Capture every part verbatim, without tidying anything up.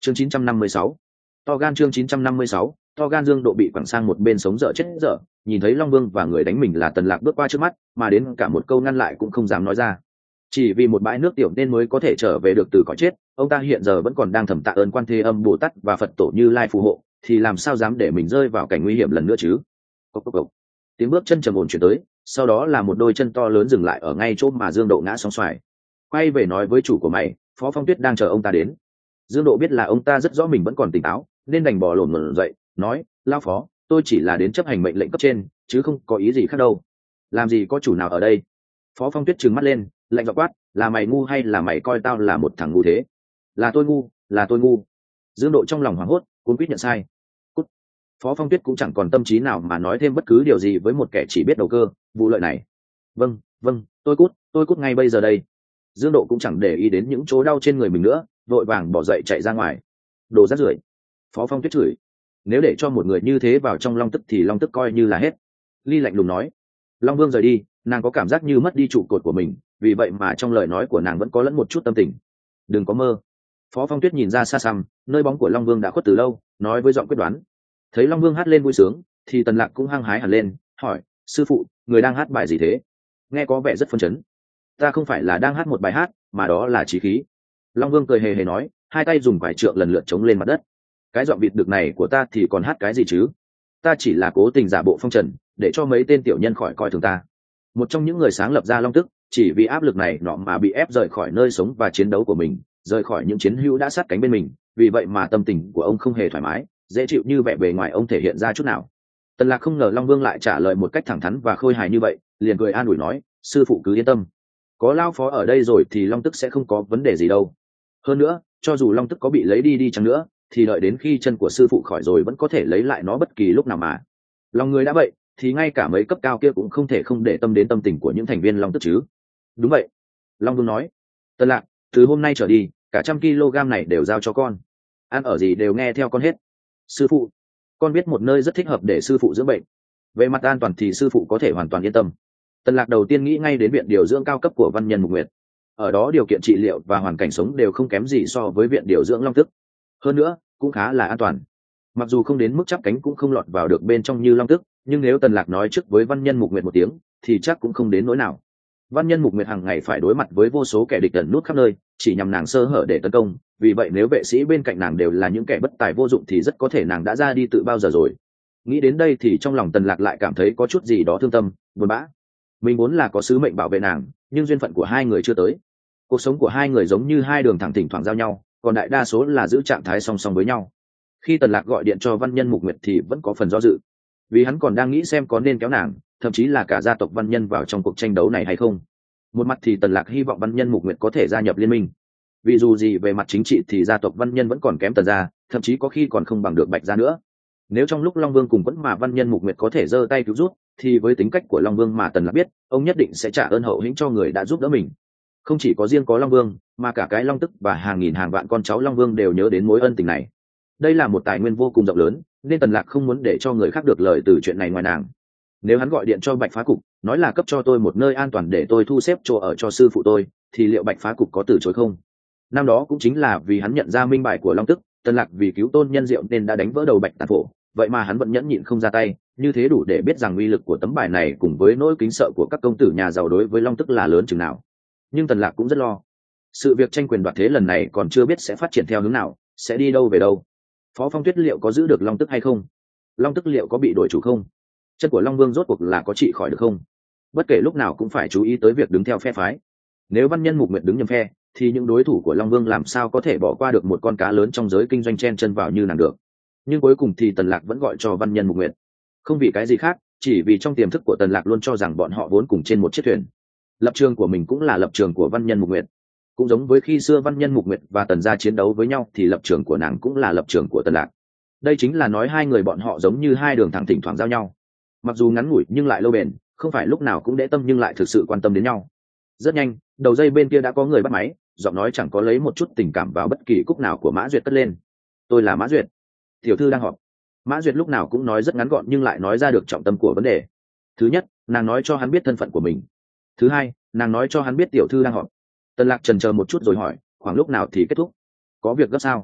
chương chín trăm năm mươi sáu, to gan chương chín trăm năm mươi sáu, to gan. Dương Độ bị quẳng sang một bên sống dở chết dở, nhìn thấy Long Vương và người đánh mình là Tần Lạc bước qua trước mắt, mà đến cả một câu ngăn lại cũng không dám nói ra. Chỉ vì một bãi nước tiểu nên mới có thể trở về được từ cõi chết, ông ta hiện giờ vẫn còn đang thầm tạ ơn Quan Thế Âm Bồ Tát và Phật Tổ Như Lai phù hộ, thì làm sao dám để mình rơi vào cảnh nguy hiểm lần nữa chứ. Cốc cốc cốc. Tiếng bước chân trầm ổn chuyển tới, sau đó là một đôi chân to lớn dừng lại ở ngay chỗ mà Dương Độ ngã sóng xoài. Quay về nói với chủ của mày, Phó Phong Tuyết đang chờ ông ta đến. Dương Độ biết là ông ta rất rõ mình vẫn còn tỉnh táo, nên đành bò lổn lổn dậy, nói: Lao Phó, tôi chỉ là đến chấp hành mệnh lệnh cấp trên, chứ không có ý gì khác đâu. Làm gì có chủ nào ở đây? Phó Phong Tuyết trừng mắt lên, lạnh giọng quát: là mày ngu hay là mày coi tao là một thằng ngu thế? Là tôi ngu, là tôi ngu. Dương Độ trong lòng hoảng hốt, cuống quýt nhận sai. Cút. Phó Phong Tuyết cũng chẳng còn tâm trí nào mà nói thêm bất cứ điều gì với một kẻ chỉ biết đầu cơ vụ lợi này. Vâng, vâng, tôi cút, tôi cút ngay bây giờ đây. Dương Độ cũng chẳng để ý đến những chỗ đau trên người mình nữa, vội vàng bỏ dậy chạy ra ngoài. Đồ rác rưởi. Phó Phong Tuyết chửi. Nếu để cho một người như thế vào trong Long Tức thì Long Tức coi như là hết. Ly lạnh lùng nói. Long Vương rời đi, nàng có cảm giác như mất đi trụ cột của mình, vì vậy mà trong lời nói của nàng vẫn có lẫn một chút tâm tình. Đừng có mơ. Phó Phong Tuyết nhìn ra xa xăm, nơi bóng của Long Vương đã khuất từ lâu, nói với giọng quyết đoán. Thấy Long Vương hát lên vui sướng, thì Tần Lạc cũng hăng hái hẳn lên, hỏi: sư phụ, người đang hát bài gì thế? Nghe có vẻ rất phấn chấn. Ta không phải là đang hát một bài hát, mà đó là chí khí. Long Vương cười hề hề nói, hai tay dùng quải trượng lần lượt chống lên mặt đất. Cái giọng vịt đực này của ta thì còn hát cái gì chứ? Ta chỉ là cố tình giả bộ phong trần, để cho mấy tên tiểu nhân khỏi coi thường ta. Một trong những người sáng lập ra Long Tức, chỉ vì áp lực này nọ mà bị ép rời khỏi nơi sống và chiến đấu của mình, rời khỏi những chiến hữu đã sát cánh bên mình, vì vậy mà tâm tình của ông không hề thoải mái, dễ chịu như vẻ bề ngoài ông thể hiện ra chút nào. Tần Lạc không ngờ Long Vương lại trả lời một cách thẳng thắn và khôi hài như vậy, liền cười an ủi nói: sư phụ cứ yên tâm, có Lao Phó ở đây rồi thì Long Tức sẽ không có vấn đề gì đâu. Hơn nữa, cho dù Long Tức có bị lấy đi đi chăng nữa, thì đợi đến khi chân của sư phụ khỏi rồi vẫn có thể lấy lại nó bất kỳ lúc nào mà. Lòng người đã vậy, thì ngay cả mấy cấp cao kia cũng không thể không để tâm đến tâm tình của những thành viên Long Tức chứ. Đúng vậy. Long Vương nói. Tần Lạc, từ hôm nay trở đi, cả trăm kg này đều giao cho con. Ăn ở gì đều nghe theo con hết. Sư phụ, con biết một nơi rất thích hợp để sư phụ dưỡng bệnh. Về mặt an toàn thì sư phụ có thể hoàn toàn yên tâm. Tần Lạc đầu tiên nghĩ ngay đến viện điều dưỡng cao cấp của Văn Nhân Mục Nguyệt. Ở đó điều kiện trị liệu và hoàn cảnh sống đều không kém gì so với viện điều dưỡng Long Tức. Hơn nữa, cũng khá là an toàn. Mặc dù không đến mức chắp cánh cũng không lọt vào được bên trong như Long Tức, nhưng nếu Tần Lạc nói trước với Văn Nhân Mục Nguyệt một tiếng, thì chắc cũng không đến nỗi nào. Văn Nhân Mục Nguyệt hàng ngày phải đối mặt với vô số kẻ địch ẩn nút khắp nơi, chỉ nhằm nàng sơ hở để tấn công, vì vậy nếu vệ sĩ bên cạnh nàng đều là những kẻ bất tài vô dụng thì rất có thể nàng đã ra đi tự bao giờ rồi. Nghĩ đến đây thì trong lòng Tần Lạc lại cảm thấy có chút gì đó thương tâm, buồn bã. Mình vốn là có sứ mệnh bảo vệ nàng, nhưng duyên phận của hai người chưa tới. Cuộc sống của hai người giống như hai đường thẳng thỉnh thoảng giao nhau, còn đại đa số là giữ trạng thái song song với nhau. Khi Tần Lạc gọi điện cho Văn Nhân Mục Nguyệt thì vẫn có phần do dự, vì hắn còn đang nghĩ xem có nên kéo nàng, thậm chí là cả gia tộc Văn Nhân vào trong cuộc tranh đấu này hay không. Một mặt thì Tần Lạc hy vọng Văn Nhân Mục Nguyệt có thể gia nhập liên minh, vì dù gì về mặt chính trị thì gia tộc Văn Nhân vẫn còn kém Tần gia, thậm chí có khi còn không bằng được Bạch gia nữa. Nếu trong lúc Long Vương cùng quẫn mà Văn Nhân Mục Nguyệt có thể giơ tay cứu rút, thì với tính cách của Long Vương mà Tần Lạc biết, ông nhất định sẽ trả ơn hậu hĩnh cho người đã giúp đỡ mình. Không chỉ có riêng có Long Vương, mà cả cái Long Tức và hàng nghìn hàng vạn con cháu Long Vương đều nhớ đến mối ân tình này. Đây là một tài nguyên vô cùng rộng lớn, nên Tần Lạc không muốn để cho người khác được lợi từ chuyện này ngoài nàng. Nếu hắn gọi điện cho Bạch Phá Cục, nói là cấp cho tôi một nơi an toàn để tôi thu xếp chỗ ở cho sư phụ tôi, thì liệu Bạch Phá Cục có từ chối không? Năm đó cũng chính là vì hắn nhận ra minh bài của Long Tức, Tần Lạc vì cứu Tôn Nhân Diệu nên đã đánh vỡ đầu Bạch Tàn Phổ, vậy mà hắn vẫn nhẫn nhịn không ra tay, như thế đủ để biết rằng uy lực của tấm bài này cùng với nỗi kính sợ của các công tử nhà giàu đối với Long Tức là lớn chừng nào. Nhưng Tần Lạc cũng rất lo. Sự việc tranh quyền đoạt thế lần này còn chưa biết sẽ phát triển theo hướng nào, sẽ đi đâu về đâu. Phó Phong Tuyết liệu có giữ được Long Tức hay không? Long Tức liệu có bị đổi chủ không? Chân của Long Vương rốt cuộc là có trị khỏi được không? Bất kể lúc nào cũng phải chú ý tới việc đứng theo phe phái. Nếu Văn Nhân Mục Nguyệt đứng nhầm phe, thì những đối thủ của Long Vương làm sao có thể bỏ qua được một con cá lớn trong giới kinh doanh chen chân vào như nàng được. Nhưng cuối cùng thì Tần Lạc vẫn gọi cho Văn Nhân Mục Nguyệt. Không vì cái gì khác, chỉ vì trong tiềm thức của Tần Lạc luôn cho rằng bọn họ vốn cùng trên một chiếc thuyền. Lập trường của mình cũng là lập trường của Văn Nhân Mục Nguyệt. Cũng giống với khi xưa Văn Nhân Mục Nguyệt và Tần gia chiến đấu với nhau thì lập trường của nàng cũng là lập trường của Tần Lạc. Đây chính là nói hai người bọn họ giống như hai đường thẳng thỉnh thoảng giao nhau. Mặc dù ngắn ngủi nhưng lại lâu bền, không phải lúc nào cũng để tâm nhưng lại thực sự quan tâm đến nhau. Rất nhanh, đầu dây bên kia đã có người bắt máy, giọng nói chẳng có lấy một chút tình cảm vào bất kỳ cúc nào của Mã Duyệt cất lên. Tôi là Mã Duyệt, tiểu thư đang họp. Mã Duyệt lúc nào cũng nói rất ngắn gọn nhưng lại nói ra được trọng tâm của vấn đề. Thứ nhất, nàng nói cho hắn biết thân phận của mình. Thứ hai, nàng nói cho hắn biết tiểu thư đang họp. Tần Lạc chần chờ một chút rồi hỏi, khoảng lúc nào thì kết thúc? Có việc gấp sao?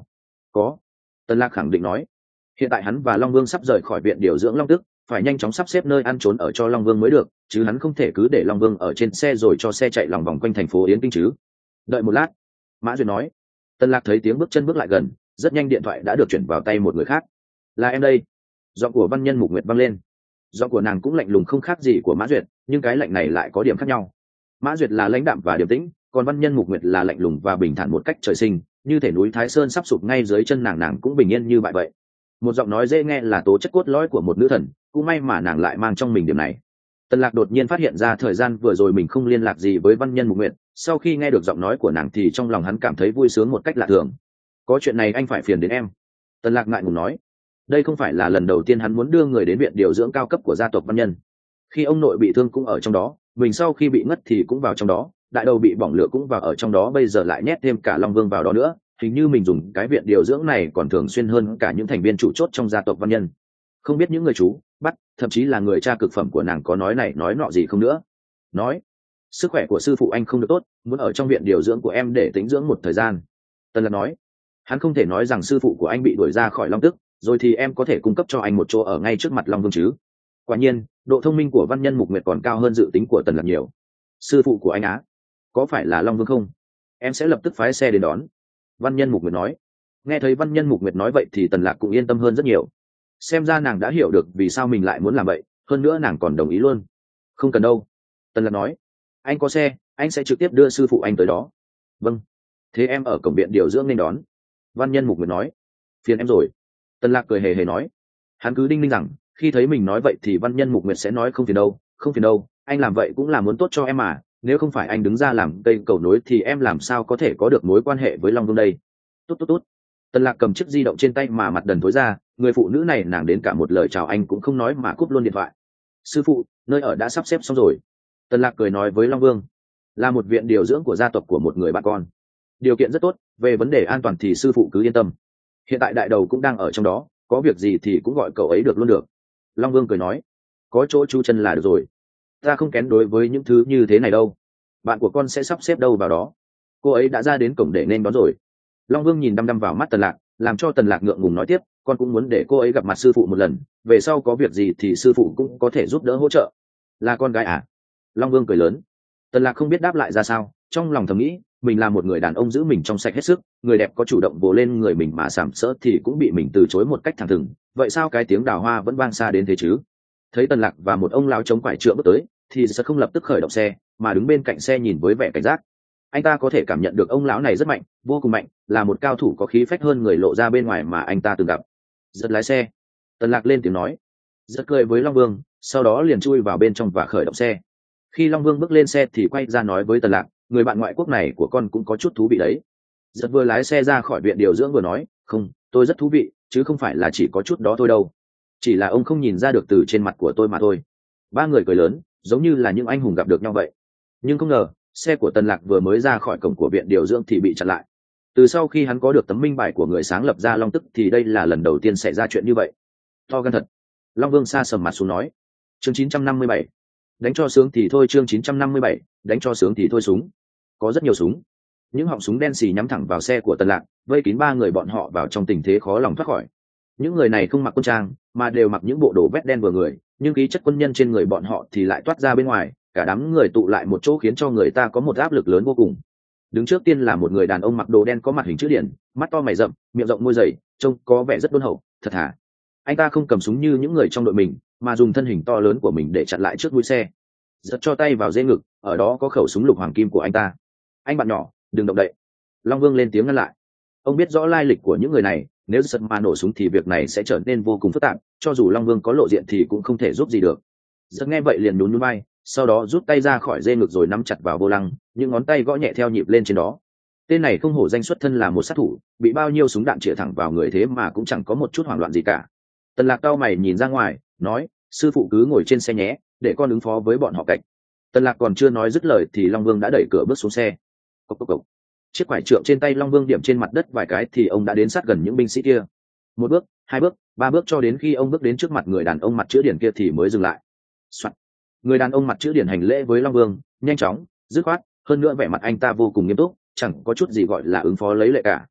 Có. Tần Lạc khẳng định nói. Hiện tại hắn và Long Vương sắp rời khỏi viện điều dưỡng Long Tức, phải nhanh chóng sắp xếp nơi ăn trốn ở cho Long Vương mới được, chứ hắn không thể cứ để Long Vương ở trên xe rồi cho xe chạy lòng vòng quanh thành phố Yến Kinh chứ. Đợi một lát, Mã Duyệt nói. Tần Lạc thấy tiếng bước chân bước lại gần, rất nhanh điện thoại đã được chuyển vào tay một người khác. Là em đây. Giọng của Văn Nhân Mục Nguyệt vang lên. Giọng của nàng cũng lạnh lùng không khác gì của Mã Duyệt, nhưng cái lạnh này lại có điểm khác nhau. Mã Duyệt là lãnh đạm và điềm tĩnh, còn Văn Nhân Mục Nguyệt là lạnh lùng và bình thản một cách trời sinh, như thể núi Thái Sơn sắp sụp ngay dưới chân nàng, nàng cũng bình yên như vậy vậy. Một giọng nói dễ nghe là tố chất cốt lõi của một nữ thần, cũng may mà nàng lại mang trong mình điểm này. Tần Lạc đột nhiên phát hiện ra thời gian vừa rồi mình không liên lạc gì với Văn Nhân Mục Nguyệt, sau khi nghe được giọng nói của nàng thì trong lòng hắn cảm thấy vui sướng một cách lạ thường. Có chuyện này anh phải phiền đến em. Tần Lạc ngại ngùng nói. Đây không phải là lần đầu tiên hắn muốn đưa người đến viện điều dưỡng cao cấp của gia tộc Văn Nhân. Khi ông nội bị thương cũng ở trong đó, mình sau khi bị ngất thì cũng vào trong đó, đại đầu bị bỏng lửa cũng vào ở trong đó, bây giờ lại nhét thêm cả Long Vương vào đó nữa, hình như mình dùng cái viện điều dưỡng này còn thường xuyên hơn cả những thành viên chủ chốt trong gia tộc Văn Nhân. Không biết những người chú bắt, thậm chí là người cha cực phẩm của nàng có nói này nói nọ gì không nữa. Nói, sức khỏe của sư phụ anh không được tốt, muốn ở trong viện điều dưỡng của em để tĩnh dưỡng một thời gian. Tần Lạc nói. Hắn không thể nói rằng sư phụ của anh bị đuổi ra khỏi Long Tức, rồi thì em có thể cung cấp cho anh một chỗ ở ngay trước mặt Long Vương chứ. Quả nhiên, độ thông minh của Văn Nhân Mục Nguyệt còn cao hơn dự tính của Tần Lạc nhiều. Sư phụ của anh á, có phải là Long Vương không? Em sẽ lập tức phái xe đến đón. Văn Nhân Mục Nguyệt nói. Nghe thấy Văn Nhân Mục Nguyệt nói vậy thì Tần Lạc cũng yên tâm hơn rất nhiều. Xem ra nàng đã hiểu được vì sao mình lại muốn làm vậy, hơn nữa nàng còn đồng ý luôn. Không cần đâu. Tần Lạc nói. Anh có xe, anh sẽ trực tiếp đưa sư phụ anh tới đó. Vâng. Thế em ở cổng viện điều dưỡng nên đón. Văn Nhân Mục Nguyệt nói. Phiền em rồi. Tần Lạc cười hề hề nói. Hắn cứ đinh ninh rằng khi thấy mình nói vậy thì Văn Nhân Mục Nguyệt sẽ nói không phiền đâu, không phiền đâu, anh làm vậy cũng là muốn tốt cho em mà, nếu không phải anh đứng ra làm cây cầu nối thì em làm sao có thể có được mối quan hệ với Long Vương đây. Tốt tốt tốt. Tần Lạc cầm chiếc di động trên tay mà mặt đần thối ra, người phụ nữ này nàng đến cả một lời chào anh cũng không nói mà cúp luôn điện thoại. Sư phụ, nơi ở đã sắp xếp xong rồi. Tần Lạc cười nói với Long Vương. Là một viện điều dưỡng của gia tộc của một người bạn con. Điều kiện rất tốt, về vấn đề an toàn thì sư phụ cứ yên tâm. Hiện tại đại đầu cũng đang ở trong đó, có việc gì thì cũng gọi cậu ấy được luôn được. Long Vương cười nói. Có chỗ chú chân là được rồi. Ta không kén đối với những thứ như thế này đâu. Bạn của con sẽ sắp xếp đâu vào đó. Cô ấy đã ra đến cổng để nên đón rồi. Long Vương nhìn đăm đăm vào mắt Tần Lạc, làm cho Tần Lạc ngượng ngùng nói tiếp, con cũng muốn để cô ấy gặp mặt sư phụ một lần, về sau có việc gì thì sư phụ cũng có thể giúp đỡ hỗ trợ. Là con gái à? Long Vương cười lớn. Tần Lạc không biết đáp lại ra sao, trong lòng thầm nghĩ, mình là một người đàn ông giữ mình trong sạch hết sức, người đẹp có chủ động vồ lên người mình mà sàm sỡ thì cũng bị mình từ chối một cách thẳng thừng, vậy sao cái tiếng đào hoa vẫn vang xa đến thế chứ? Thấy Tần Lạc và một ông lão chống quải trượng bước tới, thì sẽ không lập tức khởi động xe, mà đứng bên cạnh xe nhìn với vẻ cảnh giác. Anh ta có thể cảm nhận được ông lão này rất mạnh, vô cùng mạnh, là một cao thủ có khí phách hơn người lộ ra bên ngoài mà anh ta từng gặp. Giật lái xe. Tần Lạc lên tiếng nói. Giật cười với Long Vương, sau đó liền chui vào bên trong và khởi động xe. Khi Long Vương bước lên xe thì quay ra nói với Tần Lạc, người bạn ngoại quốc này của con cũng có chút thú vị đấy. Giật vừa lái xe ra khỏi viện điều dưỡng vừa nói, không, tôi rất thú vị, chứ không phải là chỉ có chút đó thôi đâu. Chỉ là ông không nhìn ra được từ trên mặt của tôi mà thôi. Ba người cười lớn, giống như là những anh hùng gặp được nhau vậy. Nhưng không ngờ, xe của Tần Lạc vừa mới ra khỏi cổng của viện điều dưỡng thì bị chặn lại. Từ sau khi hắn có được tấm minh bài của người sáng lập ra Long Tức thì đây là lần đầu tiên xảy ra chuyện như vậy. To gan thật. Long Vương sa sầm mặt xuống nói. Chương chín trăm năm mươi bảy. Đánh cho sướng thì thôi. Chương chín trăm năm mươi bảy. Đánh cho sướng thì thôi. Súng. Có rất nhiều súng. Những họng súng đen xì nhắm thẳng vào xe của Tần Lạc, vây kín ba người bọn họ vào trong tình thế khó lòng thoát khỏi. Những người này không mặc quân trang, mà đều mặc những bộ đồ vest đen vừa người, nhưng khí chất quân nhân trên người bọn họ thì lại toát ra bên ngoài, cả đám người tụ lại một chỗ khiến cho người ta có một áp lực lớn vô cùng. Đứng trước tiên là một người đàn ông mặc đồ đen có mặt hình chữ điển, mắt to mày rậm, miệng rộng môi dày, trông có vẻ rất đôn hậu, thật thà. Anh ta không cầm súng như những người trong đội mình, mà dùng thân hình to lớn của mình để chặn lại trước mũi xe. Giật cho tay vào dây ngực, ở đó có khẩu súng lục hoàng kim của anh ta. Anh bạn nhỏ, đừng động đậy. Long Vương lên tiếng ngăn lại. Ông biết rõ lai lịch của những người này, nếu giật mà nổ súng thì việc này sẽ trở nên vô cùng phức tạp, cho dù Long Vương có lộ diện thì cũng không thể giúp gì được. Giật nghe vậy liền nhún nhún vai, sau đó rút tay ra khỏi dây ngực rồi nắm chặt vào vô lăng, những ngón tay gõ nhẹ theo nhịp lên trên đó. Tên này không hổ danh xuất thân là một sát thủ, bị bao nhiêu súng đạn chĩa thẳng vào người thế mà cũng chẳng có một chút hoảng loạn gì cả. Tần Lạc cau mày nhìn ra ngoài, nói, sư phụ cứ ngồi trên xe nhé, để con ứng phó với bọn họ cạnh. Tần Lạc còn chưa nói dứt lời thì Long Vương đã đẩy cửa bước xuống xe. Cốc cốc cốc. Chiếc quải trượng trên tay Long Vương điểm trên mặt đất vài cái thì ông đã đến sát gần những binh sĩ kia. Một bước, hai bước, ba bước cho đến khi ông bước đến trước mặt người đàn ông mặt chữ điển kia thì mới dừng lại. Soạn. Người đàn ông mặt chữ điển hành lễ với Long Vương, nhanh chóng, dứt khoát, hơn nữa vẻ mặt anh ta vô cùng nghiêm túc, chẳng có chút gì gọi là ứng phó lấy lệ cả.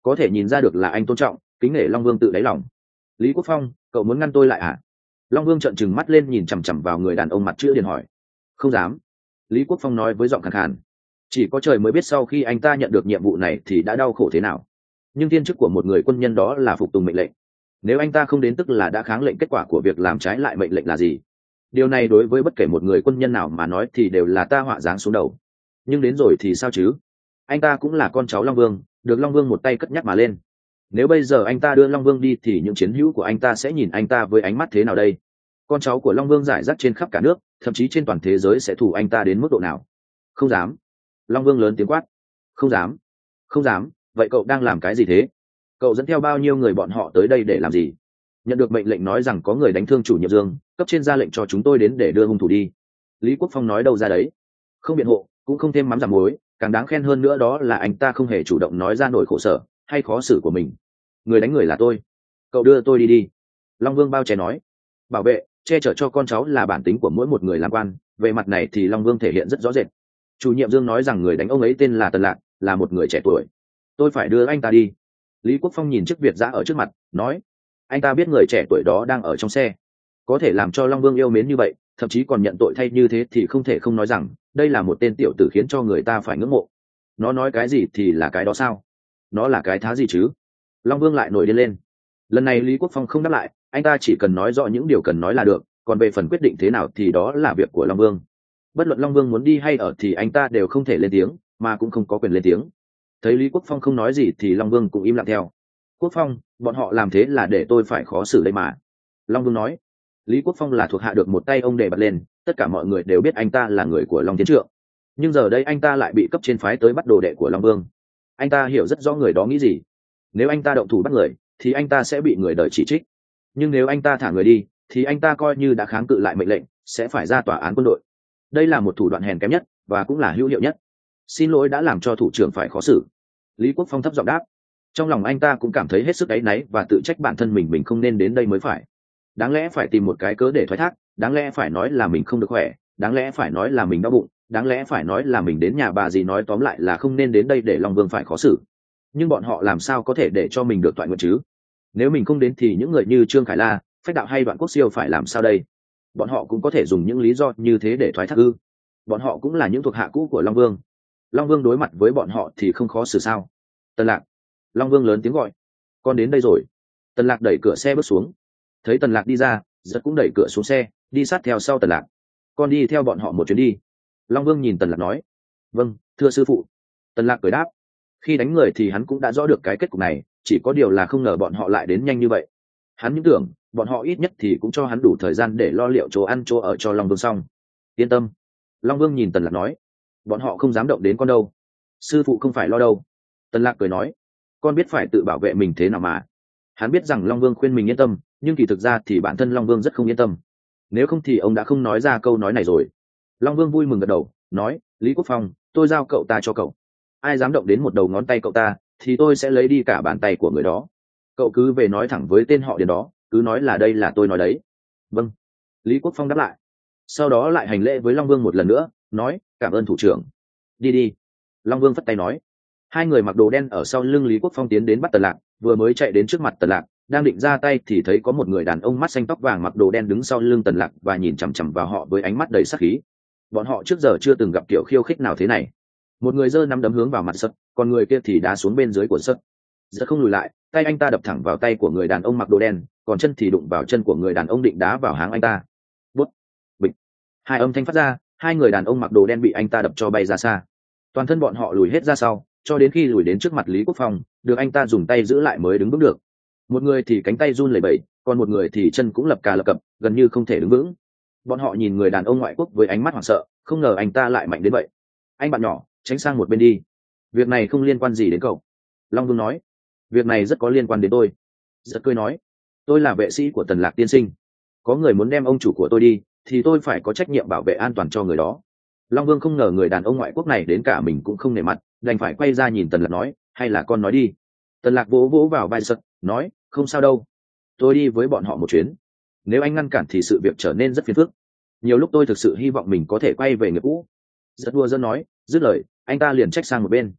có thể nhìn ra được là anh tôn trọng kính nể long vương tự đáy lòng. Lý Quốc Phong, cậu muốn ngăn tôi lại à? Long vương trợn trừng mắt lên nhìn chằm chằm vào người đàn ông mặt chữ điền hỏi. Không dám. Lý Quốc Phong nói với giọng khàn khàn. Chỉ có trời mới biết sau khi anh ta nhận được nhiệm vụ này thì đã đau khổ thế nào, nhưng thiên chức của một người quân nhân đó là phục tùng mệnh lệnh. Nếu anh ta không đến tức là đã kháng lệnh, kết quả của việc làm trái lại mệnh lệnh là gì? Điều này đối với bất kể một người quân nhân nào mà nói thì đều là ta họa giáng xuống đầu. Nhưng đến rồi thì sao chứ? Anh ta cũng là con cháu Long Vương, được Long Vương một tay cất nhắc mà lên. Nếu bây giờ anh ta đưa Long Vương đi thì những chiến hữu của anh ta sẽ nhìn anh ta với ánh mắt thế nào đây? Con cháu của Long Vương rải rác trên khắp cả nước, thậm chí trên toàn thế giới sẽ thù anh ta đến mức độ nào? Không dám. Long Vương lớn tiếng quát. Không dám. Không dám. Vậy cậu đang làm cái gì thế? Cậu dẫn theo bao nhiêu người bọn họ tới đây để làm gì? Nhận được mệnh lệnh nói rằng có người đánh thương chủ nhiệm Dương, cấp trên ra lệnh cho chúng tôi đến để đưa hung thủ đi. Lý Quốc Phong nói đâu ra đấy, không biện hộ cũng không thêm mắm giảm muối, càng đáng khen hơn nữa đó là anh ta không hề chủ động nói ra nỗi khổ sở hay khó xử của mình. Người đánh người là tôi, cậu đưa tôi đi đi. Long Vương bao che nói. Bảo vệ che chở cho con cháu là bản tính của mỗi một người làm quan, về mặt này thì Long Vương thể hiện rất rõ rệt. Chủ nhiệm Dương nói rằng người đánh ông ấy tên là Tần Lạc, là một người trẻ tuổi, tôi phải đưa anh ta đi. Lý Quốc Phong nhìn chiếc Việt giã ở trước mặt, nói. Anh ta biết người trẻ tuổi đó đang ở trong xe, có thể làm cho Long Vương yêu mến như vậy, thậm chí còn nhận tội thay như thế thì không thể không nói rằng đây là một tên tiểu tử khiến cho người ta phải ngưỡng mộ. Nó nói cái gì thì là cái đó sao? Nó là cái thá gì chứ? Long Vương lại nổi điên lên. Lần này Lý Quốc Phong không đáp lại, anh ta chỉ cần nói rõ những điều cần nói là được, còn về phần quyết định thế nào thì đó là việc của Long Vương. Bất luận Long Vương muốn đi hay ở thì anh ta đều không thể lên tiếng, mà cũng không có quyền lên tiếng. Thấy Lý Quốc Phong không nói gì thì Long Vương cũng im lặng theo. Quốc Phong, bọn họ làm thế là để tôi phải khó xử đây mà. Long Vương nói. Lý Quốc Phong là thuộc hạ được một tay ông đề bật lên, tất cả mọi người đều biết anh ta là người của Long Tiến Trượng. Nhưng giờ đây anh ta lại bị cấp trên phái tới bắt đồ đệ của Long Vương. Anh ta hiểu rất rõ người đó nghĩ gì. Nếu anh ta động thủ bắt người, thì anh ta sẽ bị người đời chỉ trích. Nhưng nếu anh ta thả người đi, thì anh ta coi như đã kháng cự lại mệnh lệnh, sẽ phải ra tòa án quân đội. Đây là một thủ đoạn hèn kém nhất, và cũng là hữu hiệu nhất. Xin lỗi đã làm cho thủ trưởng phải khó xử. Lý Quốc Phong thấp giọng đáp. Trong lòng anh ta cũng cảm thấy hết sức áy náy và tự trách bản thân mình mình không nên đến đây mới phải. Đáng lẽ phải tìm một cái cớ để thoái thác, đáng lẽ phải nói là mình không được khỏe, đáng lẽ phải nói là mình đau bụng, đáng lẽ phải nói là mình đến nhà bà gì, nói tóm lại là không nên đến đây để Long Vương phải khó xử. Nhưng bọn họ làm sao có thể để cho mình được toại nguyện chứ? Nếu mình không đến thì những người như Trương Khải La, Phách Đạo hay Đoạn Quốc Siêu phải làm sao đây? Bọn họ cũng có thể dùng những lý do như thế để thoái thác ư? Bọn họ cũng là những thuộc hạ cũ của Long Vương. Long Vương đối mặt với bọn họ thì không khó xử sao? Tần Lạc. Long Vương lớn tiếng gọi. Con đến đây rồi. Tần Lạc đẩy cửa xe bước xuống. Thấy Tần Lạc đi ra, giật cũng đẩy cửa xuống xe, đi sát theo sau Tần Lạc. Con đi theo bọn họ một chuyến đi. Long Vương nhìn Tần Lạc nói. Vâng, thưa sư phụ. Tần Lạc cười đáp. Khi đánh người thì hắn cũng đã rõ được cái kết cục này, chỉ có điều là không ngờ bọn họ lại đến nhanh như vậy. Hắn những tưởng bọn họ ít nhất thì cũng cho hắn đủ thời gian để lo liệu chỗ ăn chỗ ở cho Long Vương xong. Yên tâm. Long Vương nhìn Tần Lạc nói. Bọn họ không dám động đến con đâu. Sư phụ không phải lo đâu. Tần Lạc cười nói. Con biết phải tự bảo vệ mình thế nào mà. Hắn biết rằng Long Vương khuyên mình yên tâm, nhưng kỳ thực ra thì bản thân Long Vương rất không yên tâm. Nếu không thì ông đã không nói ra câu nói này rồi. Long Vương vui mừng gật đầu, nói. Lý Quốc Phong, tôi giao cậu ta cho cậu. Ai dám động đến một đầu ngón tay cậu ta thì tôi sẽ lấy đi cả bàn tay của người đó. Cậu cứ về nói thẳng với tên họ Điền đó, cứ nói là đây là tôi nói đấy. Vâng. Lý Quốc Phong đáp lại. Sau đó lại hành lễ với Long Vương một lần nữa, nói. Cảm ơn thủ trưởng. Đi đi. Long Vương phất tay nói. Hai người mặc đồ đen ở sau lưng Lý Quốc Phong tiến đến bắt Tần Lạc, vừa mới chạy đến trước mặt Tần Lạc, đang định ra tay thì thấy có một người đàn ông mắt xanh tóc vàng mặc đồ đen đứng sau lưng Tần Lạc và nhìn chằm chằm vào họ với ánh mắt đầy sát khí. Bọn họ trước giờ chưa từng gặp kiểu khiêu khích nào thế này. Một người giơ nắm đấm hướng vào mặt Sật, còn người kia thì đá xuống bên dưới của Sật. Sật không lùi lại, tay anh ta đập thẳng vào tay của người đàn ông mặc đồ đen, còn chân thì đụng vào chân của người đàn ông định đá vào háng anh ta. Bút, bịch. Hai âm thanh phát ra, hai người đàn ông mặc đồ đen bị anh ta đập cho bay ra xa. Toàn thân bọn họ lùi hết ra sau, cho đến khi lùi đến trước mặt Lý Quốc Phong, được anh ta dùng tay giữ lại mới đứng vững được. Một người thì cánh tay run lẩy bẩy, còn một người thì chân cũng lập cà lập cập, gần như không thể đứng vững. Bọn họ nhìn người đàn ông ngoại quốc với ánh mắt hoảng sợ, không ngờ anh ta lại mạnh đến vậy. Anh bạn nhỏ, tránh sang một bên đi. Việc này không liên quan gì đến cậu. Long Vương nói. Việc này rất có liên quan đến tôi. Giật cười nói. Tôi là vệ sĩ của Tần Lạc tiên sinh. Có người muốn đem ông chủ của tôi đi, thì tôi phải có trách nhiệm bảo vệ an toàn cho người đó. Long Vương không ngờ người đàn ông ngoại quốc này đến cả mình cũng không nể mặt, đành phải quay ra nhìn Tần Lạc nói. Hay là con nói đi. Tần Lạc vỗ vỗ vào vai Sật, nói. Không sao đâu. Tôi đi với bọn họ một chuyến. Nếu anh ngăn cản thì sự việc trở nên rất phiền phức. Nhiều lúc tôi thực sự hy vọng mình có thể quay về nghiệp cũ. Rất đua dân nói. Dứt lời, anh ta liền trách sang một bên.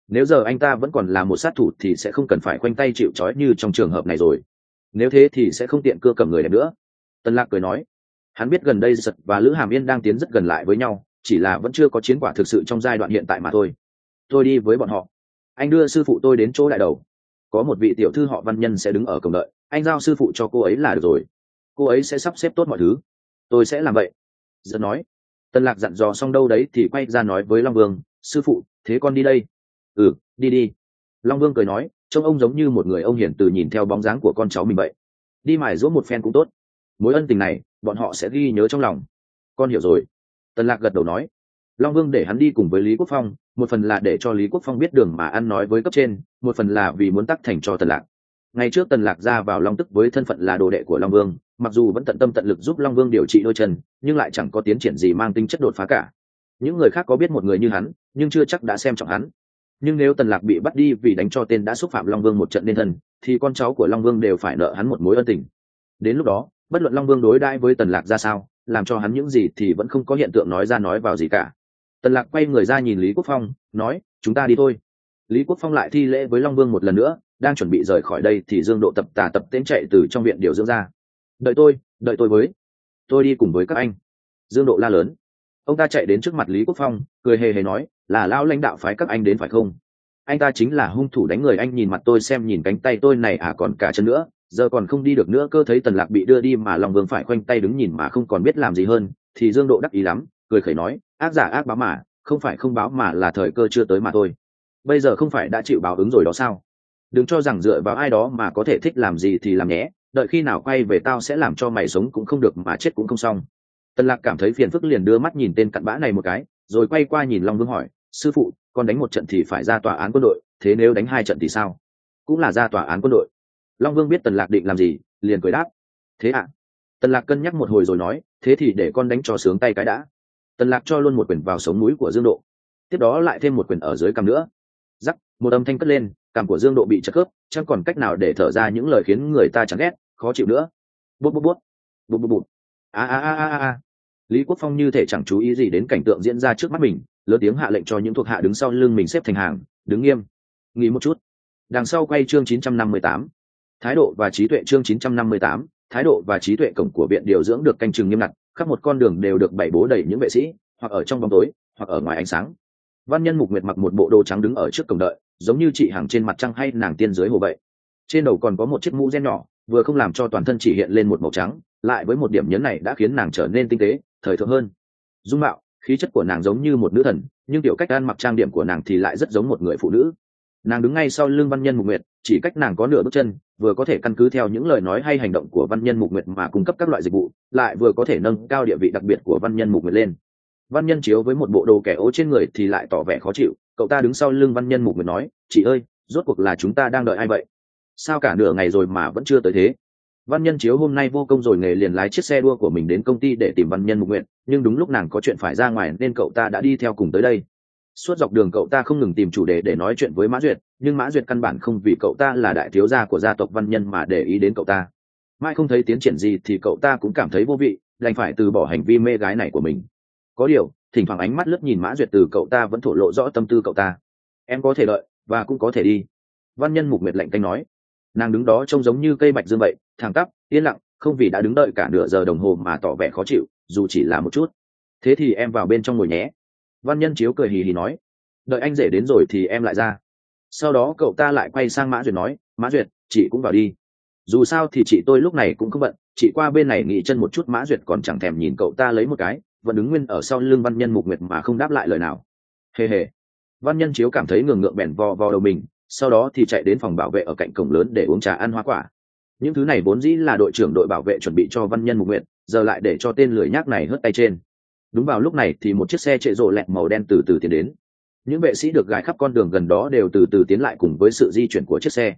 nếu giờ anh ta vẫn còn là một sát thủ thì sẽ không cần phải khoanh tay chịu trói như trong trường hợp này rồi. Nếu thế thì sẽ không tiện cưa cầm người đẹp nữa. Tần Lạc cười nói. Hắn biết gần đây Giật và Lữ Hàm Yên đang tiến rất gần lại với nhau, chỉ là vẫn chưa có chiến quả thực sự trong giai đoạn hiện tại mà thôi. Tôi đi với bọn họ. Anh đưa sư phụ tôi đến chỗ đại đầu. Có một vị tiểu thư họ Văn Nhân sẽ đứng ở cổng đợi, anh giao sư phụ cho cô ấy là được rồi. Cô ấy sẽ sắp xếp tốt mọi thứ. Tôi sẽ làm vậy. Giật nói. Tần Lạc dặn dò xong đâu đấy thì quay ra nói với Long Vương, sư phụ, thế con đi đây. Ừ, đi đi. Long Vương cười nói, trông ông giống như một người ông hiển từ nhìn theo bóng dáng của con cháu mình vậy. Đi mài giũa một phen cũng tốt. Mối ân tình này bọn họ sẽ ghi nhớ trong lòng. Con hiểu rồi. Tần Lạc gật đầu nói. Long Vương để hắn đi cùng với Lý Quốc Phong, một phần là để cho Lý Quốc Phong biết đường mà ăn nói với cấp trên, một phần là vì muốn tác thành cho Tần Lạc. Ngày trước Tần Lạc ra vào Long Tức với thân phận là đồ đệ của Long Vương, mặc dù vẫn tận tâm tận lực giúp Long Vương điều trị đôi chân, nhưng lại chẳng có tiến triển gì mang tính chất đột phá cả. Những người khác có biết một người như hắn, nhưng chưa chắc đã xem trọng hắn. Nhưng nếu Tần Lạc bị bắt đi vì đánh cho tên đã xúc phạm Long Vương một trận nên thân, thì con cháu của Long Vương đều phải nợ hắn một mối ân tình. Đến lúc đó, bất luận Long Vương đối đãi với Tần Lạc ra sao, làm cho hắn những gì thì vẫn không có hiện tượng nói ra nói vào gì cả. Tần Lạc quay người ra nhìn Lý Quốc Phong, nói, chúng ta đi thôi. Lý Quốc Phong lại thi lễ với Long Vương một lần nữa, đang chuẩn bị rời khỏi đây thì Dương Độ tập tà tập tễnh chạy từ trong viện điều dưỡng ra. Đợi tôi, đợi tôi với. Tôi đi cùng với các anh. Dương Độ la lớn. Ông ta chạy đến trước mặt Lý Quốc Phong, cười hề hề nói, là lão lãnh đạo phái các anh đến phải không? Anh ta chính là hung thủ đánh người. Anh nhìn mặt tôi xem, nhìn cánh tay tôi này à, còn cả chân nữa, giờ còn không đi được nữa cơ. Thấy Tần Lạc bị đưa đi mà Long Vương phải khoanh tay đứng nhìn mà không còn biết làm gì hơn, thì Dương Độ đắc ý lắm, cười khẩy nói, ác giả ác báo mà, không phải không báo mà là thời cơ chưa tới mà thôi. Bây giờ không phải đã chịu báo ứng rồi đó sao? Đừng cho rằng dựa vào ai đó mà có thể thích làm gì thì làm nhé, đợi khi nào quay về tao sẽ làm cho mày sống cũng không được mà chết cũng không xong. Tần Lạc cảm thấy phiền phức, liền đưa mắt nhìn tên cặn bã này một cái, rồi quay qua nhìn Long Vương hỏi, sư phụ, con đánh một trận thì phải ra tòa án quân đội, thế nếu đánh hai trận thì sao? Cũng là ra tòa án quân đội. Long Vương biết Tần Lạc định làm gì, liền cười đáp, thế ạ? À? Tần Lạc cân nhắc một hồi rồi nói, thế thì để con đánh cho sướng tay cái đã. Tần Lạc cho luôn một quyền vào sống mũi của Dương Độ, tiếp đó lại thêm một quyền ở dưới cằm nữa. Rắc, một âm thanh cất lên, cằm của Dương Độ bị chật khớp, chẳng còn cách nào để thở ra những lời khiến người ta chán ghét, khó chịu nữa. Bút bút bút, bút bút bút. A a a a a. Lý Quốc Phong như thể chẳng chú ý gì đến cảnh tượng diễn ra trước mắt mình, lớn tiếng hạ lệnh cho những thuộc hạ đứng sau lưng mình xếp thành hàng, đứng nghiêm. Nghỉ một chút. Đằng sau quay chương chín trăm năm mươi tám. Thái độ và trí tuệ chương chín trăm năm mươi tám. Thái độ và trí tuệ. Cổng của viện điều dưỡng được canh chừng nghiêm ngặt, khắp một con đường đều được bày bố đầy những vệ sĩ, hoặc ở trong bóng tối, hoặc ở ngoài ánh sáng. Văn Nhân Mục Nguyệt mặc một bộ đồ trắng đứng ở trước cổng đợi, giống như chị hàng trên mặt trăng hay nàng tiên dưới hồ vậy. Trên đầu còn có một chiếc mũ ren nhỏ, vừa không làm cho toàn thân chỉ hiện lên một màu trắng, lại với một điểm nhấn này đã khiến nàng trở nên tinh tế, thời thượng hơn. Dung mạo, khí chất của nàng giống như một nữ thần, nhưng tiểu cách ăn mặc trang điểm của nàng thì lại rất giống một người phụ nữ. Nàng đứng ngay sau lưng Văn Nhân Mục Nguyệt, chỉ cách nàng có nửa bước chân, vừa có thể căn cứ theo những lời nói hay hành động của Văn Nhân Mục Nguyệt mà cung cấp các loại dịch vụ, lại vừa có thể nâng cao địa vị đặc biệt của Văn Nhân Mục Nguyệt lên. Văn Nhân Chiếu với một bộ đồ kẻ ố trên người thì lại tỏ vẻ khó chịu, cậu ta đứng sau lưng Văn Nhân Mục Nguyệt nói, chị ơi, rốt cuộc là chúng ta đang đợi ai vậy? Sao cả nửa ngày rồi mà vẫn chưa tới thế? Văn Nhân Chiếu hôm nay vô công rồi nghề, liền lái chiếc xe đua của mình đến công ty để tìm Văn Nhân Mục Nguyệt, nhưng đúng lúc nàng có chuyện phải ra ngoài nên cậu ta đã đi theo cùng tới đây. Suốt dọc đường cậu ta không ngừng tìm chủ đề để nói chuyện với Mã Duyệt, nhưng Mã Duyệt căn bản không vì cậu ta là đại thiếu gia của gia tộc Văn Nhân mà để ý đến cậu ta. Mai không thấy tiến triển gì thì cậu ta cũng cảm thấy vô vị, đành phải từ bỏ hành vi mê gái này của mình. Có điều, thỉnh thoảng ánh mắt lướt nhìn Mã Duyệt từ cậu ta vẫn thổ lộ rõ tâm tư cậu ta. Em có thể đợi và cũng có thể đi. Văn Nhân Mục Nguyệt lạnh tanh nói. Nàng đứng đó trông giống như cây bạch dương vậy, thẳng tắp, yên lặng, không vì đã đứng đợi cả nửa giờ đồng hồ mà tỏ vẻ khó chịu, dù chỉ là một chút. Thế thì em vào bên trong ngồi nhé. Văn Nhân Chiếu cười hì hì nói. Đợi anh rể đến rồi thì em lại ra. Sau đó cậu ta lại quay sang Mã Duyệt nói, Mã Duyệt, chị cũng vào đi. Dù sao thì chị tôi lúc này cũng không bận, chị qua bên này nghỉ chân một chút. Mã Duyệt còn chẳng thèm nhìn cậu ta lấy một cái, vẫn đứng nguyên ở sau lưng Văn Nhân Mục Nguyệt mà không đáp lại lời nào. Hề hề. Văn Nhân Chiếu cảm thấy ngường ngượng bèn vò vò đầu mình, sau đó thì chạy đến phòng bảo vệ ở cạnh cổng lớn để uống trà ăn hoa quả. Những thứ này vốn dĩ là đội trưởng đội bảo vệ chuẩn bị cho Văn Nhân Mục Nguyệt, giờ lại để cho tên lười nhác này hất tay trên. Đúng vào lúc này thì một chiếc xe chạy rộ lẹt màu đen từ từ tiến đến. Những vệ sĩ được gài khắp con đường gần đó đều từ từ tiến lại cùng với sự di chuyển của chiếc xe.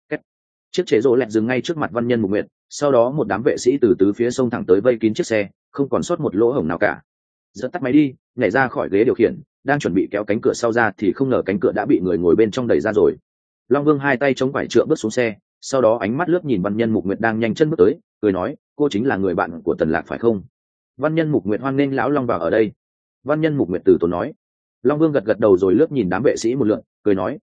Chiếc chế rộ lẹt dừng ngay trước mặt Văn Nhân Mục Nguyệt, sau đó một đám vệ sĩ từ tứ phía sông thẳng tới vây kín chiếc xe, không còn sót một lỗ hổng nào cả. Giật tắt máy đi, nhảy ra khỏi ghế điều khiển, đang chuẩn bị kéo cánh cửa sau ra thì không ngờ cánh cửa đã bị người ngồi bên trong đẩy ra rồi. Long Vương hai tay chống vải trượng bước xuống xe, sau đó ánh mắt lướt nhìn Văn Nhân Mục Nguyệt đang nhanh chân bước tới, cười nói, cô chính là người bạn của Tần Lạc phải không? Văn Nhân Mục Nguyệt hoan nghênh lão Long vào ở đây. Văn Nhân Mục Nguyệt từ tốn nói. Long Vương gật gật đầu rồi lướt nhìn đám vệ sĩ một lượt, cười nói,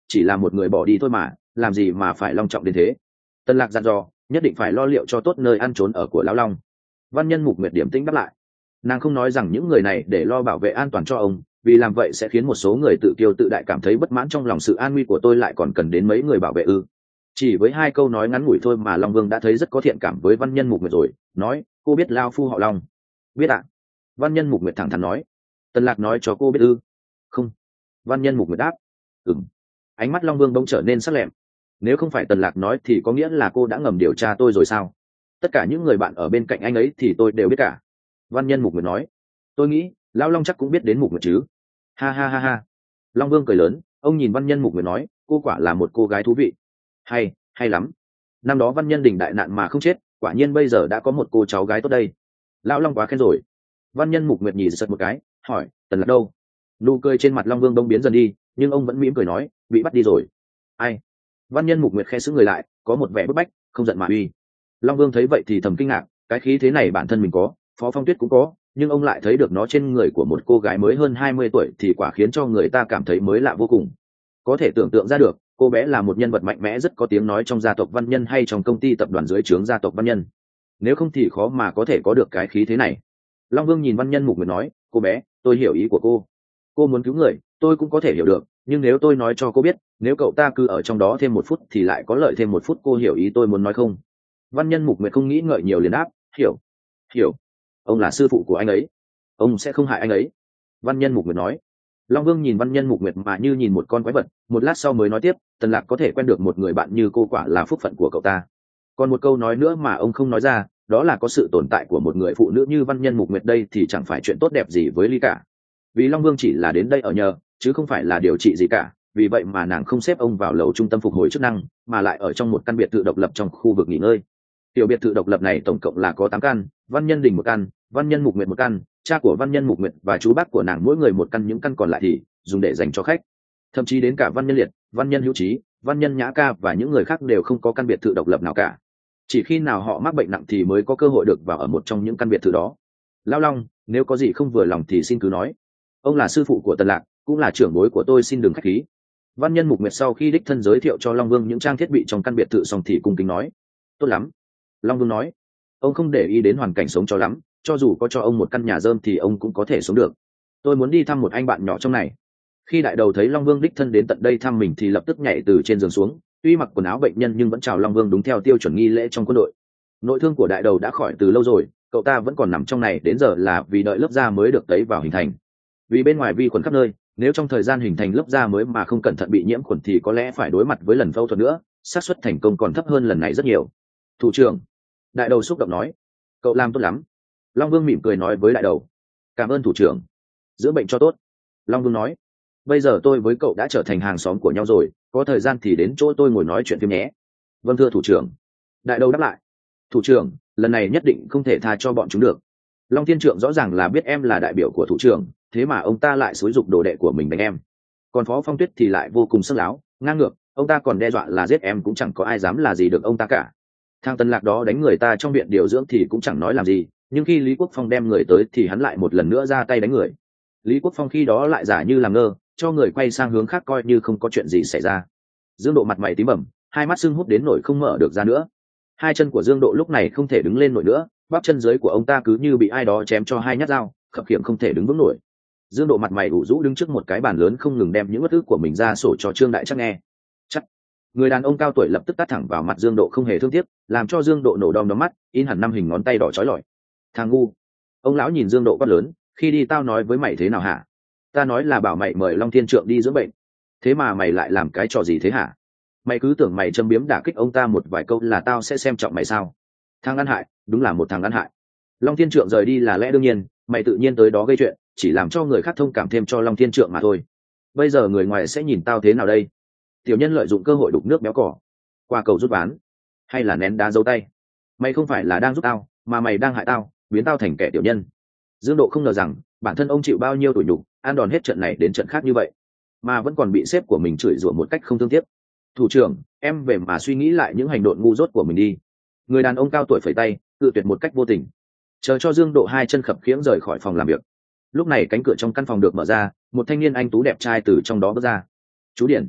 chỉ là một người bỏ đi thôi mà làm gì mà phải long trọng đến thế. Tần Lạc dặn dò nhất định phải lo liệu cho tốt nơi ăn trốn ở của lão long. Văn Nhân Mục Nguyệt điểm tĩnh đáp lại. Nàng không nói rằng những người này để lo bảo vệ an toàn cho ông, vì làm vậy sẽ khiến một số người tự kiêu tự đại cảm thấy bất mãn trong lòng sự an nguy của tôi lại còn cần đến mấy người bảo vệ ư? Chỉ với hai câu nói ngắn ngủi thôi mà Long Vương đã thấy rất có thiện cảm với Văn Nhân Mục Nguyệt rồi, nói: cô biết lao phu họ Long? Biết ạ. Văn Nhân Mục Nguyệt thẳng thắn nói. Tần Lạc nói cho cô biết ư? Không. Văn Nhân Mục Nguyệt đáp. Ừm. Ánh mắt Long Vương bỗng trở nên sắc lẹm. Nếu không phải Tần Lạc nói thì có nghĩa là cô đã ngầm điều tra tôi rồi sao? Tất cả những người bạn ở bên cạnh anh ấy thì tôi đều biết cả. Văn Nhân Mục Nguyệt nói. Tôi nghĩ lão Long chắc cũng biết đến Mục Nguyệt chứ. Ha ha ha ha. Long Vương cười lớn, ông nhìn Văn Nhân Mục Nguyệt nói: cô quả là một cô gái thú vị. Hay, hay lắm. Năm đó Văn Nhân Đình đại nạn mà không chết, quả nhiên bây giờ đã có một cô cháu gái tốt đây. Lão Long quá khen rồi. Văn Nhân Mục Nguyệt nhìn giật một cái, hỏi: Tần Lạc đâu? Nụ cười trên mặt Long Vương đông biến dần đi, nhưng ông vẫn mỉm cười nói: bị bắt đi rồi. Ai? Văn Nhân Mục Nguyệt khẽ sững người lại, có một vẻ bức bách, không giận mà uy. Long Vương thấy vậy thì thầm kinh ngạc, cái khí thế này bản thân mình có, Phó Phong Tuyết cũng có, nhưng ông lại thấy được nó trên người của một cô gái mới hơn hai mươi tuổi thì quả khiến cho người ta cảm thấy mới lạ vô cùng. Có thể tưởng tượng ra được, cô bé là một nhân vật mạnh mẽ rất có tiếng nói trong gia tộc Văn Nhân hay trong công ty tập đoàn dưới trướng gia tộc Văn Nhân. Nếu không thì khó mà có thể có được cái khí thế này. Long Vương nhìn Văn Nhân Mục Nguyệt nói: cô bé, tôi hiểu ý của cô. Cô muốn cứu người, tôi cũng có thể hiểu được, nhưng nếu tôi nói cho cô biết, nếu cậu ta cứ ở trong đó thêm một phút thì lại có lợi thêm một phút, cô hiểu ý tôi muốn nói không? Văn Nhân Mục Nguyệt không nghĩ ngợi nhiều liền đáp: hiểu. Hiểu. Ông là sư phụ của anh ấy, ông sẽ không hại anh ấy. Văn Nhân Mục Nguyệt nói. Long Vương nhìn Văn Nhân Mục Nguyệt mà như nhìn một con quái vật, một lát sau mới nói tiếp: Tần Lạc có thể quen được một người bạn như cô quả là phúc phận của cậu ta. Còn một câu nói nữa mà ông không nói ra, đó là có sự tồn tại của một người phụ nữ như Văn Nhân Mục Nguyệt đây thì chẳng phải chuyện tốt đẹp gì với Ly cả. Vì Long Vương chỉ là đến đây ở nhờ, chứ không phải là điều trị gì cả, vì vậy mà nàng không xếp ông vào lầu trung tâm phục hồi chức năng, mà lại ở trong một căn biệt thự độc lập trong khu vực nghỉ ngơi. Tiểu biệt thự độc lập này tổng cộng là có tám căn, Văn Nhân Đình một căn, Văn Nhân Mục Nguyệt một căn, cha của Văn Nhân Mục Nguyệt và chú bác của nàng mỗi người một căn, những căn còn lại thì dùng để dành cho khách. Thậm chí đến cả Văn Nhân Liệt, Văn Nhân Hữu Trí, Văn Nhân Nhã Ca và những người khác đều không có căn biệt thự độc lập nào cả. Chỉ khi nào họ mắc bệnh nặng thì mới có cơ hội được vào ở một trong những căn biệt thự đó. Lão Long, nếu có gì không vừa lòng thì xin cứ nói. Ông là sư phụ của Tần Lạc, cũng là trưởng bối của tôi, xin đừng khách khí. Văn Nhân Mục Nguyệt sau khi đích thân giới thiệu cho Long Vương những trang thiết bị trong căn biệt thự xong thì cung kính nói: tốt lắm. Long Vương nói: ông không để ý đến hoàn cảnh sống cho lắm, cho dù có cho ông một căn nhà rơm thì ông cũng có thể sống được. Tôi muốn đi thăm một anh bạn nhỏ trong này. Khi đại đầu thấy Long Vương đích thân đến tận đây thăm mình thì lập tức nhảy từ trên giường xuống, tuy mặc quần áo bệnh nhân nhưng vẫn chào Long Vương đúng theo tiêu chuẩn nghi lễ trong quân đội. Nội thương của đại đầu đã khỏi từ lâu rồi, cậu ta vẫn còn nằm trong này đến giờ là vì đợi lớp da mới được tấy vào hình thành. Vì bên ngoài vi khuẩn khắp nơi, nếu trong thời gian hình thành lớp da mới mà không cẩn thận bị nhiễm khuẩn thì có lẽ phải đối mặt với lần phẫu thuật nữa, xác suất thành công còn thấp hơn lần này rất nhiều. Thủ trưởng, đại đầu xúc động nói: cậu làm tốt lắm. Long Vương mỉm cười nói với đại đầu: cảm ơn thủ trưởng. Dưỡng bệnh cho tốt. Long Vương nói: bây giờ tôi với cậu đã trở thành hàng xóm của nhau rồi, có thời gian thì đến chỗ tôi ngồi nói chuyện phim nhé. Vâng thưa thủ trưởng. Đại đầu đáp lại: thủ trưởng, lần này nhất định không thể tha cho bọn chúng được. Long Thiên Trượng rõ ràng là biết em là đại biểu của thủ trưởng, thế mà ông ta lại xúi giục đồ đệ của mình đánh em. Còn Phó Phong Tuyết thì lại vô cùng sắc láo, ngang ngược, ông ta còn đe dọa là giết em cũng chẳng có ai dám là gì được ông ta cả. Thằng Tần Lạc đó đánh người ta trong viện điều dưỡng thì cũng chẳng nói làm gì, nhưng khi Lý Quốc Phong đem người tới thì hắn lại một lần nữa ra tay đánh người. Lý Quốc Phong khi đó lại giả như làm ngơ, cho người quay sang hướng khác coi như không có chuyện gì xảy ra. Dương Độ mặt mày tím bầm, hai mắt sưng húp đến nỗi không mở được ra nữa. Hai chân của Dương Độ lúc này không thể đứng lên nổi nữa, bắp chân dưới của ông ta cứ như bị ai đó chém cho hai nhát dao, khập khiễng không thể đứng vững nổi. Dương Độ mặt mày ủ rũ đứng trước một cái bàn lớn không ngừng đem những uất ức của mình ra sổ cho Trương Đại Trắc nghe. Chắc. Người đàn ông cao tuổi lập tức tát thẳng vào mặt Dương Độ không hề thương tiếc, làm cho Dương Độ nổ đom đóm mắt, in hẳn năm hình ngón tay đỏ chói lọi. Thằng ngu. Ông lão nhìn Dương Độ quát lớn: khi đi tao nói với mày thế nào hả? Ta nói là bảo mày mời Long Thiên Trượng đi dưỡng bệnh, thế mà mày lại làm cái trò gì thế hả? Mày cứ tưởng mày châm biếm đả kích ông ta một vài câu là tao sẽ xem trọng mày sao? Thằng ăn hại, đúng là một thằng ăn hại. Long Thiên Trượng rời đi là lẽ đương nhiên, mày tự nhiên tới đó gây chuyện, chỉ làm cho người khác thông cảm thêm cho Long Thiên Trượng mà thôi. Bây giờ người ngoài sẽ nhìn tao thế nào đây? Tiểu nhân lợi dụng cơ hội đục nước béo cỏ, qua cầu rút ván, hay là nén đá giấu tay? Mày không phải là đang giúp tao, mà mày đang hại tao, biến tao thành kẻ tiểu nhân. Dương Độ không ngờ rằng bản thân ông chịu bao nhiêu tủi nhục, ăn đòn hết trận này đến trận khác như vậy, mà vẫn còn bị sếp của mình chửi rủa một cách không thương tiếc. Thủ trưởng, em về mà suy nghĩ lại những hành động ngu dốt của mình đi. Người đàn ông cao tuổi phẩy tay, cự tuyệt một cách vô tình, chờ cho Dương Độ hai chân khập khiễng rời khỏi phòng làm việc. Lúc này cánh cửa trong căn phòng được mở ra, một thanh niên anh tú đẹp trai từ trong đó bước ra. Chú Điển.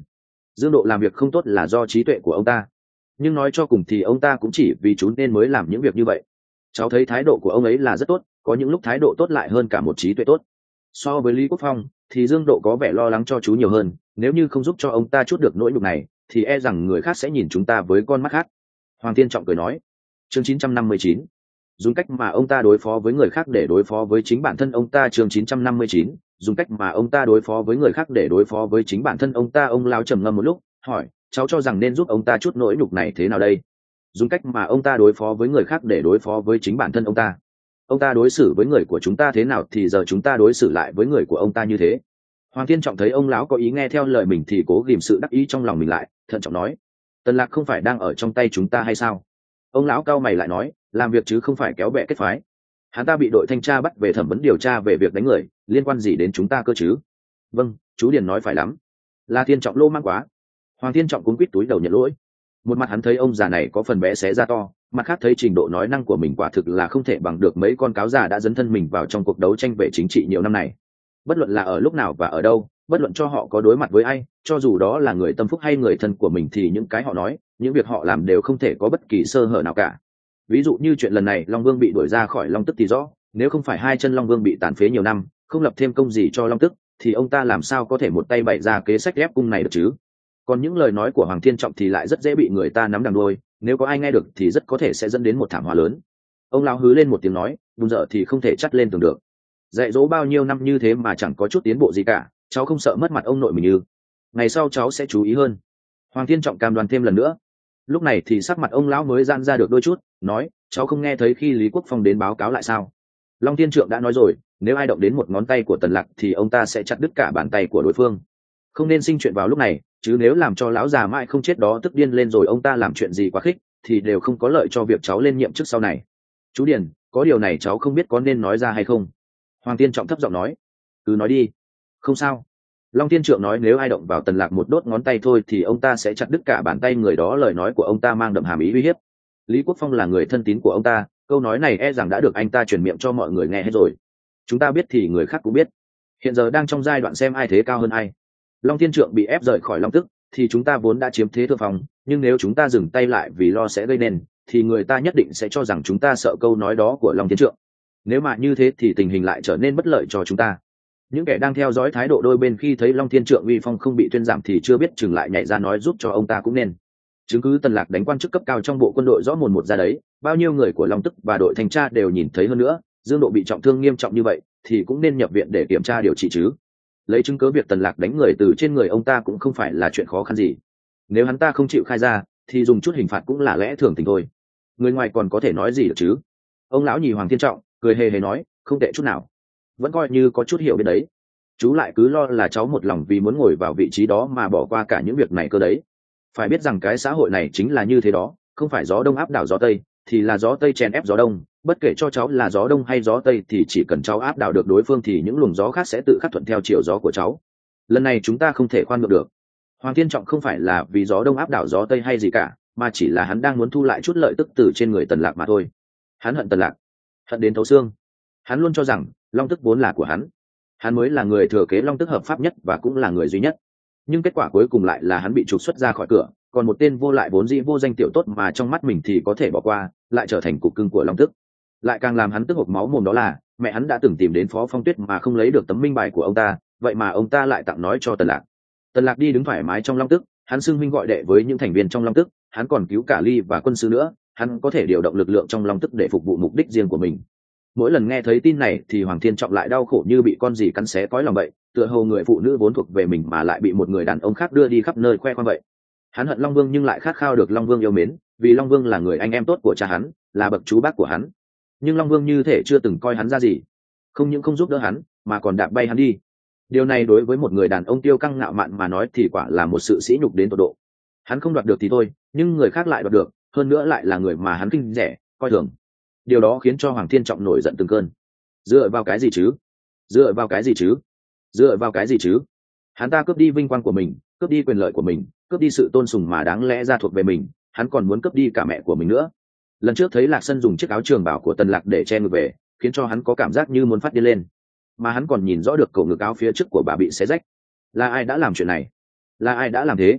Dương Độ làm việc không tốt là do trí tuệ của ông ta, nhưng nói cho cùng thì ông ta cũng chỉ vì chú nên mới làm những việc như vậy. Cháu thấy thái độ của ông ấy là rất tốt, có những lúc thái độ tốt lại hơn cả một trí tuệ tốt. So với Lý Quốc Phong thì Dương Độ có vẻ lo lắng cho chú nhiều hơn, nếu như không giúp cho ông ta chút được nỗi nhục này thì e rằng người khác sẽ nhìn chúng ta với con mắt khác. Hoàng Thiên Trọng cười nói. Chương chín trăm năm mươi chín, dùng cách mà ông ta đối phó với người khác để đối phó với chính bản thân ông ta. Chương chín trăm năm mươi chín, dùng cách mà ông ta đối phó với người khác để đối phó với chính bản thân ông ta. Ông lão trầm ngâm một lúc hỏi, cháu cho rằng nên giúp ông ta chút nỗi nhục này thế nào đây? Dùng cách mà ông ta đối phó với người khác để đối phó với chính bản thân ông ta. Ông ta đối xử với người của chúng ta thế nào thì giờ chúng ta đối xử lại với người của ông ta như thế. Hoàng Thiên Trọng thấy ông lão có ý nghe theo lời mình thì cố ghìm sự đắc ý trong lòng mình lại, thận trọng nói, Tần Lạc không phải đang ở trong tay chúng ta hay sao? Ông lão cau mày lại nói, làm việc chứ không phải kéo bè kết phái. Hắn ta bị đội thanh tra bắt về thẩm vấn điều tra về việc đánh người, liên quan gì đến chúng ta cơ chứ? Vâng, chú Điền nói phải lắm. La Thiên Trọng lô mang quá. Hoàng Thiên Trọng cuống quýt túi đầu nhận lỗi. Một mặt hắn thấy ông già này có phần bé xé ra to, mặt khác thấy trình độ nói năng của mình quả thực là không thể bằng được mấy con cáo già đã dấn thân mình vào trong cuộc đấu tranh về chính trị nhiều năm này. Bất luận là ở lúc nào và ở đâu, bất luận cho họ có đối mặt với ai, cho dù đó là người tâm phúc hay người thân của mình thì những cái họ nói, những việc họ làm đều không thể có bất kỳ sơ hở nào cả. Ví dụ như chuyện lần này Long Vương bị đuổi ra khỏi Long Tức thì rõ, nếu không phải hai chân Long Vương bị tàn phế nhiều năm, không lập thêm công gì cho Long Tức, thì ông ta làm sao có thể một tay bày ra kế sách ép cung này được chứ? Còn những lời nói của Hoàng Thiên Trọng thì lại rất dễ bị người ta nắm đằng đuôi, nếu có ai nghe được thì rất có thể sẽ dẫn đến một thảm họa lớn. Ông lão hứ lên một tiếng nói, bùn dở thì không thể chắt lên tường được. Dạy dỗ bao nhiêu năm như thế mà chẳng có chút tiến bộ gì cả, cháu không sợ mất mặt ông nội mình ư? Ngày sau cháu sẽ chú ý hơn. Hoàng Thiên Trọng cam đoan thêm lần nữa. Lúc này thì sắc mặt ông lão mới giãn ra được đôi chút, nói, cháu không nghe thấy khi Lý Quốc Phong đến báo cáo lại sao? Long Thiên Trượng đã nói rồi, nếu ai động đến một ngón tay của Tần Lạc thì ông ta sẽ chặt đứt cả bàn tay của đối phương. Không nên sinh chuyện vào lúc này, chứ nếu làm cho lão già mãi không chết đó tức điên lên rồi ông ta làm chuyện gì quá khích thì đều không có lợi cho việc cháu lên nhiệm chức sau này. Chú Điền, có điều này cháu không biết có nên nói ra hay không? Hoàng Thiên Trọng thấp giọng nói. Cứ nói đi. Không sao. Long Thiên Trượng nói nếu ai động vào Tần Lạc một đốt ngón tay thôi thì ông ta sẽ chặt đứt cả bàn tay người đó. Lời nói của ông ta mang đậm hàm ý uy hiếp. Lý Quốc Phong là người thân tín của ông ta, câu nói này e rằng đã được anh ta truyền miệng cho mọi người nghe hết rồi. Chúng ta biết thì người khác cũng biết. Hiện giờ đang trong giai đoạn xem ai thế cao hơn ai. Long Thiên Trượng bị ép rời khỏi Long Tức thì chúng ta vốn đã chiếm thế thượng phong, nhưng nếu chúng ta dừng tay lại vì lo sẽ gây nên thì người ta nhất định sẽ cho rằng chúng ta sợ câu nói đó của Long Thiên Trượng. Nếu mà như thế thì tình hình lại trở nên bất lợi cho chúng ta. Những kẻ đang theo dõi thái độ đôi bên khi thấy Long Thiên Trượng uy phong không bị tuyên giảm thì chưa biết chừng lại nhảy ra nói giúp cho ông ta cũng nên. Chứng cứ Tần Lạc đánh quan chức cấp cao trong bộ quân đội rõ mồn một ra đấy, bao nhiêu người của Long Tức và đội thanh tra đều nhìn thấy. Hơn nữa, Dương Độ bị trọng thương nghiêm trọng như vậy thì cũng nên nhập viện để kiểm tra điều trị chứ. Lấy chứng cứ việc Tần Lạc đánh người từ trên người ông ta cũng không phải là chuyện khó khăn gì. Nếu hắn ta không chịu khai ra thì dùng chút hình phạt cũng là lẽ thường tình thôi. Người ngoài còn có thể nói gì được chứ? Ông lão nhì Hoàng Thiên Trọng cười hề hề nói, không tệ chút nào, vẫn coi như có chút hiểu biết đấy. Chú lại cứ lo là cháu một lòng vì muốn ngồi vào vị trí đó mà bỏ qua cả những việc này cơ đấy. Phải biết rằng cái xã hội này chính là như thế đó, không phải gió đông áp đảo gió tây thì là gió tây chèn ép gió đông. Bất kể cho cháu là gió đông hay gió tây thì chỉ cần cháu áp đảo được đối phương thì những luồng gió khác sẽ tự khắc thuận theo chiều gió của cháu. Lần này chúng ta không thể khoan nhượng được. Hoàng Thiên Trọng không phải là vì gió đông áp đảo gió tây hay gì cả, mà chỉ là hắn đang muốn thu lại chút lợi tức từ trên người Tần Lạc mà thôi. Hắn hận Tần Lạc, hận đến thấu xương. Hắn luôn cho rằng Long Tức vốn là của hắn, hắn mới là người thừa kế Long Tức hợp pháp nhất và cũng là người duy nhất. Nhưng kết quả cuối cùng lại là hắn bị trục xuất ra khỏi cửa, còn một tên vô lại vốn dĩ vô danh tiểu tốt mà trong mắt mình thì có thể bỏ qua, lại trở thành cục cưng của Long Tức. Lại càng làm hắn tức hộc máu mồm đó là mẹ hắn đã từng tìm đến Phó Phong Tuyết mà không lấy được tấm minh bài của ông ta, vậy mà ông ta lại tặng nói cho Tần Lạc. Tần Lạc đi đứng thoải mái trong Long Tức, hắn xưng huynh gọi đệ với những thành viên trong Long Tức, hắn còn cứu cả Ly và quân sư nữa, hắn có thể điều động lực lượng trong Long Tức để phục vụ mục đích riêng của mình. Mỗi lần nghe thấy tin này thì Hoàng Thiên Trọng lại đau khổ như bị con gì cắn xé cõi lòng vậy, tựa hồ người phụ nữ vốn thuộc về mình mà lại bị một người đàn ông khác đưa đi khắp nơi khoe khoang vậy. Hắn hận Long Vương nhưng lại khát khao được Long Vương yêu mến, vì Long Vương là người anh em tốt của cha hắn, là bậc chú bác của hắn. Nhưng Long Vương như thể chưa từng coi hắn ra gì, không những không giúp đỡ hắn mà còn đạp bay hắn đi. Điều này đối với một người đàn ông tiêu căng ngạo mạn mà nói thì quả là một sự sỉ nhục đến tột độ. Hắn không đoạt được thì thôi, nhưng người khác lại đoạt được, hơn nữa lại là người mà hắn kinh rẻ, coi thường. Điều đó khiến cho Hoàng Thiên Trọng nổi giận từng cơn. Dựa vào cái gì chứ? Dựa vào cái gì chứ? Dựa vào cái gì chứ? Hắn ta cướp đi vinh quang của mình, cướp đi quyền lợi của mình, cướp đi sự tôn sùng mà đáng lẽ ra thuộc về mình, hắn còn muốn cướp đi cả mẹ của mình nữa. Lần trước thấy Lạc Sân dùng chiếc áo trường bảo của Tần Lạc để che ngực về, khiến cho hắn có cảm giác như muốn phát điên lên. Mà hắn còn nhìn rõ được cổ ngực áo phía trước của bà bị xé rách. Là ai đã làm chuyện này? Là ai đã làm thế?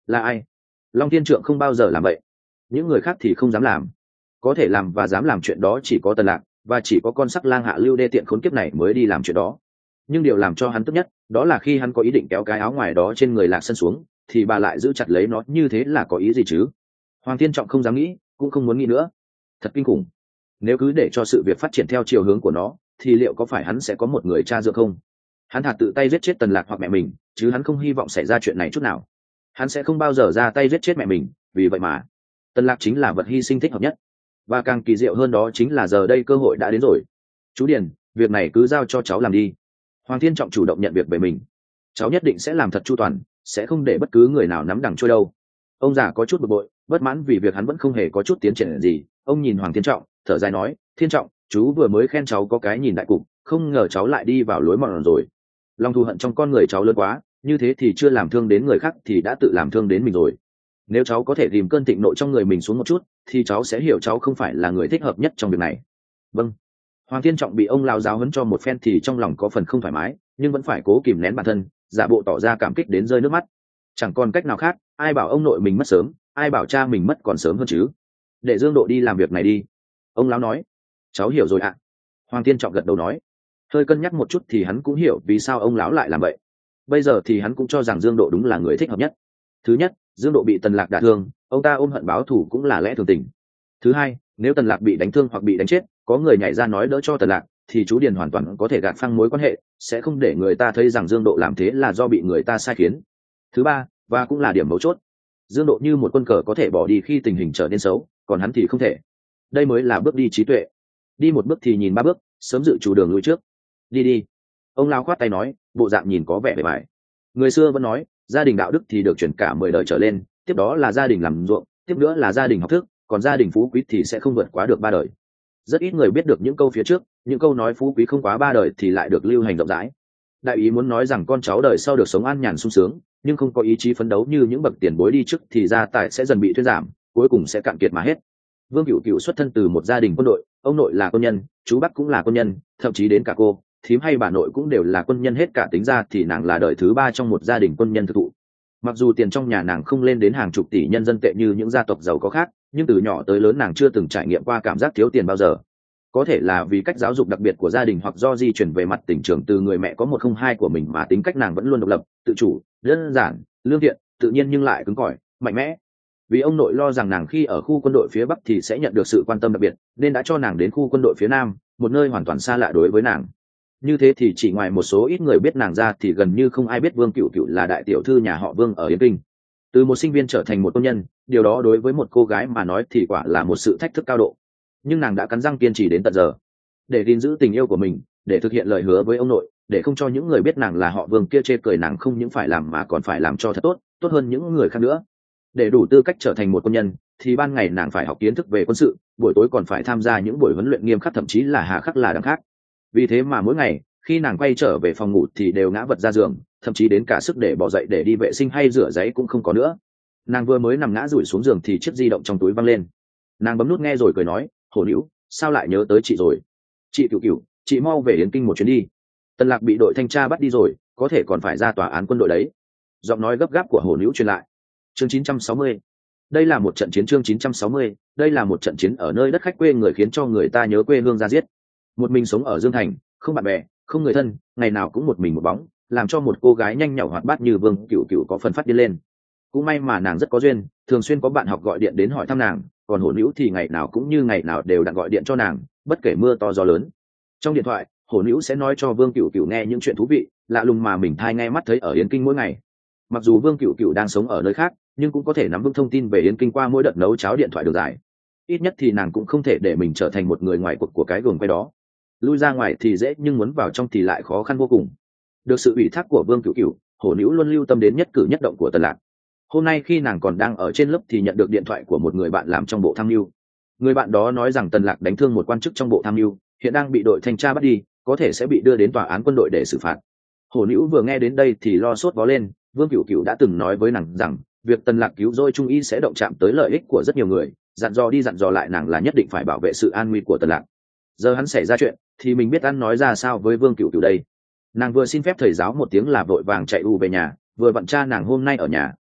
Là ai? Long Thiên Trượng không bao giờ làm vậy, những người khác thì không dám làm. Có thể làm và dám làm chuyện đó chỉ có Tần Lạc, và chỉ có con sắc lang hạ lưu đê tiện khốn kiếp này mới đi làm chuyện đó. Nhưng điều làm cho hắn tức nhất đó là khi hắn có ý định kéo cái áo ngoài đó trên người Lạc Sân xuống thì bà lại giữ chặt lấy nó, như thế là có ý gì chứ? Hoàng Thiên Trọng không dám nghĩ, cũng không muốn nghĩ nữa. Thật kinh khủng. Nếu cứ để cho sự việc phát triển theo chiều hướng của nó thì liệu có phải hắn sẽ có một người cha dượng không? Hắn thà tự tay giết chết Tần Lạc hoặc mẹ mình, chứ hắn không hy vọng xảy ra chuyện này chút nào. Hắn sẽ không bao giờ ra tay giết chết mẹ mình, vì vậy mà Tần Lạc chính là vật hy sinh thích hợp nhất. Và càng kỳ diệu hơn đó chính là giờ đây cơ hội đã đến rồi. Chú Điền, việc này cứ giao cho cháu làm đi. Hoàng Thiên Trọng chủ động nhận việc về mình. Cháu nhất định sẽ làm thật chu toàn, sẽ không để bất cứ người nào nắm đằng trôi đâu. Ông già có chút bực bội, bất mãn vì việc hắn vẫn không hề có chút tiến triển gì. Ông nhìn Hoàng Thiên Trọng, thở dài nói, Thiên Trọng, chú vừa mới khen cháu có cái nhìn đại cục, không ngờ cháu lại đi vào lối mòn rồi. Lòng thù hận trong con người cháu lớn quá, như thế thì chưa làm thương đến người khác thì đã tự làm thương đến mình rồi. Nếu cháu có thể tìm cơn thịnh nộ trong người mình xuống một chút thì cháu sẽ hiểu cháu không phải là người thích hợp nhất trong việc này. Vâng. Hoàng Thiên Trọng bị ông lao giáo huấn cho một phen thì trong lòng có phần không thoải mái, nhưng vẫn phải cố kìm nén bản thân, giả bộ tỏ ra cảm kích đến rơi nước mắt. Chẳng còn cách nào khác, ai bảo ông nội mình mất sớm, ai bảo cha mình mất còn sớm hơn chứ. Để Dương Độ đi làm việc này đi. Ông lão nói. Cháu hiểu rồi ạ. Hoàng Thiên Trọng gật đầu nói. Hơi cân nhắc một chút thì hắn cũng hiểu vì sao ông lão lại làm vậy. Bây giờ thì hắn cũng cho rằng Dương Độ đúng là người thích hợp nhất. Thứ nhất, Dương Độ bị Tần Lạc đả thương, ông ta ôm hận báo thù cũng là lẽ thường tình. Thứ hai, nếu Tần Lạc bị đánh thương hoặc bị đánh chết, có người nhảy ra nói đỡ cho Tần Lạc thì chú Điền hoàn toàn có thể gạt phăng mối quan hệ, sẽ không để người ta thấy rằng Dương Độ làm thế là do bị người ta sai khiến. Thứ ba, và cũng là điểm mấu chốt, Dương Độ như một quân cờ có thể bỏ đi khi tình hình trở nên xấu, còn hắn thì không thể. Đây mới là bước đi trí tuệ. Đi một bước thì nhìn ba bước, sớm dự chủ đường lui trước. Đi đi. Ông lão khoát tay nói, bộ dạng nhìn có vẻ bề bài. Người xưa vẫn nói, gia đình đạo đức thì được truyền cả mười đời trở lên, tiếp đó là gia đình làm ruộng, tiếp nữa là gia đình học thức, còn gia đình phú quý thì sẽ không vượt quá được ba đời. Rất ít người biết được những câu phía trước, những câu nói phú quý không quá ba đời thì lại được lưu hành rộng rãi. Đại ý muốn nói rằng con cháu đời sau được sống an nhàn sung sướng, nhưng không có ý chí phấn đấu như những bậc tiền bối đi trước thì gia tài sẽ dần bị thuyên giảm, cuối cùng sẽ cạn kiệt mà hết. Vương Cửu Cửu xuất thân từ một gia đình quân đội, ông nội là quân nhân, chú Bắc cũng là quân nhân, thậm chí đến cả cô, thím hay bà nội cũng đều là quân nhân hết cả, tính ra thì nàng là đời thứ ba trong một gia đình quân nhân thực thụ. Mặc dù tiền trong nhà nàng không lên đến hàng chục tỷ nhân dân tệ như những gia tộc giàu có khác, nhưng từ nhỏ tới lớn nàng chưa từng trải nghiệm qua cảm giác thiếu tiền bao giờ. Có thể là vì cách giáo dục đặc biệt của gia đình hoặc do di chuyển về mặt tình trường từ người mẹ có một không hai của mình mà tính cách nàng vẫn luôn độc lập, tự chủ, đơn giản, lương thiện, tự nhiên nhưng lại cứng cỏi, mạnh mẽ. Vì ông nội lo rằng nàng khi ở khu quân đội phía Bắc thì sẽ nhận được sự quan tâm đặc biệt, nên đã cho nàng đến khu quân đội phía Nam, một nơi hoàn toàn xa lạ đối với nàng. Như thế thì chỉ ngoài một số ít người biết nàng ra thì gần như không ai biết Vương Cửu Cửu là đại tiểu thư nhà họ Vương ở Yên Kinh. Từ một sinh viên trở thành một quân nhân, điều đó đối với một cô gái mà nói thì quả là một sự thách thức cao độ. Nhưng nàng đã cắn răng kiên trì đến tận giờ, để gìn giữ tình yêu của mình, để thực hiện lời hứa với ông nội, để không cho những người biết nàng là họ Vương kia chê cười nàng không những phải làm mà còn phải làm cho thật tốt, tốt hơn những người khác nữa. Để đủ tư cách trở thành một quân nhân thì ban ngày nàng phải học kiến thức về quân sự, buổi tối còn phải tham gia những buổi huấn luyện nghiêm khắc, thậm chí là hà khắc là đằng khác. Vì thế mà mỗi ngày khi nàng quay trở về phòng ngủ thì đều ngã vật ra giường, thậm chí đến cả sức để bỏ dậy để đi vệ sinh hay rửa giấy cũng không có nữa. Nàng vừa mới nằm ngã rủi xuống giường thì chiếc di động trong túi văng lên. Nàng bấm nút nghe rồi cười nói, hổ nữ, sao lại nhớ tới chị rồi? Chị Cửu Cửu, chị mau về Yến Kinh một chuyến đi. Tần Lạc bị đội thanh tra bắt đi rồi, có thể còn phải ra tòa án quân đội đấy. Giọng nói gấp gáp của hổ nữ truyền lại. Chương chín trăm sáu mươi. Đây là một trận chiến. Chương chín trăm sáu mươi. Đây là một trận chiến ở nơi đất khách quê người, khiến cho người ta nhớ quê hương ra giết. Một mình sống ở Dương Thành, không bạn bè, không người thân, ngày nào cũng một mình một bóng, làm cho một cô gái nhanh nhảu hoạt bát như Vương Cửu Cửu có phần phát điên lên. Cũng may mà nàng rất có duyên, thường xuyên có bạn học gọi điện đến hỏi thăm nàng, còn hổ nữ thì ngày nào cũng như ngày nào đều đặn gọi điện cho nàng, bất kể mưa to gió lớn. Trong điện thoại, hổ nữ sẽ nói cho Vương Cửu Cửu nghe những chuyện thú vị, lạ lùng mà mình thai nghe mắt thấy ở Yến Kinh mỗi ngày. Mặc dù Vương Cửu Cửu đang sống ở nơi khác, nhưng cũng có thể nắm vững thông tin về Yến Kinh qua mỗi đợt nấu cháo điện thoại được giải. Ít nhất thì nàng cũng không thể để mình trở thành một người ngoài cuộc của cái guồng quay đó. Lui ra ngoài thì dễ, nhưng muốn vào trong thì lại khó khăn vô cùng. Được sự ủy thác của Vương Cửu Cửu, hổ nữ luôn lưu tâm đến nhất cử nhất động của Tần Lạc. Hôm nay khi nàng còn đang ở trên lớp thì nhận được điện thoại của một người bạn làm trong bộ tham mưu. Người bạn đó nói rằng Tần Lạc đánh thương một quan chức trong bộ tham mưu, hiện đang bị đội thanh tra bắt đi, có thể sẽ bị đưa đến tòa án quân đội để xử phạt. Hổ nữ vừa nghe đến đây thì lo sốt vó lên. Vương Cửu Cửu đã từng nói với nàng rằng việc Tần Lạc cứu rỗi trung y sẽ động chạm tới lợi ích của rất nhiều người, dặn dò đi dặn dò lại nàng là nhất định phải bảo vệ sự an nguy của Tần Lạc. Giờ hắn xảy ra chuyện thì mình biết ăn nói ra sao với Vương Cửu Cửu đây. Nàng vừa xin phép thầy giáo một tiếng là vội vàng chạy u về nhà, vừa vặn cha nàng hôm nay ở nhà,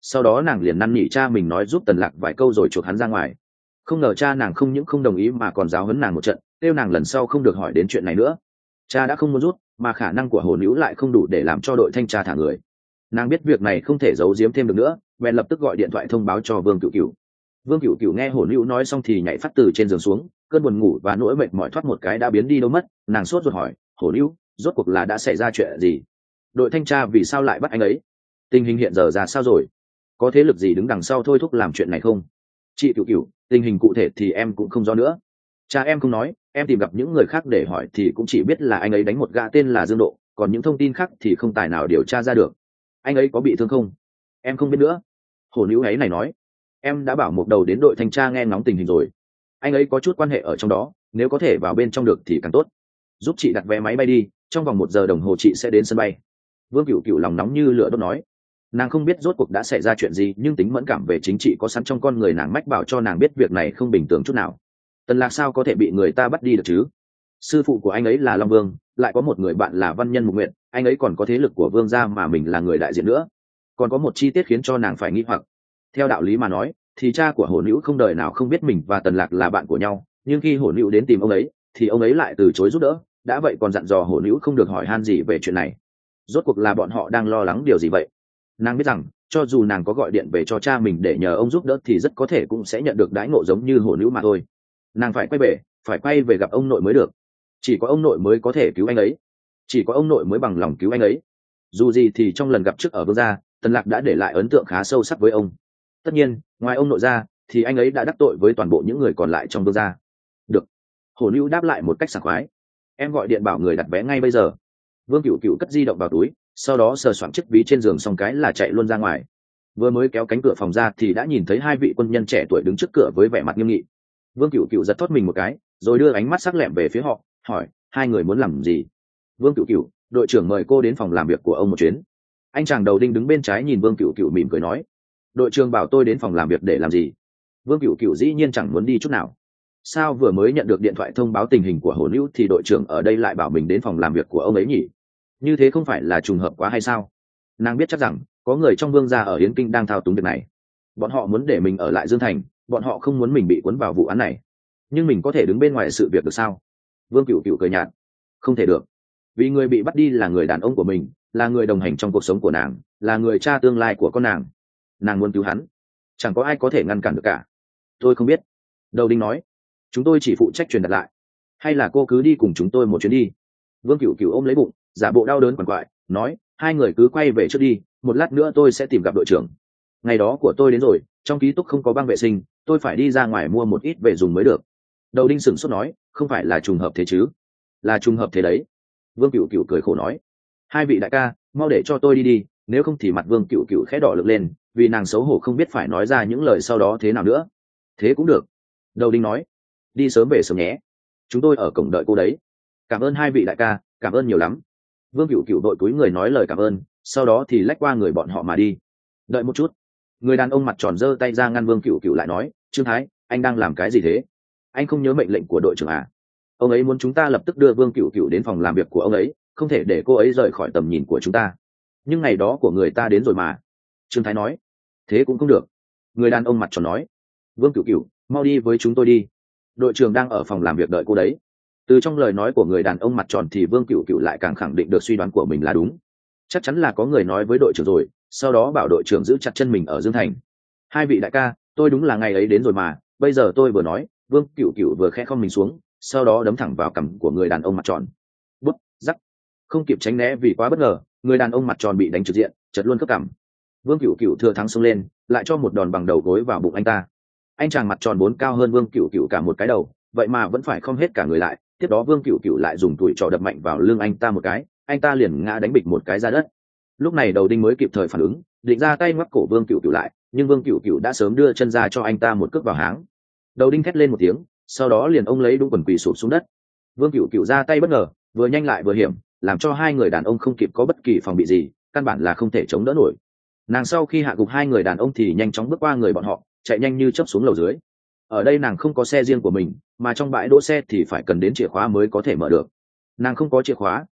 sau đó nàng liền năn nỉ cha mình nói giúp Tần Lạc vài câu rồi chuộc hắn ra ngoài. Không ngờ cha nàng không những không đồng ý mà còn giáo huấn nàng một trận, kêu nàng lần sau không được hỏi đến chuyện này nữa. Cha đã không muốn rút, mà khả năng của Hồ Nữu lại không đủ để làm cho đội thanh tra thả người. Nàng biết việc này không thể giấu giếm thêm được nữa, bèn lập tức gọi điện thoại thông báo cho Vương Cửu Cửu. Vương Cửu Cửu nghe Hồ Nữu nói xong thì nhảy phát từ trên giường xuống, cơn buồn ngủ và nỗi mệt mỏi thoát một cái đã biến đi đâu mất. Nàng sốt ruột hỏi, Hồ Nữu, rốt cuộc là đã xảy ra chuyện gì? Đội thanh tra vì sao lại bắt anh ấy? Tình hình hiện giờ ra sao rồi? Có thế lực gì đứng đằng sau thôi thúc làm chuyện này không? Chị Cửu Cửu, tình hình cụ thể thì em cũng không rõ nữa. Cha em không nói, em tìm gặp những người khác để hỏi thì cũng chỉ biết là anh ấy đánh một gã tên là Dương Độ, còn những thông tin khác thì không tài nào điều tra ra được. Anh ấy có bị thương không? Em không biết nữa. Hồ Nữu ấy này nói, em đã bảo một đầu đến đội thanh tra nghe ngóng tình hình rồi. Anh ấy có chút quan hệ ở trong đó, nếu có thể vào bên trong được thì càng tốt. Giúp chị đặt vé máy bay đi, trong vòng một giờ đồng hồ chị sẽ đến sân bay. Vương Cửu Cửu lòng nóng như lửa đốt nói. Nàng không biết rốt cuộc đã xảy ra chuyện gì, nhưng tính mẫn cảm về chính trị có sẵn trong con người nàng mách bảo cho nàng biết việc này không bình thường chút nào. Tần Lạc sao có thể bị người ta bắt đi được chứ? Sư phụ của anh ấy là Long Vương, lại có một người bạn là văn nhân Mục Nguyện, anh ấy còn có thế lực của vương gia mà mình là người đại diện nữa. Còn có một chi tiết khiến cho nàng phải nghi hoặc. Theo đạo lý mà nói, thì cha của Hồ Nữu không đời nào không biết mình và Tần Lạc là bạn của nhau, nhưng khi Hồ Nữu đến tìm ông ấy, thì ông ấy lại từ chối giúp đỡ, đã vậy còn dặn dò Hồ Nữu không được hỏi han gì về chuyện này. Rốt cuộc là bọn họ đang lo lắng điều gì vậy? Nàng biết rằng, cho dù nàng có gọi điện về cho cha mình để nhờ ông giúp đỡ thì rất có thể cũng sẽ nhận được đãi ngộ giống như Hồ Nữu mà thôi. Nàng phải quay về, phải quay về gặp ông nội mới được. Chỉ có ông nội mới có thể cứu anh ấy. Chỉ có ông nội mới bằng lòng cứu anh ấy. Dù gì thì trong lần gặp trước ở vương gia, Tần Lạc đã để lại ấn tượng khá sâu sắc với ông. Tất nhiên, ngoài ông nội ra, thì anh ấy đã đắc tội với toàn bộ những người còn lại trong vương gia. Được. Hồ Nữu đáp lại một cách sảng khoái. Em gọi điện bảo người đặt vé ngay bây giờ. Vương Cửu Cửu cất di động vào túi, sau đó sờ soạng chiếc ví trên giường xong cái là chạy luôn ra ngoài. Vừa mới kéo cánh cửa phòng ra thì đã nhìn thấy hai vị quân nhân trẻ tuổi đứng trước cửa với vẻ mặt nghiêm nghị. Vương Cửu Cửu giật thoát mình một cái, rồi đưa ánh mắt sắc lẹm về phía họ, hỏi, hai người muốn làm gì? Vương Cửu Cửu, đội trưởng mời cô đến phòng làm việc của ông một chuyến. Anh chàng đầu đinh đứng bên trái nhìn Vương Cửu Cửu mỉm cười nói, đội trưởng bảo tôi đến phòng làm việc để làm gì? Vương Cửu Cửu dĩ nhiên chẳng muốn đi chút nào. Sao vừa mới nhận được điện thoại thông báo tình hình của Hồ Nữu thì đội trưởng ở đây lại bảo mình đến phòng làm việc của ông ấy nhỉ? Như thế không phải là trùng hợp quá hay sao? Nàng biết chắc rằng có người trong vương gia ở Yến Kinh đang thao túng việc này. Bọn họ muốn để mình ở lại Dương Thành, bọn họ không muốn mình bị cuốn vào vụ án này. Nhưng mình có thể đứng bên ngoài sự việc được sao? Vương Cửu Cửu cười nhạt, không thể được. Vì người bị bắt đi là người đàn ông của mình, là người đồng hành trong cuộc sống của nàng, là người cha tương lai của con nàng. Nàng muốn cứu hắn, chẳng có ai có thể ngăn cản được cả. Tôi không biết. Đầu đinh nói, chúng tôi chỉ phụ trách truyền đặt lại. Hay là cô cứ đi cùng chúng tôi một chuyến đi? Vương Cửu Cửu ôm lấy bụng, giả bộ đau đớn quằn quại, nói, hai người cứ quay về trước đi, một lát nữa tôi sẽ tìm gặp đội trưởng. Ngày đó của tôi đến rồi, trong ký túc không có băng vệ sinh, tôi phải đi ra ngoài mua một ít về dùng mới được. Đầu đinh sửng sốt nói, không phải là trùng hợp thế chứ? Là trùng hợp thế đấy. Vương Cửu Cửu cười khổ nói, hai vị đại ca, mau để cho tôi đi đi, nếu không thì mặt Vương Cửu Cửu khẽ đỏ lực lên, vì nàng xấu hổ không biết phải nói ra những lời sau đó thế nào nữa. Thế cũng được. Đầu đinh nói, đi sớm về sớm nhé, chúng tôi ở cổng đợi cô đấy. Cảm ơn hai vị đại ca, cảm ơn nhiều lắm. Vương Cửu Cửu đội túi người nói lời cảm ơn, sau đó thì lách qua người bọn họ mà đi. Đợi một chút. Người đàn ông mặt tròn giơ tay ra ngăn Vương Cửu Cửu lại nói, Trương Thái, anh đang làm cái gì thế? Anh không nhớ mệnh lệnh của đội trưởng à? Ông ấy muốn chúng ta lập tức đưa Vương Cửu Cửu đến phòng làm việc của ông ấy, không thể để cô ấy rời khỏi tầm nhìn của chúng ta. Nhưng ngày đó của người ta đến rồi mà. Trương Thái nói, thế cũng không được. Người đàn ông mặt tròn nói, Vương Cửu Cửu, mau đi với chúng tôi đi. Đội trưởng đang ở phòng làm việc đợi cô đấy. Từ trong lời nói của người đàn ông mặt tròn thì Vương Cửu Cửu lại càng khẳng định được suy đoán của mình là đúng. Chắc chắn là có người nói với đội trưởng rồi, sau đó bảo đội trưởng giữ chặt chân mình ở Dương Thành. Hai vị đại ca, tôi đúng là ngày ấy đến rồi mà, bây giờ tôi vừa nói. Vương Cửu Cửu vừa khẽ khom mình xuống, sau đó đấm thẳng vào cằm của người đàn ông mặt tròn. Bút, rắc. Không kịp tránh né vì quá bất ngờ, người đàn ông mặt tròn bị đánh trực diện, chật luôn khớp cằm. Vương Cửu Cửu thừa thắng xông lên, lại cho một đòn bằng đầu gối vào bụng anh ta. Anh chàng mặt tròn vốn cao hơn Vương Cửu Cửu cả một cái đầu, vậy mà vẫn phải khom hết cả người lại. Tiếp đó Vương Cửu Cửu lại dùng tuổi trò đập mạnh vào lưng anh ta một cái, anh ta liền ngã đánh bịch một cái ra đất. Lúc này Đầu Đinh mới kịp thời phản ứng, định ra tay ngoắc cổ Vương Cửu Cửu lại, nhưng Vương Cửu Cửu đã sớm đưa chân ra cho anh ta một cước vào háng. Đầu Đinh thét lên một tiếng, sau đó liền ông lấy đúng quần quỳ sụp xuống đất. Vương Cửu Cửu ra tay bất ngờ, vừa nhanh lại vừa hiểm, làm cho hai người đàn ông không kịp có bất kỳ phòng bị gì, căn bản là không thể chống đỡ nổi. Nàng sau khi hạ gục hai người đàn ông thì nhanh chóng bước qua người bọn họ, chạy nhanh như chớp xuống lầu dưới. Ở đây nàng không có xe riêng của mình, mà trong bãi đỗ xe thì phải cần đến chìa khóa mới có thể mở được. Nàng không có chìa khóa,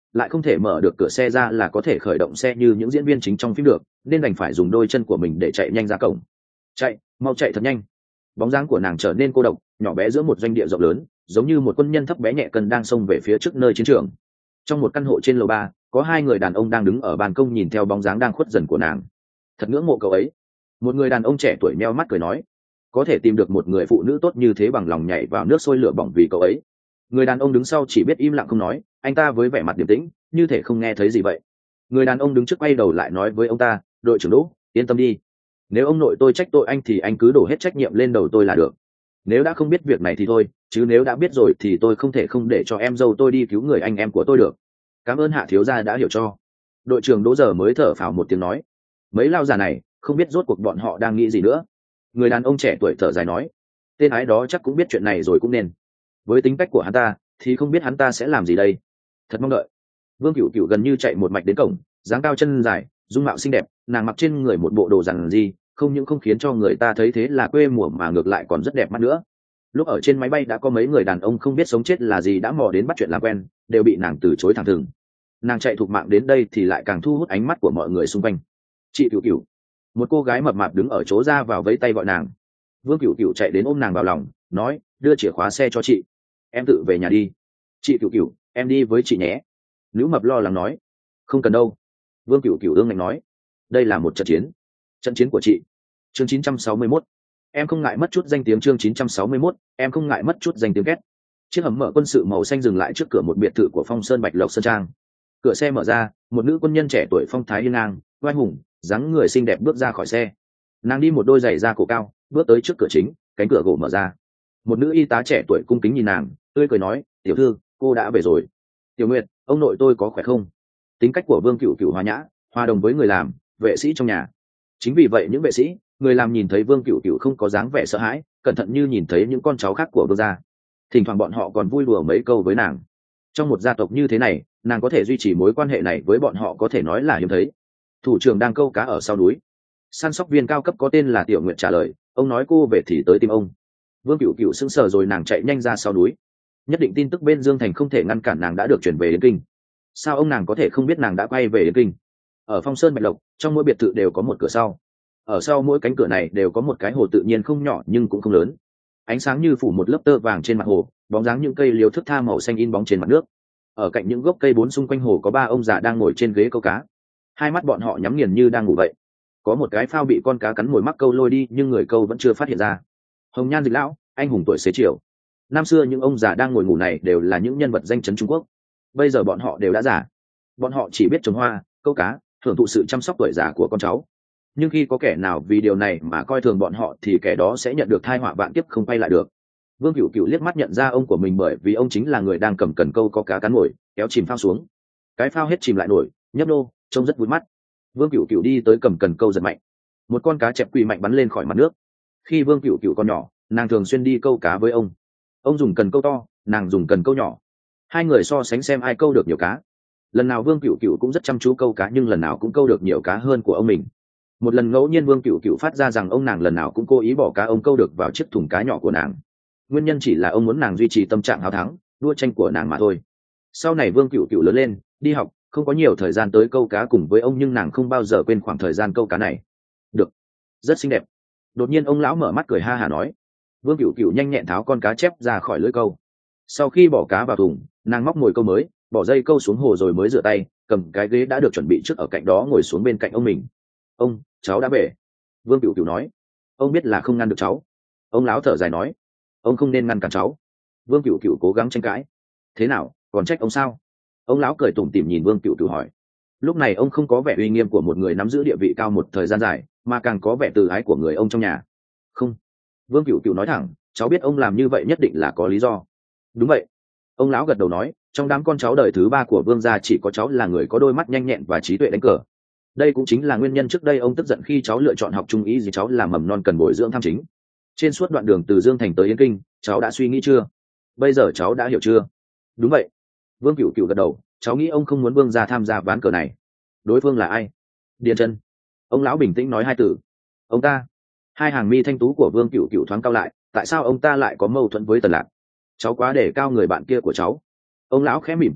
lại không thể mở được cửa xe ra là có thể khởi động xe như những diễn viên chính trong phim được, nên đành phải dùng đôi chân của mình để chạy nhanh ra cổng. Chạy, mau chạy thật nhanh. Bóng dáng của nàng trở nên cô độc, nhỏ bé giữa một doanh địa rộng lớn, giống như một quân nhân thấp bé nhẹ cân đang xông về phía trước nơi chiến trường. Trong một căn hộ trên lầu ba, có hai người đàn ông đang đứng ở ban công nhìn theo bóng dáng đang khuất dần của nàng. Thật ngưỡng mộ cậu ấy. Một người đàn ông trẻ tuổi meo mắt cười nói, có thể tìm được một người phụ nữ tốt như thế bằng lòng nhảy vào nước sôi lửa bỏng vì cậu ấy. Người đàn ông đứng sau chỉ biết im lặng không nói, anh ta với vẻ mặt điềm tĩnh, như thể không nghe thấy gì vậy. Người đàn ông đứng trước quay đầu lại nói với ông ta, đội trưởng Đỗ, yên tâm đi. Nếu ông nội tôi trách tội anh thì anh cứ đổ hết trách nhiệm lên đầu tôi là được. Nếu đã không biết việc này thì thôi, chứ nếu đã biết rồi thì tôi không thể không để cho em dâu tôi đi cứu người anh em của tôi được. Cảm ơn Hạ thiếu gia đã hiểu cho. Đội trưởng Đỗ giờ mới thở phào một tiếng nói, mấy lao già này không biết rốt cuộc bọn họ đang nghĩ gì nữa. Người đàn ông trẻ tuổi thở dài nói, tên ái đó chắc cũng biết chuyện này rồi cũng nên. Với tính cách của hắn ta thì không biết hắn ta sẽ làm gì đây. Thật mong đợi. Vương Cửu Cửu gần như chạy một mạch đến cổng, dáng cao chân dài, dung mạo xinh đẹp, nàng mặc trên người một bộ đồ rằng gì, không những không khiến cho người ta thấy thế là quê mùa mà ngược lại còn rất đẹp mắt nữa. Lúc ở trên máy bay đã có mấy người đàn ông không biết sống chết là gì đã mò đến bắt chuyện làm quen, đều bị nàng từ chối thẳng thừng. Nàng chạy thục mạng đến đây thì lại càng thu hút ánh mắt của mọi người xung quanh. Chị Cửu Cửu. Một cô gái mập mạp đứng ở chỗ ra vào vẫy tay gọi nàng. Vương Cửu Cửu chạy đến ôm nàng vào lòng, nói, đưa chìa khóa xe cho chị, em tự về nhà đi. Chị Cửu Cửu, em đi với chị nhé. Nữ mập lo lắng nói, không cần đâu. Vương Cửu Cửu ương ngạnh nói, đây là một trận chiến, trận chiến của chị. Chương chín trăm sáu mươi mốt, em không ngại mất chút danh tiếng. Chương chín trăm sáu mươi mốt, em không ngại mất chút danh tiếng két. Chiếc hầm mở quân sự màu xanh dừng lại trước cửa một biệt thự của Phong Sơn Bạch Lộc Sơn Trang. Cửa xe mở ra, một nữ quân nhân trẻ tuổi phong thái hiên ngang, oai hùng, dáng người xinh đẹp bước ra khỏi xe. Nàng đi một đôi giày da cổ cao, bước tới trước cửa chính, cánh cửa gỗ mở ra. Một nữ y tá trẻ tuổi cung kính nhìn nàng, tươi cười nói, tiểu thư, cô đã về rồi. Tiểu Nguyệt, ông nội tôi có khỏe không? Tính cách của Vương Cửu Cửu hòa nhã, hòa đồng với người làm, vệ sĩ trong nhà. Chính vì vậy những vệ sĩ, người làm nhìn thấy Vương Cửu Cửu không có dáng vẻ sợ hãi, cẩn thận như nhìn thấy những con cháu khác của vương gia. Thỉnh thoảng bọn họ còn vui đùa mấy câu với nàng. Trong một gia tộc như thế này, nàng có thể duy trì mối quan hệ này với bọn họ có thể nói là hiếm thấy. Thủ trưởng đang câu cá ở sau núi. Săn sóc viên cao cấp có tên là Tiểu Nguyệt trả lời, ông nói cô về thì tới tìm ông. Vương Cửu Cửu sững sờ rồi nàng chạy nhanh ra sau núi. Nhất định tin tức bên Dương Thành không thể ngăn cản nàng đã được chuyển về Yến Kinh. Sao ông nàng có thể không biết nàng đã quay về Yến Kinh? Ở Phong Sơn Bạch Lộc, trong mỗi biệt thự đều có một cửa sau. Ở sau mỗi cánh cửa này đều có một cái hồ tự nhiên không nhỏ nhưng cũng không lớn. Ánh sáng như phủ một lớp tơ vàng trên mặt hồ, bóng dáng những cây liễu thước tha màu xanh in bóng trên mặt nước. Ở cạnh những gốc cây bốn xung quanh hồ có ba ông già đang ngồi trên ghế câu cá. Hai mắt bọn họ nhắm nghiền như đang ngủ vậy. Có một cái phao bị con cá cắn mồi mắc câu lôi đi nhưng người câu vẫn chưa phát hiện ra. Hồng Nhan Dịch Lão, anh hùng tuổi xế chiều. Năm xưa những ông già đang ngồi ngủ này đều là những nhân vật danh chấn Trung Quốc. Bây giờ bọn họ đều đã già. Bọn họ chỉ biết trồng hoa, câu cá, hưởng thụ sự chăm sóc tuổi già của con cháu. Nhưng khi có kẻ nào vì điều này mà coi thường bọn họ thì kẻ đó sẽ nhận được tai họa vạn kiếp không quay lại được. Vương Cửu Cửu liếc mắt nhận ra ông của mình bởi vì ông chính là người đang cầm cần câu có cá cắn mồi, kéo chìm phao xuống. Cái phao hết chìm lại nổi, nhấp nô, trông rất vui mắt. Vương Cửu Cửu đi tới cầm cần câu giật mạnh. Một con cá chẹp quỳ mạnh bắn lên khỏi mặt nước. Khi Vương Cửu Cửu còn nhỏ, nàng thường xuyên đi câu cá với ông. Ông dùng cần câu to, nàng dùng cần câu nhỏ. Hai người so sánh xem ai câu được nhiều cá. Lần nào Vương Cửu Cửu cũng rất chăm chú câu cá nhưng lần nào cũng câu được nhiều cá hơn của ông mình. Một lần ngẫu nhiên Vương Cửu Cửu phát ra rằng ông nàng lần nào cũng cố ý bỏ cá ông câu được vào chiếc thùng cá nhỏ của nàng. Nguyên nhân chỉ là ông muốn nàng duy trì tâm trạng háo thắng, đua tranh của nàng mà thôi. Sau này Vương Cửu Cửu lớn lên, đi học, không có nhiều thời gian tới câu cá cùng với ông nhưng nàng không bao giờ quên khoảng thời gian câu cá này. Được, rất xinh đẹp. Đột nhiên ông lão mở mắt cười ha hả nói. Vương Cửu Cửu nhanh nhẹn tháo con cá chép ra khỏi lưỡi câu. Sau khi bỏ cá vào thùng, nàng móc mồi câu mới, bỏ dây câu xuống hồ rồi mới rửa tay, cầm cái ghế đã được chuẩn bị trước ở cạnh đó ngồi xuống bên cạnh ông mình. Ông, cháu đã về. Vương Cửu Cửu nói. Ông biết là không ngăn được cháu. Ông lão thở dài nói. Ông không nên ngăn cản cháu. Vương Cửu Cửu cố gắng tranh cãi. Thế nào, còn trách ông sao? Ông lão cười tủm tỉm nhìn Vương Cửu Cửu hỏi. Lúc này ông không có vẻ uy nghiêm của một người nắm giữ địa vị cao một thời gian dài, mà càng có vẻ từ ái của người ông trong nhà. Không. Vương Cửu Cửu nói thẳng, cháu biết ông làm như vậy nhất định là có lý do. Đúng vậy. Ông lão gật đầu nói, trong đám con cháu đời thứ ba của Vương gia chỉ có cháu là người có đôi mắt nhanh nhẹn và trí tuệ đánh cờ. Đây cũng chính là nguyên nhân trước đây ông tức giận khi cháu lựa chọn học trung ý gì cháu là mầm non cần bồi dưỡng tham chính. Trên suốt đoạn đường từ Dương Thành tới Yến Kinh, cháu đã suy nghĩ chưa? Bây giờ cháu đã hiểu chưa? Đúng vậy. Vương Cửu Cửu gật đầu, cháu nghĩ ông không muốn Vương gia tham gia ván cờ này. Đối phương là ai? Điền Chân. Ông lão bình tĩnh nói hai từ. Ông ta. Hai hàng mi thanh tú của Vương Cửu Cửu thoáng cao lại, tại sao ông ta lại có mâu thuẫn với Tần Lạc? Cháu quá để cao người bạn kia của cháu. Ông lão khẽ mỉm cười nói,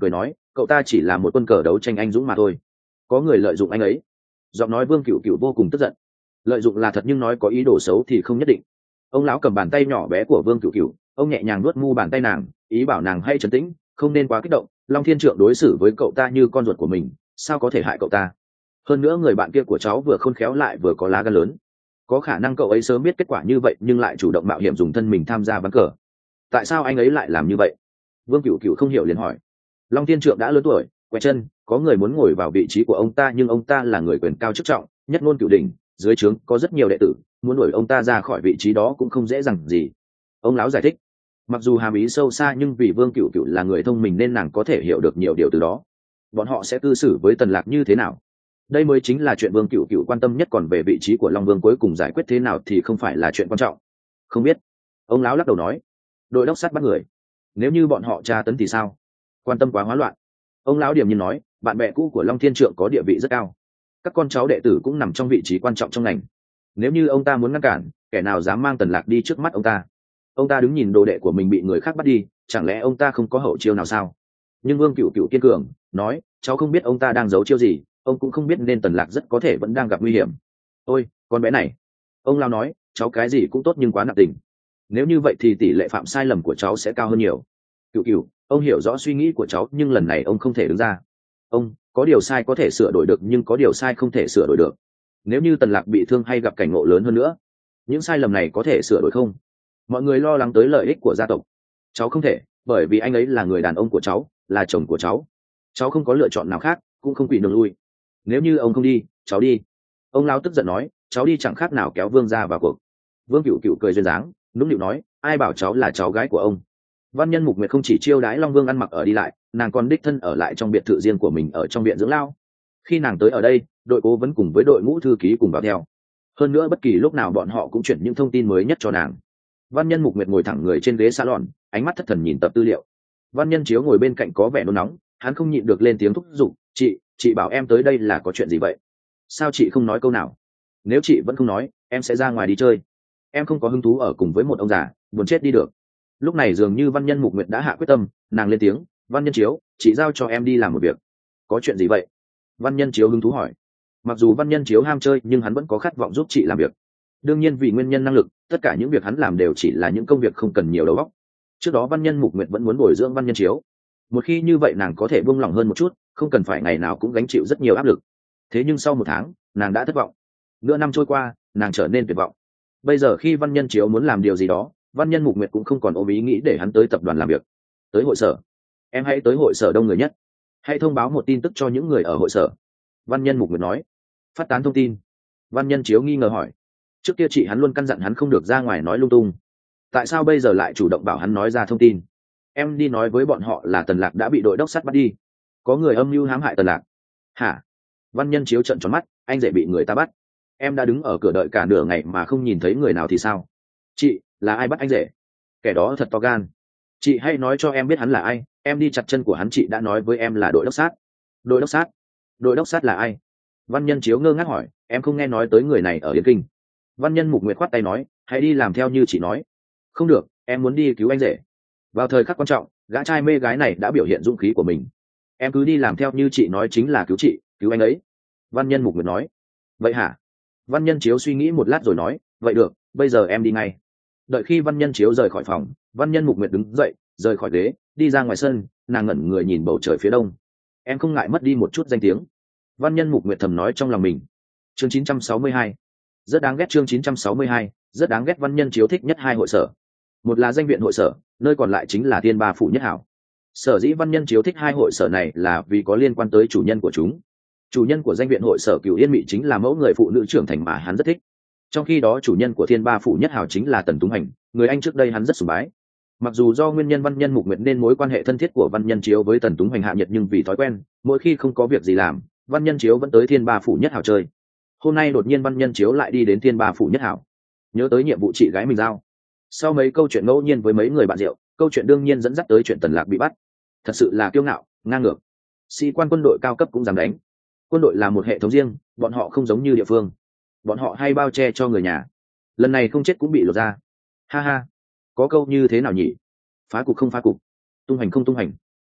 cậu ta chỉ là một quân cờ đấu tranh anh dũng mà thôi, có người lợi dụng anh ấy. Giọng nói Vương Cửu Cửu vô cùng tức giận. Lợi dụng là thật nhưng nói có ý đồ xấu thì không nhất định. Ông lão cầm bàn tay nhỏ bé của Vương Cửu Cửu, ông nhẹ nhàng nuốt mu bàn tay nàng, ý bảo nàng hãy trấn tĩnh, không nên quá kích động. Long Thiên Trượng đối xử với cậu ta như con ruột của mình, sao có thể hại cậu ta? Hơn nữa người bạn kia của cháu vừa khôn khéo lại vừa có lá gan lớn, có khả năng cậu ấy sớm biết kết quả như vậy nhưng lại chủ động mạo hiểm dùng thân mình tham gia ván cờ. Tại sao anh ấy lại làm như vậy? Vương Cửu Cửu không hiểu liền hỏi. Long Thiên Trượng đã lớn tuổi, quẹt chân, có người muốn ngồi vào vị trí của ông ta nhưng ông ta là người quyền cao chức trọng, nhất ngôn cửu đỉnh, dưới trướng có rất nhiều đệ tử, muốn đuổi ông ta ra khỏi vị trí đó cũng không dễ dàng gì. Ông lão giải thích. Mặc dù hàm ý sâu xa nhưng vì Vương Cửu Cửu là người thông minh nên nàng có thể hiểu được nhiều điều từ đó. Bọn họ sẽ cư xử với Tần Lạc như thế nào? Đây mới chính là chuyện Vương Cửu Cửu quan tâm nhất, còn về vị trí của Long Vương cuối cùng giải quyết thế nào thì không phải là chuyện quan trọng. Không biết. Ông lão lắc đầu nói. Đội đốc sát bắt người. Nếu như bọn họ tra tấn thì sao? Quan tâm quá hóa loạn. Ông lão điểm nhiên nói, bạn bè cũ của Long Thiên Trượng có địa vị rất cao, các con cháu đệ tử cũng nằm trong vị trí quan trọng trong ngành. Nếu như ông ta muốn ngăn cản, kẻ nào dám mang Tần Lạc đi trước mắt ông ta? Ông ta đứng nhìn đồ đệ của mình bị người khác bắt đi, chẳng lẽ ông ta không có hậu chiêu nào sao? Nhưng Vương Cửu Cửu kiên cường nói, cháu không biết ông ta đang giấu chiêu gì, ông cũng không biết nên Tần Lạc rất có thể vẫn đang gặp nguy hiểm. Ôi con bé này, ông lão nói, cháu cái gì cũng tốt nhưng quá nặng tình, nếu như vậy thì tỷ lệ phạm sai lầm của cháu sẽ cao hơn nhiều. Cửu Cửu, ông hiểu rõ suy nghĩ của cháu nhưng lần này ông không thể đứng ra. Ông có điều sai có thể sửa đổi được nhưng có điều sai không thể sửa đổi được. Nếu như Tần Lạc bị thương hay gặp cảnh ngộ lớn hơn nữa, những sai lầm này có thể sửa đổi không? Mọi người lo lắng tới lợi ích của gia tộc. Cháu không thể, bởi vì anh ấy là người đàn ông của cháu, là chồng của cháu. Cháu không có lựa chọn nào khác, cũng không quỵ đường lui. Nếu như ông không đi, cháu đi. Ông lão tức giận nói, cháu đi chẳng khác nào kéo Vương gia vào cuộc. Vương Cửu Cửu cười duyên dáng, nũng nịu nói, ai bảo cháu là cháu gái của ông. Văn Nhân Mục Nguyệt không chỉ chiêu đãi Long Vương ăn mặc ở đi lại, nàng còn đích thân ở lại trong biệt thự riêng của mình ở trong viện dưỡng lao. Khi nàng tới ở đây, đội cố vấn cùng với đội ngũ thư ký cùng vào theo. Hơn nữa bất kỳ lúc nào bọn họ cũng chuyển những thông tin mới nhất cho nàng. Văn Nhân Mục Nguyệt ngồi thẳng người trên ghế salon, ánh mắt thất thần nhìn tập tư liệu. Văn Nhân Chiếu ngồi bên cạnh có vẻ nôn nóng, hắn không nhịn được lên tiếng thúc giục, chị chị bảo em tới đây là có chuyện gì vậy? Sao chị không nói câu nào? Nếu chị vẫn không nói, em sẽ ra ngoài đi chơi. Em không có hứng thú ở cùng với một ông già, buồn chết đi được. Lúc này dường như Văn Nhân Mục Nguyệt đã hạ quyết tâm, nàng lên tiếng, Văn Nhân Chiếu, chị giao cho em đi làm một việc. Có chuyện gì vậy? Văn Nhân Chiếu hứng thú hỏi. Mặc dù Văn Nhân Chiếu ham chơi nhưng hắn vẫn có khát vọng giúp chị làm việc. Đương nhiên vì nguyên nhân năng lực, tất cả những việc hắn làm đều chỉ là những công việc không cần nhiều đầu óc. Trước đó Văn Nhân Mục Nguyệt vẫn muốn bồi dưỡng Văn Nhân Chiếu. Một khi như vậy nàng có thể buông lỏng hơn một chút, không cần phải ngày nào cũng gánh chịu rất nhiều áp lực. Thế nhưng sau một tháng, nàng đã thất vọng. Nửa năm trôi qua, nàng trở nên tuyệt vọng. Bây giờ khi Văn Nhân Chiếu muốn làm điều gì đó, Văn Nhân Mục Nguyệt cũng không còn ôm ý nghĩ để hắn tới tập đoàn làm việc. Tới hội sở. Em hãy tới hội sở đông người nhất. Hãy thông báo một tin tức cho những người ở hội sở. Văn Nhân Mục Nguyệt nói. Phát tán thông tin. Văn Nhân Chiếu nghi ngờ hỏi. Trước kia chị hắn luôn căn dặn hắn không được ra ngoài nói lung tung. Tại sao bây giờ lại chủ động bảo hắn nói ra thông tin? Em đi nói với bọn họ là Tần Lạc đã bị đội đốc sát bắt đi. Có người âm mưu hãm hại Tần Lạc. Hả? Văn Nhân Chiếu trợn tròn mắt, anh dễ bị người ta bắt. Em đã đứng ở cửa đợi cả nửa ngày mà không nhìn thấy người nào thì sao? Chị, là ai bắt anh rể? Kẻ đó thật to gan. Chị hãy nói cho em biết hắn là ai, em đi chặt chân của hắn. Chị đã nói với em là đội đốc sát. Đội đốc sát? Đội đốc sát là ai? Văn Nhân Chiếu ngơ ngác hỏi, em không nghe nói tới người này ở Yên Kinh. Văn Nhân Mục Nguyệt khoát tay nói, hãy đi làm theo như chị nói. Không được, em muốn đi cứu anh rể. Vào thời khắc quan trọng, gã trai mê gái này đã biểu hiện dũng khí của mình. Em cứ đi làm theo như chị nói chính là cứu chị, cứu anh ấy. Văn Nhân Mục Nguyệt nói. Vậy hả? Văn Nhân Chiếu suy nghĩ một lát rồi nói, vậy được, bây giờ em đi ngay. Đợi khi Văn Nhân Chiếu rời khỏi phòng, Văn Nhân Mục Nguyệt đứng dậy, rời khỏi ghế, đi ra ngoài sân, nàng ngẩn người nhìn bầu trời phía đông. Em không ngại mất đi một chút danh tiếng. Văn Nhân Mục Nguyệt thầm nói trong lòng mình. Chương chín trăm sáu mươi hai. Rất đáng ghét. Chương chín trăm sáu mươi hai. Rất đáng ghét. Văn Nhân Chiếu thích nhất hai hội sở. Một là danh viện hội sở, nơi còn lại chính là Thiên Ba Phủ Nhất Hảo. Sở dĩ Văn Nhân Chiếu thích hai hội sở này là vì có liên quan tới chủ nhân của chúng. Chủ nhân của danh viện hội sở Cửu Yên Mị chính là mẫu người phụ nữ trưởng thành mà hắn rất thích. Trong khi đó chủ nhân của Thiên Ba Phủ Nhất Hảo chính là Tần Túng Hành, người anh trước đây hắn rất sùng bái. Mặc dù do nguyên nhân Văn Nhân Mục Nguyệt nên mối quan hệ thân thiết của Văn Nhân Chiếu với Tần Túng Hành hạ nhiệt, nhưng vì thói quen, mỗi khi không có việc gì làm, Văn Nhân Chiếu vẫn tới Thiên Ba Phủ Nhất Hảo chơi. Hôm nay đột nhiên Văn Nhân Chiếu lại đi đến Thiên Ba Phủ Nhất Hảo, nhớ tới nhiệm vụ chị gái mình giao. Sau mấy câu chuyện ngẫu nhiên với mấy người bạn rượu, câu chuyện đương nhiên dẫn dắt tới chuyện Tần Lạc bị bắt. Thật sự là kiêu ngạo, ngang ngược. Sĩ quan quân đội cao cấp cũng dám đánh. Quân đội là một hệ thống riêng, bọn họ không giống như địa phương. Bọn họ hay bao che cho người nhà. Lần này không chết cũng bị lột ra. Ha ha, có câu như thế nào nhỉ? Phá cục không phá cục, tung hành không tung hành.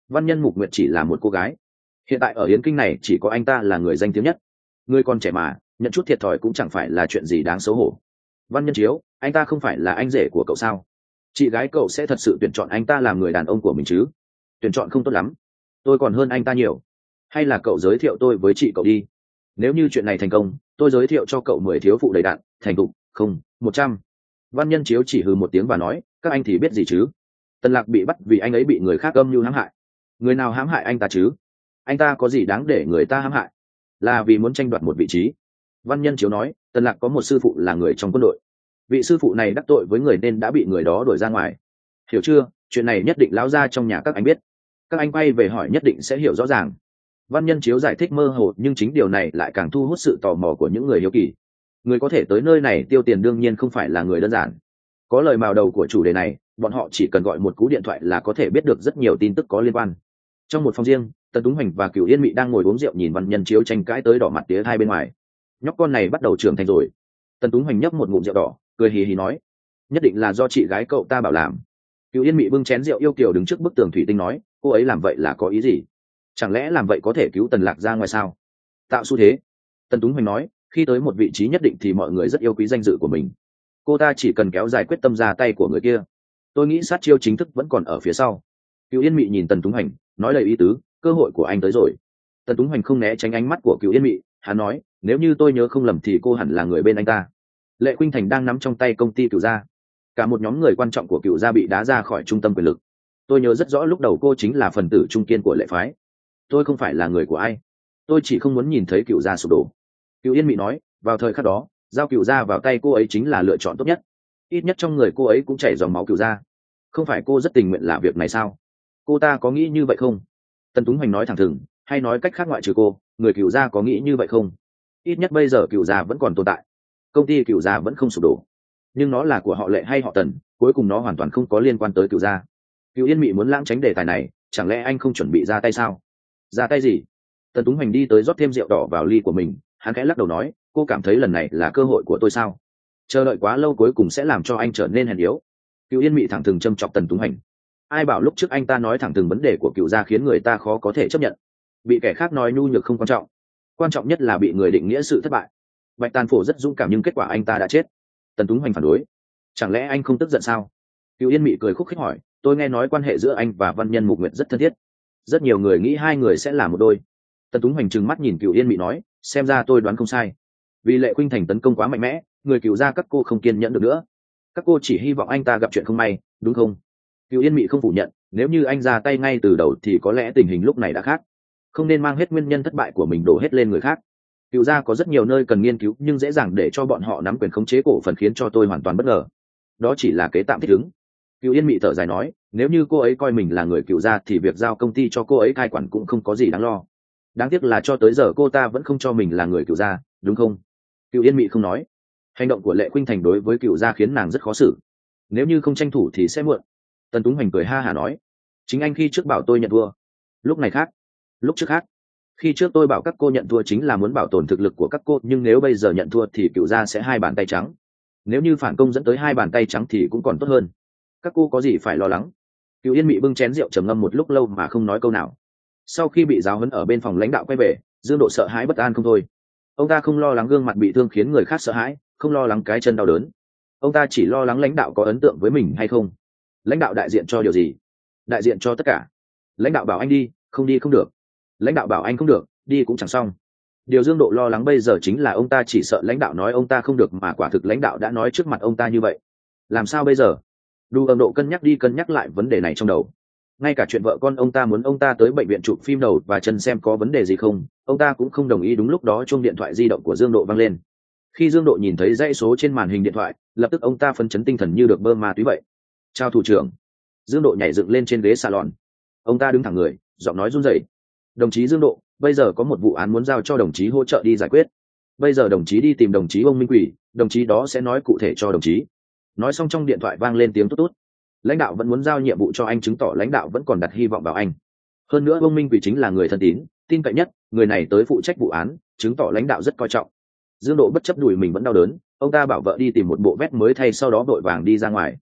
Văn Nhân Mục Nguyệt chỉ là một cô gái, hiện tại ở Yến Kinh này chỉ có anh ta là người danh tiếng nhất. Người còn trẻ mà nhận chút thiệt thòi cũng chẳng phải là chuyện gì đáng xấu hổ. Văn Nhân Chiếu, anh ta không phải là anh rể của cậu sao? Chị gái cậu sẽ thật sự tuyển chọn anh ta làm người đàn ông của mình chứ? Tuyển chọn không tốt lắm, tôi còn hơn anh ta nhiều. Hay là cậu giới thiệu tôi với chị cậu đi. Nếu như chuyện này thành công, tôi giới thiệu cho cậu mười thiếu phụ đầy đặn, thành thục, không, một trăm. Văn Nhân Chiếu chỉ hừ một tiếng và nói, các anh thì biết gì chứ? Tần Lạc bị bắt vì anh ấy bị người khác âm mưu hãm hại. Người nào hãm hại anh ta chứ? Anh ta có gì đáng để người ta hãm hại? Là vì muốn tranh đoạt một vị trí. Văn Nhân Chiếu nói, Tần Lạc có một sư phụ là người trong quân đội. Vị sư phụ này đắc tội với người nên đã bị người đó đuổi ra ngoài. Hiểu chưa? Chuyện này nhất định lão gia trong nhà các anh biết. Các anh quay về hỏi nhất định sẽ hiểu rõ ràng. Văn Nhân Chiếu giải thích mơ hồ, nhưng chính điều này lại càng thu hút sự tò mò của những người hiếu kỳ. Người có thể tới nơi này tiêu tiền đương nhiên không phải là người đơn giản. Có lời mào đầu của chủ đề này, bọn họ chỉ cần gọi một cú điện thoại là có thể biết được rất nhiều tin tức có liên quan. Trong một phòng riêng, Tần Túng Hoành và Cửu Yên Mị đang ngồi uống rượu nhìn Văn Nhân Chiếu tranh cãi tới đỏ mặt tía hai bên ngoài. Nhóc con này bắt đầu trưởng thành rồi. Tần Túng Hoành nhấp một ngụm rượu đỏ, cười hì hì nói, nhất định là do chị gái cậu ta bảo làm. Cửu Yên Mị bưng chén rượu yêu kiều đứng trước bức tường thủy tinh nói, cô ấy làm vậy là có ý gì? Chẳng lẽ làm vậy có thể cứu Tần Lạc ra ngoài sao? Tạo xu thế. Tần Túng Hoành nói, khi tới một vị trí nhất định thì mọi người rất yêu quý danh dự của mình. Cô ta chỉ cần kéo dài quyết tâm ra tay của người kia. Tôi nghĩ sát chiêu chính thức vẫn còn ở phía sau. Cửu Yên Mị nhìn Tần Túng Hoành, nói đầy ý tứ, cơ hội của anh tới rồi. Tần Túng Hoành không né tránh ánh mắt của Cửu Yên Mị, hắn nói, nếu như tôi nhớ không lầm thì cô hẳn là người bên anh ta. Lệ Khuynh Thành đang nắm trong tay công ty Cửu gia. Cả một nhóm người quan trọng của Cửu gia bị đá ra khỏi trung tâm quyền lực. Tôi nhớ rất rõ lúc đầu cô chính là phần tử trung kiên của Lệ phái. Tôi không phải là người của ai, tôi chỉ không muốn nhìn thấy Cửu gia sụp đổ. Cửu Yên Mị nói, vào thời khắc đó, giao Cửu gia vào tay cô ấy chính là lựa chọn tốt nhất. Ít nhất trong người cô ấy cũng chảy dòng máu Cửu gia. Không phải cô rất tình nguyện làm việc này sao? Cô ta có nghĩ như vậy không? Tần Túng Hoành nói thẳng thừng, hay nói cách khác ngoại trừ cô, người Cửu gia có nghĩ như vậy không? Ít nhất bây giờ Cửu gia vẫn còn tồn tại, công ty Cửu gia vẫn không sụp đổ, nhưng nó là của họ Lệ hay họ Tần, cuối cùng nó hoàn toàn không có liên quan tới Cửu gia. Cửu Yên Mị muốn lãng tránh đề tài này, chẳng lẽ anh không chuẩn bị ra tay sao? Ra tay gì? Tần Túng Hoành đi tới rót thêm rượu đỏ vào ly của mình, hắn khẽ lắc đầu nói, cô cảm thấy lần này là cơ hội của tôi sao? Chờ đợi quá lâu cuối cùng sẽ làm cho anh trở nên hèn yếu. Cửu Yên Mị thẳng thừng châm chọc Tần Túng Hoành. Ai bảo lúc trước anh ta nói thẳng thừng vấn đề của Cửu gia khiến người ta khó có thể chấp nhận. Bị kẻ khác nói nhu nhược không quan trọng, quan trọng nhất là bị người định nghĩa sự thất bại. Bạch Tàn Phổ rất dũng cảm nhưng kết quả anh ta đã chết. Tần Túng Hoành phản đối. Chẳng lẽ anh không tức giận sao? Cửu Yên Mị cười khúc khích hỏi, tôi nghe nói quan hệ giữa anh và Văn Nhân Mục Nguyệt rất thân thiết, rất nhiều người nghĩ hai người sẽ là một đôi. Tần Túng Hoành trừng mắt nhìn Cửu Yên Mị nói, xem ra tôi đoán không sai. Vì Lệ Khuynh Thành tấn công quá mạnh mẽ, người Cửu gia các cô không kiên nhẫn được nữa. Các cô chỉ hy vọng anh ta gặp chuyện không may, đúng không? Cửu Yên Mị không phủ nhận, nếu như anh ra tay ngay từ đầu thì có lẽ tình hình lúc này đã khác. Không nên mang hết nguyên nhân thất bại của mình đổ hết lên người khác. Cửu gia có rất nhiều nơi cần nghiên cứu, nhưng dễ dàng để cho bọn họ nắm quyền khống chế cổ phần khiến cho tôi hoàn toàn bất ngờ. Đó chỉ là kế tạm thích ứng. Cửu Yên Mị thở dài nói, nếu như cô ấy coi mình là người Cửu gia thì việc giao công ty cho cô ấy cai quản cũng không có gì đáng lo. Đáng tiếc là cho tới giờ cô ta vẫn không cho mình là người Cửu gia, đúng không? Cửu Yên Mị không nói. Hành động của Lệ Khuynh Thành đối với Cửu gia khiến nàng rất khó xử. Nếu như không tranh thủ thì sẽ muộn. Tần Túng Hoành cười ha hả nói, chính anh khi trước bảo tôi nhận thua, lúc này khác, lúc trước khác. Khi trước tôi bảo các cô nhận thua chính là muốn bảo tồn thực lực của các cô, nhưng nếu bây giờ nhận thua thì Cửu gia sẽ hai bàn tay trắng. Nếu như phản công dẫn tới hai bàn tay trắng thì cũng còn tốt hơn. Các cô có gì phải lo lắng? Cửu Yên Mị bưng chén rượu trầm ngâm một lúc lâu mà không nói câu nào. Sau khi bị giáo huấn ở bên phòng lãnh đạo quay về, Dương Độ sợ hãi bất an không thôi. Ông ta không lo lắng gương mặt bị thương khiến người khác sợ hãi, không lo lắng cái chân đau đớn. Ông ta chỉ lo lắng lãnh đạo có ấn tượng với mình hay không. Lãnh đạo đại diện cho điều gì? Đại diện cho tất cả. Lãnh đạo bảo anh đi, không đi không được. Lãnh đạo bảo anh không được, đi cũng chẳng xong. Điều Dương Độ lo lắng bây giờ chính là ông ta chỉ sợ lãnh đạo nói ông ta không được, mà quả thực lãnh đạo đã nói trước mặt ông ta như vậy. Làm sao bây giờ? Đủ ầm độ cân nhắc đi cân nhắc lại vấn đề này trong đầu. Ngay cả chuyện vợ con ông ta muốn ông ta tới bệnh viện chụp phim đầu và chân xem có vấn đề gì không, ông ta cũng không đồng ý. Đúng lúc đó chuông điện thoại di động của Dương Độ vang lên. Khi Dương Độ nhìn thấy dãy số trên màn hình điện thoại, lập tức ông ta phấn chấn tinh thần như được bơm ma túy vậy. Chào thủ trưởng. Dương Độ nhảy dựng lên trên ghế salon. Ông ta đứng thẳng người, giọng nói run rẩy. Đồng chí Dương Độ, bây giờ có một vụ án muốn giao cho đồng chí hỗ trợ đi giải quyết. Bây giờ đồng chí đi tìm đồng chí ông Minh Quỷ, đồng chí đó sẽ nói cụ thể cho đồng chí. Nói xong trong điện thoại vang lên tiếng tút tút. Lãnh đạo vẫn muốn giao nhiệm vụ cho anh, chứng tỏ lãnh đạo vẫn còn đặt hy vọng vào anh. Hơn nữa ông Minh Quỷ chính là người thân tín, tin cậy nhất, người này tới phụ trách vụ án, chứng tỏ lãnh đạo rất coi trọng. Dương Độ bất chấp đùi mình vẫn đau đớn, ông ta bảo vợ đi tìm một bộ vest mới thay, sau đó vội vàng đi ra ngoài.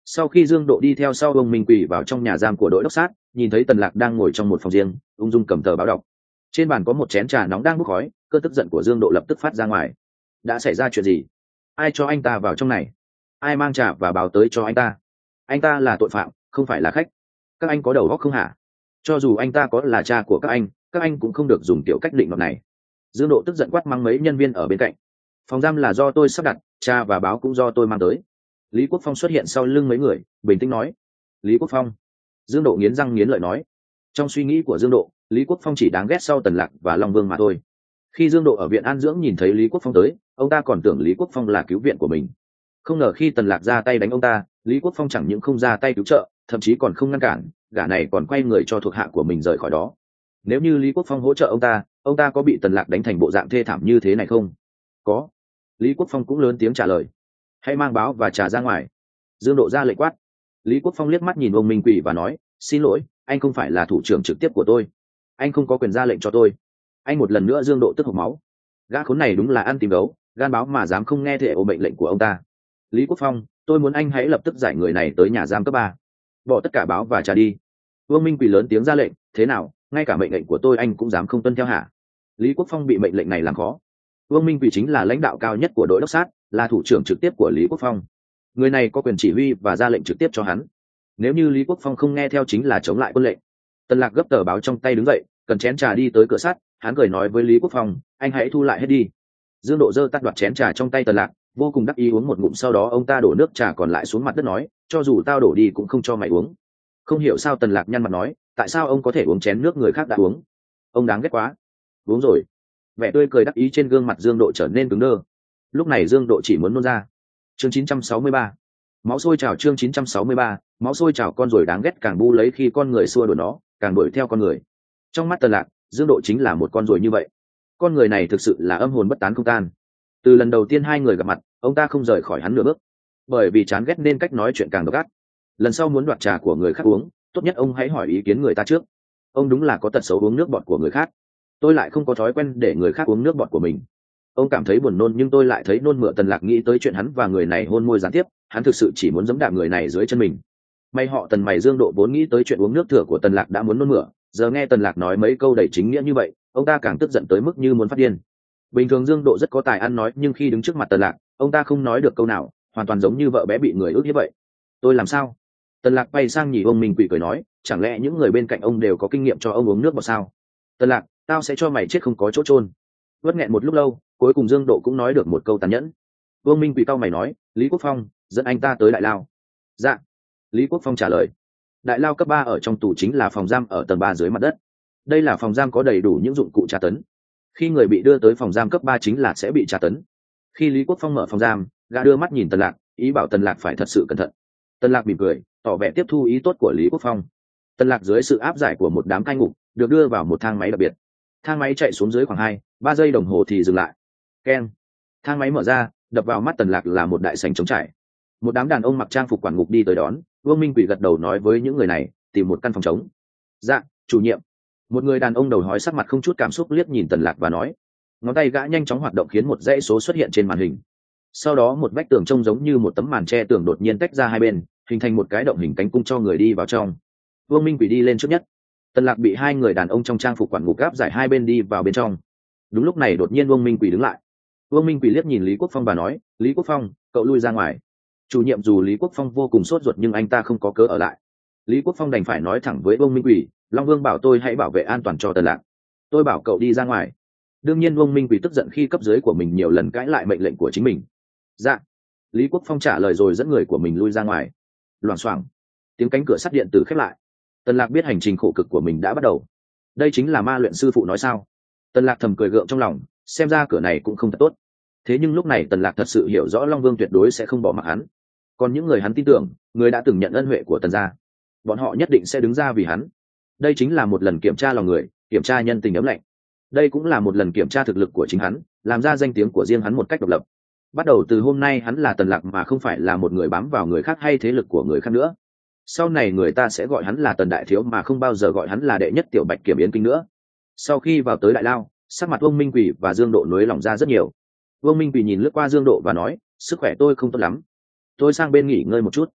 Sau khi Dương Độ đi theo sau ông Minh Quỷ vào trong nhà giam của đội đốc sát, nhìn thấy Tần Lạc đang ngồi trong một phòng riêng, ung dung cầm tờ báo đọc. Trên bàn có một chén trà nóng đang bốc khói, cơn tức giận của Dương Độ lập tức phát ra ngoài. Đã xảy ra chuyện gì? Ai cho anh ta vào trong này? Ai mang trà và báo tới cho anh ta? Anh ta là tội phạm, không phải là khách. Các anh có đầu óc không hả? Cho dù anh ta có là cha của các anh, các anh cũng không được dùng tiểu cách định luật này. Dương Độ tức giận quát mắng mấy nhân viên ở bên cạnh. Phòng giam là do tôi sắp đặt, trà và báo cũng do tôi mang tới. Lý Quốc Phong xuất hiện sau lưng mấy người, bình tĩnh nói. Lý Quốc Phong. Dương Độ nghiến răng nghiến lợi nói. Trong suy nghĩ của Dương Độ, Lý Quốc Phong chỉ đáng ghét sau Tần Lạc và Long Vương mà thôi. Khi Dương Độ ở viện an dưỡng nhìn thấy Lý Quốc Phong tới, ông ta còn tưởng Lý Quốc Phong là cứu viện của mình. Không ngờ khi Tần Lạc ra tay đánh ông ta, Lý Quốc Phong chẳng những không ra tay cứu trợ, thậm chí còn không ngăn cản, gã này còn quay người cho thuộc hạ của mình rời khỏi đó. Nếu như Lý Quốc Phong hỗ trợ ông ta, ông ta có bị Tần Lạc đánh thành bộ dạng thê thảm như thế này không? Có. Lý Quốc Phong cũng lớn tiếng trả lời. Hãy mang báo và trà ra ngoài. Dương Độ ra lệnh quát. Lý Quốc Phong liếc mắt nhìn ông Minh Quỷ và nói, xin lỗi, anh không phải là thủ trưởng trực tiếp của tôi, anh không có quyền ra lệnh cho tôi. Anh một lần nữa Dương Độ tức hộc máu. Gã khốn này đúng là ăn tìm gấu, gan báo mà dám không nghe thể ổ mệnh lệnh của ông ta. Lý Quốc Phong, tôi muốn anh hãy lập tức giải người này tới nhà giam cấp ba, bỏ tất cả báo và trà đi. Vương Minh Quỷ lớn tiếng ra lệnh. Thế nào, ngay cả mệnh lệnh của tôi anh cũng dám không tuân theo hả? Lý Quốc Phong bị mệnh lệnh này làm khó. Vương Minh Quỷ chính là lãnh đạo cao nhất của đội đốc sát, là thủ trưởng trực tiếp của Lý Quốc Phong. Người này có quyền chỉ huy và ra lệnh trực tiếp cho hắn. Nếu như Lý Quốc Phong không nghe theo chính là chống lại quân lệnh. Tần Lạc gấp tờ báo trong tay đứng dậy, cầm chén trà đi tới cửa sắt, hắn cười nói với Lý Quốc Phong, anh hãy thu lại hết đi. Dương Độ giơ tắt đoạt chén trà trong tay Tần Lạc, vô cùng đắc ý uống một ngụm, sau đó ông ta đổ nước trà còn lại xuống mặt đất nói, cho dù tao đổ đi cũng không cho mày uống. Không hiểu sao Tần Lạc nhăn mặt nói, tại sao ông có thể uống chén nước người khác đã uống? Ông đáng ghét quá. Uống rồi. Vẻ tươi cười đắc ý trên gương mặt Dương Độ trở nên cứng đơ. Lúc này Dương Độ chỉ muốn nôn ra. Chương chín trăm sáu mươi ba. Máu sôi trào. Chương chín trăm sáu mươi ba. Máu sôi trào. Con ruồi đáng ghét càng bu lấy khi con người xua đuổi nó, càng đuổi theo con người. Trong mắt Tần Lạc, Dương Độ chính là một con ruồi như vậy. Con người này thực sự là âm hồn bất tán không tan. Từ lần đầu tiên hai người gặp mặt, ông ta không rời khỏi hắn nửa bước, bởi vì chán ghét nên cách nói chuyện càng độc ác. Lần sau muốn đoạt trà của người khác uống, tốt nhất ông hãy hỏi ý kiến người ta trước. Ông đúng là có tật xấu uống nước bọt của người khác. Tôi lại không có thói quen để người khác uống nước bọt của mình. Ông cảm thấy buồn nôn nhưng tôi lại thấy nôn mửa. Tần Lạc nghĩ tới chuyện hắn và người này hôn môi gián tiếp, hắn thực sự chỉ muốn giẫm đạp người này dưới chân mình. May họ Tần mày Dương Độ vốn nghĩ tới chuyện uống nước thừa của Tần Lạc đã muốn nôn mửa, giờ nghe Tần Lạc nói mấy câu đầy chính nghĩa như vậy, ông ta càng tức giận tới mức như muốn phát điên. Bình thường Dương Độ rất có tài ăn nói, nhưng khi đứng trước mặt Tần Lạc, ông ta không nói được câu nào, hoàn toàn giống như vợ bé bị người ức hiếp vậy. Tôi làm sao? Tần Lạc quay sang nhìn ông Minh Quỷ cười nói, chẳng lẽ những người bên cạnh ông đều có kinh nghiệm cho ông uống nước bọt sao? Tần Lạc, tao sẽ cho mày chết không có chỗ chôn. Vất nghẹn một lúc lâu, cuối cùng Dương Độ cũng nói được một câu tàn nhẫn. Vương Minh Quỷ cau mày nói, Lý Quốc Phong, dẫn anh ta tới đại lao. Dạ. Lý Quốc Phong trả lời. Đại lao cấp ba ở trong tù chính là phòng giam ở tầng ba dưới mặt đất. Đây là phòng giam có đầy đủ những dụng cụ tra tấn. Khi người bị đưa tới phòng giam cấp ba chính là sẽ bị tra tấn. Khi Lý Quốc Phong mở phòng giam, gã đưa mắt nhìn Tần Lạc, ý bảo Tần Lạc phải thật sự cẩn thận. Tần Lạc mỉm cười, tỏ vẻ tiếp thu ý tốt của Lý Quốc Phong. Tần Lạc dưới sự áp giải của một đám cai ngục, được đưa vào một thang máy đặc biệt. Thang máy chạy xuống dưới khoảng hai, ba giây đồng hồ thì dừng lại. Keng. Thang máy mở ra, đập vào mắt Tần Lạc là một đại sảnh trống trải. Một đám đàn ông mặc trang phục quản ngục đi tới đón. Vương Minh Quỷ gật đầu nói với những người này, tìm một căn phòng trống. Dạ, chủ nhiệm. Một người đàn ông đầu hói sắc mặt không chút cảm xúc liếc nhìn Tần Lạc và nói. Ngón tay gã nhanh chóng hoạt động khiến một dãy số xuất hiện trên màn hình. Sau đó một vách tường trông giống như một tấm màn che tường đột nhiên tách ra hai bên, hình thành một cái động hình cánh cung cho người đi vào trong. Vương Minh Quỷ đi lên trước nhất. Tần Lạc bị hai người đàn ông trong trang phục quản ngục gáp giải hai bên đi vào bên trong. Đúng lúc này đột nhiên Vương Minh Quỷ đứng lại. Vương Minh Quỷ liếc nhìn Lý Quốc Phong và nói, Lý Quốc Phong, cậu lui ra ngoài. Chủ nhiệm dù Lý Quốc Phong vô cùng sốt ruột nhưng anh ta không có cớ ở lại. Lý Quốc Phong đành phải nói thẳng với Vương Minh Quỷ, Long Vương bảo tôi hãy bảo vệ an toàn cho Tần Lạc. Tôi bảo cậu đi ra ngoài. Đương nhiên Vương Minh Quỷ tức giận khi cấp dưới của mình nhiều lần cãi lại mệnh lệnh của chính mình. Dạ. Lý Quốc Phong trả lời rồi dẫn người của mình lui ra ngoài. Loảng xoảng. Tiếng cánh cửa sắt điện tử khép lại. Tần Lạc biết hành trình khổ cực của mình đã bắt đầu. Đây chính là ma luyện sư phụ nói sao? Tần Lạc thầm cười gượng trong lòng, xem ra cửa này cũng không thật tốt. Thế nhưng lúc này Tần Lạc thật sự hiểu rõ Long Vương tuyệt đối sẽ không bỏ mặc hắn. Còn những người hắn tin tưởng, người đã từng nhận ân huệ của Tần gia, bọn họ nhất định sẽ đứng ra vì hắn. Đây chính là một lần kiểm tra lòng người, kiểm tra nhân tình ấm lạnh. Đây cũng là một lần kiểm tra thực lực của chính hắn, làm ra danh tiếng của riêng hắn một cách độc lập. Bắt đầu từ hôm nay hắn là Tần Lạc mà không phải là một người bám vào người khác hay thế lực của người khác nữa. Sau này người ta sẽ gọi hắn là Tần Đại Thiếu mà không bao giờ gọi hắn là đệ nhất tiểu bạch kiểm yến kinh nữa. Sau khi vào tới đại lao, sắc mặt Vương Minh Quỷ và Dương Độ nới lỏng ra rất nhiều. Vương Minh Quỷ nhìn lướt qua Dương Độ và nói, sức khỏe tôi không tốt lắm, tôi sang bên nghỉ ngơi một chút.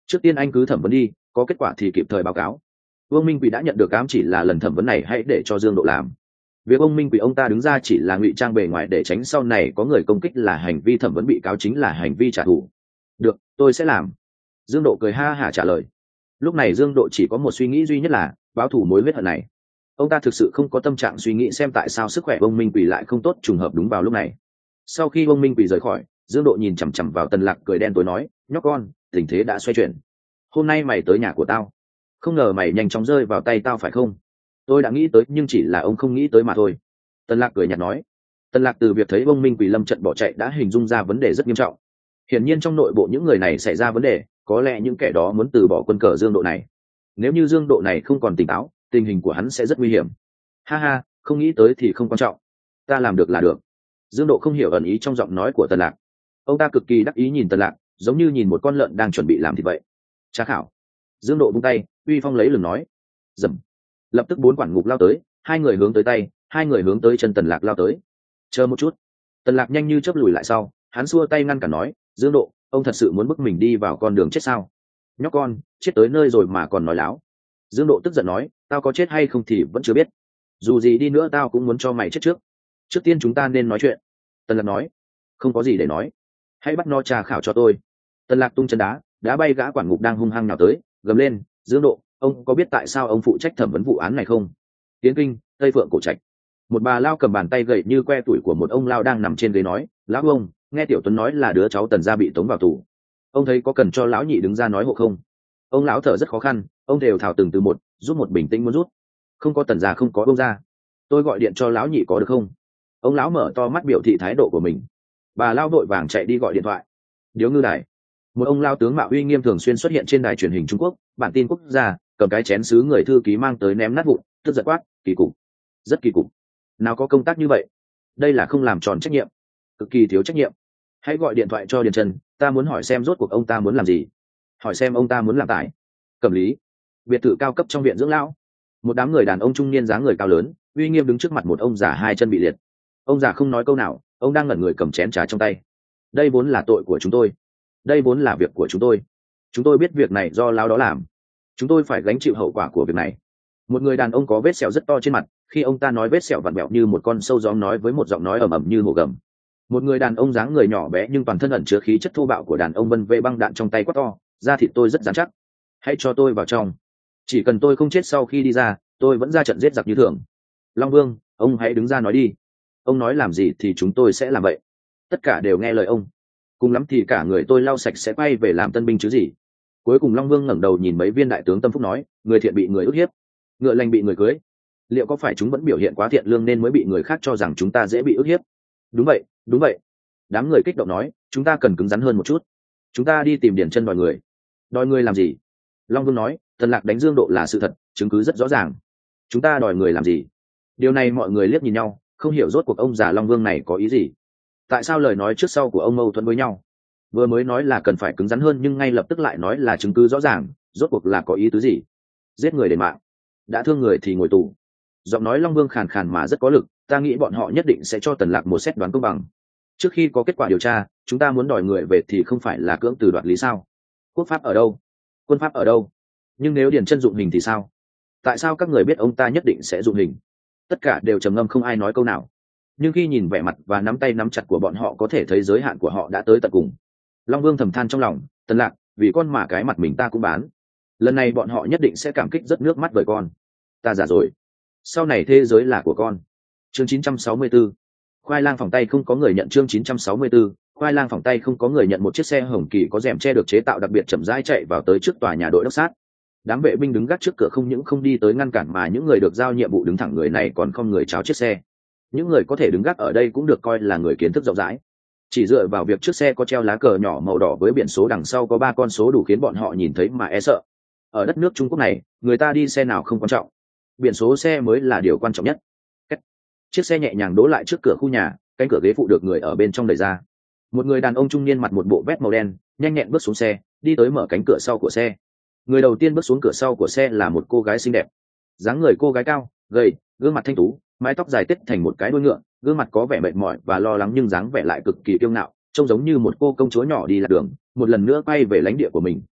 trước tiên anh cứ thẩm vấn đi, có kết quả thì kịp thời báo cáo. Vương Minh Quỷ đã nhận được ám chỉ là lần thẩm vấn này hãy để cho Dương Độ làm. Việc ông Minh Quỷ ông ta đứng ra chỉ là ngụy trang bề ngoài để tránh sau này có người công kích là hành vi thẩm vấn bị cáo chính là hành vi trả thù. Được, tôi sẽ làm. Dương Độ cười ha hả trả lời. Lúc này Dương Độ chỉ có một suy nghĩ duy nhất là báo thù mối huyết hận này. Ông ta thực sự không có tâm trạng suy nghĩ xem tại sao sức khỏe ông Minh Quỷ lại không tốt trùng hợp đúng vào lúc này. Sau khi ông Minh Quỷ rời khỏi, Dương Độ nhìn chằm chằm vào Tần Lạc cười đen tối nói, nhóc con, tình thế đã xoay chuyển. Hôm nay mày tới nhà của tao, không ngờ mày nhanh chóng rơi vào tay tao phải không? Tôi đã nghĩ tới nhưng chỉ là ông không nghĩ tới mà thôi. Tần Lạc cười nhạt nói. Tần Lạc từ việc thấy ông Minh Quỷ lâm trận bỏ chạy đã hình dung ra vấn đề rất nghiêm trọng. Hiển nhiên trong nội bộ những người này xảy ra vấn đề, có lẽ những kẻ đó muốn từ bỏ quân cờ Dương Độ này. Nếu như Dương Độ này không còn tỉnh táo, tình hình của hắn sẽ rất nguy hiểm. Ha ha, không nghĩ tới thì không quan trọng, ta làm được là được. Dương Độ không hiểu ẩn ý trong giọng nói của Tần Lạc. Ông ta cực kỳ đắc ý nhìn Tần Lạc, giống như nhìn một con lợn đang chuẩn bị làm thịt vậy. Tra khảo. Dương Độ vung tay, uy phong lấy lừng nói. Dầm. Lập tức bốn quản ngục lao tới, hai người hướng tới tay, hai người hướng tới chân Tần Lạc lao tới. Chờ một chút. Tần Lạc nhanh như chớp lùi lại sau, hắn xua tay ngăn cản nói, Dương Độ, ông thật sự muốn bức mình đi vào con đường chết sao? Nhóc con, chết tới nơi rồi mà còn nói láo. Dương Độ tức giận nói, tao có chết hay không thì vẫn chưa biết, dù gì đi nữa tao cũng muốn cho mày chết trước. Trước tiên chúng ta nên nói chuyện. Tần Lạc nói. Không có gì để nói, hãy bắt nó tra khảo cho tôi. Tần Lạc tung chân đá, đá bay gã quản ngục đang hung hăng nào tới, gầm lên, Dương Độ, ông có biết tại sao ông phụ trách thẩm vấn vụ án này không? Tiến Kinh, Tây Phượng cổ trạch. Một bà lao cầm bàn tay gậy như que tuổi của một ông lao đang nằm trên ghế nói, lão ông, nghe Tiểu Tuấn nói là đứa cháu Tần gia bị tống vào tù, ông thấy có cần cho lão nhị đứng ra nói hộ không? Ông lão thở rất khó khăn, ông đều thảo từng từ một, rút một bình tĩnh muốn rút. Không có Tần gia không có ông gia, tôi gọi điện cho lão nhị có được không? Ông lão mở to mắt biểu thị thái độ của mình. Bà lao vội vàng chạy đi gọi điện thoại. Điếu ngư đài, một ông lao tướng mạo uy nghiêm thường xuyên xuất hiện trên đài truyền hình Trung Quốc, bản tin quốc gia, cầm cái chén sứ người thư ký mang tới ném nát vụn, tức giận quát, kỳ cục, rất kỳ cục, nào có công tác như vậy, đây là không làm tròn trách nhiệm, cực kỳ thiếu trách nhiệm. Hãy gọi điện thoại cho Điền Trần, ta muốn hỏi xem rốt cuộc ông ta muốn làm gì, hỏi xem ông ta muốn làm tài. Cẩm Lý, biệt thự cao cấp trong viện dưỡng lão, một đám người đàn ông trung niên dáng người cao lớn uy nghiêm đứng trước mặt một ông già hai chân bị liệt. Ông già không nói câu nào, ông đang ngẩn người cầm chén trà trong tay. Đây vốn là tội của chúng tôi, đây vốn là việc của chúng tôi, chúng tôi biết việc này do lão đó làm, chúng tôi phải gánh chịu hậu quả của việc này. Một người đàn ông có vết sẹo rất to trên mặt, khi ông ta nói vết sẹo vặn vẹo như một con sâu gió nói với một giọng nói ầm ầm như hồ gầm. Một người đàn ông dáng người nhỏ bé nhưng toàn thân ẩn chứa khí chất thô bạo của đàn ông vân vê băng đạn trong tay quát to, da thịt tôi rất dán chắc, hãy cho tôi vào trong, chỉ cần tôi không chết sau khi đi ra, tôi vẫn ra trận giết giặc như thường. Long Vương, ông hãy đứng ra nói đi, ông nói làm gì thì chúng tôi sẽ làm vậy, tất cả đều nghe lời ông, cùng lắm thì cả người tôi lau sạch sẽ quay về làm tân binh chứ gì. Cuối cùng Long Vương ngẩng đầu nhìn mấy viên đại tướng tâm phúc nói, người thiện bị người ức hiếp, ngựa lành bị người cưới, liệu có phải chúng vẫn biểu hiện quá thiện lương nên mới bị người khác cho rằng chúng ta dễ bị ức hiếp? Đúng vậy, đúng vậy. Đám người kích động nói, chúng ta cần cứng rắn hơn một chút, chúng ta đi tìm Điền Chân đòi người. Đòi người làm gì? Long Vương nói, Tần Lạc đánh Dương Độ là sự thật, chứng cứ rất rõ ràng, chúng ta đòi người làm gì? Điều này mọi người liếc nhìn nhau, không hiểu rốt cuộc ông già Long Vương này có ý gì. Tại sao lời nói trước sau của ông mâu thuẫn với nhau? Vừa mới nói là cần phải cứng rắn hơn nhưng ngay lập tức lại nói là chứng cứ rõ ràng, rốt cuộc là có ý tứ gì? Giết người đền mạng, đã thương người thì ngồi tù. Giọng nói Long Vương khàn khàn mà rất có lực, ta nghĩ bọn họ nhất định sẽ cho Tần Lạc một xét đoán công bằng. Trước khi có kết quả điều tra, chúng ta muốn đòi người về thì không phải là cưỡng từ đoạt lý sao? Quốc pháp ở đâu? Quân pháp ở đâu? Nhưng nếu Điền Chân dụng hình thì sao? Tại sao các người biết ông ta nhất định sẽ dụng hình? Tất cả đều trầm ngâm không ai nói câu nào. Nhưng khi nhìn vẻ mặt và nắm tay nắm chặt của bọn họ có thể thấy giới hạn của họ đã tới tận cùng. Long Vương thầm than trong lòng, Tần Lạc, vì con mà cái mặt mình ta cũng bán. Lần này bọn họ nhất định sẽ cảm kích rất nước mắt với con. Ta già rồi, sau này thế giới là của con. Chương chín trăm sáu mươi tư. Khoai lang phòng tay không có người nhận. Chương chín trăm sáu mươi tư. Khoai lang phòng tay không có người nhận. Một chiếc xe hồng kỳ có rèm che được chế tạo đặc biệt chậm rãi chạy vào tới trước tòa nhà đội đốc sát. Đám vệ binh đứng gác trước cửa không những không đi tới ngăn cản mà những người được giao nhiệm vụ đứng thẳng người này còn không người cháo chiếc xe. Những người có thể đứng gác ở đây cũng được coi là người kiến thức rộng rãi. Chỉ dựa vào việc trước xe có treo lá cờ nhỏ màu đỏ với biển số đằng sau có ba con số đủ khiến bọn họ nhìn thấy mà e sợ. Ở đất nước Trung Quốc này, người ta đi xe nào không quan trọng, biển số xe mới là điều quan trọng nhất. Chiếc xe nhẹ nhàng đỗ lại trước cửa khu nhà, cánh cửa ghế phụ được người ở bên trong đẩy ra. Một người đàn ông trung niên mặc một bộ vest màu đen, nhanh nhẹn bước xuống xe, đi tới mở cánh cửa sau của xe. Người đầu tiên bước xuống cửa sau của xe là một cô gái xinh đẹp. Dáng người cô gái cao, gầy, gương mặt thanh tú, mái tóc dài tết thành một cái đuôi ngựa, gương mặt có vẻ mệt mỏi và lo lắng nhưng dáng vẻ lại cực kỳ kiêu ngạo, trông giống như một cô công chúa nhỏ đi lạc đường, một lần nữa quay về lãnh địa của mình.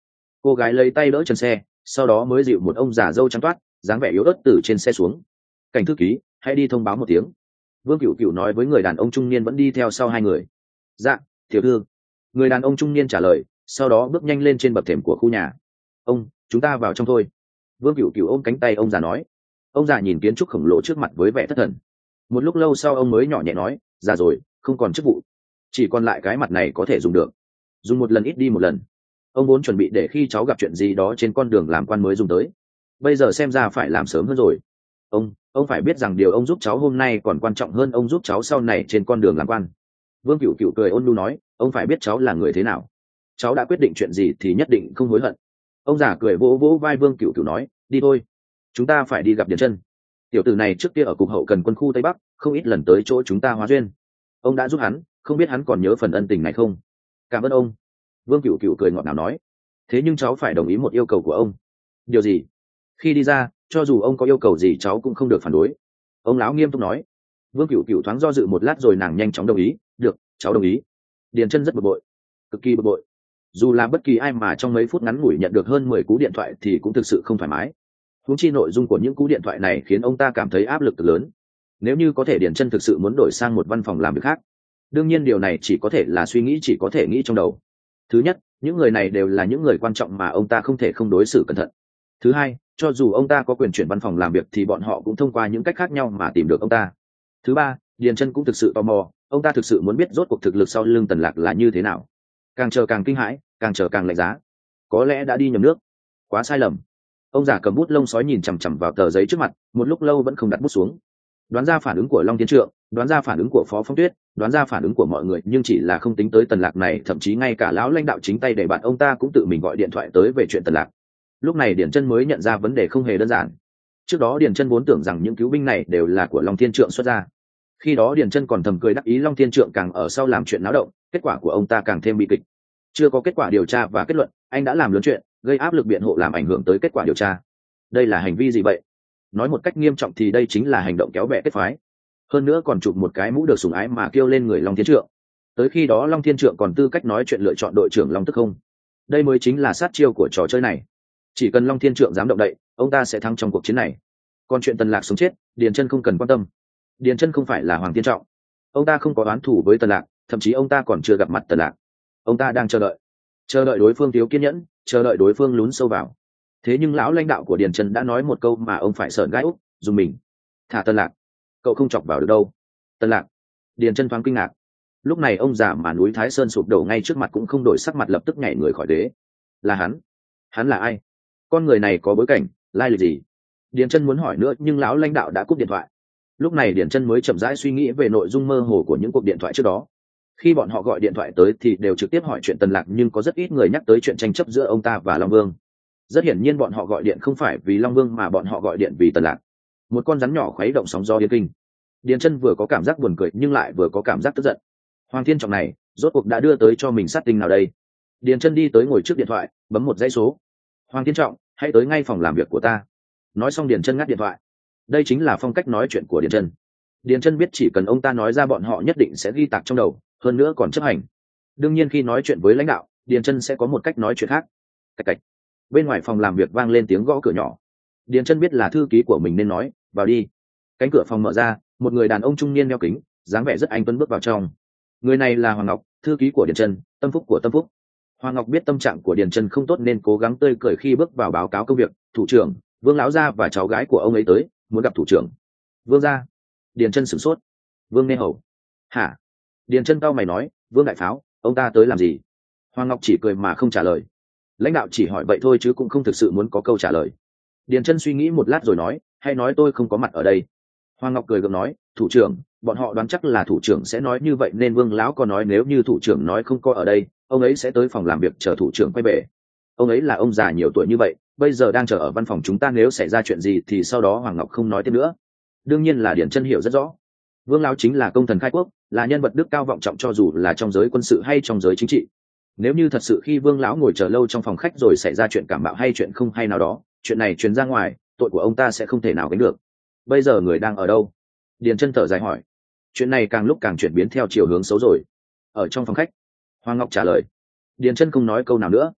cô gái lấy tay đỡ chân xe, sau đó mới dịu một ông già râu trắng toát dáng vẻ yếu ớt từ trên xe xuống. Cảnh thư ký, hãy đi thông báo một tiếng. Vương Cửu Cửu nói với người đàn ông trung niên vẫn đi theo sau hai người. Dạ, tiểu thư. Người đàn ông trung niên trả lời, sau đó bước nhanh lên trên bậc thềm của khu nhà. Ông, chúng ta vào trong thôi. Vương Cửu Cửu ôm cánh tay ông già nói. Ông già nhìn kiến trúc khổng lồ trước mặt với vẻ thất thần. Một lúc lâu sau ông mới nhỏ nhẹ nói, già rồi, không còn chức vụ, chỉ còn lại cái mặt này có thể dùng được, dùng một lần ít đi một lần. Ông vốn chuẩn bị để khi cháu gặp chuyện gì đó trên con đường làm quan mới dùng tới, bây giờ xem ra phải làm sớm hơn rồi. Ông, ông phải biết rằng điều ông giúp cháu hôm nay còn quan trọng hơn ông giúp cháu sau này trên con đường làm quan. Vương Cửu Cửu cười ôn nhu nói, ông phải biết cháu là người thế nào. Cháu đã quyết định chuyện gì thì nhất định không hối hận. Ông già cười vỗ vỗ vai Vương Cửu Cửu nói, đi thôi, chúng ta phải đi gặp Điền Chân. Tiểu tử này trước kia ở cục hậu cần quân khu Tây Bắc, không ít lần tới chỗ chúng ta hóa duyên. Ông đã giúp hắn, không biết hắn còn nhớ phần ân tình này không? Cảm ơn ông. Vương Cửu Cửu cười ngọt ngào nói. Thế nhưng cháu phải đồng ý một yêu cầu của ông. Điều gì? Khi đi ra, cho dù ông có yêu cầu gì cháu cũng không được phản đối. Ông lão nghiêm túc nói. Vương Cửu Cửu thoáng do dự một lát rồi nàng nhanh chóng đồng ý. Được, cháu đồng ý. Điền Chân rất bực bội, cực kỳ bực bội. Dù là bất kỳ ai mà trong mấy phút ngắn ngủi nhận được hơn mười cú điện thoại thì cũng thực sự không thoải mái. Huống chi nội dung của những cú điện thoại này khiến ông ta cảm thấy áp lực cực lớn. Nếu như có thể Điền Chân thực sự muốn đổi sang một văn phòng làm việc khác, đương nhiên điều này chỉ có thể là suy nghĩ chỉ có thể nghĩ trong đầu. Thứ nhất, những người này đều là những người quan trọng mà ông ta không thể không đối xử cẩn thận. Thứ hai, cho dù ông ta có quyền chuyển văn phòng làm việc thì bọn họ cũng thông qua những cách khác nhau mà tìm được ông ta. Thứ ba, Điền Chân cũng thực sự tò mò, ông ta thực sự muốn biết rốt cuộc thực lực sau lưng Tần Lạc là như thế nào. Càng chờ càng kinh hãi, càng chờ càng lạnh giá. Có lẽ đã đi nhầm nước, quá sai lầm. Ông già cầm bút lông sói nhìn chằm chằm vào tờ giấy trước mặt, một lúc lâu vẫn không đặt bút xuống. Đoán ra phản ứng của Long Thiên Trượng, đoán ra phản ứng của Phó Phong Tuyết, đoán ra phản ứng của mọi người, nhưng chỉ là không tính tới Tần Lạc này, thậm chí ngay cả lão lãnh đạo chính tay để bạn ông ta cũng tự mình gọi điện thoại tới về chuyện Tần Lạc. Lúc này Điền Chân mới nhận ra vấn đề không hề đơn giản. Trước đó Điền Chân vốn tưởng rằng những cứu binh này đều là của Long Thiên Trượng xuất ra. Khi đó Điền Chân còn thầm cười đắc ý Long Thiên Trượng càng ở sau làm chuyện náo động, kết quả của ông ta càng thêm bi kịch. Chưa có kết quả điều tra và kết luận, anh đã làm lớn chuyện, gây áp lực biện hộ làm ảnh hưởng tới kết quả điều tra. Đây là hành vi gì vậy? Nói một cách nghiêm trọng thì đây chính là hành động kéo bè kết phái. Hơn nữa còn chụp một cái mũ được sủng ái mà kêu lên người Long Thiên Trượng. Tới khi đó Long Thiên Trượng còn tư cách nói chuyện lựa chọn đội trưởng Long Tức không? Đây mới chính là sát chiêu của trò chơi này. Chỉ cần Long Thiên Trượng dám động đậy, ông ta sẽ thắng trong cuộc chiến này. Còn chuyện Tần Lạc sống chết, Điền Chân không cần quan tâm. Điền Chân không phải là Hoàng Thiên Trọng, ông ta không có oán thù với Tần Lạc, thậm chí ông ta còn chưa gặp mặt Tần Lạc. Ông ta đang chờ đợi, chờ đợi đối phương thiếu kiên nhẫn, chờ đợi đối phương lún sâu vào. Thế nhưng lão lãnh đạo của Điền Chân đã nói một câu mà ông phải sởn gai ốc, dùng mình. Thả Tần Lạc, cậu không chọc vào được đâu. Tần Lạc. Điền Chân thoáng kinh ngạc. Lúc này ông già mà núi Thái Sơn sụp đổ ngay trước mặt cũng không đổi sắc mặt, lập tức nhảy người khỏi ghế. Là hắn? Hắn là ai? Con người này có bối cảnh, lai lịch gì? Điền Chân muốn hỏi nữa nhưng lão lãnh đạo đã cúp điện thoại. Lúc này Điền Chân mới chậm rãi suy nghĩ về nội dung mơ hồ của những cuộc điện thoại trước đó. Khi bọn họ gọi điện thoại tới thì đều trực tiếp hỏi chuyện Tần Lạc, nhưng có rất ít người nhắc tới chuyện tranh chấp giữa ông ta và Long Vương. Rất hiển nhiên bọn họ gọi điện không phải vì Long Vương mà bọn họ gọi điện vì Tần Lạc. Một con rắn nhỏ khuấy động sóng gió điên kinh. Điền Chân vừa có cảm giác buồn cười nhưng lại vừa có cảm giác tức giận. Hoàng Thiên Trọng này, rốt cuộc đã đưa tới cho mình sát tinh nào đây? Điền Chân đi tới ngồi trước điện thoại, bấm một dãy số. Hoàng Thiên Trọng, hãy tới ngay phòng làm việc của ta. Nói xong Điền Chân ngắt điện thoại. Đây chính là phong cách nói chuyện của Điền Chân. Điền Chân biết chỉ cần ông ta nói ra bọn họ nhất định sẽ ghi tạc trong đầu, hơn nữa còn chấp hành. Đương nhiên khi nói chuyện với lãnh đạo, Điền Chân sẽ có một cách nói chuyện khác. Cạch cạch. Bên ngoài phòng làm việc vang lên tiếng gõ cửa nhỏ. Điền Chân biết là thư ký của mình nên nói, vào đi. Cánh cửa phòng mở ra, một người đàn ông trung niên đeo kính, dáng vẻ rất anh tuấn bước vào trong. Người này là Hoàng Ngọc, thư ký của Điền Chân, tâm phúc của tâm phúc. Hoàng Ngọc biết tâm trạng của Điền Chân không tốt nên cố gắng tươi cười khi bước vào báo cáo công việc. Thủ trưởng, Vương lão gia và cháu gái của ông ấy tới, muốn gặp thủ trưởng. Vương gia. Điền Chân sửng sốt. Vương Nghe Hầu. Hả? Điền Chân cau mày nói, Vương đại pháo, ông ta tới làm gì? Hoàng Ngọc chỉ cười mà không trả lời. Lãnh đạo chỉ hỏi vậy thôi chứ cũng không thực sự muốn có câu trả lời. Điền Chân suy nghĩ một lát rồi nói, hay nói tôi không có mặt ở đây. Hoàng Ngọc cười gượng nói, thủ trưởng, bọn họ đoán chắc là thủ trưởng sẽ nói như vậy nên Vương lão có nói nếu như thủ trưởng nói không có ở đây, ông ấy sẽ tới phòng làm việc chờ thủ trưởng quay về. Ông ấy là ông già nhiều tuổi như vậy, bây giờ đang chờ ở văn phòng chúng ta, nếu xảy ra chuyện gì thì sau đó Hoàng Ngọc không nói tiếp nữa. Đương nhiên là Điền Chân hiểu rất rõ. Vương lão chính là công thần khai quốc, là nhân vật đức cao vọng trọng cho dù là trong giới quân sự hay trong giới chính trị. Nếu như thật sự khi Vương lão ngồi chờ lâu trong phòng khách rồi xảy ra chuyện cảm mạo hay chuyện không hay nào đó, chuyện này truyền ra ngoài, tội của ông ta sẽ không thể nào gánh được. Bây giờ người đang ở đâu? Điền Chân thở dài hỏi. Chuyện này càng lúc càng chuyển biến theo chiều hướng xấu rồi. Ở trong phòng khách. Hoàng Ngọc trả lời. Điền Chân không nói câu nào nữa.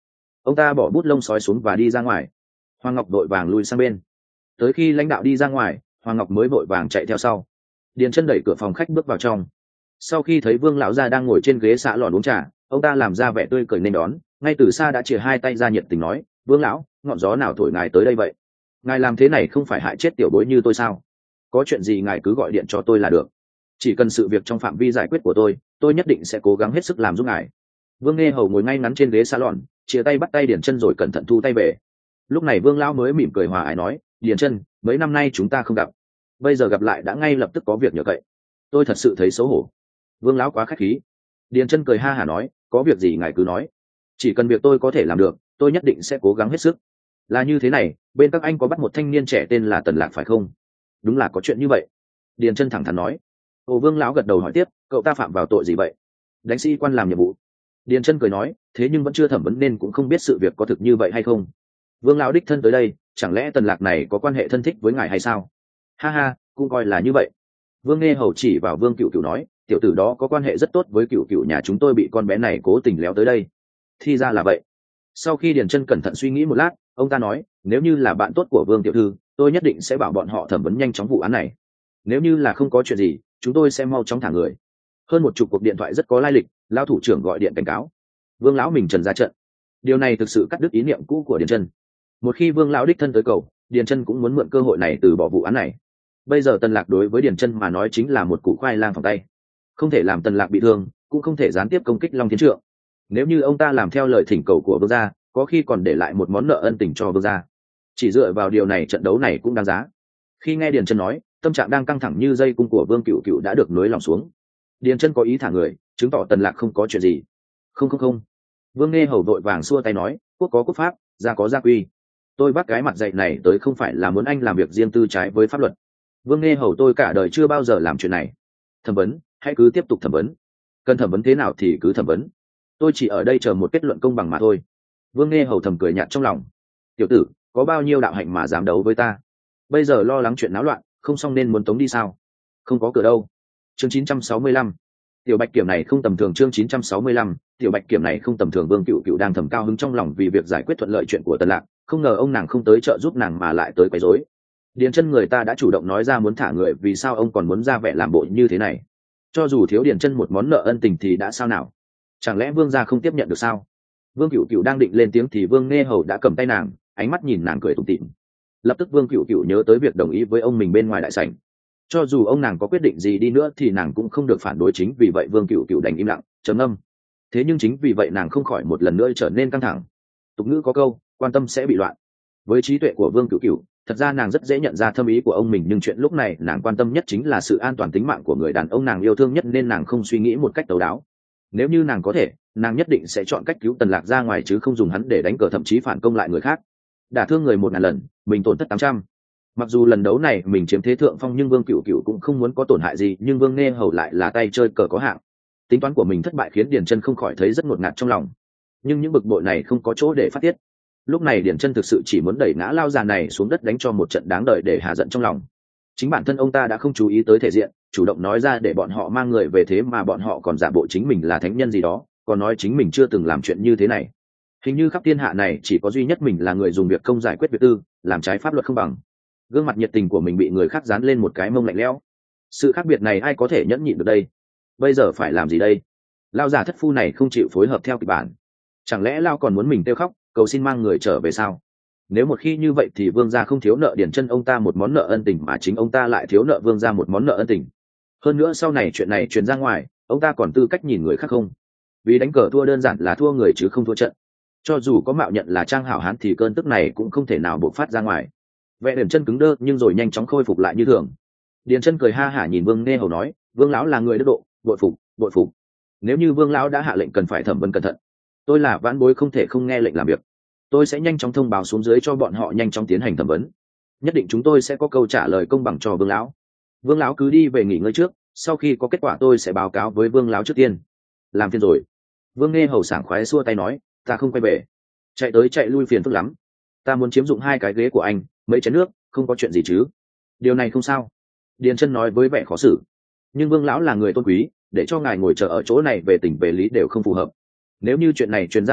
Ông ta bỏ bút lông sói xuống và đi ra ngoài. Hoàng Ngọc vội vàng lui sang bên. Tới khi lãnh đạo đi ra ngoài, Hoàng Ngọc mới vội vàng chạy theo sau. Điền Chân đẩy cửa phòng khách bước vào trong. Sau khi thấy Vương lão gia đang ngồi trên ghế xạ lòn uống trà, ông ta làm ra vẻ tươi cười nên đón, ngay từ xa đã chìa hai tay ra nhiệt tình nói: Vương lão, ngọn gió nào thổi ngài tới đây vậy? Ngài làm thế này không phải hại chết tiểu bối như tôi sao? Có chuyện gì ngài cứ gọi điện cho tôi là được. Chỉ cần sự việc trong phạm vi giải quyết của tôi, tôi nhất định sẽ cố gắng hết sức làm giúp ngài. Vương Nghe Hầu ngồi ngay ngắn trên ghế salon, chia tay bắt tay Điền Chân rồi cẩn thận thu tay về. Lúc này Vương lão mới mỉm cười hòa ái nói: Điền Chân, mấy năm nay chúng ta không gặp, bây giờ gặp lại đã ngay lập tức có việc nhờ cậy. Tôi thật sự thấy xấu hổ. Vương lão quá khách khí. Điền Chân cười ha hả nói: có việc gì ngài cứ nói, chỉ cần việc tôi có thể làm được, tôi nhất định sẽ cố gắng hết sức. Là như thế này, bên các anh có bắt một thanh niên trẻ tên là Tần Lạc phải không? Đúng là có chuyện như vậy. Điền Chân thẳng thắn nói. Ồ, Vương lão gật đầu hỏi tiếp: cậu ta phạm vào tội gì vậy? Đánh sĩ quan làm nhiệm vụ. Điền Chân cười nói: thế nhưng vẫn chưa thẩm vấn nên cũng không biết sự việc có thực như vậy hay không. Vương lão đích thân tới đây, chẳng lẽ Tần Lạc này có quan hệ thân thích với ngài hay sao? Ha ha, cũng coi là như vậy. Vương Nghe Hầu chỉ vào Vương Cửu Cửu nói: tiểu tử đó có quan hệ rất tốt với Cửu Cửu nhà chúng tôi, bị con bé này cố tình léo tới đây. Thì ra là vậy. Sau khi Điền Chân cẩn thận suy nghĩ một lát, ông ta nói: nếu như là bạn tốt của Vương tiểu thư, tôi nhất định sẽ bảo bọn họ thẩm vấn nhanh chóng vụ án này. Nếu như là không có chuyện gì, chúng tôi sẽ mau chóng thả người. Hơn một chục cuộc điện thoại rất có lai lịch, lão thủ trưởng gọi điện cảnh cáo. Vương lão mình trần ra trận. Điều này thực sự cắt đứt ý niệm cũ của Điền Chân. Một khi Vương lão đích thân tới cầu, Điền Chân cũng muốn mượn cơ hội này từ bỏ vụ án này. Bây giờ Tần Lạc đối với Điền Chân mà nói chính là một củ khoai lang phòng tay, không thể làm Tần Lạc bị thương, cũng không thể gián tiếp công kích Long Thiên Trượng. Nếu như ông ta làm theo lời thỉnh cầu của Vương gia, có khi còn để lại một món nợ ân tình cho Vương gia. Chỉ dựa vào điều này trận đấu này cũng đáng giá. Khi nghe Điền Chân nói, tâm trạng đang căng thẳng như dây cung của Vương Cửu Cửu đã được nối lòng xuống. Điền Chân có ý thả người, chứng tỏ Tần Lạc không có chuyện gì. Không không không. Vương Nghe Hầu vội vàng xua tay nói: quốc có quốc pháp, gia có gia quy. Tôi bắt cái mặt dạy này tới không phải là muốn anh làm việc riêng tư trái với pháp luật. Vương Nghe Hầu tôi cả đời chưa bao giờ làm chuyện này. Thẩm vấn, hãy cứ tiếp tục thẩm vấn. Cần thẩm vấn thế nào thì cứ thẩm vấn. Tôi chỉ ở đây chờ một kết luận công bằng mà thôi. Vương Nghe Hầu thầm cười nhạt trong lòng. Tiểu tử, có bao nhiêu đạo hạnh mà dám đấu với ta? Bây giờ lo lắng chuyện náo loạn, không xong nên muốn tống đi sao? Không có cửa đâu. Chương chín trăm sáu mươi lăm. Tiểu Bạch Kiểm này không tầm thường. Chương chín trăm sáu mươi lăm. Tiểu Bạch Kiểm này không tầm thường. Vương Cửu Cửu đang thầm cao hứng trong lòng vì việc giải quyết thuận lợi chuyện của Tần Lạc, không ngờ ông nàng không tới trợ giúp nàng mà lại tới quấy rối. Điền Chân người ta đã chủ động nói ra muốn thả người, vì sao ông còn muốn ra vẻ làm bộ như thế này? Cho dù thiếu Điền Chân một món nợ ân tình thì đã sao nào? Chẳng lẽ Vương gia không tiếp nhận được sao? Vương Cửu Cửu đang định lên tiếng thì Vương Nghe Hầu đã cầm tay nàng, ánh mắt nhìn nàng cười tủm tỉm. Lập tức Vương Cửu Cửu nhớ tới việc đồng ý với ông mình bên ngoài đại sảnh. Cho dù ông nàng có quyết định gì đi nữa thì nàng cũng không được phản đối, chính vì vậy Vương Cửu Cửu đành im lặng, trầm ngâm. Thế nhưng chính vì vậy nàng không khỏi một lần nữa trở nên căng thẳng. Tục ngữ có câu, quan tâm sẽ bị loạn. Với trí tuệ của Vương Cửu Cửu, thật ra nàng rất dễ nhận ra thâm ý của ông mình, nhưng chuyện lúc này nàng quan tâm nhất chính là sự an toàn tính mạng của người đàn ông nàng yêu thương nhất, nên nàng không suy nghĩ một cách thấu đáo. Nếu như nàng có thể, nàng nhất định sẽ chọn cách cứu Tần Lạc ra ngoài chứ không dùng hắn để đánh cờ, thậm chí phản công lại người khác. Đả thương người một ngàn lần, mình tổn thất tám trăm. Mặc dù lần đấu này mình chiếm thế thượng phong nhưng Vương Cửu Cửu cũng không muốn có tổn hại gì, nhưng Vương Nghe Hầu lại là tay chơi cờ có hạng. Tính toán của mình thất bại khiến Điền Chân không khỏi thấy rất ngột ngạt trong lòng. Nhưng những bực bội này không có chỗ để phát tiết. Lúc này Điền Chân thực sự chỉ muốn đẩy ngã lao già này xuống đất đánh cho một trận đáng đời để hạ giận trong lòng. Chính bản thân ông ta đã không chú ý tới thể diện, chủ động nói ra để bọn họ mang người về, thế mà bọn họ còn giả bộ chính mình là thánh nhân gì đó, còn nói chính mình chưa từng làm chuyện như thế này. Hình như khắp thiên hạ này chỉ có duy nhất mình là người dùng việc công giải quyết việc tư, làm trái pháp luật không bằng. Gương mặt nhiệt tình của mình bị người khác dán lên một cái mông lạnh lẽo. Sự khác biệt này ai có thể nhẫn nhịn được đây? Bây giờ phải làm gì đây? Lao giả thất phu này không chịu phối hợp theo kịch bản. Chẳng lẽ Lao còn muốn mình tiêu khóc, cầu xin mang người trở về sao? Nếu một khi như vậy thì Vương gia không thiếu nợ Điền Chân ông ta một món nợ ân tình, mà chính ông ta lại thiếu nợ Vương gia một món nợ ân tình. Hơn nữa sau này chuyện này truyền ra ngoài, ông ta còn tư cách nhìn người khác không? Vì đánh cờ thua đơn giản là thua người chứ không thua trận. Cho dù có mạo nhận là Trang Hảo Hán thì cơn tức này cũng không thể nào bộc phát ra ngoài. Vẻ Điền Chân cứng đơ nhưng rồi nhanh chóng khôi phục lại như thường. Điền Chân cười ha hả nhìn Vương Nghe Hầu nói: Vương lão là người đức độ, bội phục, bội phục. Nếu như Vương lão đã hạ lệnh cần phải thẩm vấn cẩn thận, tôi là vãn bối không thể không nghe lệnh làm việc. Tôi sẽ nhanh chóng thông báo xuống dưới cho bọn họ nhanh chóng tiến hành thẩm vấn. Nhất định chúng tôi sẽ có câu trả lời công bằng cho Vương lão. Vương lão cứ đi về nghỉ ngơi trước, sau khi có kết quả tôi sẽ báo cáo với Vương lão trước tiên. Làm phiền rồi. Vương Nghe Hầu sảng khoái xua tay nói: ta không quay về. Chạy tới chạy lui phiền phức lắm. Ta muốn chiếm dụng hai cái ghế của anh, mấy chén nước, không có chuyện gì chứ? Điều này không sao. Điền Chân nói với vẻ khó xử. Nhưng Vương lão là người tôn quý, để cho ngài ngồi chờ ở chỗ này về tình về lý đều không phù hợp. Nếu như chuyện này truyền ra ngoài,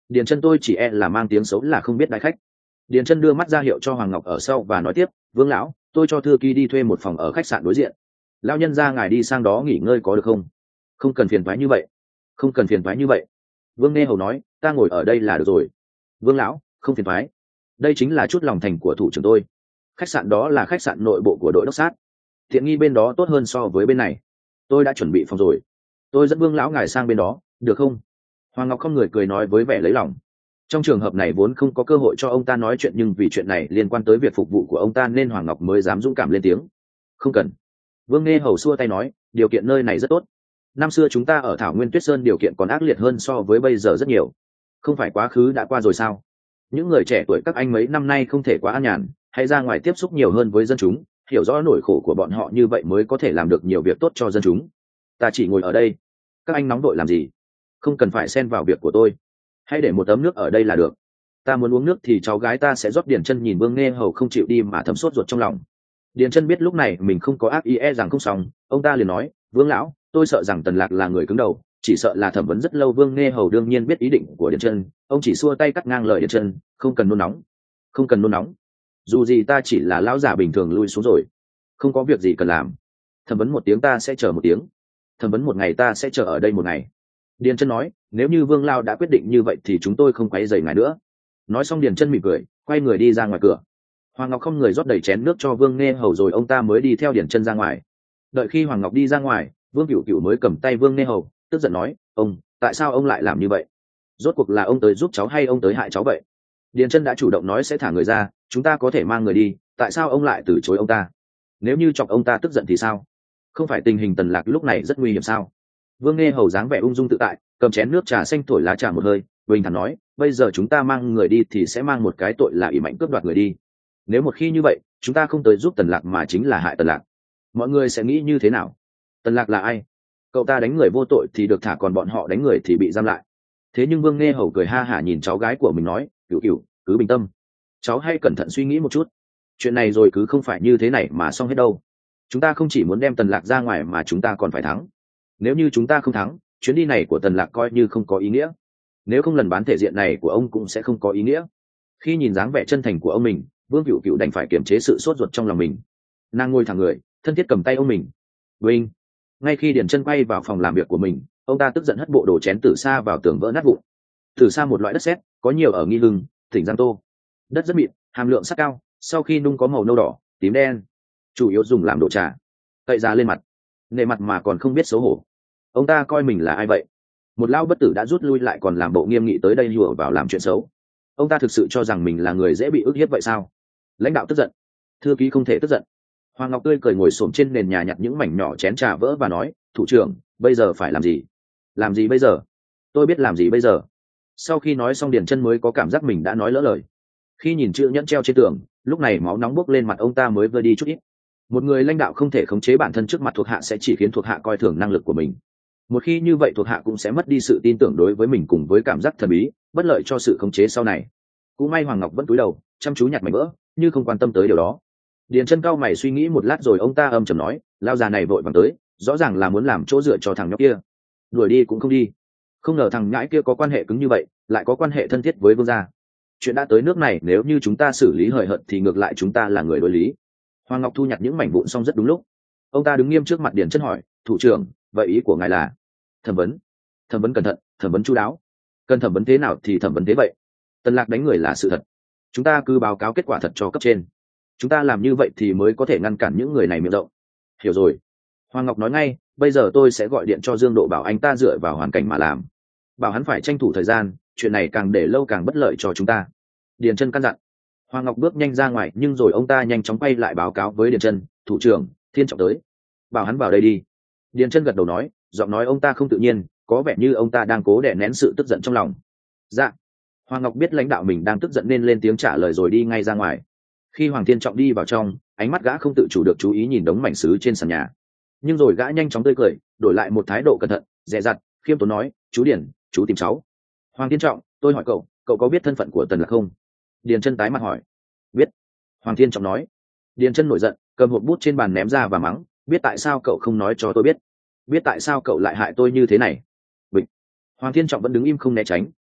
Điền chân tôi chỉ e là mang tiếng xấu là không biết đại khách. Điền chân đưa mắt ra hiệu cho Hoàng Ngọc ở sau và nói tiếp, Vương lão, tôi cho thư ký đi thuê một phòng ở khách sạn đối diện. Lão nhân gia ngài đi sang đó nghỉ ngơi có được không? Không cần phiền toái như vậy. Không cần phiền toái như vậy. Vương Nghe Hầu nói, ta ngồi ở đây là được rồi. Vương lão, không phiền toái. Đây chính là chút lòng thành của thủ trưởng tôi. Khách sạn đó là khách sạn nội bộ của đội đốc sát. Tiện nghi bên đó tốt hơn so với bên này. Tôi đã chuẩn bị phòng rồi. Tôi dẫn Vương lão ngài sang bên đó, được không? Hoàng Ngọc không người cười nói với vẻ lấy lòng. Trong trường hợp này vốn không có cơ hội cho ông ta nói chuyện, nhưng vì chuyện này liên quan tới việc phục vụ của ông ta nên Hoàng Ngọc mới dám dũng cảm lên tiếng. Không cần. Vương Nghe Hầu xua tay nói, điều kiện nơi này rất tốt. Năm xưa chúng ta ở Thảo Nguyên Tuyết Sơn điều kiện còn ác liệt hơn so với bây giờ rất nhiều. Không phải quá khứ đã qua rồi sao? Những người trẻ tuổi các anh mấy năm nay không thể quá an nhàn, hãy ra ngoài tiếp xúc nhiều hơn với dân chúng, hiểu rõ nỗi khổ của bọn họ, như vậy mới có thể làm được nhiều việc tốt cho dân chúng. Ta chỉ ngồi ở đây. Các anh nóng vội làm gì? Không cần phải xen vào việc của tôi. Hãy để một tấm nước ở đây là được. Ta muốn uống nước thì cháu gái ta sẽ rót. Điền chân nhìn Vương Nghe Hầu không chịu đi mà thấm sốt ruột trong lòng. Điền chân biết lúc này mình không có ác ý, e rằng không xong, ông ta liền nói, Vương lão, tôi sợ rằng Tần Lạc là người cứng đầu, chỉ sợ là thẩm vấn rất lâu. Vương Nghe Hầu đương nhiên biết ý định của Điền chân, ông chỉ xua tay cắt ngang lời Điền chân, không cần nôn nóng, không cần nôn nóng. Dù gì ta chỉ là lão già bình thường lui xuống rồi, không có việc gì cần làm. Thẩm vấn một tiếng ta sẽ chờ một tiếng, thẩm vấn một ngày ta sẽ chờ ở đây một ngày. Điền chân nói, nếu như Vương lão đã quyết định như vậy thì chúng tôi không quấy rầy ngài nữa. Nói xong Điền chân mỉm cười, quay người đi ra ngoài cửa. Hoàng Ngọc không người rót đầy chén nước cho Vương Nghe Hầu rồi ông ta mới đi theo Điền chân ra ngoài. Đợi khi Hoàng Ngọc đi ra ngoài, Vương Cửu Cửu mới cầm tay Vương Nghe Hầu, tức giận nói, ông, tại sao ông lại làm như vậy? Rốt cuộc là ông tới giúp cháu hay ông tới hại cháu vậy? Điền chân đã chủ động nói sẽ thả người ra, chúng ta có thể mang người đi, tại sao ông lại từ chối ông ta? Nếu như chọc ông ta tức giận thì sao? Không phải tình hình Tần Lạc lúc này rất nguy hiểm sao? Vương Nghe Hầu dáng vẻ ung dung tự tại, cầm chén nước trà xanh thổi lá trà một hơi, bình thản nói, bây giờ chúng ta mang người đi thì sẽ mang một cái tội là ỷ mạnh cướp đoạt người đi. Nếu một khi như vậy, chúng ta không tới giúp Tần Lạc mà chính là hại Tần Lạc. Mọi người sẽ nghĩ như thế nào? Tần Lạc là ai? Cậu ta đánh người vô tội thì được thả, còn bọn họ đánh người thì bị giam lại. Thế nhưng Vương Nghe Hầu cười ha hả nhìn cháu gái của mình nói, Cửu Cửu, cứ bình tâm, cháu hãy cẩn thận suy nghĩ một chút. Chuyện này rồi cứ không phải như thế này mà xong hết đâu. Chúng ta không chỉ muốn đem Tần Lạc ra ngoài mà chúng ta còn phải thắng. Nếu như chúng ta không thắng, chuyến đi này của Tần Lạc coi như không có ý nghĩa. Nếu không, lần bán thể diện này của ông cũng sẽ không có ý nghĩa. Khi nhìn dáng vẻ chân thành của ông mình, Vương Cửu Cửu đành phải kiềm chế sự sốt ruột trong lòng mình. Nàng ngồi thẳng người, thân thiết cầm tay ông mình. Vinh. Ngay khi Điền chân quay vào phòng làm việc của mình, ông ta tức giận hất bộ đồ chén tử sa vào tường vỡ nát vụn. Tử sa một loại đất sét, có nhiều ở Nghi Hưng, tỉnh Giang Tô. Đất rất mịn, hàm lượng sắt cao, sau khi nung có màu nâu đỏ, tím đen, chủ yếu dùng làm đồ trà. Cậy ra lên mặt, nề mặt mà còn không biết xấu hổ. Ông ta coi mình là ai vậy? Một lão bất tử đã rút lui lại còn làm bộ nghiêm nghị tới đây lùa vào làm chuyện xấu. Ông ta thực sự cho rằng mình là người dễ bị ức hiếp vậy sao? Lãnh đạo tức giận, thư ký không thể tức giận. Hoàng Ngọc tươi cười ngồi xổm trên nền nhà nhặt những mảnh nhỏ chén trà vỡ và nói, thủ trưởng, bây giờ phải làm gì? Làm gì bây giờ? Tôi biết làm gì bây giờ. Sau khi nói xong Điền chân mới có cảm giác mình đã nói lỡ lời. Khi nhìn chữ nhẫn treo trên tường, lúc này máu nóng bốc lên mặt ông ta mới vơi đi chút ít. Một người lãnh đạo không thể khống chế bản thân trước mặt thuộc hạ sẽ chỉ khiến thuộc hạ coi thường năng lực của mình. Một khi như vậy thuộc hạ cũng sẽ mất đi sự tin tưởng đối với mình cùng với cảm giác thần bí, bất lợi cho sự khống chế sau này. Cũng may Hoàng Ngọc vẫn cúi đầu, chăm chú nhặt mảnh vỡ, như không quan tâm tới điều đó. Điền chân cao mày suy nghĩ một lát rồi ông ta âm trầm nói, lao già này vội vàng tới, rõ ràng là muốn làm chỗ dựa cho thằng nhóc kia. Đuổi đi cũng không đi. Không ngờ thằng nhãi kia có quan hệ cứng như vậy, lại có quan hệ thân thiết với vương gia. Chuyện đã tới nước này, nếu như chúng ta xử lý hời hợt thì ngược lại chúng ta là người đối lý. Hoàng Ngọc thu nhặt những mảnh vụn xong rất đúng lúc. Ông ta đứng nghiêm trước mặt Điền chân hỏi, thủ trưởng, vậy ý của ngài là? Thẩm vấn. Thẩm vấn cẩn thận, thẩm vấn chu đáo. Cần thẩm vấn thế nào thì thẩm vấn thế vậy. Tần Lạc đánh người là sự thật, chúng ta cứ báo cáo kết quả thật cho cấp trên. Chúng ta làm như vậy thì mới có thể ngăn cản những người này miệng rộng. Hiểu rồi. Hoàng Ngọc nói ngay, bây giờ tôi sẽ gọi điện cho Dương Độ bảo anh ta dựa vào hoàn cảnh mà làm. Bảo hắn phải tranh thủ thời gian, chuyện này càng để lâu càng bất lợi cho chúng ta. Điền chân căn dặn. Hoàng Ngọc bước nhanh ra ngoài, nhưng rồi ông ta nhanh chóng quay lại báo cáo với Điền chân, thủ trưởng, Thiên Trọng tới. Bảo hắn vào đây đi. Điền chân gật đầu nói, giọng nói ông ta không tự nhiên, có vẻ như ông ta đang cố đè nén sự tức giận trong lòng. Dạ. Hoàng Ngọc biết lãnh đạo mình đang tức giận nên lên tiếng trả lời rồi đi ngay ra ngoài. Khi Hoàng Thiên Trọng đi vào trong, ánh mắt gã không tự chủ được chú ý nhìn đống mảnh sứ trên sàn nhà. Nhưng rồi gã nhanh chóng tươi cười, đổi lại một thái độ cẩn thận, dè dặt, khiêm tốn nói, chú Điền, chú tìm cháu. Hoàng Thiên Trọng, tôi hỏi cậu, cậu có biết thân phận của Tần Lạc không? Điền chân tái mặt hỏi. Biết. Hoàng Thiên Trọng nói. Điền chân nổi giận, cầm hộp bút trên bàn ném ra và mắng, biết tại sao cậu không nói cho tôi biết? Biết tại sao cậu lại hại tôi như thế này? Bịch. Hoàng Thiên Trọng vẫn đứng im không né tránh,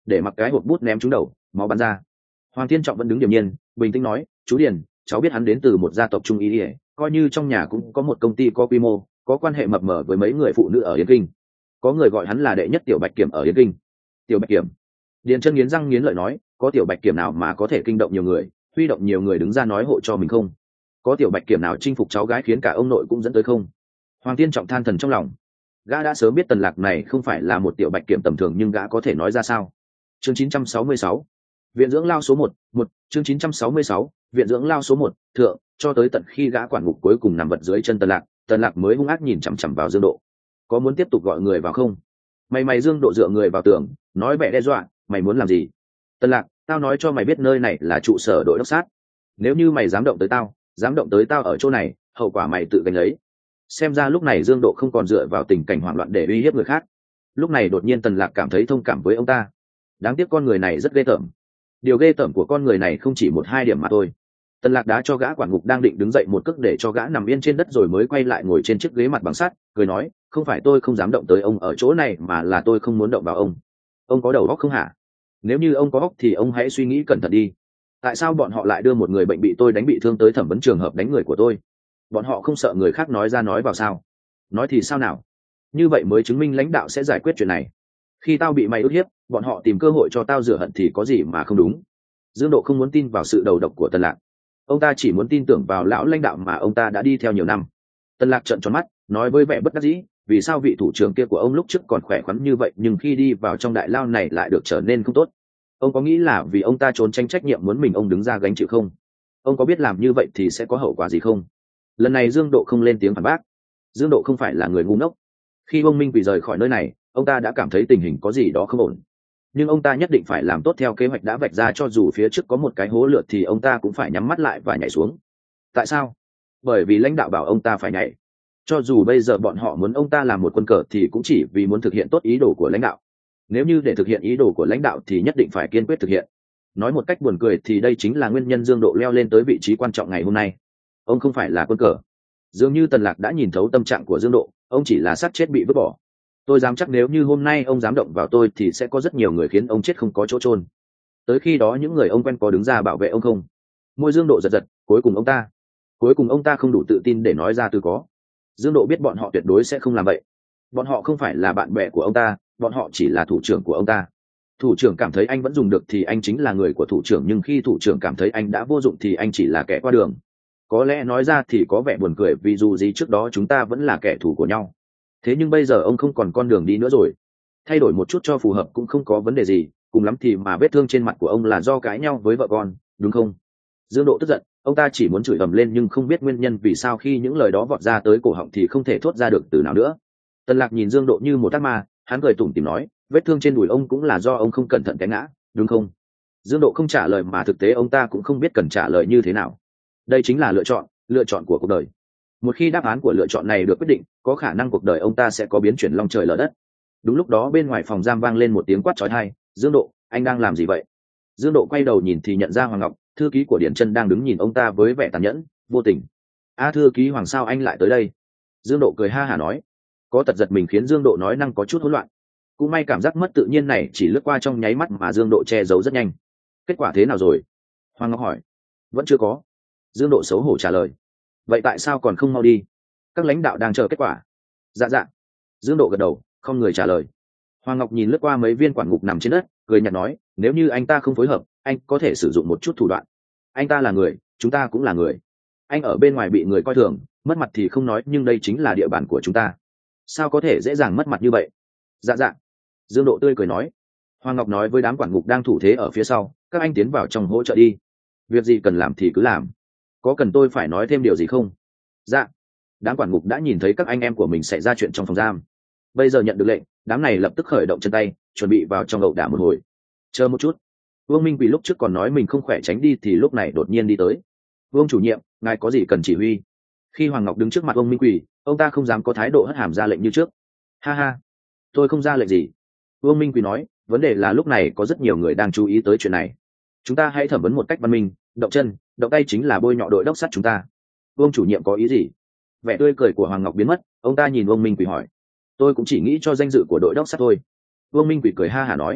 để mặc cái hộp bút ném trúng đầu, máu bắn ra. Hoàng Thiên Trọng vẫn đứng điềm nhiên, bình tĩnh nói, chú Điền, cháu biết hắn đến từ một gia tộc trung y, coi như trong nhà cũng có một công ty có quy mô, có quan hệ mập mờ với mấy người phụ nữ ở Yên Kinh. Có người gọi hắn là đệ nhất tiểu bạch kiểm ở Yên Kinh. Tiểu bạch kiểm? Điền Chân nghiến răng nghiến lợi nói, có tiểu bạch kiểm nào mà có thể kinh động nhiều người, huy động nhiều người đứng ra nói hộ cho mình không? Có tiểu bạch kiểm nào chinh phục cháu gái khiến cả ông nội cũng dẫn tới không? Hoàng Thiên Trọng than thần trong lòng. Gã đã sớm biết Tần Lạc này không phải là một tiểu bạch kiểm tầm thường, nhưng gã có thể nói ra sao? Chương chín trăm sáu mươi sáu, viện dưỡng lao số một, một, chương chín trăm sáu mươi sáu, viện dưỡng lao số một, thượng, cho tới tận khi gã quản ngục cuối cùng nằm vật dưới chân Tần Lạc, Tần Lạc mới hung ác nhìn chằm chằm vào Dương Độ. Có muốn tiếp tục gọi người vào không? Mày mày Dương Độ dựa người vào tường, nói vẻ đe dọa, mày muốn làm gì? Tần Lạc, tao nói cho mày biết nơi này là trụ sở đội đốc sát. Nếu như mày dám động tới tao, dám động tới tao ở chỗ này, hậu quả mày tự gánh lấy. Xem ra lúc này Dương Độ không còn dựa vào tình cảnh hoảng loạn để uy hiếp người khác. Lúc này đột nhiên Tần Lạc cảm thấy thông cảm với ông ta. Đáng tiếc con người này rất ghê tởm. Điều ghê tởm của con người này không chỉ một hai điểm mà thôi. Tần Lạc đá cho gã quản ngục đang định đứng dậy một cước để cho gã nằm yên trên đất, rồi mới quay lại ngồi trên chiếc ghế mặt bằng sắt, cười nói, không phải tôi không dám động tới ông ở chỗ này, mà là tôi không muốn động vào ông. Ông có đầu óc không hả? Nếu như ông có óc thì ông hãy suy nghĩ cẩn thận đi. Tại sao bọn họ lại đưa một người bệnh bị tôi đánh bị thương tới thẩm vấn trường hợp đánh người của tôi? Bọn họ không sợ người khác nói ra nói vào sao? Nói thì sao nào? Như vậy mới chứng minh lãnh đạo sẽ giải quyết chuyện này. Khi tao bị mày ức hiếp, bọn họ tìm cơ hội cho tao rửa hận thì có gì mà không đúng? Dương Độ không muốn tin vào sự đầu độc của Tần Lạc. Ông ta chỉ muốn tin tưởng vào lão lãnh đạo mà ông ta đã đi theo nhiều năm. Tần Lạc trợn tròn mắt, nói với vẻ bất đắc dĩ, vì sao vị thủ trưởng kia của ông lúc trước còn khỏe khoắn như vậy, nhưng khi đi vào trong đại lao này lại được trở nên không tốt? Ông có nghĩ là vì ông ta trốn tránh trách nhiệm muốn mình ông đứng ra gánh chịu không? Ông có biết làm như vậy thì sẽ có hậu quả gì không? Lần này Dương Độ không lên tiếng phản bác. Dương Độ không phải là người ngu ngốc. Khi ông Minh Quỳ rời khỏi nơi này, ông ta đã cảm thấy tình hình có gì đó không ổn. Nhưng ông ta nhất định phải làm tốt theo kế hoạch đã vạch ra, cho dù phía trước có một cái hố lượt thì ông ta cũng phải nhắm mắt lại và nhảy xuống. Tại sao? Bởi vì lãnh đạo bảo ông ta phải nhảy. Cho dù bây giờ bọn họ muốn ông ta làm một quân cờ thì cũng chỉ vì muốn thực hiện tốt ý đồ của lãnh đạo. Nếu như để thực hiện ý đồ của lãnh đạo thì nhất định phải kiên quyết thực hiện. Nói một cách buồn cười thì đây chính là nguyên nhân Dương Độ leo lên tới vị trí quan trọng ngày hôm nay. Ông không phải là quân cờ. Dường như Tần Lạc đã nhìn thấu tâm trạng của Dương Độ, ông chỉ là xác chết bị vứt bỏ. Tôi dám chắc nếu như hôm nay ông dám động vào tôi thì sẽ có rất nhiều người khiến ông chết không có chỗ chôn. Tới khi đó những người ông quen có đứng ra bảo vệ ông không? Môi Dương Độ giật giật, cuối cùng ông ta, cuối cùng ông ta không đủ tự tin để nói ra từ có. Dương Độ biết bọn họ tuyệt đối sẽ không làm vậy. Bọn họ không phải là bạn bè của ông ta, bọn họ chỉ là thủ trưởng của ông ta. Thủ trưởng cảm thấy anh vẫn dùng được thì anh chính là người của thủ trưởng, nhưng khi thủ trưởng cảm thấy anh đã vô dụng thì anh chỉ là kẻ qua đường. Có lẽ nói ra thì có vẻ buồn cười, vì dù gì trước đó chúng ta vẫn là kẻ thù của nhau. Thế nhưng bây giờ ông không còn con đường đi nữa rồi. Thay đổi một chút cho phù hợp cũng không có vấn đề gì, cùng lắm thì mà vết thương trên mặt của ông là do cãi nhau với vợ con, đúng không? Dương Độ tức giận, ông ta chỉ muốn chửi ầm lên nhưng không biết nguyên nhân vì sao khi những lời đó vọt ra tới cổ họng thì không thể thốt ra được từ nào nữa. Tần Lạc nhìn Dương Độ như một ác ma, hắn cười tủm tỉm nói, vết thương trên đùi ông cũng là do ông không cẩn thận té ngã, đúng không? Dương Độ không trả lời, mà thực tế ông ta cũng không biết cần trả lời như thế nào. Đây chính là lựa chọn, lựa chọn của cuộc đời. Một khi đáp án của lựa chọn này được quyết định, có khả năng cuộc đời ông ta sẽ có biến chuyển long trời lở đất. Đúng lúc đó bên ngoài phòng giam vang lên một tiếng quát chói tai, Dương Độ, anh đang làm gì vậy? Dương Độ quay đầu nhìn thì nhận ra Hoàng Ngọc, thư ký của Điển Chân đang đứng nhìn ông ta với vẻ tàn nhẫn, vô tình. A thư ký Hoàng, sao anh lại tới đây? Dương Độ cười ha hả nói. Có tật giật mình khiến Dương Độ nói năng có chút hỗn loạn. Cũng may cảm giác mất tự nhiên này chỉ lướt qua trong nháy mắt mà Dương Độ che giấu rất nhanh. Kết quả thế nào rồi? Hoàng Ngọc hỏi. Vẫn chưa có. Dương Độ xấu hổ trả lời. Vậy tại sao còn không mau đi? Các lãnh đạo đang chờ kết quả. Dạ dạ. Dương Độ gật đầu, không người trả lời. Hoàng Ngọc nhìn lướt qua mấy viên quản ngục nằm trên đất, cười nhạt nói, nếu như anh ta không phối hợp, anh có thể sử dụng một chút thủ đoạn. Anh ta là người, chúng ta cũng là người. Anh ở bên ngoài bị người coi thường, mất mặt thì không nói, nhưng đây chính là địa bàn của chúng ta. Sao có thể dễ dàng mất mặt như vậy? Dạ dạ. Dương Độ tươi cười nói. Hoàng Ngọc nói với đám quản ngục đang thủ thế ở phía sau, các anh tiến vào trong hỗ trợ đi. Việc gì cần làm thì cứ làm. Có cần tôi phải nói thêm điều gì không? Dạ. Đám quản ngục đã nhìn thấy các anh em của mình xảy ra chuyện trong phòng giam. Bây giờ nhận được lệnh, đám này lập tức khởi động chân tay, chuẩn bị vào trong ẩu đả một hồi. Chờ một chút. Vương Minh Quỳ lúc trước còn nói mình không khỏe tránh đi thì lúc này đột nhiên đi tới. Vương chủ nhiệm, ngài có gì cần chỉ huy? Khi Hoàng Ngọc đứng trước mặt ông Minh Quỳ, ông ta không dám có thái độ hất hàm ra lệnh như trước. Ha ha, tôi không ra lệnh gì. Vương Minh Quỳ nói, vấn đề là lúc này có rất nhiều người đang chú ý tới chuyện này. Chúng ta hãy thẩm vấn một cách văn minh, động chân, động tay chính là bôi nhọ đội đốc sắt chúng ta. Vương chủ nhiệm có ý gì? Vẻ tươi cười của Hoàng Ngọc biến mất, ông ta nhìn Vương Minh Quỳ hỏi. Tôi cũng chỉ nghĩ cho danh dự của đội đốc sắt thôi. Vương Minh Quỳ cười ha hả nói.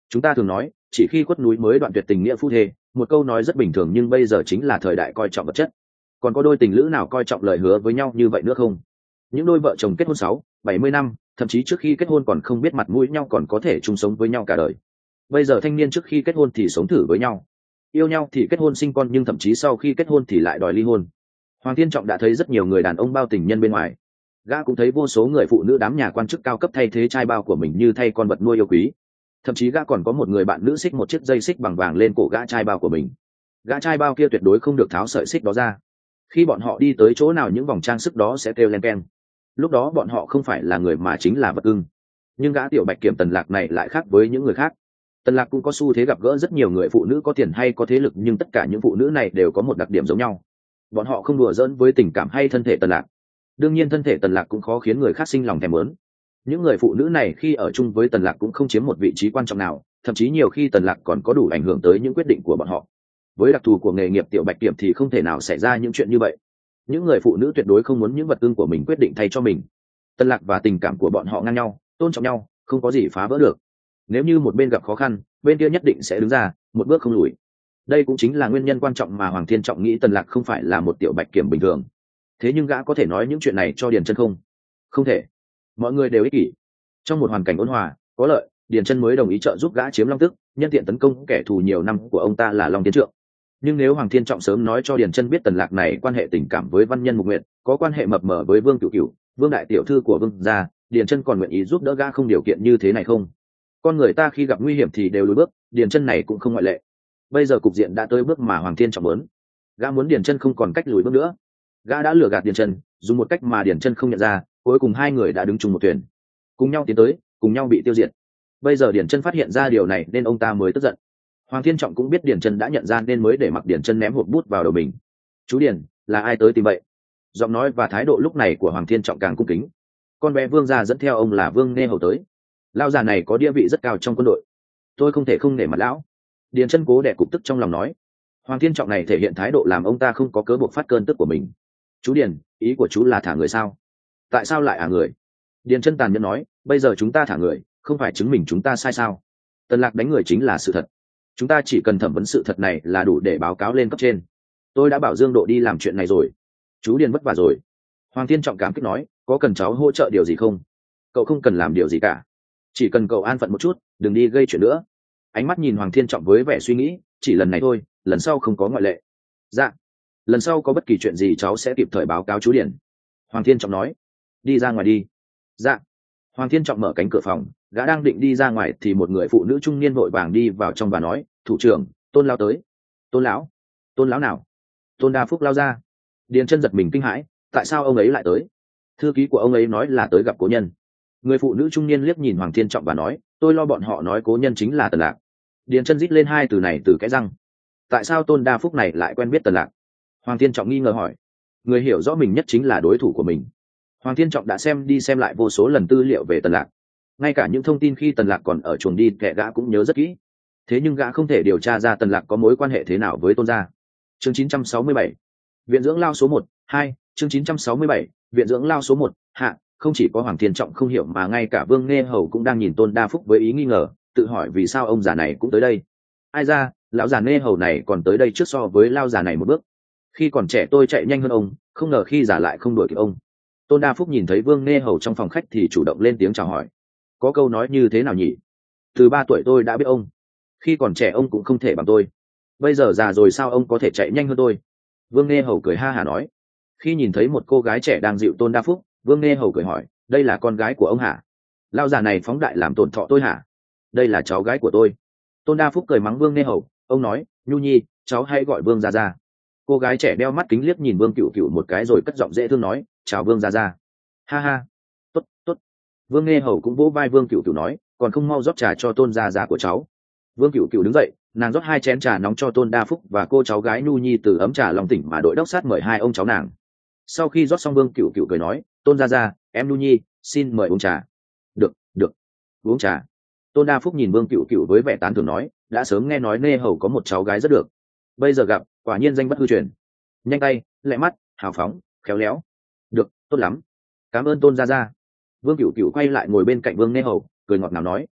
Chúng ta thường nói chỉ khi khuất núi mới đoạn tuyệt tình nghĩa phu thê, một câu nói rất bình thường, nhưng bây giờ chính là thời đại coi trọng vật chất. Còn có đôi tình lữ nào coi trọng lời hứa với nhau như vậy nữa không? Những đôi vợ chồng kết hôn sáu bảy mươi năm, thậm chí trước khi kết hôn còn không biết mặt mũi nhau, còn có thể chung sống với nhau cả đời. Bây giờ thanh niên trước khi kết hôn thì sống thử với nhau, yêu nhau thì kết hôn sinh con, nhưng thậm chí sau khi kết hôn thì lại đòi ly hôn. Hoàng Thiên Trọng đã thấy rất nhiều người đàn ông bao tình nhân bên ngoài, gã cũng thấy vô số người phụ nữ đám nhà quan chức cao cấp thay thế trai bao của mình như thay con vật nuôi yêu quý. Thậm chí gã còn có một người bạn nữ xích một chiếc dây xích bằng vàng lên cổ gã trai bao của mình. Gã trai bao kia tuyệt đối không được tháo sợi xích đó ra. Khi bọn họ đi tới chỗ nào những vòng trang sức đó sẽ kêu len keng. Lúc đó bọn họ không phải là người mà chính là vật ưng. Nhưng gã tiểu bạch kiểm Tần Lạc này lại khác với những người khác. Tần Lạc cũng có xu thế gặp gỡ rất nhiều người phụ nữ có tiền hay có thế lực, nhưng tất cả những phụ nữ này đều có một đặc điểm giống nhau. Bọn họ không đùa giỡn với tình cảm hay thân thể Tần Lạc. Đương nhiên thân thể Tần Lạc cũng khó khiến người khác sinh lòng thèm muốn. Những người phụ nữ này khi ở chung với Tần Lạc cũng không chiếm một vị trí quan trọng nào, thậm chí nhiều khi Tần Lạc còn có đủ ảnh hưởng tới những quyết định của bọn họ. Với đặc thù của nghề nghiệp tiểu bạch kiểm thì không thể nào xảy ra những chuyện như vậy. Những người phụ nữ tuyệt đối không muốn những vật ưng của mình quyết định thay cho mình. Tần Lạc và tình cảm của bọn họ ngang nhau, tôn trọng nhau, không có gì phá vỡ được. Nếu như một bên gặp khó khăn, bên kia nhất định sẽ đứng ra, một bước không lùi. Đây cũng chính là nguyên nhân quan trọng mà Hoàng Thiên Trọng nghĩ Tần Lạc không phải là một tiểu bạch kiểm bình thường. Thế nhưng gã có thể nói những chuyện này cho Điền Chân không? Không thể. Mọi người đều ích kỷ. Trong một hoàn cảnh ôn hòa, có lợi, Điền Chân mới đồng ý trợ giúp gã chiếm Long Tức, nhân tiện tấn công kẻ thù nhiều năm của ông ta là Long Tiến Trượng. Nhưng nếu Hoàng Thiên Trọng sớm nói cho Điền Chân biết Tần Lạc này quan hệ tình cảm với văn nhân Mục Nguyệt, có quan hệ mập mờ với Vương Cửu Cửu, Vương đại tiểu thư của Vương gia, Điền Chân còn nguyện ý giúp đỡ gã không điều kiện như thế này không? Con người ta khi gặp nguy hiểm thì đều lùi bước, Điền Chân này cũng không ngoại lệ. Bây giờ cục diện đã tới bước mà Hoàng Thiên Trọng muốn, gã muốn Điền Chân không còn cách lùi bước nữa. Gã đã lừa gạt Điền Chân, dùng một cách mà Điền Chân không nhận ra, cuối cùng hai người đã đứng chung một thuyền, cùng nhau tiến tới, cùng nhau bị tiêu diệt. Bây giờ Điền Chân phát hiện ra điều này nên ông ta mới tức giận. Hoàng Thiên Trọng cũng biết Điền Chân đã nhận ra nên mới để mặc Điền Chân ném hộp bút vào đầu mình. "Chú Điền, là ai tới tìm vậy?" Giọng nói và thái độ lúc này của Hoàng Thiên Trọng càng cung kính. Con bé Vương gia dẫn theo ông là Vương Nghe Hầu tới. Lão già này có địa vị rất cao trong quân đội. Tôi không thể không nể mặt lão. Điền Chân cố đè cục tức trong lòng nói. Hoàng Thiên Trọng này thể hiện thái độ làm ông ta không có cớ buộc phát cơn tức của mình. "Chú Điền, ý của chú là thả người sao? Tại sao lại ả người?" Điền Chân tàn nhẫn nói, "Bây giờ chúng ta thả người, không phải chứng minh chúng ta sai sao? Tần Lạc đánh người chính là sự thật. Chúng ta chỉ cần thẩm vấn sự thật này là đủ để báo cáo lên cấp trên. Tôi đã bảo Dương Độ đi làm chuyện này rồi. Chú Điền vất vả rồi." Hoàng Thiên Trọng cảm kích nói, "Có cần cháu hỗ trợ điều gì không?" "Cậu không cần làm điều gì cả. Chỉ cần cậu an phận một chút, đừng đi gây chuyện nữa." Ánh mắt nhìn Hoàng Thiên Trọng với vẻ suy nghĩ, "Chỉ lần này thôi, lần sau không có ngoại lệ." "Dạ. Lần sau có bất kỳ chuyện gì cháu sẽ kịp thời báo cáo chú Điền." Hoàng Thiên Trọng nói. "Đi ra ngoài đi." "Dạ." Hoàng Thiên Trọng mở cánh cửa phòng, gã đang định đi ra ngoài thì một người phụ nữ trung niên vội vàng đi vào trong và nói, "Thủ trưởng, Tôn lão tới." "Tôn lão? Tôn lão nào?" "Tôn Đa Phúc lao ra." Điền Chân giật mình kinh hãi, tại sao ông ấy lại tới? Thư ký của ông ấy nói là tới gặp cố nhân. Người phụ nữ trung niên liếc nhìn Hoàng Thiên Trọng và nói, "Tôi lo bọn họ nói cố nhân chính là Tần Lạc." Điền Chân rít lên hai từ này từ cái răng. Tại sao Tôn Đa Phúc này lại quen biết Tần Lạc? Hoàng Thiên Trọng nghi ngờ hỏi. Người hiểu rõ mình nhất chính là đối thủ của mình. Hoàng Thiên Trọng đã xem đi xem lại vô số lần tư liệu về Tần Lạc, ngay cả những thông tin khi Tần Lạc còn ở chuồng đi kẻ gã cũng nhớ rất kỹ. Thế nhưng gã không thể điều tra ra Tần Lạc có mối quan hệ thế nào với Tôn gia. Chương chín trăm sáu mươi bảy, viện dưỡng lao số một, hai, chương chín trăm sáu mươi bảy, viện dưỡng lao số một, hạ. Không chỉ có Hoàng Thiên Trọng không hiểu mà ngay cả Vương Nghe Hầu cũng đang nhìn Tôn Đa Phúc với ý nghi ngờ, tự hỏi vì sao ông già này cũng tới đây. Ai ra, lão già Nghe Hầu này còn tới đây trước so với lao già này một bước. Khi còn trẻ tôi chạy nhanh hơn ông, không ngờ khi già lại không đuổi kịp ông. Tôn Đa Phúc nhìn thấy Vương Nghe Hầu trong phòng khách thì chủ động lên tiếng chào hỏi. Có câu nói như thế nào nhỉ? Từ ba tuổi tôi đã biết ông. Khi còn trẻ ông cũng không thể bằng tôi. Bây giờ già rồi sao ông có thể chạy nhanh hơn tôi? Vương Nghe Hầu cười ha hả nói. Khi nhìn thấy một cô gái trẻ đang dịu Tôn Đa Phúc, Vương Nghe Hầu cười hỏi, đây là con gái của ông hả? Lao già này phóng đại làm tổn thọ tôi hả? Đây là cháu gái của tôi. Tôn Đa Phúc cười mắng Vương Nghe Hầu, ông nói, Nhu Nhi, cháu hãy gọi Vương gia gia. Cô gái trẻ đeo mắt kính liếc nhìn Vương Cửu Cửu một cái rồi cất giọng dễ thương nói, chào Vương gia gia. Ha ha, tốt, tốt. Vương Nghe Hầu cũng vỗ vai Vương Cửu Cửu nói, còn không mau rót trà cho Tôn gia gia của cháu. Vương Cửu Cửu đứng dậy, nàng rót hai chén trà nóng cho Tôn Đa Phúc và cô cháu gái Nhu Nhi từ ấm trà lòng tỉnh mà đội đốc sát mời hai ông cháu nàng. Sau khi rót xong Vương Cửu Cửu cười nói, Tôn gia gia, em Nhu Nhi, xin mời uống trà. Được, được, uống trà. Tôn Đa Phúc nhìn Vương Cửu Cửu với vẻ tán thưởng nói, đã sớm nghe nói Nghe Hầu có một cháu gái rất được, bây giờ gặp, quả nhiên danh bất hư truyền. Nhanh tay, lẹ mắt, hào phóng, khéo léo. Được, tốt lắm. Cảm ơn Tôn gia gia. Vương Cửu Cửu quay lại ngồi bên cạnh Vương Nghe Hầu, cười ngọt ngào nói,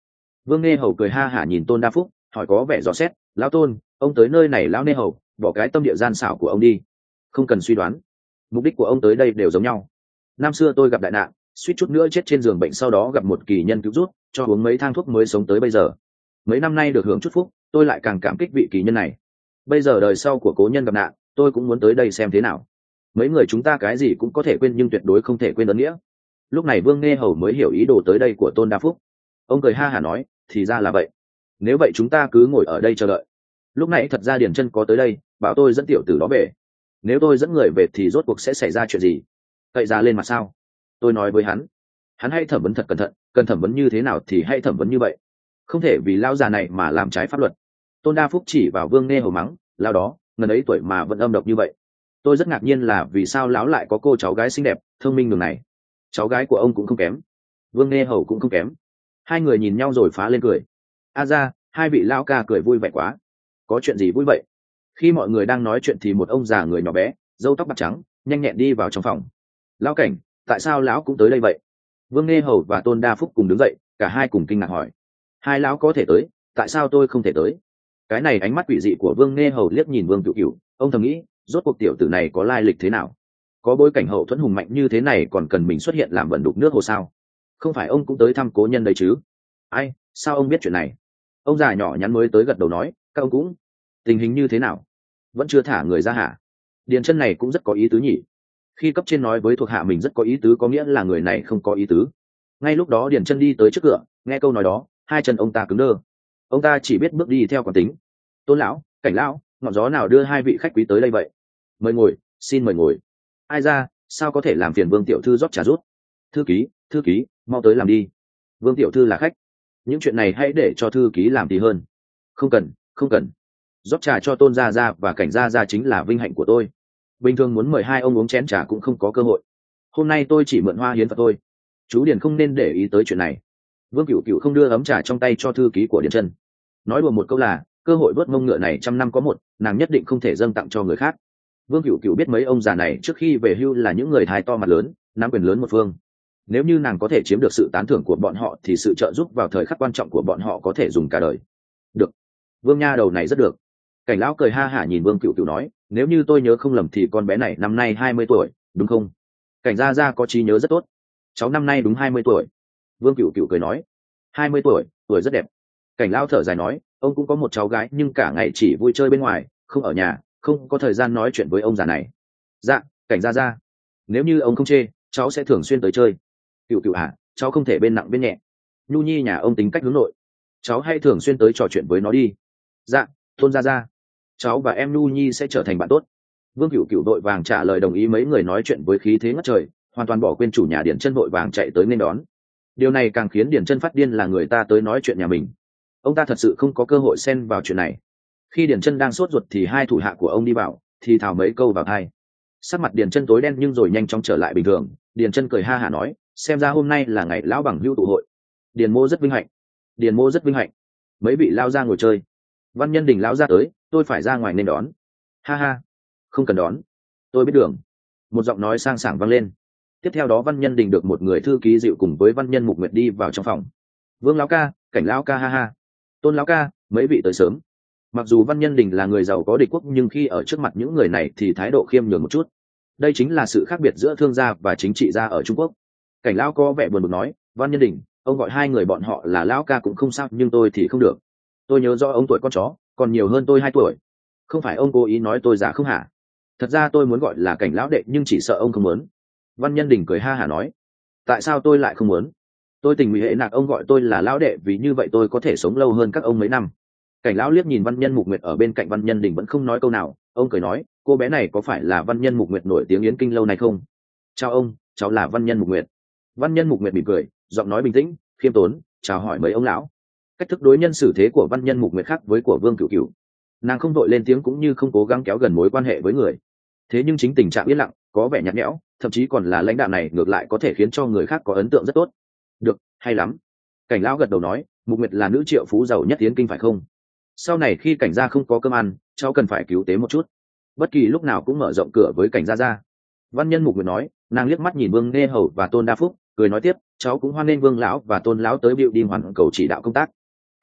Vương Nghe Hầu cười ha hả nhìn Tôn Đa Phúc, hỏi có vẻ rõ xét, lão Tôn, ông tới nơi này lão Nghe Hầu, bỏ cái tâm địa gian xảo của ông đi. Không cần suy đoán, mục đích của ông tới đây đều giống nhau. Năm xưa tôi gặp đại nạn, suýt chút nữa chết trên giường bệnh, sau đó gặp một kỳ nhân cứu rút, cho uống mấy thang thuốc mới sống tới bây giờ. Mấy năm nay được hưởng chút phúc, tôi lại càng cảm kích vị kỳ nhân này. Bây giờ đời sau của cố nhân gặp nạn, tôi cũng muốn tới đây xem thế nào. Mấy người chúng ta cái gì cũng có thể quên nhưng tuyệt đối không thể quên ơn nghĩa. Lúc này Vương Nghe Hầu mới hiểu ý đồ tới đây của Tôn Đa Phúc. Ông cười ha hả nói, thì ra là vậy. Nếu vậy chúng ta cứ ngồi ở đây chờ đợi. Lúc nãy thật ra Điền Chân có tới đây, bảo tôi dẫn tiểu tử đó về. Nếu tôi dẫn người về thì rốt cuộc sẽ xảy ra chuyện gì? Cậy ra lên mặt sao? Tôi nói với hắn, hắn hãy thẩm vấn thật cẩn thận, cần thẩm vấn như thế nào thì hãy thẩm vấn như vậy, không thể vì lao già này mà làm trái pháp luật. Tôn Đa Phúc chỉ vào Vương Nghe Hầu mắng, lao đó, ngần ấy tuổi mà vẫn âm độc như vậy. Tôi rất ngạc nhiên là vì sao lão lại có cô cháu gái xinh đẹp, thông minh đường này. Cháu gái của ông cũng không kém, Vương Nghe Hầu cũng không kém. Hai người nhìn nhau rồi phá lên cười. A ra, hai vị lao ca cười vui vẻ quá. Có chuyện gì vui vậy? Khi mọi người đang nói chuyện thì một ông già người nhỏ bé, râu tóc bạc trắng, nhanh nhẹn đi vào trong phòng. Lão Cảnh, tại sao lão cũng tới đây vậy? Vương Nghe Hầu và Tôn Đa Phúc cùng đứng dậy, cả hai cùng kinh ngạc hỏi. Hai lão có thể tới, tại sao tôi không thể tới? Cái này ánh mắt quỷ dị của Vương Nghe Hầu liếc nhìn Vương Cửu Cửu, ông thầm nghĩ, rốt cuộc tiểu tử này có lai lịch thế nào? Có bối cảnh hậu thuẫn hùng mạnh như thế này còn cần mình xuất hiện làm vẩn đục nước hồ sao? Không phải ông cũng tới thăm cố nhân đấy chứ? Ai, sao ông biết chuyện này? Ông già nhỏ nhắn mới tới gật đầu nói, các ông cũng. Tình hình như thế nào? Vẫn chưa thả người ra hả? Điền Chân này cũng rất có ý tứ nhỉ. Khi cấp trên nói với thuộc hạ mình rất có ý tứ có nghĩa là người này không có ý tứ. Ngay lúc đó Điền Chân đi tới trước cửa, nghe câu nói đó, hai chân ông ta cứng đơ. Ông ta chỉ biết bước đi theo quán tính. Tôn lão, Cảnh lão, ngọn gió nào đưa hai vị khách quý tới đây vậy? Mời ngồi, xin mời ngồi. Ai ra, sao có thể làm phiền Vương tiểu thư rót trà rút? Thư ký, thư ký, mau tới làm đi. Vương tiểu thư là khách, những chuyện này hãy để cho thư ký làm thì hơn. Không cần, không cần. Rót trà cho Tôn gia gia và Cảnh gia gia chính là vinh hạnh của tôi. Bình thường muốn mời hai ông uống chén trà cũng không có cơ hội. Hôm nay tôi chỉ mượn hoa hiến Phật thôi. Chú Điền không nên để ý tới chuyện này. Vương Cửu Cửu không đưa ấm trà trong tay cho thư ký của Điền Chân. Nói đùa một câu là, cơ hội vớt mông ngựa này trăm năm có một, nàng nhất định không thể dâng tặng cho người khác. Vương Cửu Cửu biết mấy ông già này trước khi về hưu là những người thái to mặt lớn, nắm quyền lớn một phương. Nếu như nàng có thể chiếm được sự tán thưởng của bọn họ thì sự trợ giúp vào thời khắc quan trọng của bọn họ có thể dùng cả đời. Được, Vương nha đầu này rất được. Cảnh lão cười ha hả nhìn Vương Cửu Cửu nói, nếu như tôi nhớ không lầm thì con bé này năm nay hai mươi tuổi, đúng không? Cảnh gia gia có trí nhớ rất tốt. Cháu năm nay đúng hai mươi tuổi. Vương Cửu Cửu cười nói, hai mươi tuổi, tuổi rất đẹp. Cảnh lão thở dài nói, ông cũng có một cháu gái nhưng cả ngày chỉ vui chơi bên ngoài, không ở nhà, không có thời gian nói chuyện với ông già này. Dạ, Cảnh gia gia, nếu như ông không chê, cháu sẽ thường xuyên tới chơi. Cửu Cửu à, cháu không thể bên nặng bên nhẹ. Nhu nhi nhà ông tính cách hướng nội, cháu hãy thường xuyên tới trò chuyện với nó đi. Dạ, Tôn gia gia, cháu và em Nhu nhi sẽ trở thành bạn tốt. Vương Cửu Cửu đội vàng trả lời đồng ý. Mấy người nói chuyện với khí thế ngất trời, hoàn toàn bỏ quên chủ nhà Điền Chân vội vàng chạy tới nên đón. Điều này càng khiến Điền Chân phát điên là người ta tới nói chuyện nhà mình. Ông ta thật sự không có cơ hội xen vào chuyện này. Khi Điền Chân đang sốt ruột thì hai thủ hạ của ông đi vào, thì thào mấy câu vào tai. Sắc mặt Điền Chân tối đen nhưng rồi nhanh chóng trở lại bình thường. Điền Chân cười ha hả nói, xem ra hôm nay là ngày lão bằng hữu tụ hội. Điền mô rất vinh hạnh. Điền mô rất vinh hạnh. Mấy vị lao ra ngồi chơi. Văn Nhân Đình lão ra tới, tôi phải ra ngoài nên đón. Ha ha, không cần đón, tôi biết đường. Một giọng nói sang sảng vang lên. Tiếp theo đó Văn Nhân Đình được một người thư ký dịu cùng với Văn Nhân Mục Nguyệt đi vào trong phòng. Vương lão ca, Cảnh lão ca ha ha. Tôn lão ca, mấy vị tới sớm. Mặc dù Văn Nhân Đình là người giàu có địch quốc nhưng khi ở trước mặt những người này thì thái độ khiêm nhường một chút. Đây chính là sự khác biệt giữa thương gia và chính trị gia ở Trung Quốc. Cảnh lão có vẻ buồn bực nói, Văn Nhân Đình, ông gọi hai người bọn họ là lão ca cũng không sao nhưng tôi thì không được. Tôi nhớ rõ ông tuổi con chó, còn nhiều hơn tôi hai tuổi. Không phải ông cố ý nói tôi già không hả? Thật ra tôi muốn gọi là Cảnh lão đệ nhưng chỉ sợ ông không muốn. Văn Nhân Đình cười ha hả nói, tại sao tôi lại không muốn? Tôi tình nguyện hệ nạc ông gọi tôi là lão đệ vì như vậy tôi có thể sống lâu hơn các ông mấy năm. Cảnh lão liếc nhìn Văn Nhân Mục Nguyệt ở bên cạnh Văn Nhân Đình vẫn không nói câu nào. Ông cười nói, cô bé này có phải là Văn Nhân Mục Nguyệt nổi tiếng Yến Kinh lâu này không? Chào ông, cháu là Văn Nhân Mục Nguyệt. Văn Nhân Mục Nguyệt mỉm cười, giọng nói bình tĩnh, khiêm tốn, chào hỏi mấy ông lão. Cách thức đối nhân xử thế của Văn Nhân Mục Nguyệt khác với của Vương Cửu Cửu. Nàng không vội lên tiếng cũng như không cố gắng kéo gần mối quan hệ với người. Thế nhưng chính tình trạng yên lặng, có vẻ nhạt nhẽo, thậm chí còn là lãnh đạm này ngược lại có thể khiến cho người khác có ấn tượng rất tốt. Được, hay lắm. Cảnh lão gật đầu nói, Mục Nguyệt là nữ triệu phú giàu nhất Yến Kinh phải không? Sau này khi Cảnh gia không có cơm ăn, cháu cần phải cứu tế một chút. Bất kỳ lúc nào cũng mở rộng cửa với Cảnh gia gia. Văn Nhân Mục Nguyệt nói, nàng liếc mắt nhìn Vương Nghe Hầu và Tôn Đa Phúc, cười nói tiếp, cháu cũng hoan nghênh Vương lão và Tôn lão tới biểu đi hoàn cầu chỉ đạo công tác.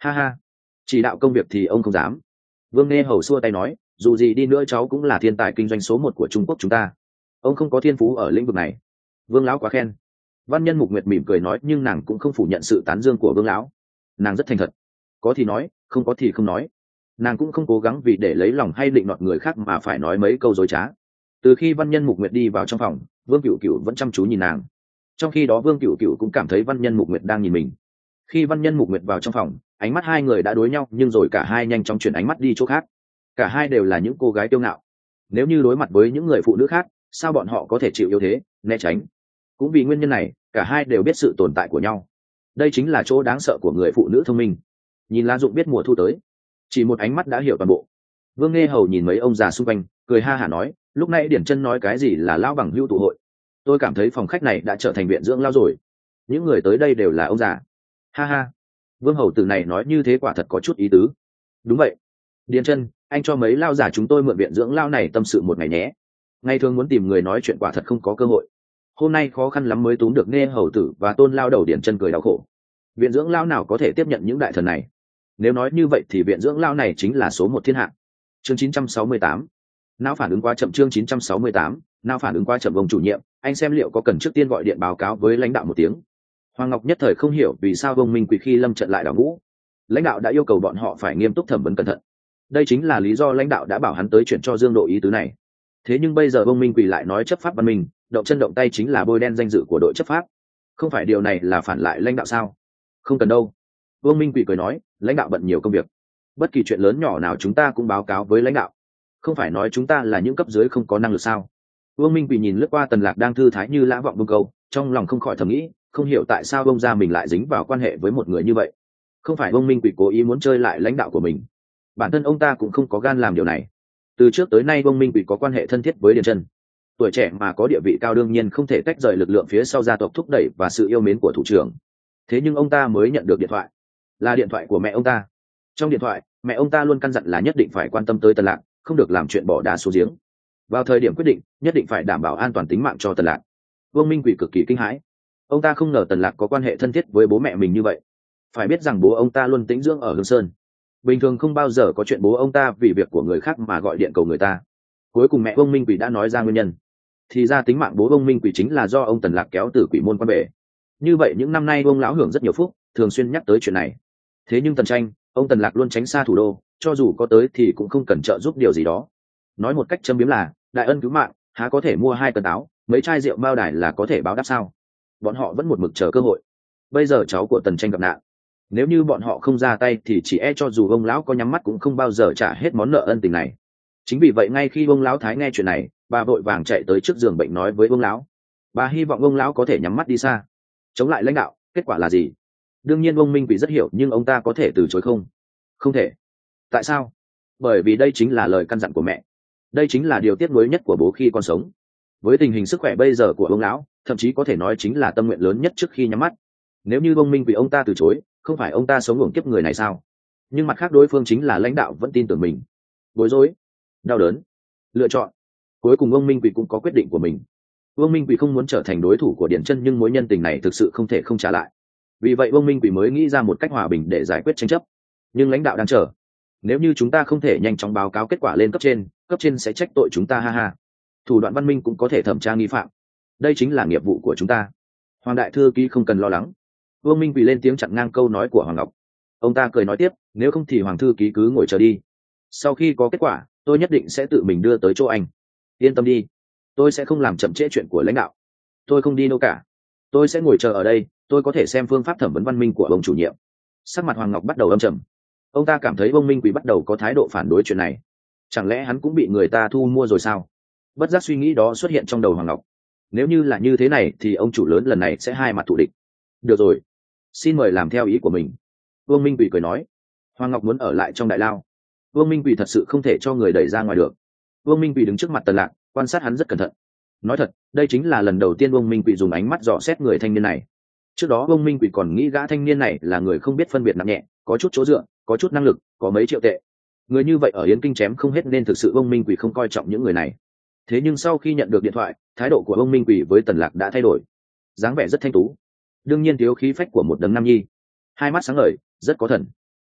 Ha ha, chỉ đạo công việc thì ông không dám. Vương Nghe Hầu xua tay nói, dù gì đi nữa cháu cũng là thiên tài kinh doanh số một của Trung Quốc chúng ta. Ông không có thiên phú ở lĩnh vực này. Vương lão quá khen. Văn Nhân Mục Nguyệt mỉm cười nói, nhưng nàng cũng không phủ nhận sự tán dương của Vương lão. Nàng rất thành thật, có thì nói, không có thì không nói. Nàng cũng không cố gắng vì để lấy lòng hay định nọt người khác mà phải nói mấy câu dối trá. Từ khi Văn Nhân Mục Nguyệt đi vào trong phòng, Vương Cửu Cửu vẫn chăm chú nhìn nàng. Trong khi đó Vương Cửu Cửu cũng cảm thấy Văn Nhân Mục Nguyệt đang nhìn mình. Khi Văn Nhân Mục Nguyệt vào trong phòng, ánh mắt hai người đã đối nhau, nhưng rồi cả hai nhanh chóng chuyển ánh mắt đi chỗ khác. Cả hai đều là những cô gái kiêu ngạo. Nếu như đối mặt với những người phụ nữ khác, sao bọn họ có thể chịu yếu thế, né tránh? Cũng vì nguyên nhân này, cả hai đều biết sự tồn tại của nhau. Đây chính là chỗ đáng sợ của người phụ nữ thông minh. Nhìn lá dụng biết mùa thu tới, chỉ một ánh mắt đã hiểu toàn bộ. Vương Nghe Hầu nhìn mấy ông già xung quanh, cười ha hả nói, lúc nãy Điển Chân nói cái gì là lão bằng hữu tụ hội. Tôi cảm thấy phòng khách này đã trở thành viện dưỡng lão rồi. Những người tới đây đều là ông già. Ha ha. Vương Hầu tử này nói như thế quả thật có chút ý tứ. Đúng vậy. Điển Chân, anh cho mấy lao già chúng tôi mượn viện dưỡng lão này tâm sự một ngày nhé. Ngày thường muốn tìm người nói chuyện quả thật không có cơ hội. Hôm nay khó khăn lắm mới túm được Nghe Hầu tử và Tôn lao đầu. Điển Chân cười đau khổ. Viện dưỡng lão nào có thể tiếp nhận những đại thần này? Nếu nói như vậy thì viện dưỡng lão này chính là số một thiên hạ. Chương chín trăm sáu mươi tám. Não phản ứng quá chậm. Chương chín trăm sáu mươi tám. Não phản ứng quá chậm. Ông chủ nhiệm, anh xem liệu có cần trước tiên gọi điện báo cáo với lãnh đạo một tiếng. Hoàng Ngọc nhất thời không hiểu vì sao Vương Minh Quỳ khi lâm trận lại đảo ngũ. Lãnh đạo đã yêu cầu bọn họ phải nghiêm túc thẩm vấn cẩn thận. Đây chính là lý do lãnh đạo đã bảo hắn tới chuyển cho Dương Độ ý tứ này. Thế nhưng bây giờ Vương Minh Quỳ lại nói chấp pháp văn minh, động chân động tay chính là bôi đen danh dự của đội chấp pháp. Không phải điều này là phản lại lãnh đạo sao? Không cần đâu. Vương Minh Quỳ cười nói, lãnh đạo bận nhiều công việc. Bất kỳ chuyện lớn nhỏ nào chúng ta cũng báo cáo với lãnh đạo. Không phải nói chúng ta là những cấp dưới không có năng lực sao? Vương Minh Quỳ nhìn lướt qua Tần Lạc đang thư thái như lã vọng bông câu, trong lòng không khỏi thầm nghĩ, không hiểu tại sao ông gia mình lại dính vào quan hệ với một người như vậy. Không phải Vương Minh Quỳ cố ý muốn chơi lại lãnh đạo của mình. Bản thân ông ta cũng không có gan làm điều này. Từ trước tới nay Vương Minh Quỳ có quan hệ thân thiết với Điền Chân. Tuổi trẻ mà có địa vị cao đương nhiên không thể tách rời lực lượng phía sau gia tộc thúc đẩy và sự yêu mến của thủ trưởng. Thế nhưng ông ta mới nhận được điện thoại, là điện thoại của mẹ ông ta. Trong điện thoại, mẹ ông ta luôn căn dặn là nhất định phải quan tâm tới Tần Lạc, không được làm chuyện bỏ đá xuống giếng. Vào thời điểm quyết định, nhất định phải đảm bảo an toàn tính mạng cho Tần Lạc. Vương Minh Quỳ cực kỳ kinh hãi. Ông ta không ngờ Tần Lạc có quan hệ thân thiết với bố mẹ mình như vậy. Phải biết rằng bố ông ta luôn tĩnh dưỡng ở Hương Sơn, bình thường không bao giờ có chuyện bố ông ta vì việc của người khác mà gọi điện cầu người ta. Cuối cùng mẹ Vương Minh Quỳ đã nói ra nguyên nhân. Thì ra tính mạng bố Vương Minh Quỳ chính là do ông Tần Lạc kéo từ quỷ môn quan bể. Như vậy những năm nay ông lão hưởng rất nhiều phúc, thường xuyên nhắc tới chuyện này. Thế nhưng Tần Tranh, ông Tần Lạc luôn tránh xa thủ đô, cho dù có tới thì cũng không cần trợ giúp điều gì đó. Nói một cách châm biếm là, đại ân cứu mạng, há có thể mua hai cân táo, mấy chai rượu bao đài là có thể báo đáp sao? Bọn họ vẫn một mực chờ cơ hội. Bây giờ cháu của Tần Tranh gặp nạn, nếu như bọn họ không ra tay thì chỉ e cho dù ông lão có nhắm mắt cũng không bao giờ trả hết món nợ ân tình này. Chính vì vậy ngay khi ông lão thái nghe chuyện này, bà vội vàng chạy tới trước giường bệnh nói với ông lão. Bà hy vọng ông lão có thể nhắm mắt đi xa, chống lại lãnh đạo. Kết quả là gì? Đương nhiên ông Minh Quỳ rất hiểu, nhưng ông ta có thể từ chối không? Không thể. Tại sao? Bởi vì đây chính là lời căn dặn của mẹ. Đây chính là điều tiếc nuối nhất của bố khi còn sống. Với tình hình sức khỏe bây giờ của ông lão, thậm chí có thể nói chính là tâm nguyện lớn nhất trước khi nhắm mắt. Nếu như ông Minh Quỳ ông ta từ chối, không phải ông ta sống uổng kiếp người này sao? Nhưng mặt khác đối phương chính là lãnh đạo vẫn tin tưởng mình. Bối rối, đau đớn, lựa chọn. Cuối cùng ông Minh Quỳ cũng có quyết định của mình. Vương Minh Quỳ không muốn trở thành đối thủ của Điển Chân, nhưng mối nhân tình này thực sự không thể không trả lại. Vì vậy Vương Minh Quỳ mới nghĩ ra một cách hòa bình để giải quyết tranh chấp. Nhưng lãnh đạo đang chờ. Nếu như chúng ta không thể nhanh chóng báo cáo kết quả lên cấp trên, cấp trên sẽ trách tội chúng ta ha ha. Thủ đoạn văn minh cũng có thể thẩm tra nghi phạm. Đây chính là nghiệp vụ của chúng ta. Hoàng đại thư ký không cần lo lắng. Vương Minh Quỳ lên tiếng chặn ngang câu nói của Hoàng Ngọc. Ông ta cười nói tiếp, nếu không thì Hoàng thư ký cứ ngồi chờ đi. Sau khi có kết quả, tôi nhất định sẽ tự mình đưa tới chỗ anh. Yên tâm đi, tôi sẽ không làm chậm trễ chuyện của lãnh đạo. Tôi không đi đâu cả. Tôi sẽ ngồi chờ ở đây, tôi có thể xem phương pháp thẩm vấn văn minh của ông chủ nhiệm. Sắc mặt Hoàng Ngọc bắt đầu âm trầm. Ông ta cảm thấy Vương Minh Quỳ bắt đầu có thái độ phản đối chuyện này. Chẳng lẽ hắn cũng bị người ta thu mua rồi sao? Bất giác suy nghĩ đó xuất hiện trong đầu Hoàng Ngọc. Nếu như là như thế này thì ông chủ lớn lần này sẽ hai mặt thù địch. Được rồi, xin mời làm theo ý của mình. Vương Minh Quỳ cười nói. Hoàng Ngọc muốn ở lại trong đại lao. Vương Minh Quỳ thật sự không thể cho người đẩy ra ngoài được. Vương Minh Quỳ đứng trước mặt Tần Lạc, quan sát hắn rất cẩn thận. Nói thật, đây chính là lần đầu tiên Vương Minh Quỳ dùng ánh mắt dò xét người thanh niên này. Trước đó Vương Minh Quỳ còn nghĩ gã thanh niên này là người không biết phân biệt nặng nhẹ, có chút chỗ dựa, có chút năng lực, có mấy triệu tệ. Người như vậy ở Yến Kinh chém không hết, nên thực sự Vương Minh Quỳ không coi trọng những người này. Thế nhưng sau khi nhận được điện thoại, thái độ của Vương Minh Quỳ với Tần Lạc đã thay đổi. Dáng vẻ rất thanh tú, đương nhiên thiếu khí phách của một đấng nam nhi. Hai mắt sáng ngời, rất có thần.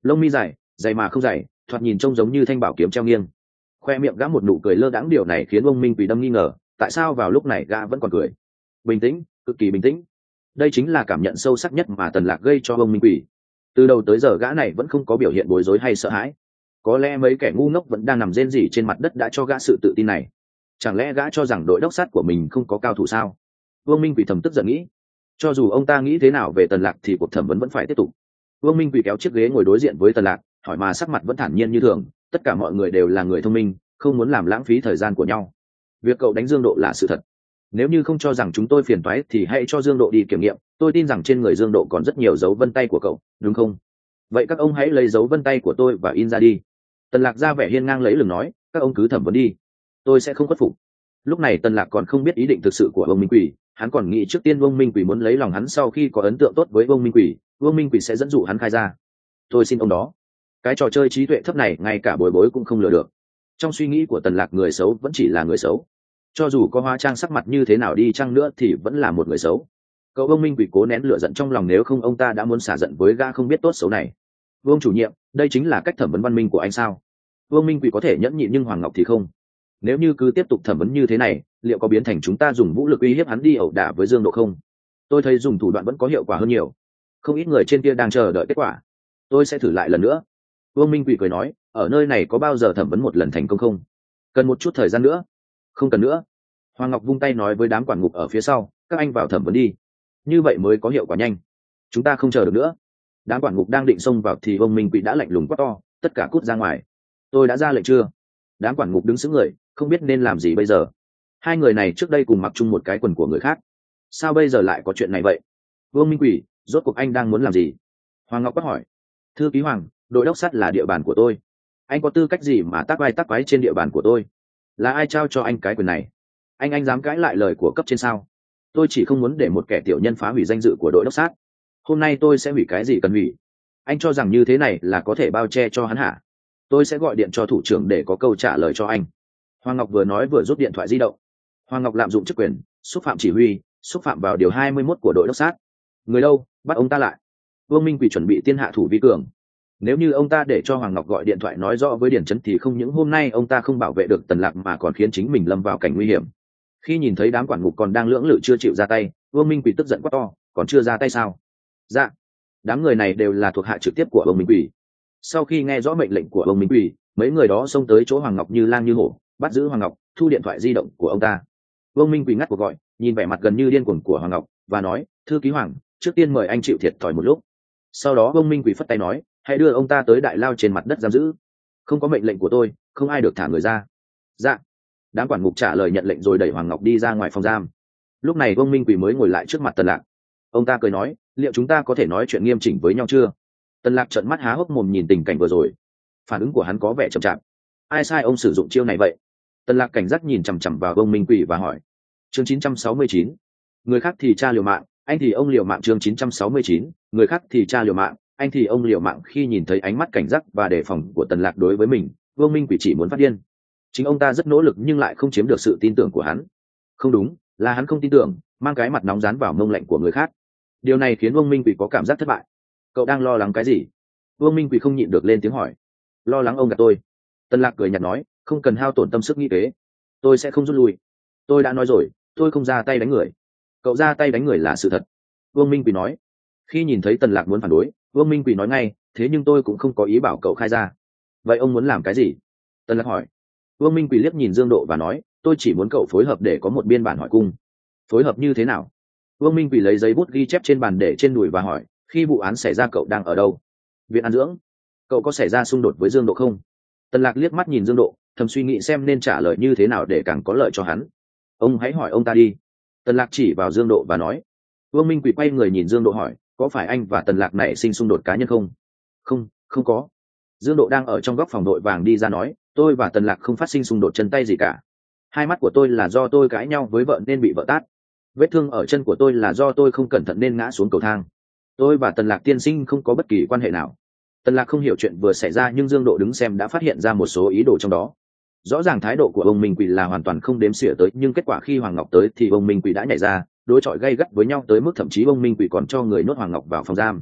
lông mi dài dày mà không dày, thoạt nhìn trông giống như thanh bảo kiếm treo nghiêng. Khoe miệng gã một nụ cười lơ đãng, điều này khiến ông Minh Quỷ đâm nghi ngờ tại sao vào lúc này gã vẫn còn cười. Bình tĩnh, cực kỳ bình tĩnh. Đây chính là cảm nhận sâu sắc nhất mà Tần Lạc gây cho ông Minh Quỷ. Từ đầu tới giờ gã này vẫn không có biểu hiện bối rối hay sợ hãi. Có lẽ mấy kẻ ngu ngốc vẫn đang nằm rên rỉ trên mặt đất đã cho gã sự tự tin này. Chẳng lẽ gã cho rằng đội đốc sát của mình không có cao thủ sao? Vương Minh Quỷ thầm tức giận nghĩ. Cho dù ông ta nghĩ thế nào về Tần Lạc thì cuộc thẩm vấn vẫn phải tiếp tục. Vương Minh Quỷ kéo chiếc ghế ngồi đối diện với Tần Lạc, hỏi mà sắc mặt vẫn thản nhiên như thường. Tất cả mọi người đều là người thông minh, không muốn làm lãng phí thời gian của nhau. Việc cậu đánh Dương Độ là sự thật. Nếu như không cho rằng chúng tôi phiền toái thì hãy cho Dương Độ đi kiểm nghiệm. Tôi tin rằng trên người Dương Độ còn rất nhiều dấu vân tay của cậu, đúng không? Vậy các ông hãy lấy dấu vân tay của tôi và in ra đi. Tần Lạc ra vẻ hiên ngang lấy lừng nói, các ông cứ thẩm vấn đi, tôi sẽ không khuất phục. Lúc này Tần Lạc còn không biết ý định thực sự của ông Minh Quỷ, hắn còn nghĩ trước tiên ông Minh Quỷ muốn lấy lòng hắn, sau khi có ấn tượng tốt với ông Minh Quỷ, ông Minh Quỷ sẽ dẫn dụ hắn khai ra. Tôi xin ông đó. Cái trò chơi trí tuệ thấp này ngay cả bối bối cũng không lừa được. Trong suy nghĩ của Tần Lạc, người xấu vẫn chỉ là người xấu, cho dù có hóa trang sắc mặt như thế nào đi chăng nữa thì vẫn là một người xấu. Cậu ông Minh Quỷ cố nén lửa giận trong lòng, nếu không ông ta đã muốn xả giận với gã không biết tốt xấu này. Vương chủ nhiệm, đây chính là cách thẩm vấn văn minh của anh sao? Vương Minh Quỷ có thể nhẫn nhịn nhưng Hoàng Ngọc thì không. Nếu như cứ tiếp tục thẩm vấn như thế này, liệu có biến thành chúng ta dùng vũ lực uy hiếp hắn đi ẩu đả với Dương Độ không? Tôi thấy dùng thủ đoạn vẫn có hiệu quả hơn nhiều. Không ít người trên kia đang chờ đợi kết quả. Tôi sẽ thử lại lần nữa. Vương Minh Quỷ cười nói, ở nơi này có bao giờ thẩm vấn một lần thành công không? Cần một chút thời gian nữa. Không cần nữa. Hoàng Ngọc vung tay nói với đám quản ngục ở phía sau, các anh vào thẩm vấn đi. Như vậy mới có hiệu quả nhanh. Chúng ta không chờ được nữa. Đám quản ngục đang định xông vào thì Vương Minh Quỷ đã lạnh lùng quát to, tất cả cút ra ngoài. Tôi đã ra lệnh chưa? Đám quản ngục đứng sững người, không biết nên làm gì bây giờ. Hai người này trước đây cùng mặc chung một cái quần của người khác, sao bây giờ lại có chuyện này vậy? Vương Minh Quỷ, rốt cuộc anh đang muốn làm gì? Hoàng Ngọc quát hỏi. Thư ký Hoàng, đội đốc sát là địa bàn của tôi, anh có tư cách gì mà tác vai tác quái trên địa bàn của tôi? Là ai trao cho anh cái quyền này? Anh anh dám cãi lại lời của cấp trên sao? Tôi chỉ không muốn để một kẻ tiểu nhân phá hủy danh dự của đội đốc sát. Hôm nay tôi sẽ hủy cái gì cần hủy. Anh cho rằng như thế này là có thể bao che cho hắn hả? Tôi sẽ gọi điện cho thủ trưởng để có câu trả lời cho anh. Hoàng Ngọc vừa nói vừa rút điện thoại di động. Hoàng Ngọc lạm dụng chức quyền, xúc phạm chỉ huy, xúc phạm vào điều hai mươi mốt của đội đốc sát. Người đâu, bắt ông ta lại. Vương Minh Quỷ chuẩn bị tiên hạ thủ vi cường. Nếu như ông ta để cho Hoàng Ngọc gọi điện thoại nói rõ với Điển Chấn thì không những hôm nay ông ta không bảo vệ được Tần Lạc mà còn khiến chính mình lâm vào cảnh nguy hiểm. Khi nhìn thấy đám quản ngục còn đang lưỡng lự chưa chịu ra tay, Vương Minh Quỷ tức giận quát to, còn chưa ra tay sao? Dạ. Đám người này đều là thuộc hạ trực tiếp của Vương Minh Quỷ. Sau khi nghe rõ mệnh lệnh của Vương Minh Quỷ, mấy người đó xông tới chỗ Hoàng Ngọc như lang như hổ, bắt giữ Hoàng Ngọc, thu điện thoại di động của ông ta. Vương Minh Quỷ ngắt cuộc gọi, nhìn vẻ mặt gần như điên cuồng của Hoàng Ngọc và nói, thư ký Hoàng, trước tiên mời anh chịu thiệt thòi một lúc. Sau đó Vương Minh Quỷ phất tay nói, hãy đưa ông ta tới đại lao trên mặt đất giam giữ. Không có mệnh lệnh của tôi, không ai được thả người ra. Dạ. Đám quản ngục trả lời nhận lệnh rồi đẩy Hoàng Ngọc đi ra ngoài phòng giam. Lúc này Vương Minh Quỷ mới ngồi lại trước mặt Tần Lạc. Ông ta cười nói, liệu chúng ta có thể nói chuyện nghiêm chỉnh với nhau chưa? Tần Lạc trợn mắt há hốc mồm nhìn tình cảnh vừa rồi. Phản ứng của hắn có vẻ chậm chạp. Ai sai ông sử dụng chiêu này vậy? Tần Lạc cảnh giác nhìn chằm chằm vào Vương Minh Quỷ và hỏi. Chương chín trăm sáu mươi chín. Người khác thì cha liều mạng, anh thì ông liều mạng. Chương chín trăm sáu mươi chín. Người khác thì cha liều mạng, anh thì ông liều mạng. Khi nhìn thấy ánh mắt cảnh giác và đề phòng của Tần Lạc đối với mình, Vương Minh Quỷ chỉ muốn phát điên. Chính ông ta rất nỗ lực nhưng lại không chiếm được sự tin tưởng của hắn. Không đúng, là hắn không tin tưởng, mang cái mặt nóng dán vào mông lạnh của người khác. Điều này khiến Vương Minh Quỷ có cảm giác thất bại. Cậu đang lo lắng cái gì? Vương Minh Quỷ không nhịn được lên tiếng hỏi. Lo lắng ông gạt tôi. Tần Lạc cười nhạt nói, không cần hao tổn tâm sức nghĩ kế, tôi sẽ không rút lui. Tôi đã nói rồi, tôi không ra tay đánh người. Cậu ra tay đánh người là sự thật. Vương Minh Quỷ nói. Khi nhìn thấy Tần Lạc muốn phản đối, Vương Minh Quỷ nói ngay, thế nhưng tôi cũng không có ý bảo cậu khai ra. Vậy ông muốn làm cái gì? Tần Lạc hỏi. Vương Minh Quỷ liếc nhìn Dương Độ và nói, tôi chỉ muốn cậu phối hợp để có một biên bản hỏi cung. Phối hợp như thế nào? Vương Minh Quỷ lấy giấy bút ghi chép trên bàn để trên đùi và hỏi, khi vụ án xảy ra cậu đang ở đâu? Viện an dưỡng. Cậu có xảy ra xung đột với Dương Độ không? Tần Lạc liếc mắt nhìn Dương Độ, thầm suy nghĩ xem nên trả lời như thế nào để càng có lợi cho hắn. Ông hãy hỏi ông ta đi. Tần Lạc chỉ vào Dương Độ và nói. Vương Minh Quỷ quay người nhìn Dương Độ hỏi, có phải anh và Tần Lạc này sinh xung đột cá nhân không? Không, không có. Dương Độ đang ở trong góc phòng đội vàng đi ra nói, tôi và Tần Lạc không phát sinh xung đột chân tay gì cả. Hai mắt của tôi là do tôi cãi nhau với vợ nên bị vợ tát. Vết thương ở chân của tôi là do tôi không cẩn thận nên ngã xuống cầu thang. Tôi và Tần Lạc tiên sinh không có bất kỳ quan hệ nào. Tần Lạc không hiểu chuyện vừa xảy ra nhưng Dương Độ đứng xem đã phát hiện ra một số ý đồ trong đó. Rõ ràng thái độ của ông Minh Quỷ là hoàn toàn không đếm xỉa tới, nhưng kết quả khi Hoàng Ngọc tới thì ông Minh Quỷ đã nhảy ra, đối chọi gay gắt với nhau tới mức thậm chí ông Minh Quỷ còn cho người nhốt Hoàng Ngọc vào phòng giam.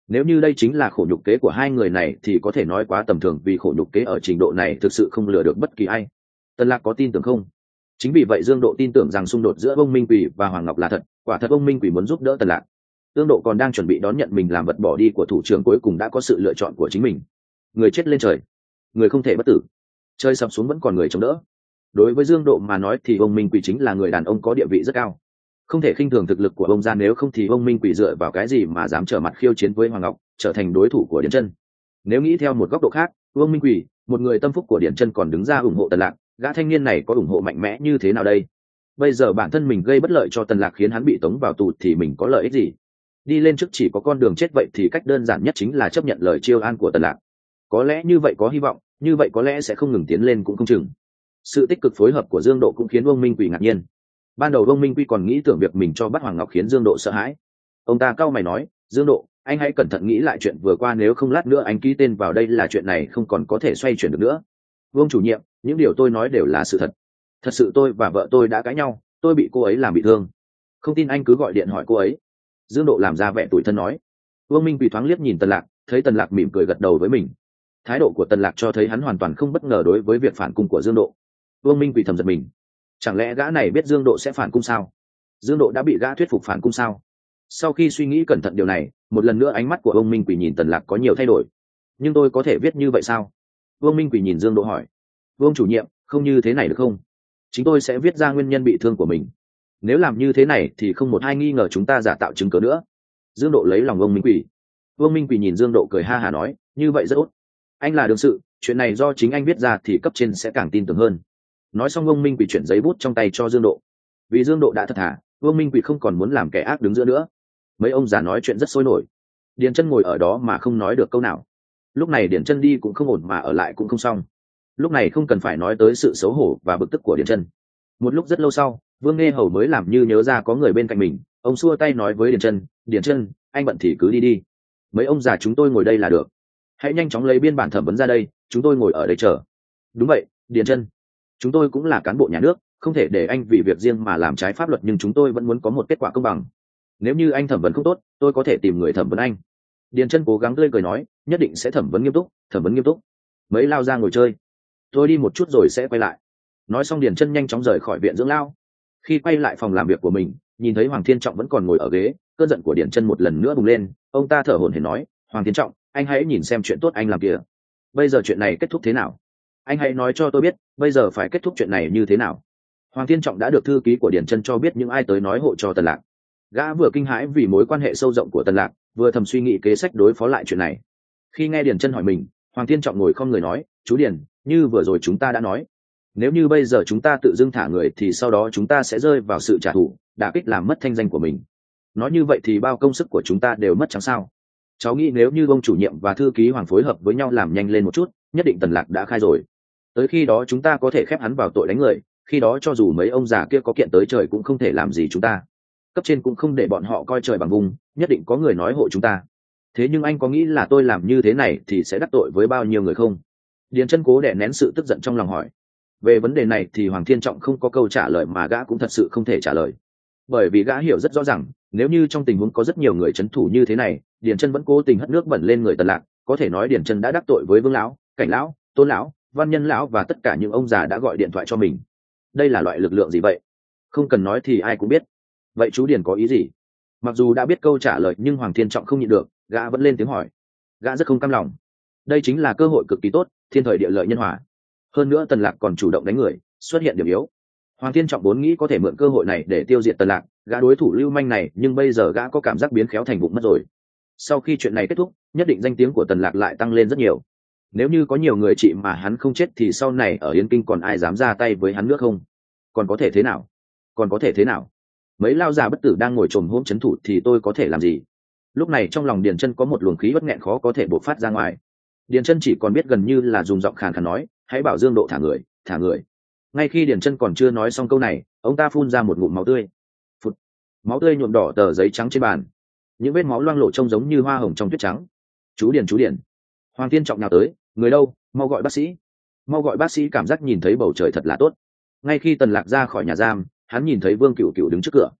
Nếu như đây chính là khổ nhục kế của hai người này thì có thể nói quá tầm thường, vì khổ nhục kế ở trình độ này thực sự không lừa được bất kỳ ai. Tần Lạc có tin tưởng không? Chính vì vậy Dương Độ tin tưởng rằng xung đột giữa ông Minh Quỷ và Hoàng Ngọc là thật, quả thật ông Minh Quỷ muốn giúp đỡ Tần Lạc. Dương Độ còn đang chuẩn bị đón nhận mình làm vật bỏ đi của thủ trưởng, cuối cùng đã có sự lựa chọn của chính mình. Người chết lên trời, người không thể bất tử, trời sập xuống vẫn còn người chống đỡ. Đối với Dương Độ mà nói thì ông Minh Quỷ chính là người đàn ông có địa vị rất cao, không thể khinh thường thực lực của ông gia, nếu không thì ông Minh Quỷ dựa vào cái gì mà dám trở mặt khiêu chiến với Hoàng Ngọc, trở thành đối thủ của Điền Chân. Nếu nghĩ theo một góc độ khác, ông Minh Quỷ, một người tâm phúc của Điền Chân, còn đứng ra ủng hộ Tần Lạc, gã thanh niên này có ủng hộ mạnh mẽ như thế nào đây? Bây giờ bản thân mình gây bất lợi cho Tần Lạc khiến hắn bị tống vào tù thì mình có lợi ích gì? Đi lên trước chỉ có con đường chết, vậy thì cách đơn giản nhất chính là chấp nhận lời chiêu an của Tần Lạc. Có lẽ như vậy có hy vọng, như vậy có lẽ sẽ không ngừng tiến lên cũng không chừng. Sự tích cực phối hợp của Dương Độ cũng khiến ông Minh Quỷ ngạc nhiên. Ban đầu ông Minh Quy còn nghĩ tưởng việc mình cho bắt Hoàng Ngọc khiến Dương Độ sợ hãi. Ông ta cau mày nói, Dương Độ, anh hãy cẩn thận nghĩ lại chuyện vừa qua, nếu không lát nữa anh ký tên vào đây là chuyện này không còn có thể xoay chuyển được nữa. Vương chủ nhiệm, những điều tôi nói đều là sự thật. Thật sự tôi và vợ tôi đã cãi nhau, tôi bị cô ấy làm bị thương. Không tin anh cứ gọi điện hỏi cô ấy. Dương Độ làm ra vẻ tủi thân nói. Vương Minh Quy thoáng liếc nhìn Tần Lạc, thấy Tần Lạc mỉm cười gật đầu với mình. Thái độ của Tần Lạc cho thấy hắn hoàn toàn không bất ngờ đối với việc phản cung của Dương Độ. Vương Minh Quy thầm giật mình, chẳng lẽ gã này biết Dương Độ sẽ phản cung sao? Dương Độ đã bị gã thuyết phục phản cung sao? Sau khi suy nghĩ cẩn thận điều này, một lần nữa ánh mắt của ông Minh Quỷ nhìn Tần Lạc có nhiều thay đổi. Nhưng tôi có thể viết như vậy sao? Vương Minh Quỷ nhìn Dương Độ hỏi. Vương chủ nhiệm, không như thế này được không? Chính tôi sẽ viết ra nguyên nhân bị thương của mình. Nếu làm như thế này thì không một ai nghi ngờ chúng ta giả tạo chứng cứ nữa. Dương Độ lấy lòng ông Minh Quỷ. Vương Minh Quỷ nhìn Dương Độ cười ha hà nói, như vậy rất tốt. Anh là đương sự, chuyện này do chính anh viết ra thì cấp trên sẽ càng tin tưởng hơn. Nói xong ông Minh Quỷ chuyển giấy bút trong tay cho Dương Độ. Vì Dương Độ đã thật thà, ông Minh Quỷ không còn muốn làm kẻ ác đứng giữa nữa. Mấy ông già nói chuyện rất sôi nổi. Điền Chân ngồi ở đó mà không nói được câu nào. Lúc này Điền Chân đi cũng không ổn mà ở lại cũng không xong. Lúc này không cần phải nói tới sự xấu hổ và bực tức của Điền Chân. Một lúc rất lâu sau, Vương Nghe Hầu mới làm như nhớ ra có người bên cạnh mình, ông xua tay nói với Điền Chân, "Điền Chân, anh bận thì cứ đi đi. Mấy ông già chúng tôi ngồi đây là được. Hãy nhanh chóng lấy biên bản thẩm vấn ra đây, chúng tôi ngồi ở đây chờ." "Đúng vậy, Điền Chân. Chúng tôi cũng là cán bộ nhà nước, không thể để anh vì việc riêng mà làm trái pháp luật, nhưng chúng tôi vẫn muốn có một kết quả công bằng. Nếu như anh thẩm vấn không tốt, tôi có thể tìm người thẩm vấn anh." Điền Chân cố gắng tươi cười nói, "Nhất định sẽ thẩm vấn nghiêm túc, thẩm vấn nghiêm túc." Mấy lao ra ngồi chơi. "Tôi đi một chút rồi sẽ quay lại." Nói xong Điền Chân nhanh chóng rời khỏi viện dưỡng lao. Khi quay lại phòng làm việc của mình, nhìn thấy Hoàng Thiên Trọng vẫn còn ngồi ở ghế, cơn giận của Điền Chân một lần nữa bùng lên. Ông ta thở hổn hển nói, "Hoàng Thiên Trọng, anh hãy nhìn xem chuyện tốt anh làm kìa. Bây giờ chuyện này kết thúc thế nào? Anh hãy nói cho tôi biết, bây giờ phải kết thúc chuyện này như thế nào?" Hoàng Thiên Trọng đã được thư ký của Điền Chân cho biết những ai tới nói hộ cho Tần Lạc. Gã vừa kinh hãi vì mối quan hệ sâu rộng của Tần Lạc, vừa thầm suy nghĩ kế sách đối phó lại chuyện này. Khi nghe Điền Chân hỏi mình, Hoàng Thiên Trọng ngồi không người nói, "Chú Điền, như vừa rồi chúng ta đã nói, nếu như bây giờ chúng ta tự dưng thả người thì sau đó chúng ta sẽ rơi vào sự trả thù, đả kích làm mất thanh danh của mình. Nói như vậy thì bao công sức của chúng ta đều mất chẳng sao? Cháu nghĩ nếu như ông chủ nhiệm và thư ký Hoàng phối hợp với nhau làm nhanh lên một chút, nhất định Tần Lạc đã khai rồi. Tới khi đó chúng ta có thể khép hắn vào tội đánh người, khi đó cho dù mấy ông già kia có kiện tới trời cũng không thể làm gì chúng ta. Cấp trên cũng không để bọn họ coi trời bằng vùng, nhất định có người nói hộ chúng ta. Thế nhưng anh có nghĩ là tôi làm như thế này thì sẽ đắc tội với bao nhiêu người không?" Điền Chân cố đè nén sự tức giận trong lòng hỏi. Về vấn đề này thì Hoàng Thiên Trọng không có câu trả lời, mà gã cũng thật sự không thể trả lời. Bởi vì gã hiểu rất rõ ràng, nếu như trong tình huống có rất nhiều người trấn thủ như thế này, Điền Chân vẫn cố tình hất nước bẩn lên người Tần Lạc, có thể nói Điền Chân đã đắc tội với Vương lão, Cảnh lão, Tôn lão, Văn Nhân lão và tất cả những ông già đã gọi điện thoại cho mình. Đây là loại lực lượng gì vậy? Không cần nói thì ai cũng biết. Vậy chú Điền có ý gì? Mặc dù đã biết câu trả lời nhưng Hoàng Thiên Trọng không nhịn được, gã vẫn lên tiếng hỏi. Gã rất không cam lòng. Đây chính là cơ hội cực kỳ tốt, thiên thời địa lợi nhân hòa. Hơn nữa Tần Lạc còn chủ động đánh người, xuất hiện điểm yếu. Hoàng Thiên Trọng vốn nghĩ có thể mượn cơ hội này để tiêu diệt Tần Lạc, gã đối thủ lưu manh này, nhưng bây giờ gã có cảm giác biến khéo thành vụng mất rồi. Sau khi chuyện này kết thúc, nhất định danh tiếng của Tần Lạc lại tăng lên rất nhiều. Nếu như có nhiều người trị mà hắn không chết thì sau này ở Yến Kinh còn ai dám ra tay với hắn nữa không? Còn có thể thế nào? Còn có thể thế nào? Mấy lao già bất tử đang ngồi trồm hôm trấn thủ thì tôi có thể làm gì? Lúc này trong lòng Điền Chân có một luồng khí bất nghẹn khó có thể bộc phát ra ngoài. Điền Chân chỉ còn biết gần như là dùng giọng khàn khàn nói, "Hãy bảo Dương Độ thả người, thả người." Ngay khi Điền Chân còn chưa nói xong câu này, ông ta phun ra một ngụm máu tươi. Phụt. Máu tươi nhuộm đỏ tờ giấy trắng trên bàn. Những vết máu loang lổ trông giống như hoa hồng trong tuyết trắng. "Chú Điền, chú Điền." Hoàng Thiên Trọng nào tới, "Người đâu, mau gọi bác sĩ." Mau gọi bác sĩ. Cảm giác nhìn thấy bầu trời thật là tốt. Ngay khi Tần Lạc ra khỏi nhà giam, hắn nhìn thấy Vương Cửu Cửu đứng trước cửa.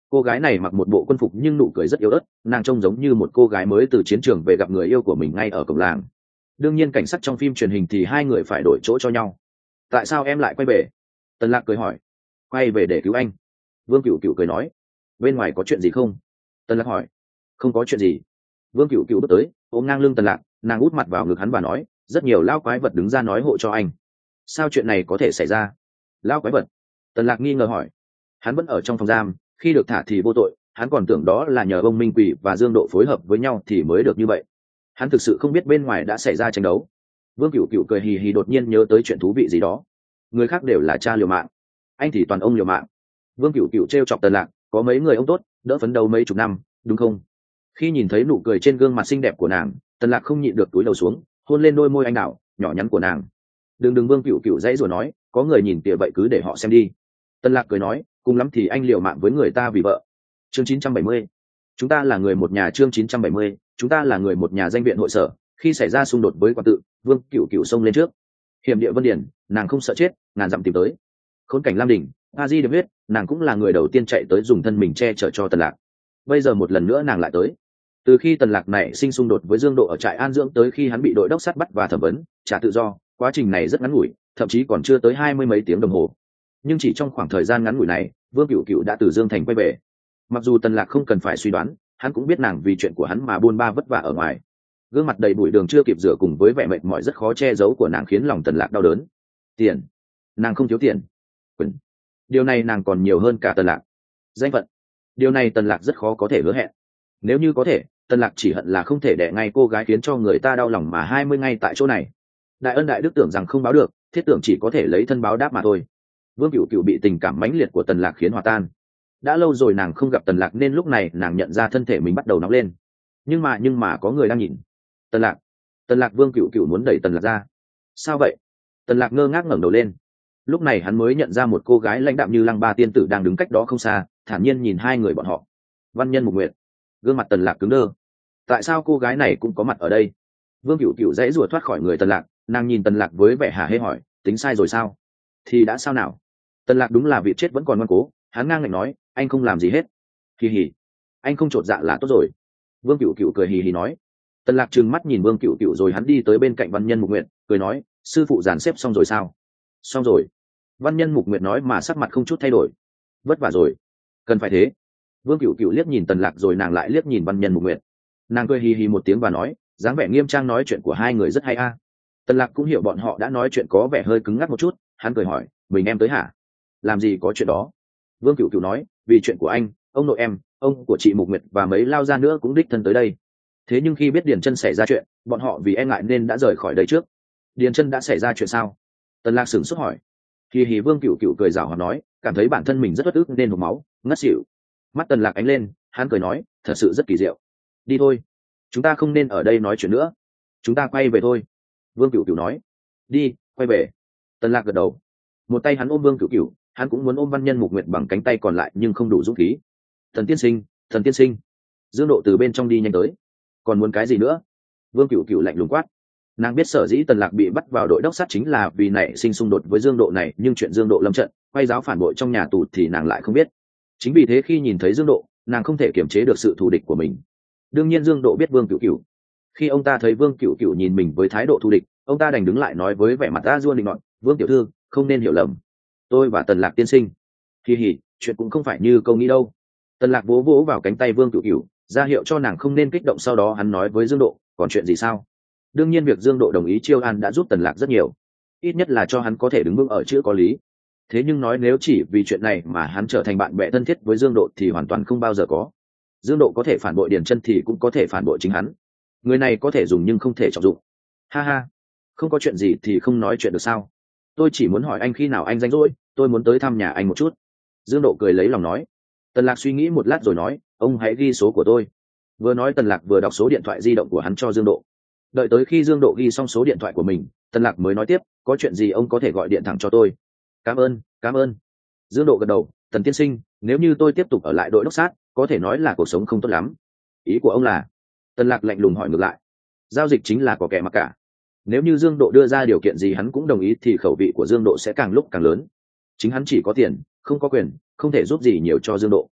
Cô gái này mặc một bộ quân phục nhưng nụ cười rất yếu ớt, nàng trông giống như một cô gái mới từ chiến trường về gặp người yêu của mình ngay ở cổng làng. Đương nhiên cảnh sắc trong phim truyền hình thì hai người phải đổi chỗ cho nhau. Tại sao em lại quay về? Tần Lạc cười hỏi. Quay về để cứu anh. Vương Cửu Cửu cười nói. Bên ngoài có chuyện gì không? Tần Lạc hỏi. Không có chuyện gì. Vương Cửu Cửu bước tới ôm ngang lưng Tần Lạc, nàng út mặt vào ngực hắn và nói, rất nhiều lao quái vật đứng ra nói hộ cho anh. Sao chuyện này có thể xảy ra? Lao quái vật? Tần Lạc nghi ngờ hỏi. Hắn vẫn ở trong phòng giam, khi được thả thì vô tội, hắn còn tưởng đó là nhờ ông Minh Quỷ và Dương Độ phối hợp với nhau thì mới được như vậy. Hắn thực sự không biết bên ngoài đã xảy ra tranh đấu. Vương Cửu Cửu cười hì hì đột nhiên nhớ tới chuyện thú vị gì đó. Người khác đều là cha liều mạng, anh thì toàn ông liều mạng. Vương Cửu Cửu trêu chọc Tần Lạc, có mấy người ông tốt, đỡ phấn đấu mấy chục năm, đúng không? Khi nhìn thấy nụ cười trên gương mặt xinh đẹp của nàng, Tần Lạc không nhịn được cúi đầu xuống, hôn lên đôi môi anh đào nhỏ nhắn của nàng. Đừng đừng Vương Cửu Cửu dãy rồi nói, có người nhìn kìa vậy cứ để họ xem đi. Tần Lạc cười nói, cùng lắm thì anh liều mạng với người ta vì vợ. Chương chín trăm bảy mươi. Chúng ta là người một nhà. Chương chín trăm bảy mươi. Chúng ta là người một nhà. Danh viện hội sở, khi xảy ra xung đột với quan tự, Vương Cửu Cửu xông lên trước. Hiểm địa Vân Điển, nàng không sợ chết, ngàn dặm tìm tới. Khốn cảnh Lam Đỉnh, A Di được biết, nàng cũng là người đầu tiên chạy tới dùng thân mình che chở cho Tần Lạc. Bây giờ một lần nữa nàng lại tới. Từ khi Tần Lạc này sinh xung đột với Dương Độ ở trại an dưỡng tới khi hắn bị đội đốc sát bắt và thẩm vấn, trả tự do, quá trình này rất ngắn ngủi, thậm chí còn chưa tới hai mươi mấy tiếng đồng hồ. Nhưng chỉ trong khoảng thời gian ngắn ngủi này, Vương Cửu Cửu đã từ Dương Thành quay về. Mặc dù Tần Lạc không cần phải suy đoán, hắn cũng biết nàng vì chuyện của hắn mà buôn ba vất vả ở ngoài. Gương mặt đầy bụi đường chưa kịp rửa cùng với vẻ mệt mỏi rất khó che giấu của nàng khiến lòng Tần Lạc đau đớn. Tiền, nàng không thiếu tiền. Quyền, điều này nàng còn nhiều hơn cả Tần Lạc. Danh phận, điều này Tần Lạc rất khó có thể hứa hẹn. Nếu như có thể, Tần Lạc chỉ hận là không thể đẻ ngay cô gái khiến cho người ta đau lòng mà hai mươi ngay tại chỗ này. Đại ân đại đức tưởng rằng không báo được, thiết tưởng chỉ có thể lấy thân báo đáp mà thôi. Vương Cửu Cửu bị tình cảm mãnh liệt của Tần Lạc khiến hòa tan. Đã lâu rồi nàng không gặp Tần Lạc nên lúc này nàng nhận ra thân thể mình bắt đầu nóng lên. Nhưng mà nhưng mà có người đang nhìn. Tần Lạc, Tần Lạc. Vương Cửu Cửu muốn đẩy Tần Lạc ra. Sao vậy? Tần Lạc ngơ ngác ngẩng đầu lên. Lúc này hắn mới nhận ra một cô gái lãnh đạm như Lăng Ba tiên tử đang đứng cách đó không xa, thản nhiên nhìn hai người bọn họ. Văn Nhân Mục Nguyệt. Gương mặt Tần Lạc cứng đơ. Tại sao cô gái này cũng có mặt ở đây? Vương Cửu Cửu dãy rủa thoát khỏi người Tần Lạc, nàng nhìn Tần Lạc với vẻ hả hê hỏi, tính sai rồi sao? Thì đã sao nào? Tần Lạc đúng là vị chết vẫn còn ngoan cố, hắn ngang ngạnh nói, anh không làm gì hết. Kỳ hỉ, anh không trột dạ là tốt rồi. Vương Cửu Cửu cười hì hì nói. Tần Lạc trừng mắt nhìn Vương Cửu Cửu rồi hắn đi tới bên cạnh Văn Nhân Mục Nguyệt, cười nói, sư phụ dàn xếp xong rồi sao? Xong rồi. Văn Nhân Mục Nguyệt nói mà sắc mặt không chút thay đổi. Vất vả rồi. Cần phải thế. Vương Cửu Cửu liếc nhìn Tần Lạc rồi nàng lại liếc nhìn Văn Nhân Mục Nguyệt. Nàng cười hì hì một tiếng và nói, dáng vẻ nghiêm trang nói chuyện của hai người rất hay a. Tần Lạc cũng hiểu bọn họ đã nói chuyện có vẻ hơi cứng ngắc một chút, hắn cười hỏi, mình em tới hả? Làm gì có chuyện đó? Vương Cửu Cửu nói, vì chuyện của anh, ông nội em, ông của chị Mục Nguyệt và mấy lao gia nữa cũng đích thân tới đây. Thế nhưng khi biết Điền Chân xảy ra chuyện, bọn họ vì e ngại nên đã rời khỏi đây trước. Điền Chân đã xảy ra chuyện sao? Tần Lạc sửng sốt hỏi. Kỳ hì. Vương Cửu Cửu cười giảo hoạt nói, cảm thấy bản thân mình rất uất ức nên hộc máu, ngất xỉu. Mắt Tần Lạc ánh lên, hắn cười nói, thật sự rất kỳ diệu. Đi thôi, chúng ta không nên ở đây nói chuyện nữa, chúng ta quay về thôi. Vương Cửu Cửu nói. Đi, quay về. Tần Lạc gật đầu. Một tay hắn ôm Vương Cửu Cửu, hắn cũng muốn ôm Văn Nhân Mục Nguyệt bằng cánh tay còn lại nhưng không đủ dũng khí. Thần tiên sinh, thần tiên sinh. Dương Độ từ bên trong đi nhanh tới. Còn muốn cái gì nữa? Vương Cửu Cửu lạnh lùng quát. Nàng biết sở dĩ Tần Lạc bị bắt vào đội đốc sát chính là vì nảy sinh xung đột với Dương Độ này, nhưng chuyện Dương Độ lâm trận quay giáo phản bội trong nhà tù thì nàng lại không biết. Chính vì thế khi nhìn thấy Dương Độ, nàng không thể kiềm chế được sự thù địch của mình. Đương nhiên Dương Độ biết Vương Cửu Cửu. Khi ông ta thấy Vương Cửu Cửu nhìn mình với thái độ thù địch, ông ta đành đứng lại nói với vẻ mặt ta duôn định nọt, Vương tiểu thư, không nên hiểu lầm, tôi và Tần Lạc tiên sinh, kỳ hỉ, chuyện cũng không phải như câu nghĩ đâu. Tần Lạc vỗ vỗ vào cánh tay Vương Cửu Cửu, ra hiệu cho nàng không nên kích động. Sau đó hắn nói với Dương Độ, còn chuyện gì sao? Đương nhiên việc Dương Độ đồng ý chiêu an đã giúp Tần Lạc rất nhiều, ít nhất là cho hắn có thể đứng vững ở chữ có lý. Thế nhưng nói nếu chỉ vì chuyện này mà hắn trở thành bạn bè thân thiết với Dương Độ thì hoàn toàn không bao giờ có. Dương Độ có thể phản bội Điền Chân thì cũng có thể phản bội chính hắn. Người này có thể dùng nhưng không thể trọng dụng. Ha ha, không có chuyện gì thì không nói chuyện được sao? Tôi chỉ muốn hỏi anh khi nào anh rảnh rỗi, tôi muốn tới thăm nhà anh một chút. Dương Độ cười lấy lòng nói. Tần Lạc suy nghĩ một lát rồi nói, ông hãy ghi số của tôi. Vừa nói Tần Lạc vừa đọc số điện thoại di động của hắn cho Dương Độ. Đợi tới khi Dương Độ ghi xong số điện thoại của mình, Tần Lạc mới nói tiếp, có chuyện gì ông có thể gọi điện thẳng cho tôi. Cảm ơn, cảm ơn. Dương Độ gật đầu, Tần tiên sinh, nếu như tôi tiếp tục ở lại đội đốc sát, có thể nói là cuộc sống không tốt lắm. Ý của ông là? Tần Lạc lạnh lùng hỏi ngược lại. Giao dịch chính là có kẻ mặc cả. Nếu như Dương Độ đưa ra điều kiện gì hắn cũng đồng ý thì khẩu vị của Dương Độ sẽ càng lúc càng lớn. Chính hắn chỉ có tiền, không có quyền, không thể giúp gì nhiều cho Dương Độ.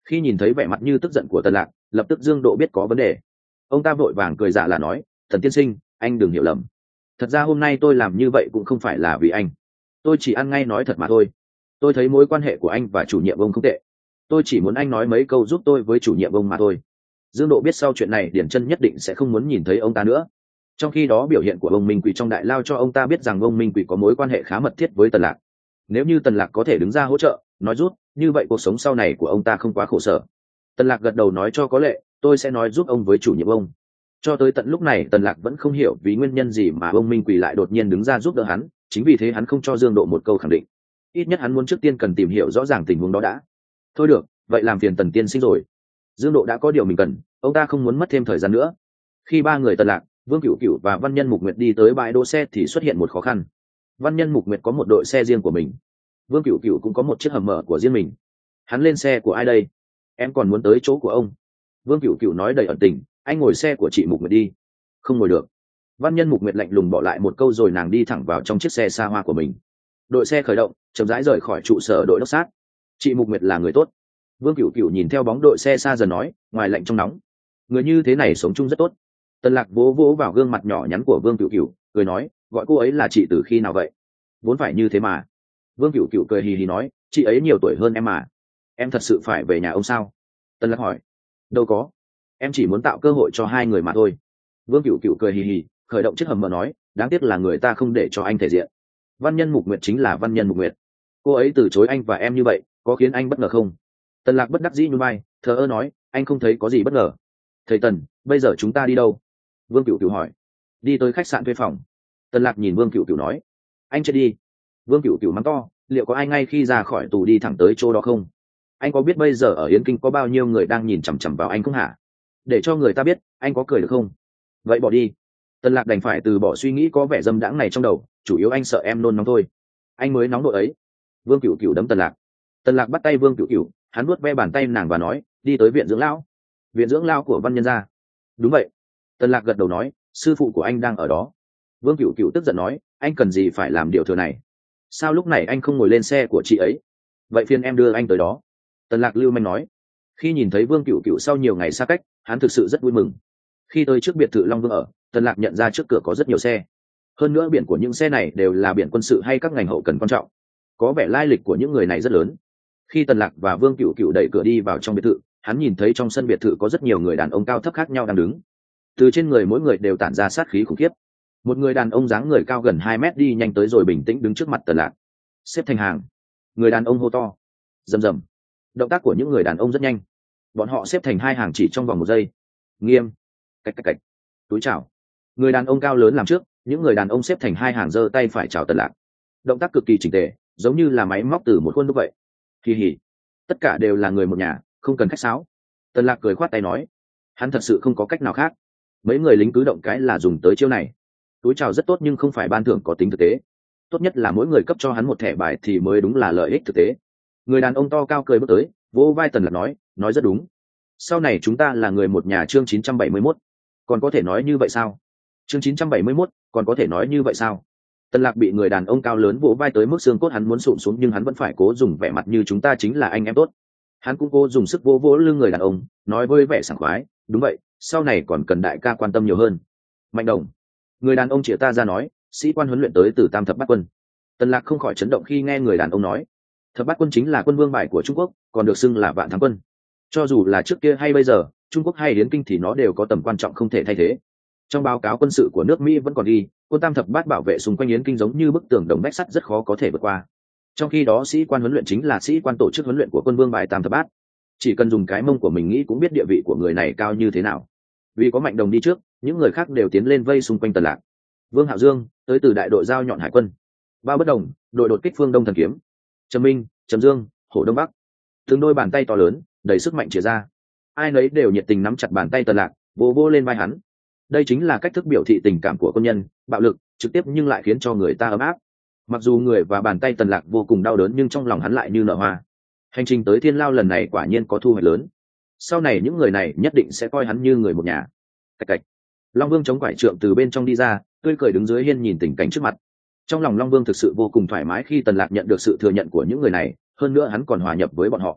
Khi nhìn thấy vẻ mặt như tức giận của Tần Lạc, lập tức Dương Độ biết có vấn đề. Ông ta vội vàng cười giả là nói, Tần tiên sinh, anh đừng hiểu lầm, thật ra hôm nay tôi làm như vậy cũng không phải là vì anh, tôi chỉ ăn ngay nói thật mà thôi. Tôi thấy mối quan hệ của anh và chủ nhiệm ông không tệ, tôi chỉ muốn anh nói mấy câu giúp tôi với chủ nhiệm ông mà thôi. Dương Độ biết sau chuyện này Điển Chân nhất định sẽ không muốn nhìn thấy ông ta nữa. Trong khi đó biểu hiện của ông Minh Quỷ trong đại lao cho ông ta biết rằng ông Minh Quỷ có mối quan hệ khá mật thiết với Tần Lạc. Nếu như Tần Lạc có thể đứng ra hỗ trợ, nói rút, như vậy cuộc sống sau này của ông ta không quá khổ sở. Tần Lạc gật đầu nói cho có lệ, tôi sẽ nói giúp ông với chủ nhiệm ông. Cho tới tận lúc này Tần Lạc vẫn không hiểu vì nguyên nhân gì mà ông Minh Quỷ lại đột nhiên đứng ra giúp đỡ hắn, chính vì thế hắn không cho Dương Độ một câu khẳng định. Ít nhất hắn muốn trước tiên cần tìm hiểu rõ ràng tình huống đó đã. Thôi được, vậy làm phiền Tần tiên sinh rồi. Dương Độ đã có điều mình cần, ông ta không muốn mất thêm thời gian nữa. Khi ba người Tần Lạc, Vương Cửu Cửu và Văn Nhân Mục Nguyệt đi tới bãi đỗ xe thì xuất hiện một khó khăn. Văn Nhân Mục Nguyệt có một đội xe riêng của mình, Vương Cửu Cửu cũng có một chiếc hầm mở của riêng mình. Hắn lên xe của ai đây? Em còn muốn tới chỗ của ông. Vương Cửu Cửu nói đầy ẩn tình, anh ngồi xe của chị Mục Nguyệt đi. Không ngồi được. Văn Nhân Mục Nguyệt lạnh lùng bỏ lại một câu rồi nàng đi thẳng vào trong chiếc xe xa hoa của mình. Đội xe khởi động, chậm rãi rời khỏi trụ sở đội đốc sát. Chị Mục Nguyệt là người tốt. Vương Cửu Cửu nhìn theo bóng đội xe xa dần nói, ngoài lạnh trong nóng, người như thế này sống chung rất tốt. Tần Lạc vỗ vỗ vào gương mặt nhỏ nhắn của Vương Cửu Cửu, cười nói, gọi cô ấy là chị từ khi nào vậy? Vốn phải như thế mà. Vương Cửu Cửu cười hì hì nói, chị ấy nhiều tuổi hơn em mà. Em thật sự phải về nhà ông sao? Tần Lạc hỏi. Đâu có, em chỉ muốn tạo cơ hội cho hai người mà thôi. Vương Cửu Cửu cười hì hì, khởi động chiếc hầm mở nói, đáng tiếc là người ta không để cho anh thể diện. Văn Nhân Mục Nguyệt chính là Văn Nhân Mục Nguyệt. Cô ấy từ chối anh và em như vậy, có khiến anh bất ngờ không? Tần Lạc bất đắc dĩ nhún vai, thờ ơ nói, anh không thấy có gì bất ngờ. Thầy Tần, bây giờ chúng ta đi đâu? Vương Cửu Cửu hỏi. Đi tới khách sạn thuê phòng. Tần Lạc nhìn Vương Cửu Cửu nói, anh chết đi. Vương Cửu Cửu mắng to, liệu có ai ngay khi ra khỏi tù đi thẳng tới chỗ đó không? Anh có biết bây giờ ở Yến Kinh có bao nhiêu người đang nhìn chằm chằm vào anh không hả? Để cho người ta biết, anh có cười được không? Vậy bỏ đi. Tần Lạc đành phải từ bỏ suy nghĩ có vẻ dâm đãng này trong đầu, chủ yếu anh sợ em nôn nóng thôi. Anh mới nóng đội ấy. Vương Cửu Cửu đấm Tần Lạc. Tần Lạc bắt tay Vương Cửu Cửu, hắn vuốt ve bàn tay nàng và nói, đi tới viện dưỡng lão. Viện dưỡng lão của Văn Nhân gia. Đúng vậy. Tần Lạc gật đầu nói, sư phụ của anh đang ở đó. Vương Cửu Cửu tức giận nói, anh cần gì phải làm điều thừa này? Sao lúc này anh không ngồi lên xe của chị ấy? Vậy phiền em đưa anh tới đó. Tần Lạc lưu manh nói. Khi nhìn thấy Vương Cửu Cửu sau nhiều ngày xa cách, hắn thực sự rất vui mừng. Khi tới trước biệt thự Long Vương ở, Tần Lạc nhận ra trước cửa có rất nhiều xe. Hơn nữa biển của những xe này đều là biển quân sự hay các ngành hậu cần quan trọng. Có vẻ lai lịch của những người này rất lớn. Khi Tần Lạc và Vương Cửu Cửu đẩy cửa đi vào trong biệt thự, hắn nhìn thấy trong sân biệt thự có rất nhiều người đàn ông cao thấp khác nhau đang đứng. Từ trên người mỗi người đều tản ra sát khí khủng khiếp. Một người đàn ông dáng người cao gần hai mét đi nhanh tới rồi bình tĩnh đứng trước mặt Tần Lạc. Xếp thành hàng. Người đàn ông hô to. Rầm rầm. Động tác của những người đàn ông rất nhanh. Bọn họ xếp thành hai hàng chỉ trong vòng một giây. Nghiêm. Cách cách cách. Túi chào. Người đàn ông cao lớn làm trước, những người đàn ông xếp thành hai hàng giơ tay phải chào Tần Lạc. Động tác cực kỳ chỉnh tề, giống như là máy móc từ một khuôn đúc vậy. Kỳ hỉ. Tất cả đều là người một nhà, không cần khách sáo. Tần Lạc cười khoát tay nói, hắn thật sự không có cách nào khác. Mấy người lính cứ động cái là dùng tới chiêu này. Túi chào rất tốt nhưng không phải ban thưởng có tính thực tế. Tốt nhất là mỗi người cấp cho hắn một thẻ bài thì mới đúng là lợi ích thực tế. Người đàn ông to cao cười bước tới, vỗ vai Tần Lạc nói, nói rất đúng. Sau này chúng ta là người một nhà. Chương chín trăm bảy mươi mốt. Còn có thể nói như vậy sao? Chương chín trăm bảy mươi mốt, còn có thể nói như vậy sao? Tần Lạc bị người đàn ông cao lớn vỗ vai tới mức xương cốt hắn muốn sụn xuống nhưng hắn vẫn phải cố dùng vẻ mặt như chúng ta chính là anh em tốt. Hắn cũng cố dùng sức vỗ vỗ lưng người đàn ông, nói với vẻ sảng khoái, đúng vậy, sau này còn cần đại ca quan tâm nhiều hơn. Mạnh Đồng. Người đàn ông chĩa ta ra nói, sĩ quan huấn luyện tới từ Tam Thập Bát Quân. Tần Lạc không khỏi chấn động khi nghe người đàn ông nói, Thập Bát Quân chính là quân vương bài của Trung Quốc, còn được xưng là Vạn Thắng Quân. Cho dù là trước kia hay bây giờ, Trung Quốc hay Yến Kinh thì nó đều có tầm quan trọng không thể thay thế. Trong báo cáo quân sự của nước Mỹ vẫn còn ghi, quân Tam Thập Bát bảo vệ xung quanh Yến Kinh giống như bức tường đồng vách sắt rất khó có thể vượt qua. Trong khi đó sĩ quan huấn luyện chính là sĩ quan tổ chức huấn luyện của quân vương bài Tam Thập Bát. Chỉ cần dùng cái mông của mình nghĩ cũng biết địa vị của người này cao như thế nào. Vì có Mạnh Đồng đi trước, những người khác đều tiến lên vây xung quanh Tần Lạc. Vương Hạo Dương tới từ đại đội giao nhọn hải quân. Bao Bất Đồng, đội đột kích phương Đông thần kiếm. Trầm Minh, Trầm Dương, Hổ Đông Bắc. Từng đôi bàn tay to lớn, đầy sức mạnh chìa ra. Ai nấy đều nhiệt tình nắm chặt bàn tay Tần Lạc, vỗ vỗ lên vai hắn. Đây chính là cách thức biểu thị tình cảm của quân nhân, bạo lực, trực tiếp nhưng lại khiến cho người ta ấm áp. Mặc dù người và bàn tay Tần Lạc vô cùng đau đớn nhưng trong lòng hắn lại như nở hoa. Hành trình tới Thiên Lao lần này quả nhiên có thu hoạch lớn. Sau này những người này nhất định sẽ coi hắn như người một nhà. Cạch cạch. Long Vương chống quải trượng từ bên trong đi ra, tươi cười đứng dưới hiên nhìn tình cảnh trước mặt. Trong lòng Long Vương thực sự vô cùng thoải mái khi Tần Lạc nhận được sự thừa nhận của những người này, hơn nữa hắn còn hòa nhập với bọn họ.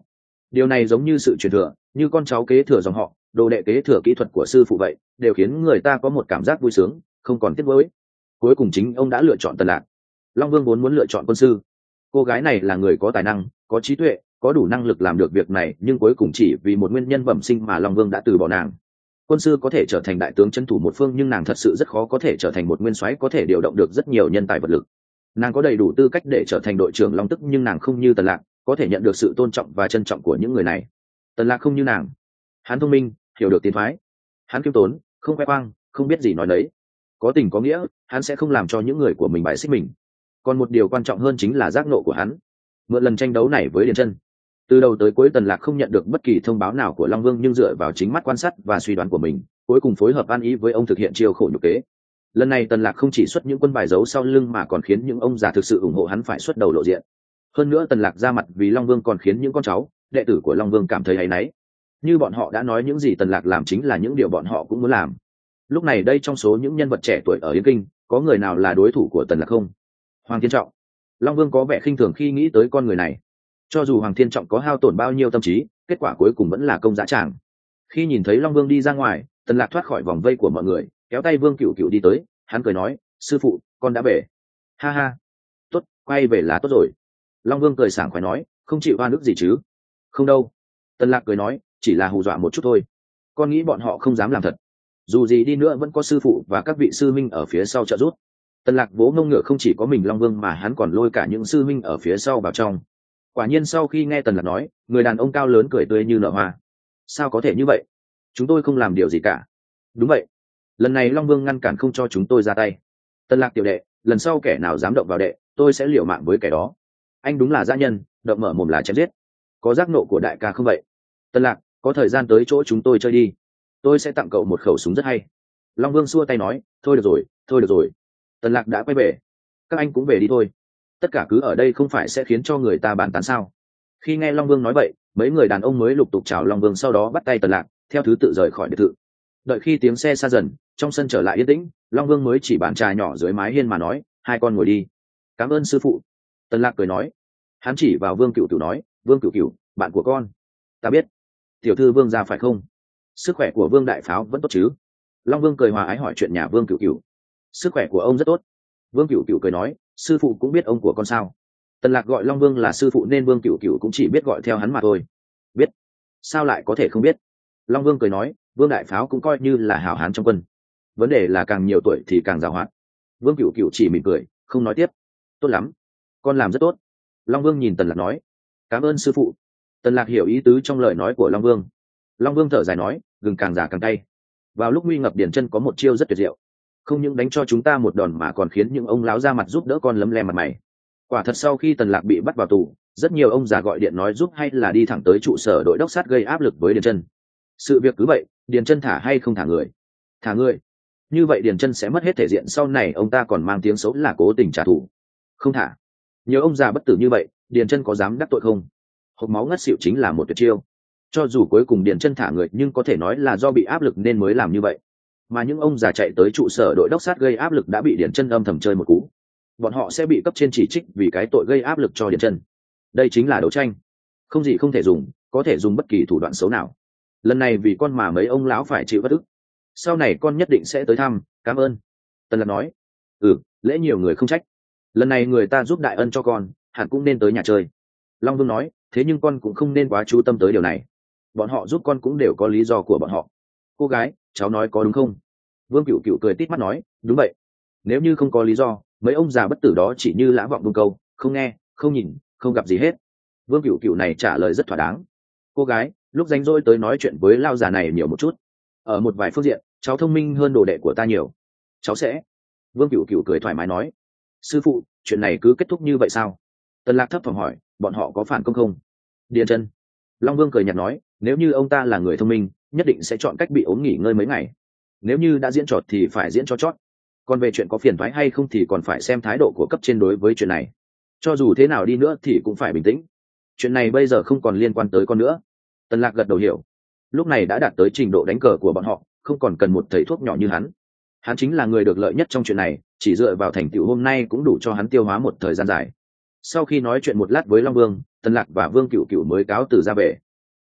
Điều này giống như sự truyền thừa, như con cháu kế thừa dòng họ, đồ đệ kế thừa kỹ thuật của sư phụ vậy, đều khiến người ta có một cảm giác vui sướng, không còn tiếc nuối. Cuối cùng chính ông đã lựa chọn Tần Lạc. Long Vương vốn muốn lựa chọn quân sư. Cô gái này là người có tài năng, có trí tuệ, có đủ năng lực làm được việc này, nhưng cuối cùng chỉ vì một nguyên nhân bẩm sinh mà Long Vương đã từ bỏ nàng. Quân sư có thể trở thành đại tướng trấn thủ một phương, nhưng nàng thật sự rất khó có thể trở thành một nguyên soái có thể điều động được rất nhiều nhân tài vật lực. Nàng có đầy đủ tư cách để trở thành đội trưởng Long Tức, nhưng nàng không như Tần Lạc, có thể nhận được sự tôn trọng và trân trọng của những người này. Tần Lạc không như nàng. Hắn thông minh, hiểu được tiến thoái. Hắn kiêm tốn, không khoe khoang, không biết gì nói nấy. Có tình có nghĩa, hắn sẽ không làm cho những người của mình bại xích mình. Còn một điều quan trọng hơn chính là giác ngộ của hắn. Mượn lần tranh đấu này với Điền Chân, từ đầu tới cuối Tần Lạc không nhận được bất kỳ thông báo nào của Long Vương, nhưng dựa vào chính mắt quan sát và suy đoán của mình, cuối cùng phối hợp ăn ý với ông thực hiện chiêu khổ nhục kế. Lần này Tần Lạc không chỉ xuất những quân bài giấu sau lưng mà còn khiến những ông già thực sự ủng hộ hắn phải xuất đầu lộ diện. Hơn nữa Tần Lạc ra mặt vì Long Vương còn khiến những con cháu, đệ tử của Long Vương cảm thấy áy náy. Như bọn họ đã nói, những gì Tần Lạc làm chính là những điều bọn họ cũng muốn làm. Lúc này đây trong số những nhân vật trẻ tuổi ở Yến Kinh, có người nào là đối thủ của Tần Lạc không? Hoàng Thiên Trọng. Long Vương có vẻ khinh thường khi nghĩ tới con người này. Cho dù Hoàng Thiên Trọng có hao tổn bao nhiêu tâm trí, kết quả cuối cùng vẫn là công dã tràng. Khi nhìn thấy Long Vương đi ra ngoài, Tần Lạc thoát khỏi vòng vây của mọi người, kéo tay Vương Cửu Cửu đi tới, hắn cười nói, sư phụ, con đã về. Ha ha, tốt, quay về là tốt rồi. Long Vương cười sảng khoái nói, không chịu oan ức gì chứ? Không đâu. Tần Lạc cười nói, chỉ là hù dọa một chút thôi. Con nghĩ bọn họ không dám làm thật. Dù gì đi nữa vẫn có sư phụ và các vị sư minh ở phía sau trợ giúp. Tần Lạc vỗ ngông ngựa, không chỉ có mình Long Vương mà hắn còn lôi cả những sư minh ở phía sau vào trong. Quả nhiên sau khi nghe Tần Lạc nói, người đàn ông cao lớn cười tươi như nở hoa. Sao có thể như vậy? Chúng tôi không làm điều gì cả. Đúng vậy. Lần này Long Vương ngăn cản không cho chúng tôi ra tay. Tần Lạc tiểu đệ, lần sau kẻ nào dám động vào đệ, tôi sẽ liều mạng với kẻ đó. Anh đúng là dã nhân, động mở mồm là chém giết. Có giác nộ của đại ca không vậy? Tần Lạc, có thời gian tới chỗ chúng tôi chơi đi. Tôi sẽ tặng cậu một khẩu súng rất hay. Long Vương xua tay nói, thôi được rồi, thôi được rồi. Tần Lạc đã quay về. Các anh cũng về đi thôi. Tất cả cứ ở đây không phải sẽ khiến cho người ta bàn tán sao? Khi nghe Long Vương nói vậy, mấy người đàn ông mới lục tục chào Long Vương, sau đó bắt tay Tần Lạc, theo thứ tự rời khỏi biệt thự. Đợi khi tiếng xe xa dần, trong sân trở lại yên tĩnh, Long Vương mới chỉ bàn trà nhỏ dưới mái hiên mà nói, hai con ngồi đi. Cảm ơn sư phụ. Tần Lạc cười nói. Hắn chỉ vào Vương Cửu Cửu nói, Vương Cửu Cửu, bạn của con. Ta biết. Tiểu thư Vương gia phải không? Sức khỏe của Vương đại pháo vẫn tốt chứ? Long Vương cười hòa ái hỏi chuyện nhà Vương Cửu Cửu. Sức khỏe của ông rất tốt. Vương Cửu Cửu cười nói, sư phụ cũng biết ông của con sao? Tần Lạc gọi Long Vương là sư phụ nên Vương Cửu Cửu cũng chỉ biết gọi theo hắn mà thôi. Biết. Sao lại có thể không biết? Long Vương cười nói, Vương đại pháo cũng coi như là hảo hán trong quân. Vấn đề là càng nhiều tuổi thì càng giàu hoạt. Vương Cửu Cửu chỉ mỉm cười, không nói tiếp. Tốt lắm, con làm rất tốt. Long Vương nhìn Tần Lạc nói, cảm ơn sư phụ. Tần Lạc hiểu ý tứ trong lời nói của Long Vương. Long Vương thở dài nói, gừng càng già càng cay. Vào lúc nguy ngập Điền Chân có một chiêu rất tuyệt diệu, không những đánh cho chúng ta một đòn mà còn khiến những ông lão ra mặt giúp đỡ con lấm lem mặt mày. Quả thật sau khi Tần Lạc bị bắt vào tù, rất nhiều ông già gọi điện nói giúp hay là đi thẳng tới trụ sở đội đốc sát gây áp lực với Điền Chân. Sự việc cứ vậy, Điền Chân thả hay không thả người? Thả người. Như vậy Điền Chân sẽ mất hết thể diện, sau này ông ta còn mang tiếng xấu là cố tình trả thù. Không thả. Nhiều ông già bất tử như vậy, Điền Chân có dám đắc tội không? Hộc máu ngất xỉu chính là một tuyệt chiêu. Cho dù cuối cùng Điền Chân thả người, nhưng có thể nói là do bị áp lực nên mới làm như vậy. Mà những ông già chạy tới trụ sở đội đốc sát gây áp lực đã bị Điền Chân âm thầm chơi một cú. Bọn họ sẽ bị cấp trên chỉ trích vì cái tội gây áp lực cho Điền Chân. Đây chính là đấu tranh. Không gì không thể dùng, có thể dùng bất kỳ thủ đoạn xấu nào. Lần này vì con mà mấy ông lão phải chịu bất ức. Sau này con nhất định sẽ tới thăm, cảm ơn. Tần Lạc nói. Ừ, lễ nhiều người không trách. Lần này người ta giúp đại ân cho con, hẳn cũng nên tới nhà chơi. Long Vương nói, thế nhưng con cũng không nên quá chú tâm tới điều này. Bọn họ giúp con cũng đều có lý do của bọn họ. Cô gái, cháu nói có đúng không? Vương Cửu Cửu cười tít mắt nói, đúng vậy. Nếu như không có lý do, mấy ông già bất tử đó chỉ như lã vọng buông câu, không nghe, không nhìn, không gặp gì hết. Vương Cửu Cửu này trả lời rất thỏa đáng. Cô gái, lúc rảnh rỗi tới nói chuyện với lao già này nhiều một chút. Ở một vài phương diện, cháu thông minh hơn đồ đệ của ta nhiều. Cháu sẽ. Vương Cửu Cửu cười thoải mái nói. Sư phụ, chuyện này cứ kết thúc như vậy sao? Tần Lạc thấp thỏm hỏi, bọn họ có phản công không? Điền Chân. Long Vương cười nhạt nói, nếu như ông ta là người thông minh, nhất định sẽ chọn cách bị ốm nghỉ ngơi mấy ngày. Nếu như đã diễn trọt thì phải diễn cho chót. Còn về chuyện có phiền toái hay không thì còn phải xem thái độ của cấp trên đối với chuyện này. Cho dù thế nào đi nữa thì cũng phải bình tĩnh. Chuyện này bây giờ không còn liên quan tới con nữa. Tần Lạc gật đầu hiểu. Lúc này đã đạt tới trình độ đánh cờ của bọn họ, không còn cần một thầy thuốc nhỏ như hắn. Hắn chính là người được lợi nhất trong chuyện này, chỉ dựa vào thành tựu hôm nay cũng đủ cho hắn tiêu hóa một thời gian dài. Sau khi nói chuyện một lát với Long Vương, Tần Lạc và Vương Cửu Cửu mới cáo từ ra về.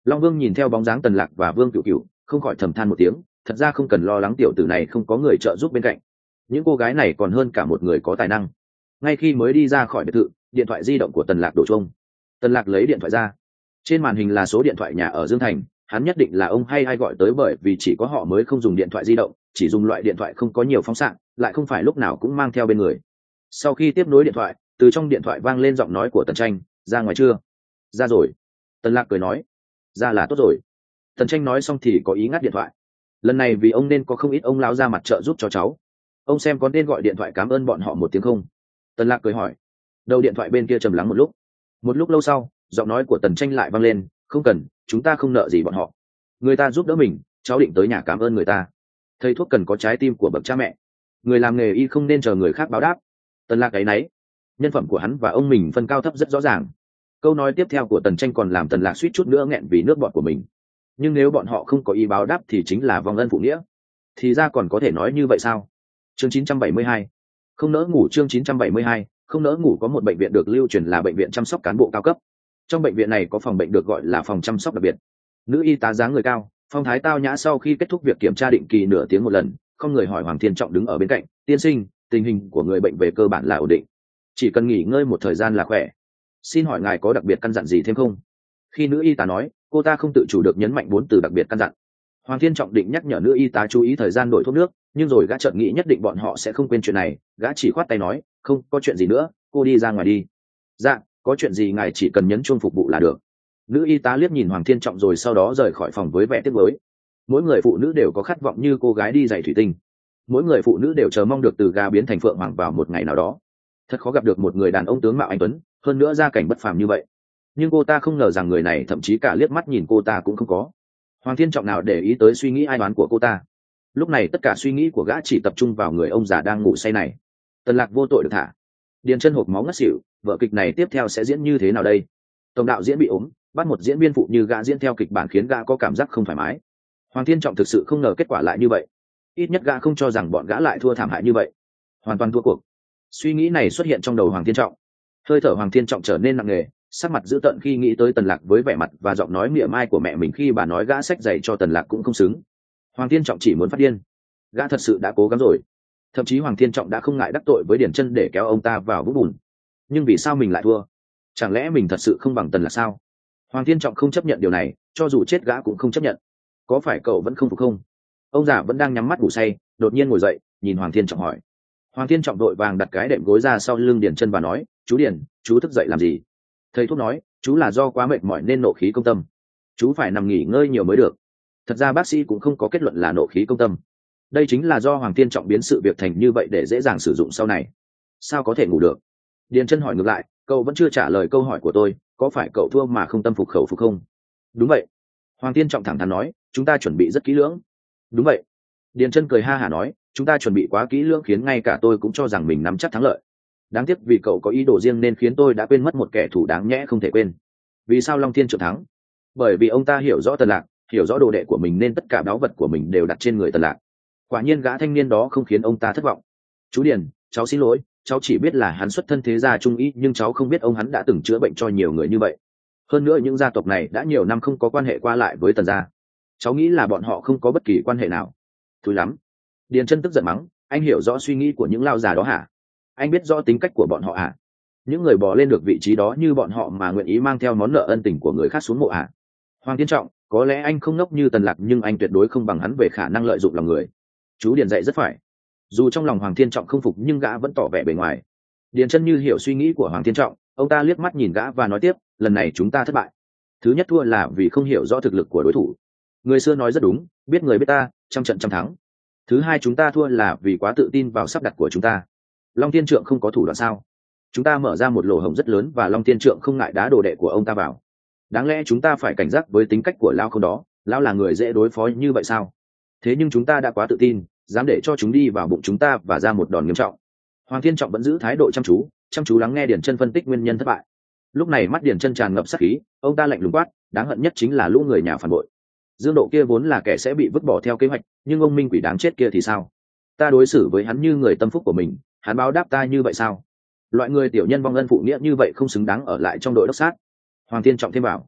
Long Vương nhìn theo bóng dáng Tần Lạc và Vương Cửu Cửu, không khỏi thầm than một tiếng, thật ra không cần lo lắng tiểu tử này không có người trợ giúp bên cạnh. Những cô gái này còn hơn cả một người có tài năng. Ngay khi mới đi ra khỏi biệt thự, điện thoại di động của Tần Lạc đổ chuông. Tần Lạc lấy điện thoại ra. Trên màn hình là số điện thoại nhà ở Dương Thành, hắn nhất định là ông hay ai gọi tới, bởi vì chỉ có họ mới không dùng điện thoại di động, chỉ dùng loại điện thoại không có nhiều phóng xạ, lại không phải lúc nào cũng mang theo bên người. Sau khi tiếp nối điện thoại, từ trong điện thoại vang lên giọng nói của Tần Tranh, "Ra ngoài chưa?" "Ra rồi." Tần Lạc cười nói, "Ra là tốt rồi." Tần Tranh nói xong thì có ý ngắt điện thoại. Lần này vì ông nên có không ít ông lão ra mặt trợ giúp cho cháu. Ông xem có nên gọi điện thoại cảm ơn bọn họ một tiếng không? Tần Lạc cười hỏi. Đầu điện thoại bên kia trầm lắng một lúc. Một lúc lâu sau, giọng nói của Tần Tranh lại vang lên, "Không cần, chúng ta không nợ gì bọn họ. Người ta giúp đỡ mình, cháu định tới nhà cảm ơn người ta. Thầy thuốc cần có trái tim của bậc cha mẹ. Người làm nghề y không nên chờ người khác báo đáp." Tần Lạc ấy nấy, nhân phẩm của hắn và ông mình phân cao thấp rất rõ ràng. Câu nói tiếp theo của Tần Tranh còn làm Tần Lạc suýt chút nữa nghẹn vì nước bọt của mình. Nhưng nếu bọn họ không có ý báo đáp thì chính là vong ân phụ nghĩa. Thì ra còn có thể nói như vậy sao? Chương chín trăm bảy mươi hai, không nỡ ngủ. Chương chín trăm bảy mươi hai, không nỡ ngủ có một bệnh viện được lưu truyền là bệnh viện chăm sóc cán bộ cao cấp. Trong bệnh viện này có phòng bệnh được gọi là phòng chăm sóc đặc biệt. Nữ y tá dáng người cao, phong thái tao nhã, sau khi kết thúc việc kiểm tra định kỳ nửa tiếng một lần, không người hỏi Hoàng Thiên Trọng đứng ở bên cạnh, "Tiên sinh, tình hình của người bệnh về cơ bản là ổn định, chỉ cần nghỉ ngơi một thời gian là khỏe. Xin hỏi ngài có đặc biệt căn dặn gì thêm không?" Khi nữ y tá nói, cô ta không tự chủ được nhấn mạnh bốn từ đặc biệt căn dặn. Hoàng Thiên Trọng định nhắc nhở nữ y tá chú ý thời gian đổi thuốc nước, nhưng rồi gã chợt nghĩ nhất định bọn họ sẽ không quên chuyện này, gã chỉ khoát tay nói, "Không có chuyện gì nữa, cô đi ra ngoài đi." "Dạ, có chuyện gì ngài chỉ cần nhấn chuông phục vụ là được." Nữ y tá liếc nhìn Hoàng Thiên Trọng rồi sau đó rời khỏi phòng với vẻ tiếc nuối. Mỗi người phụ nữ đều có khát vọng như cô gái đi giày thủy tinh. Mỗi người phụ nữ đều chờ mong được từ gà biến thành phượng hoàng vào một ngày nào đó. Thật khó gặp được một người đàn ông tướng mạo anh tuấn, hơn nữa gia cảnh bất phàm như vậy. Nhưng cô ta không ngờ rằng người này thậm chí cả liếc mắt nhìn cô ta cũng không có. Hoàng Thiên Trọng nào để ý tới suy nghĩ ai đoán của cô ta. Lúc này tất cả suy nghĩ của gã chỉ tập trung vào người ông già đang ngủ say này. Tần Lạc vô tội được thả. Điền Chân hộc máu ngất xỉu, vở kịch này tiếp theo sẽ diễn như thế nào đây? Tổng đạo diễn bị ốm, bắt một diễn viên phụ như gã diễn theo kịch bản khiến gã có cảm giác không thoải mái. Hoàng Thiên Trọng thực sự không ngờ kết quả lại như vậy. Ít nhất gã không cho rằng bọn gã lại thua thảm hại như vậy. Hoàn toàn thua cuộc. Suy nghĩ này xuất hiện trong đầu Hoàng Thiên Trọng. Hơi thở Hoàng Thiên Trọng trở nên nặng nề, sắc mặt dữ tợn khi nghĩ tới Tần Lạc với vẻ mặt và giọng nói mỉa mai của mẹ mình khi bà nói gã xách giày cho Tần Lạc cũng không xứng. Hoàng Thiên Trọng chỉ muốn phát điên. Gã thật sự đã cố gắng rồi. Thậm chí Hoàng Thiên Trọng đã không ngại đắc tội với Điền Chân để kéo ông ta vào vũng bùn. Nhưng vì sao mình lại thua? Chẳng lẽ mình thật sự không bằng Tần Lạc sao? Hoàng Thiên Trọng không chấp nhận điều này, cho dù chết gã cũng không chấp nhận. Có phải cậu vẫn không phục không? Ông già vẫn đang nhắm mắt ngủ say, đột nhiên ngồi dậy, nhìn Hoàng Thiên Trọng hỏi. Hoàng Thiên Trọng vội vàng đặt cái đệm gối ra sau lưng Điền Chân và nói, "Chú Điền, chú thức dậy làm gì?" Thầy thuốc nói, "Chú là do quá mệt mỏi nên nộ khí công tâm. Chú phải nằm nghỉ ngơi nhiều mới được." Thật ra bác sĩ cũng không có kết luận là nộ khí công tâm. Đây chính là do Hoàng Thiên Trọng biến sự việc thành như vậy để dễ dàng sử dụng sau này. Sao có thể ngủ được? Điền Chân hỏi ngược lại, "Cậu vẫn chưa trả lời câu hỏi của tôi, có phải cậu thua mà không tâm phục khẩu phục không?" "Đúng vậy." Hoàng Thiên Trọng thẳng thắn nói, "Chúng ta chuẩn bị rất kỹ lưỡng." "Đúng vậy." Điền Chân cười ha hả nói, "Chúng ta chuẩn bị quá kỹ lưỡng khiến ngay cả tôi cũng cho rằng mình nắm chắc thắng lợi. Đáng tiếc vì cậu có ý đồ riêng nên khiến tôi đã quên mất một kẻ thù đáng nhẽ không thể quên." "Vì sao Long Thiên Trượng thắng?" "Bởi vì ông ta hiểu rõ Tần Lạc, hiểu rõ đồ đệ của mình nên tất cả báu vật của mình đều đặt trên người Tần Lạc." Quả nhiên gã thanh niên đó không khiến ông ta thất vọng. "Chú Điền, cháu xin lỗi, cháu chỉ biết là hắn xuất thân thế gia trung y, nhưng cháu không biết ông hắn đã từng chữa bệnh cho nhiều người như vậy. Hơn nữa những gia tộc này đã nhiều năm không có quan hệ qua lại với Tần gia. Cháu nghĩ là bọn họ không có bất kỳ quan hệ nào." "Thúi lắm." Điền Chân tức giận mắng, "Anh hiểu rõ suy nghĩ của những lao già đó hả? Anh biết rõ tính cách của bọn họ hả? Những người bò lên được vị trí đó như bọn họ mà nguyện ý mang theo món nợ ân tình của người khác xuống mộ hả?" "Hoàng Thiên Trọng, có lẽ anh không ngốc như Tần Lạc nhưng anh tuyệt đối không bằng hắn về khả năng lợi dụng lòng người." Chú Điền dạy rất phải. Dù trong lòng Hoàng Thiên Trọng không phục nhưng gã vẫn tỏ vẻ bề ngoài. Điền Chân như hiểu suy nghĩ của Hoàng Thiên Trọng, ông ta liếc mắt nhìn gã và nói tiếp, "Lần này chúng ta thất bại. Thứ nhất thua là vì không hiểu rõ thực lực của đối thủ. Người xưa nói rất đúng, biết người biết ta, trăm trận trăm thắng. Thứ hai chúng ta thua là vì quá tự tin vào sắp đặt của chúng ta. Long Thiên Trượng không có thủ đoạn sao? Chúng ta mở ra một lỗ hổng rất lớn và Long Thiên Trượng không ngại đá đồ đệ của ông ta vào. Đáng lẽ chúng ta phải cảnh giác với tính cách của Lão không đó, Lão là người dễ đối phó như vậy sao? Thế nhưng chúng ta đã quá tự tin, dám để cho chúng đi vào bụng chúng ta và ra một đòn nghiêm trọng." Hoàng Thiên Trọng vẫn giữ thái độ chăm chú, chăm chú lắng nghe Điền Chân phân tích nguyên nhân thất bại. Lúc này mắt Điền Chân tràn ngập sát khí, ông ta lạnh lùng quát, "Đáng hận nhất chính là lũ người nhà phản bội. Dương Độ kia vốn là kẻ sẽ bị vứt bỏ theo kế hoạch, nhưng ông Minh Quỷ đáng chết kia thì sao? Ta đối xử với hắn như người tâm phúc của mình, hắn báo đáp ta như vậy sao? Loại người tiểu nhân vong ân phụ nghĩa như vậy không xứng đáng ở lại trong đội đốc sát." Hoàng Thiên Trọng thêm bảo.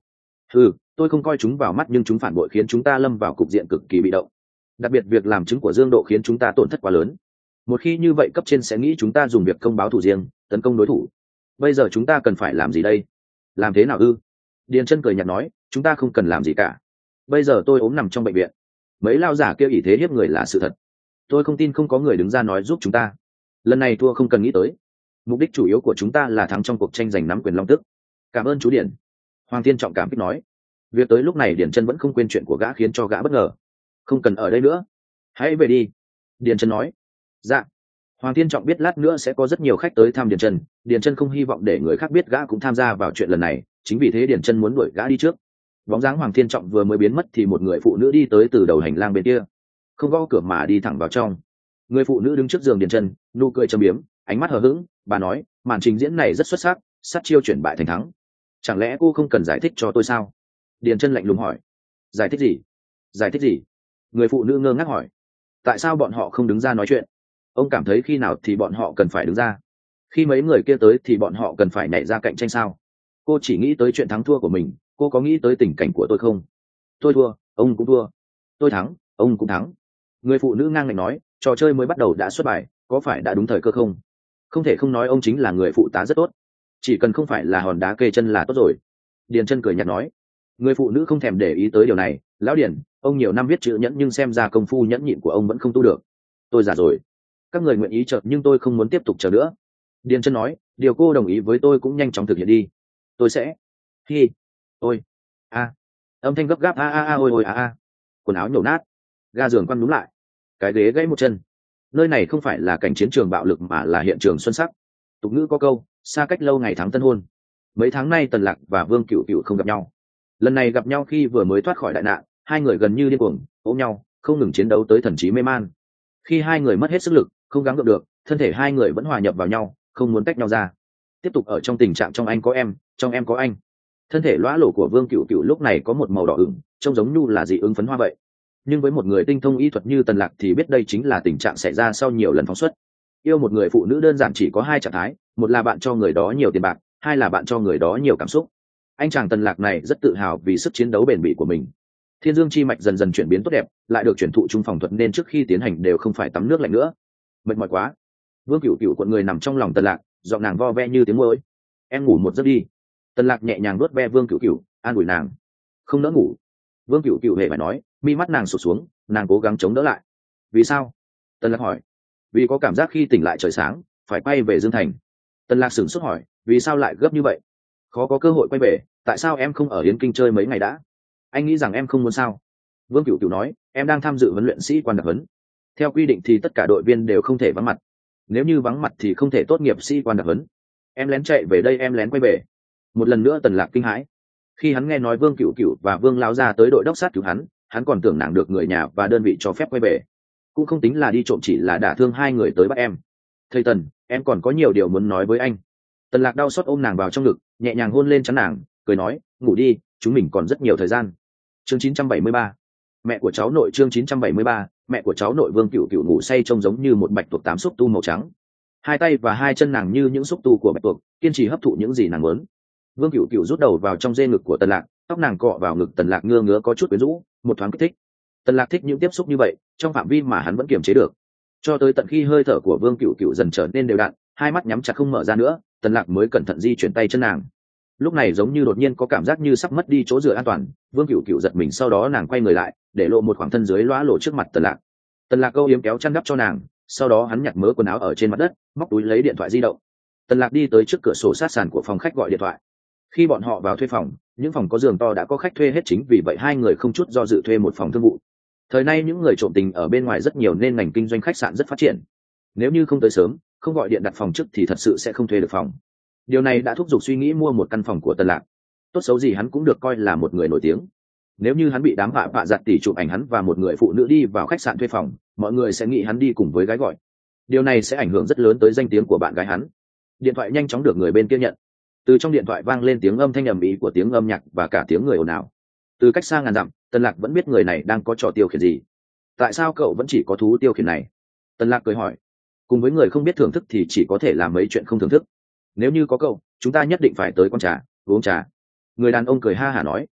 Ừ, tôi không coi chúng vào mắt nhưng chúng phản bội khiến chúng ta lâm vào cục diện cực kỳ bị động. Đặc biệt việc làm chứng của Dương Độ khiến chúng ta tổn thất quá lớn. Một khi như vậy cấp trên sẽ nghĩ chúng ta dùng việc công báo thù riêng tấn công đối thủ. Bây giờ chúng ta cần phải làm gì đây? Làm thế nào ư? Điền Chân cười nhạt nói, chúng ta không cần làm gì cả. Bây giờ tôi ốm nằm trong bệnh viện, mấy lao giả kêu ỷ thế hiếp người là sự thật. Tôi không tin không có người đứng ra nói giúp chúng ta. Lần này thua không cần nghĩ tới. Mục đích chủ yếu của chúng ta là thắng trong cuộc tranh giành nắm quyền long tức. Cảm ơn chú Điền. Hoàng Thiên Trọng cảm kích nói. Việc tới lúc này Điền Chân vẫn không quên chuyện của gã khiến cho gã bất ngờ. Không cần ở đây nữa, hãy về đi. Điền Chân nói. Dạ. Hoàng Thiên Trọng biết lát nữa sẽ có rất nhiều khách tới thăm Điền Chân. Điền Chân không hy vọng để người khác biết gã cũng tham gia vào chuyện lần này, chính vì thế Điền Chân muốn đuổi gã đi trước. Bóng dáng Hoàng Thiên Trọng vừa mới biến mất thì một người phụ nữ đi tới từ đầu hành lang bên kia, không gõ cửa mà đi thẳng vào trong. Người phụ nữ đứng trước giường Điền Chân, nụ cười trầm biếm, ánh mắt hờ hững. Bà nói, màn trình diễn này rất xuất sắc, sát chiêu chuyển bại thành thắng. Chẳng lẽ cô không cần giải thích cho tôi sao? Điền Chân lạnh lùng hỏi. Giải thích gì? Giải thích gì? Người phụ nữ ngơ ngác hỏi. Tại sao bọn họ không đứng ra nói chuyện? Ông cảm thấy khi nào thì bọn họ cần phải đứng ra? Khi mấy người kia tới thì bọn họ cần phải nhảy ra cạnh tranh sao? Cô chỉ nghĩ tới chuyện thắng thua của mình, cô có nghĩ tới tình cảnh của tôi không? Tôi thua, ông cũng thua. Tôi thắng, ông cũng thắng. Người phụ nữ ngang ngạnh nói, trò chơi mới bắt đầu đã xuất bài, có phải đã đúng thời cơ không? Không thể không nói ông chính là người phụ tá rất tốt, chỉ cần không phải là hòn đá kê chân là tốt rồi. Điền Chân cười nhạt nói. Người phụ nữ không thèm để ý tới điều này. Lão Điền, ông nhiều năm viết chữ nhẫn nhưng xem ra công phu nhẫn nhịn của ông vẫn không tu được. Tôi già rồi, các người nguyện ý chờ nhưng tôi không muốn tiếp tục chờ nữa. Điền Chân nói, điều cô đồng ý với tôi cũng nhanh chóng thực hiện đi. Tôi sẽ. Hi. Ôi. A. Âm thanh gấp gáp a a a ôi ôi a a. Quần áo nhổ nát, ga giường quăng đúng lại, cái ghế gãy một chân. Nơi này không phải là cảnh chiến trường bạo lực mà là hiện trường xuân sắc. Tục ngữ có câu, xa cách lâu ngày tháng tân hôn. Mấy tháng nay Tần Lạc và Vương Cửu Cửu không gặp nhau. Lần này gặp nhau khi vừa mới thoát khỏi đại nạn, hai người gần như điên cuồng ôm nhau, không ngừng chiến đấu tới thần trí mê man. Khi hai người mất hết sức lực, không gắng gượng được, thân thể hai người vẫn hòa nhập vào nhau, không muốn tách nhau ra. Tiếp tục ở trong tình trạng trong anh có em, trong em có anh. Thân thể lõa lổ của Vương Cửu Cửu lúc này có một màu đỏ ửng, trông giống như là dị ứng phấn hoa vậy. Nhưng với một người tinh thông y thuật như Tần Lạc thì biết đây chính là tình trạng xảy ra sau nhiều lần phóng xuất. Yêu một người phụ nữ đơn giản chỉ có hai trạng thái, một là bạn cho người đó nhiều tiền bạc, hai là bạn cho người đó nhiều cảm xúc. Anh chàng Tần Lạc này rất tự hào vì sức chiến đấu bền bỉ của mình. Thiên Dương chi mạch dần dần chuyển biến tốt đẹp, lại được chuyển thụ trung phòng thuật nên trước khi tiến hành đều không phải tắm nước lạnh nữa. Mệt mỏi quá. Vương Cửu Cửu cuộn người nằm trong lòng Tần Lạc, giọng nàng vo ve như tiếng mưa ơi. Em ngủ một giấc đi. Tần Lạc nhẹ nhàng vuốt ve Vương Cửu Cửu, an ủi nàng. Không nỡ ngủ. Vương Cửu Cửu hề phải nói, mi mắt nàng sụt xuống, nàng cố gắng chống đỡ lại. Vì sao? Tần Lạc hỏi. Vì có cảm giác khi tỉnh lại trời sáng, phải quay về Dương Thành. Tần Lạc sửng sốt hỏi, vì sao lại gấp như vậy? Khó có cơ hội quay về, tại sao em không ở Yến Kinh chơi mấy ngày đã? Anh nghĩ rằng em không muốn sao? Vương Cửu Cửu nói, em đang tham dự huấn luyện sĩ quan đặc huấn. Theo quy định thì tất cả đội viên đều không thể vắng mặt. Nếu như vắng mặt thì không thể tốt nghiệp sĩ quan đặc huấn. Em lén chạy về đây, em lén quay về. Một lần nữa Tần Lạc kinh hãi. Khi hắn nghe nói Vương Cửu Cửu và Vương lão gia tới đội đốc sát cứu hắn, hắn còn tưởng nàng được người nhà và đơn vị cho phép quay về. Cũng không tính là đi trộm, chỉ là đả thương hai người tới bắt em. Thầy Tần, em còn có nhiều điều muốn nói với anh. Tần Lạc đau xót ôm nàng vào trong ngực, nhẹ nhàng hôn lên trán nàng, cười nói, ngủ đi, chúng mình còn rất nhiều thời gian. Chương chín trăm bảy mươi ba, mẹ của cháu nội. Chương chín trăm bảy mươi ba, mẹ của cháu nội. Vương Cửu Cửu ngủ say trông giống như một bạch tuộc tám xúc tu màu trắng. Hai tay và hai chân nàng như những xúc tu của bạch tuộc, kiên trì hấp thụ những gì nàng muốn. Vương Cửu Cửu rút đầu vào trong dê ngực của Tần Lạc, tóc nàng cọ vào ngực Tần Lạc ngơ ngứa có chút quyến rũ, một thoáng kích thích. Tần Lạc thích những tiếp xúc như vậy, trong phạm vi mà hắn vẫn kiềm chế được. Cho tới tận khi hơi thở của Vương Cửu Cửu dần trở nên đều đặn, hai mắt nhắm chặt không mở ra nữa, Tần Lạc mới cẩn thận di chuyển tay chân nàng. Lúc này giống như đột nhiên có cảm giác như sắp mất đi chỗ dựa an toàn, Vương Cửu Cửu giật mình, sau đó nàng quay người lại, để lộ một khoảng thân dưới lóa lộ trước mặt Tần Lạc. Tần Lạc câu yếm kéo chăn đắp cho nàng, sau đó hắn nhặt mớ quần áo ở trên mặt đất, móc túi lấy điện thoại di động. Tần Lạc đi tới trước cửa sổ sát sàn của phòng khách gọi điện thoại. Khi bọn họ vào thuê phòng, những phòng có giường to đã có khách thuê hết, chính vì vậy hai người không chút do dự thuê một phòng thương vụ. Thời nay những người trộm tình ở bên ngoài rất nhiều nên ngành kinh doanh khách sạn rất phát triển. Nếu như không tới sớm, không gọi điện đặt phòng trước thì thật sự sẽ không thuê được phòng. Điều này đã thúc giục suy nghĩ mua một căn phòng của Tần Lạc. Tốt xấu gì hắn cũng được coi là một người nổi tiếng. Nếu như hắn bị đám vạ vạ giặt tỉ chụp ảnh hắn và một người phụ nữ đi vào khách sạn thuê phòng, mọi người sẽ nghĩ hắn đi cùng với gái gọi. Điều này sẽ ảnh hưởng rất lớn tới danh tiếng của bạn gái hắn. Điện thoại nhanh chóng được người bên kia nhận. Từ trong điện thoại vang lên tiếng âm thanh ầm ĩ của tiếng âm nhạc và cả tiếng người ồn ào. Từ cách xa ngàn dặm, Tần Lạc vẫn biết người này đang có trò tiêu khiển gì. Tại sao cậu vẫn chỉ có thú tiêu khiển này? Tần Lạc cười hỏi. Cùng với người không biết thưởng thức thì chỉ có thể làm mấy chuyện không thưởng thức. Nếu như có cậu, chúng ta nhất định phải tới quán trà, uống trà. Người đàn ông cười ha hả nói.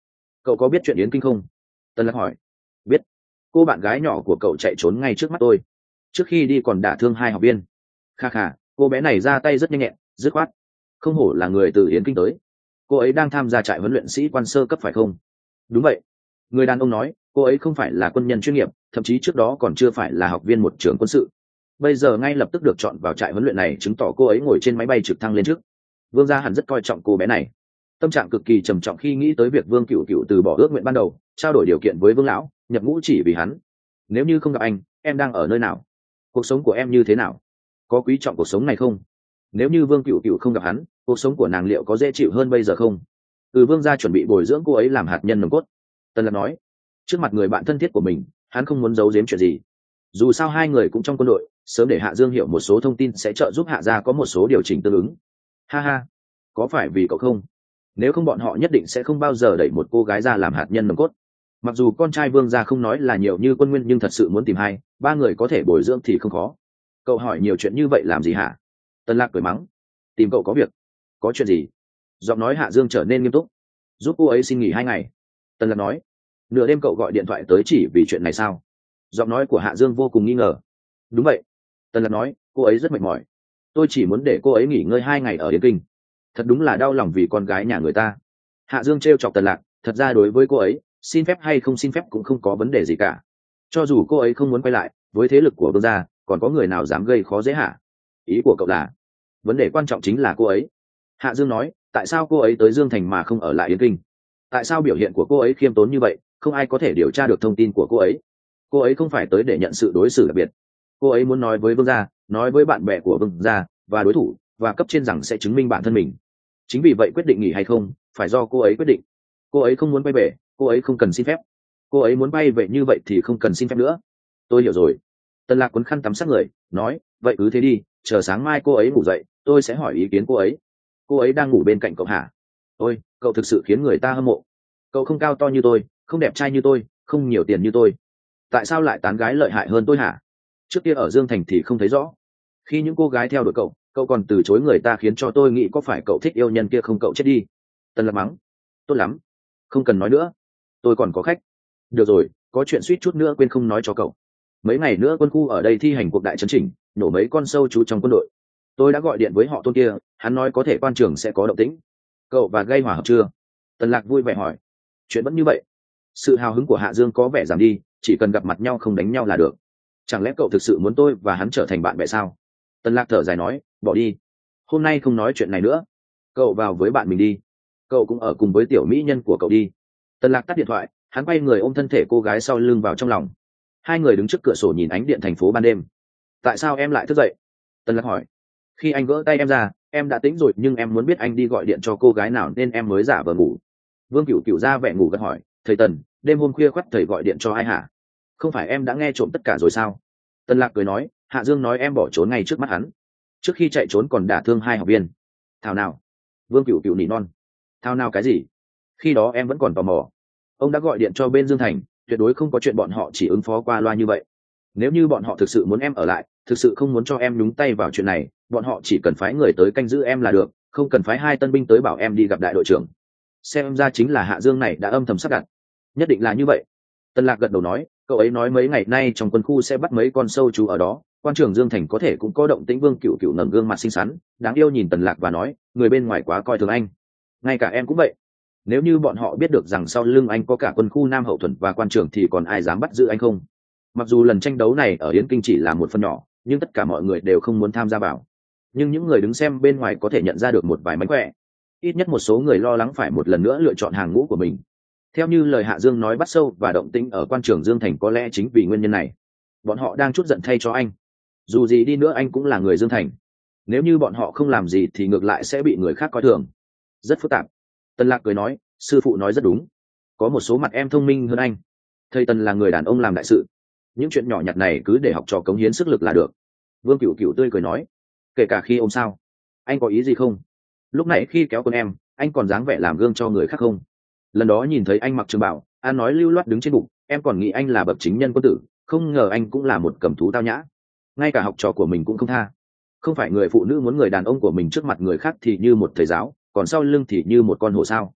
Cậu có biết chuyện yến kinh không? Tân Lạc hỏi. Biết. Cô bạn gái nhỏ của cậu chạy trốn ngay trước mắt tôi, trước khi đi còn đả thương hai học viên. Kha kha, cô bé này ra tay rất nhanh nhẹn, dứt khoát. Không hổ là người từ yến kinh tới. Cô ấy đang tham gia trại huấn luyện sĩ quan sơ cấp phải không? Đúng vậy. Người đàn ông nói, cô ấy không phải là quân nhân chuyên nghiệp, thậm chí trước đó còn chưa phải là học viên một trường quân sự. Bây giờ ngay lập tức được chọn vào trại huấn luyện này, chứng tỏ cô ấy ngồi trên máy bay trực thăng lên trước. Vương gia hẳn rất coi trọng cô bé này. Tâm trạng cực kỳ trầm trọng khi nghĩ tới việc Vương Cửu Cửu từ bỏ ước nguyện ban đầu, trao đổi điều kiện với Vương lão, nhập ngũ chỉ vì hắn. Nếu như không gặp anh, em đang ở nơi nào? Cuộc sống của em như thế nào? Có quý trọng cuộc sống này không? Nếu như Vương Cửu Cửu không gặp hắn, cuộc sống của nàng liệu có dễ chịu hơn bây giờ không? Từ Vương gia chuẩn bị bồi dưỡng cô ấy làm hạt nhân nòng cốt. Tân Lạc nói, trước mặt người bạn thân thiết của mình, hắn không muốn giấu giếm chuyện gì. Dù sao hai người cũng trong quân đội, sớm để Hạ Dương hiểu một số thông tin sẽ trợ giúp Hạ gia có một số điều chỉnh tương ứng. Ha ha, có phải vì cậu không? Nếu không bọn họ nhất định sẽ không bao giờ đẩy một cô gái ra làm hạt nhân nòng cốt. Mặc dù con trai Vương gia không nói là nhiều như Quân Nguyên, nhưng thật sự muốn tìm hai ba người có thể bồi dưỡng thì không khó. Cậu hỏi nhiều chuyện như vậy làm gì hả? Tân Lạc cười mắng. Tìm cậu có việc. Có chuyện gì? Giọng nói Hạ Dương trở nên nghiêm túc. Giúp cô ấy xin nghỉ hai ngày. Tân Lạc nói. Nửa đêm cậu gọi điện thoại tới chỉ vì chuyện này sao? Giọng nói của Hạ Dương vô cùng nghi ngờ. Đúng vậy. Tân Lạc nói, cô ấy rất mệt mỏi. Tôi chỉ muốn để cô ấy nghỉ ngơi hai ngày ở Yến Kinh. Thật đúng là đau lòng vì con gái nhà người ta. Hạ Dương trêu chọc Tân Lạc, thật ra đối với cô ấy, xin phép hay không xin phép cũng không có vấn đề gì cả. Cho dù cô ấy không muốn quay lại, với thế lực của Vương gia, còn có người nào dám gây khó dễ hả? Ý của cậu là, vấn đề quan trọng chính là cô ấy. Hạ Dương nói, tại sao cô ấy tới Dương Thành mà không ở lại Yến Kinh? Tại sao biểu hiện của cô ấy khiêm tốn như vậy, không ai có thể điều tra được thông tin của cô ấy? Cô ấy không phải tới để nhận sự đối xử đặc biệt. Cô ấy muốn nói với Vương gia, nói với bạn bè của Vương gia và đối thủ và cấp trên rằng sẽ chứng minh bản thân mình. Chính vì vậy quyết định nghỉ hay không phải do cô ấy quyết định. Cô ấy không muốn bay về, cô ấy không cần xin phép. Cô ấy muốn bay về như vậy thì không cần xin phép nữa. Tôi hiểu rồi. Tân Lạc quấn khăn tắm sát người, nói, vậy cứ thế đi, chờ sáng mai cô ấy ngủ dậy, tôi sẽ hỏi ý kiến cô ấy. Cô ấy đang ngủ bên cạnh cậu hả? Ôi, cậu thực sự khiến người ta hâm mộ. Cậu không cao to như tôi, không đẹp trai như tôi, không nhiều tiền như tôi. Tại sao lại tán gái lợi hại hơn tôi hả? Trước kia ở Dương Thành thì không thấy rõ. Khi những cô gái theo đuổi cậu, cậu còn từ chối người ta, khiến cho tôi nghĩ có phải cậu thích yêu nhân kia không? Cậu chết đi. Tân Lạc mắng. Tốt lắm, không cần nói nữa, tôi còn có khách. Được rồi, có chuyện suýt chút nữa quên không nói cho cậu. Mấy ngày nữa quân khu ở đây thi hành cuộc đại chấn chỉnh, nổ mấy con sâu chú trong quân đội. Tôi đã gọi điện với họ Tôn kia, hắn nói có thể quan trường sẽ có động tĩnh. Cậu và gây hỏa hợp chưa? Tân Lạc vui vẻ hỏi. Chuyện vẫn như vậy. Sự hào hứng của Hạ Dương có vẻ giảm đi, chỉ cần gặp mặt nhau không đánh nhau là được. Chẳng lẽ cậu thực sự muốn tôi và hắn trở thành bạn bè sao? Tân Lạc thở dài nói, bỏ đi, hôm nay không nói chuyện này nữa. Cậu vào với bạn mình đi. Cậu cũng ở cùng với tiểu mỹ nhân của cậu đi. Tân Lạc tắt điện thoại, hắn quay người ôm thân thể cô gái sau lưng vào trong lòng. Hai người đứng trước cửa sổ nhìn ánh điện thành phố ban đêm. Tại sao em lại thức dậy? Tân Lạc hỏi. Khi anh gỡ tay em ra, em đã tỉnh rồi, nhưng em muốn biết anh đi gọi điện cho cô gái nào nên em mới giả vờ ngủ. Vương Cửu Cửu ra vẻ ngủ gật hỏi, thầy Tần, đêm hôm khuya khoắt thầy gọi điện cho ai hả? Không phải em đã nghe trộm tất cả rồi sao? Tân Lạc cười nói, Hạ Dương nói em bỏ trốn ngay trước mắt hắn. Trước khi chạy trốn còn đả thương hai học viên. Thảo nào? Vương Cửu Cửu nỉ non. Thao nào cái gì? Khi đó em vẫn còn tò mò. Ông đã gọi điện cho bên Dương Thành, tuyệt đối không có chuyện bọn họ chỉ ứng phó qua loa như vậy. Nếu như bọn họ thực sự muốn em ở lại, thực sự không muốn cho em nhúng tay vào chuyện này, bọn họ chỉ cần phái người tới canh giữ em là được, không cần phái hai tân binh tới bảo em đi gặp đại đội trưởng. Xem ra chính là Hạ Dương này đã âm thầm sắp đặt. Nhất định là như vậy. Tân Lạc gật đầu nói, cậu ấy nói mấy ngày nay trong quân khu sẽ bắt mấy con sâu chú ở đó, quan trường Dương Thành có thể cũng có động tĩnh. Vương Cửu Cửu ngẩng gương mặt xinh xắn đáng yêu nhìn Tần Lạc và nói, người bên ngoài quá coi thường anh. Ngay cả em cũng vậy. Nếu như bọn họ biết được rằng sau lưng anh có cả quân khu Nam Hậu Thuần và quan trường thì còn ai dám bắt giữ anh không? Mặc dù lần tranh đấu này ở Yến Kinh chỉ là một phần nhỏ, nhưng tất cả mọi người đều không muốn tham gia vào. Nhưng những người đứng xem bên ngoài có thể nhận ra được một vài mánh khỏe. Ít nhất một số người lo lắng phải một lần nữa lựa chọn hàng ngũ của mình. Theo như lời Hạ Dương nói, bắt sâu và động tĩnh ở quan trường Dương Thành có lẽ chính vì nguyên nhân này. Bọn họ đang chút giận thay cho anh. Dù gì đi nữa anh cũng là người Dương Thành. Nếu như bọn họ không làm gì thì ngược lại sẽ bị người khác coi thường. Rất phức tạp. Tân Lạc cười nói, sư phụ nói rất đúng. Có một số mặt em thông minh hơn anh. Thầy Tần là người đàn ông làm đại sự. Những chuyện nhỏ nhặt này cứ để học trò cống hiến sức lực là được. Vương Cửu Cửu tươi cười nói, kể cả khi ôm sao? Anh có ý gì không? Lúc nãy khi kéo con em, anh còn dáng vẻ làm gương cho người khác không? Lần đó nhìn thấy anh mặc trường bào, an nói lưu loát đứng trên bụng, em còn nghĩ anh là bậc chính nhân quân tử, không ngờ anh cũng là một cầm thú tao nhã. Ngay cả học trò của mình cũng không tha. Không phải người phụ nữ muốn người đàn ông của mình trước mặt người khác thì như một thầy giáo, còn sau lưng thì như một con hổ sao?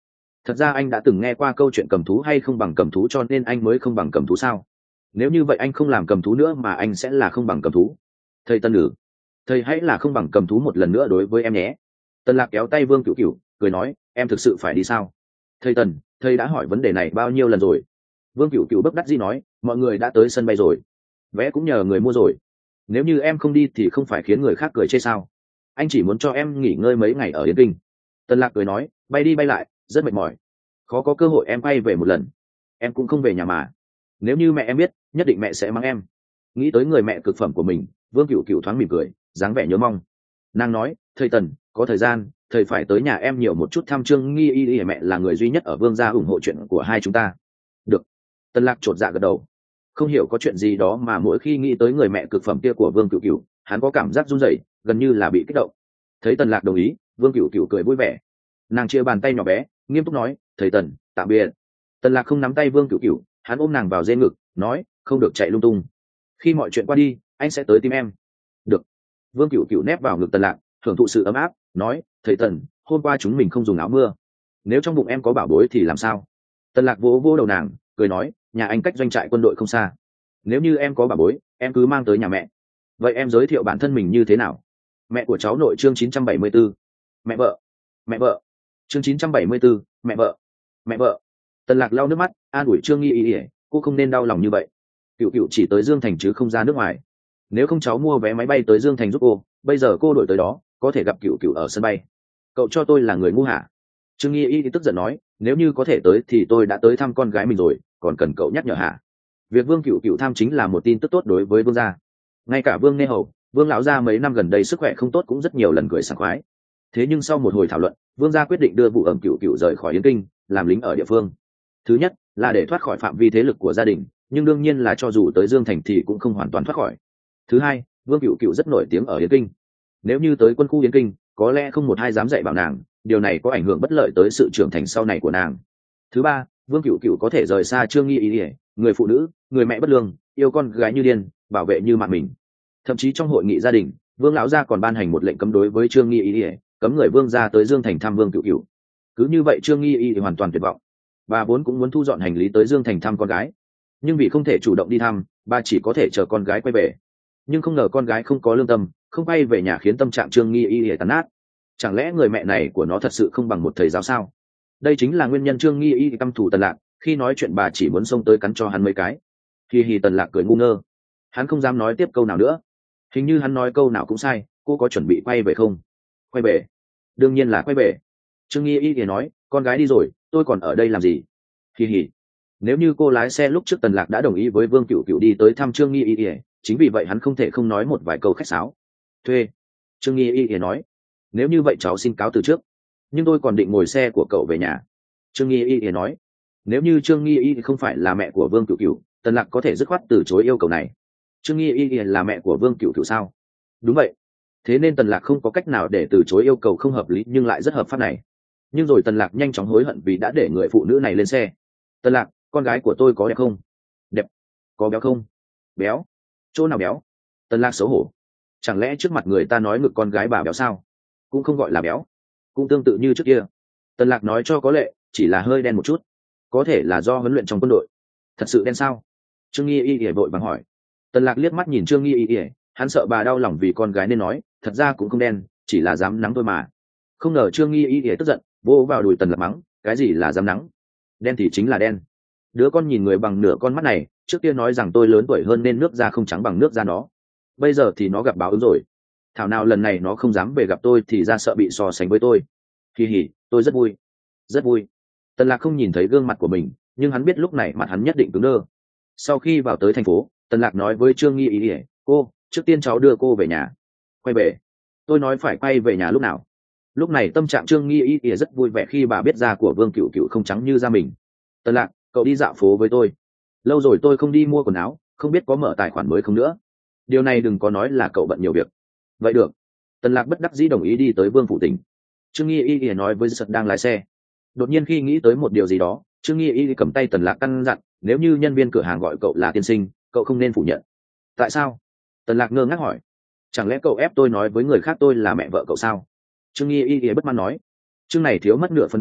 thật ra anh đã từng nghe qua câu chuyện cầm thú hay không bằng cầm thú cho nên anh mới không bằng cầm thú sao? Nếu như vậy anh không làm cầm thú nữa mà anh sẽ là không bằng cầm thú. Thầy Tân Lử, thầy hãy là không bằng cầm thú một lần nữa đối với em nhé. Tần Lạc kéo tay Vương Cửu Cửu cười nói, em thực sự phải đi sao? Thầy Tần, thầy đã hỏi vấn đề này bao nhiêu lần rồi? Vương Cửu Cửu bất đắc dĩ nói, mọi người đã tới sân bay rồi, vé cũng nhờ người mua rồi, nếu như em không đi thì không phải khiến người khác cười chê sao? Anh chỉ muốn cho em nghỉ ngơi mấy ngày ở Yên Kinh. Tần Lạc cười nói, bay đi bay lại rất mệt mỏi, khó có cơ hội em quay về một lần. Em cũng không về nhà mà, nếu như mẹ em biết nhất định mẹ sẽ mắng em. Nghĩ tới người mẹ cực phẩm của mình, Vương Cửu Cửu thoáng mỉm cười, dáng vẻ nhớ mong. Nàng nói, thầy Tần, có thời gian thầy phải tới nhà em nhiều một chút thăm Trương Nghi Y Y. Mẹ là người duy nhất ở Vương gia ủng hộ chuyện của hai chúng ta. Được. Tần Lạc chột dạ gật đầu. Không hiểu có chuyện gì đó mà mỗi khi nghĩ tới người mẹ cực phẩm kia của Vương Cửu Cửu, hắn có cảm giác run rẩy, gần như là bị kích động. Thấy Tần Lạc đồng ý, Vương Cửu Cửu cười vui vẻ. Nàng chia bàn tay nhỏ bé, nghiêm túc nói, thầy Tần, tạm biệt. Tần Lạc không nắm tay Vương Cửu Cửu, hắn ôm nàng vào dê ngực, nói, không được chạy lung tung. Khi mọi chuyện qua đi, anh sẽ tới tìm em. Được. Vương Cửu Cửu nép vào ngực Tần Lạc, hưởng thụ sự ấm áp, nói, thầy Tần, hôm qua chúng mình không dùng áo mưa, nếu trong bụng em có bảo bối thì làm sao? Tần Lạc vỗ vỗ đầu nàng, cười nói, nhà anh cách doanh trại quân đội không xa, nếu như em có bảo bối em cứ mang tới nhà mẹ. Vậy em giới thiệu bản thân mình như thế nào? Mẹ của cháu nội chương chín trăm bảy mươi tư. Mẹ vợ. Mẹ vợ. Chương chín trăm bảy mươi tư, mẹ vợ. Mẹ vợ. Tần Lạc lau nước mắt, an ủi Trương Nghi Y, cô không nên đau lòng như vậy. Cửu Cửu chỉ tới Dương Thành chứ không ra nước ngoài, nếu không cháu mua vé máy bay tới Dương Thành giúp cô, bây giờ cô đổi tới đó có thể gặp Cửu Cửu ở sân bay. Cậu cho tôi là người ngu hả? Trương Nghi Y tức giận nói, nếu như có thể tới thì tôi đã tới thăm con gái mình rồi, còn cần cậu nhắc nhở hả? Việc Vương Cửu Cửu tham chính là một tin tức tốt đối với Vương gia. Ngay cả Vương Nê Hầu, Vương lão gia mấy năm gần đây sức khỏe không tốt cũng rất nhiều lần cười sảng khoái. Thế nhưng sau một hồi thảo luận, Vương gia quyết định đưa Vũ Ẩm Cửu Cửu rời khỏi Yến Kinh, làm lính ở địa phương. Thứ nhất là để thoát khỏi phạm vi thế lực của gia đình, nhưng đương nhiên là cho dù tới Dương Thành thì cũng không hoàn toàn thoát khỏi. Thứ hai, Vương Cửu Cửu rất nổi tiếng ở Yến Kinh, nếu như tới quân khu Yến Kinh, có lẽ không một ai dám dạy bảo nàng, điều này có ảnh hưởng bất lợi tới sự trưởng thành sau này của nàng. Thứ ba, Vương Cửu Cửu có thể rời xa Trương Nghi Y, người phụ nữ, người mẹ bất lương, yêu con gái như điên, bảo vệ như mạng mình. Thậm chí trong hội nghị gia đình, Vương lão gia còn ban hành một lệnh cấm đối với Trương Nghi Y, cấm người Vương gia tới Dương Thành thăm Vương Cửu Cửu. Cứ như vậy Trương Nghi Y hoàn toàn tuyệt vọng. Bà vốn cũng muốn thu dọn hành lý tới Dương Thành thăm con gái, nhưng vì không thể chủ động đi thăm, bà chỉ có thể chờ con gái quay về. Nhưng không ngờ con gái không có lương tâm, không quay về nhà khiến tâm trạng Trương Nghi Y tàn nát. Chẳng lẽ người mẹ này của nó thật sự không bằng một thầy giáo sao? Đây chính là nguyên nhân Trương Nghi Y căm thù Tần Lạc, khi nói chuyện bà chỉ muốn xông tới cắn cho hắn mấy cái. Hi hi, Tần Lạc cười ngu ngơ, hắn không dám nói tiếp câu nào nữa. Hình như hắn nói câu nào cũng sai. Cô có chuẩn bị quay về không? Quay về? Đương nhiên là quay về. Trương Nghi Y thì nói, con gái đi rồi, tôi còn ở đây làm gì? Hi hi, nếu như cô lái xe lúc trước Tần Lạc đã đồng ý với Vương Cửu Cửu đi tới thăm Trương Nghi Y, chính vì vậy hắn không thể không nói một vài câu khách sáo. Thuê. Trương Nghi Y nói, nếu như vậy cháu xin cáo từ trước, nhưng tôi còn định ngồi xe của cậu về nhà. Trương Nghi Y nói, nếu như Trương Nghi Y không phải là mẹ của Vương Cửu Cửu, Tần Lạc có thể dứt khoát từ chối yêu cầu này. Trương Nghi Y là mẹ của Vương Cửu Cửu sao? Đúng vậy. Thế nên Tần Lạc không có cách nào để từ chối yêu cầu không hợp lý nhưng lại rất hợp pháp này. Nhưng rồi Tần Lạc nhanh chóng hối hận vì đã để người phụ nữ này lên xe. Tần Lạc, con gái của tôi có đẹp không? Đẹp. Có béo không? Béo. Chỗ nào béo? Tần Lạc xấu hổ. Chẳng lẽ trước mặt người ta nói ngực con gái bà béo sao? Cũng không gọi là béo, cũng tương tự như trước kia. Tần Lạc nói cho có lệ, chỉ là hơi đen một chút, có thể là do huấn luyện trong quân đội. Thật sự đen sao? Trương Nghi Y ỉa vội vàng hỏi. Tần Lạc liếc mắt nhìn Trương Nghi Y ỉa, hắn sợ bà đau lòng vì con gái nên nói, thật ra cũng không đen, chỉ là dám nắng thôi mà. Không ngờ Trương Nghi Y ỉa tức giận, vỗ vào đùi Tần Lạc mắng, cái gì là dám nắng? Đen thì chính là đen. Đứa con nhìn người bằng nửa con mắt này, trước kia nói rằng tôi lớn tuổi hơn nên nước da không trắng bằng nước da nó, bây giờ thì nó gặp báo ứng rồi. Thảo nào lần này nó không dám về gặp tôi thì ra sợ bị so sánh với tôi. Kỳ hỉ, tôi rất vui, rất vui. Tần Lạc không nhìn thấy gương mặt của mình, nhưng hắn biết lúc này mặt hắn nhất định cứng đơ. Sau khi vào tới thành phố, Tần Lạc nói với Trương Nghi Y, cô, trước tiên cháu đưa cô về nhà. Quay về? Tôi nói phải quay về nhà lúc nào? Lúc này tâm trạng Trương Nghi Y rất vui vẻ khi bà biết da của Vương Cửu Cửu không trắng như da mình. Tần Lạc, cậu đi dạo phố với tôi. Lâu rồi tôi không đi mua quần áo, không biết có mở tài khoản mới không nữa. Điều này đừng có nói là cậu bận nhiều việc. Vậy được. Tần Lạc bất đắc dĩ đồng ý đi tới Vương phủ tỉnh. Trương Nghi Y nói với Giật đang lái xe. Đột nhiên khi nghĩ tới một điều gì đó, Trương Nghi Y cầm tay Tần Lạc căn dặn, nếu như nhân viên cửa hàng gọi cậu là tiên sinh, cậu không nên phủ nhận. Tại sao? Tần Lạc ngơ ngác hỏi. Chẳng lẽ cậu ép tôi nói với người khác tôi là mẹ vợ cậu sao? Trương Nghi Y bất mãn nói. Chương này thiếu mất nửa phần đầu,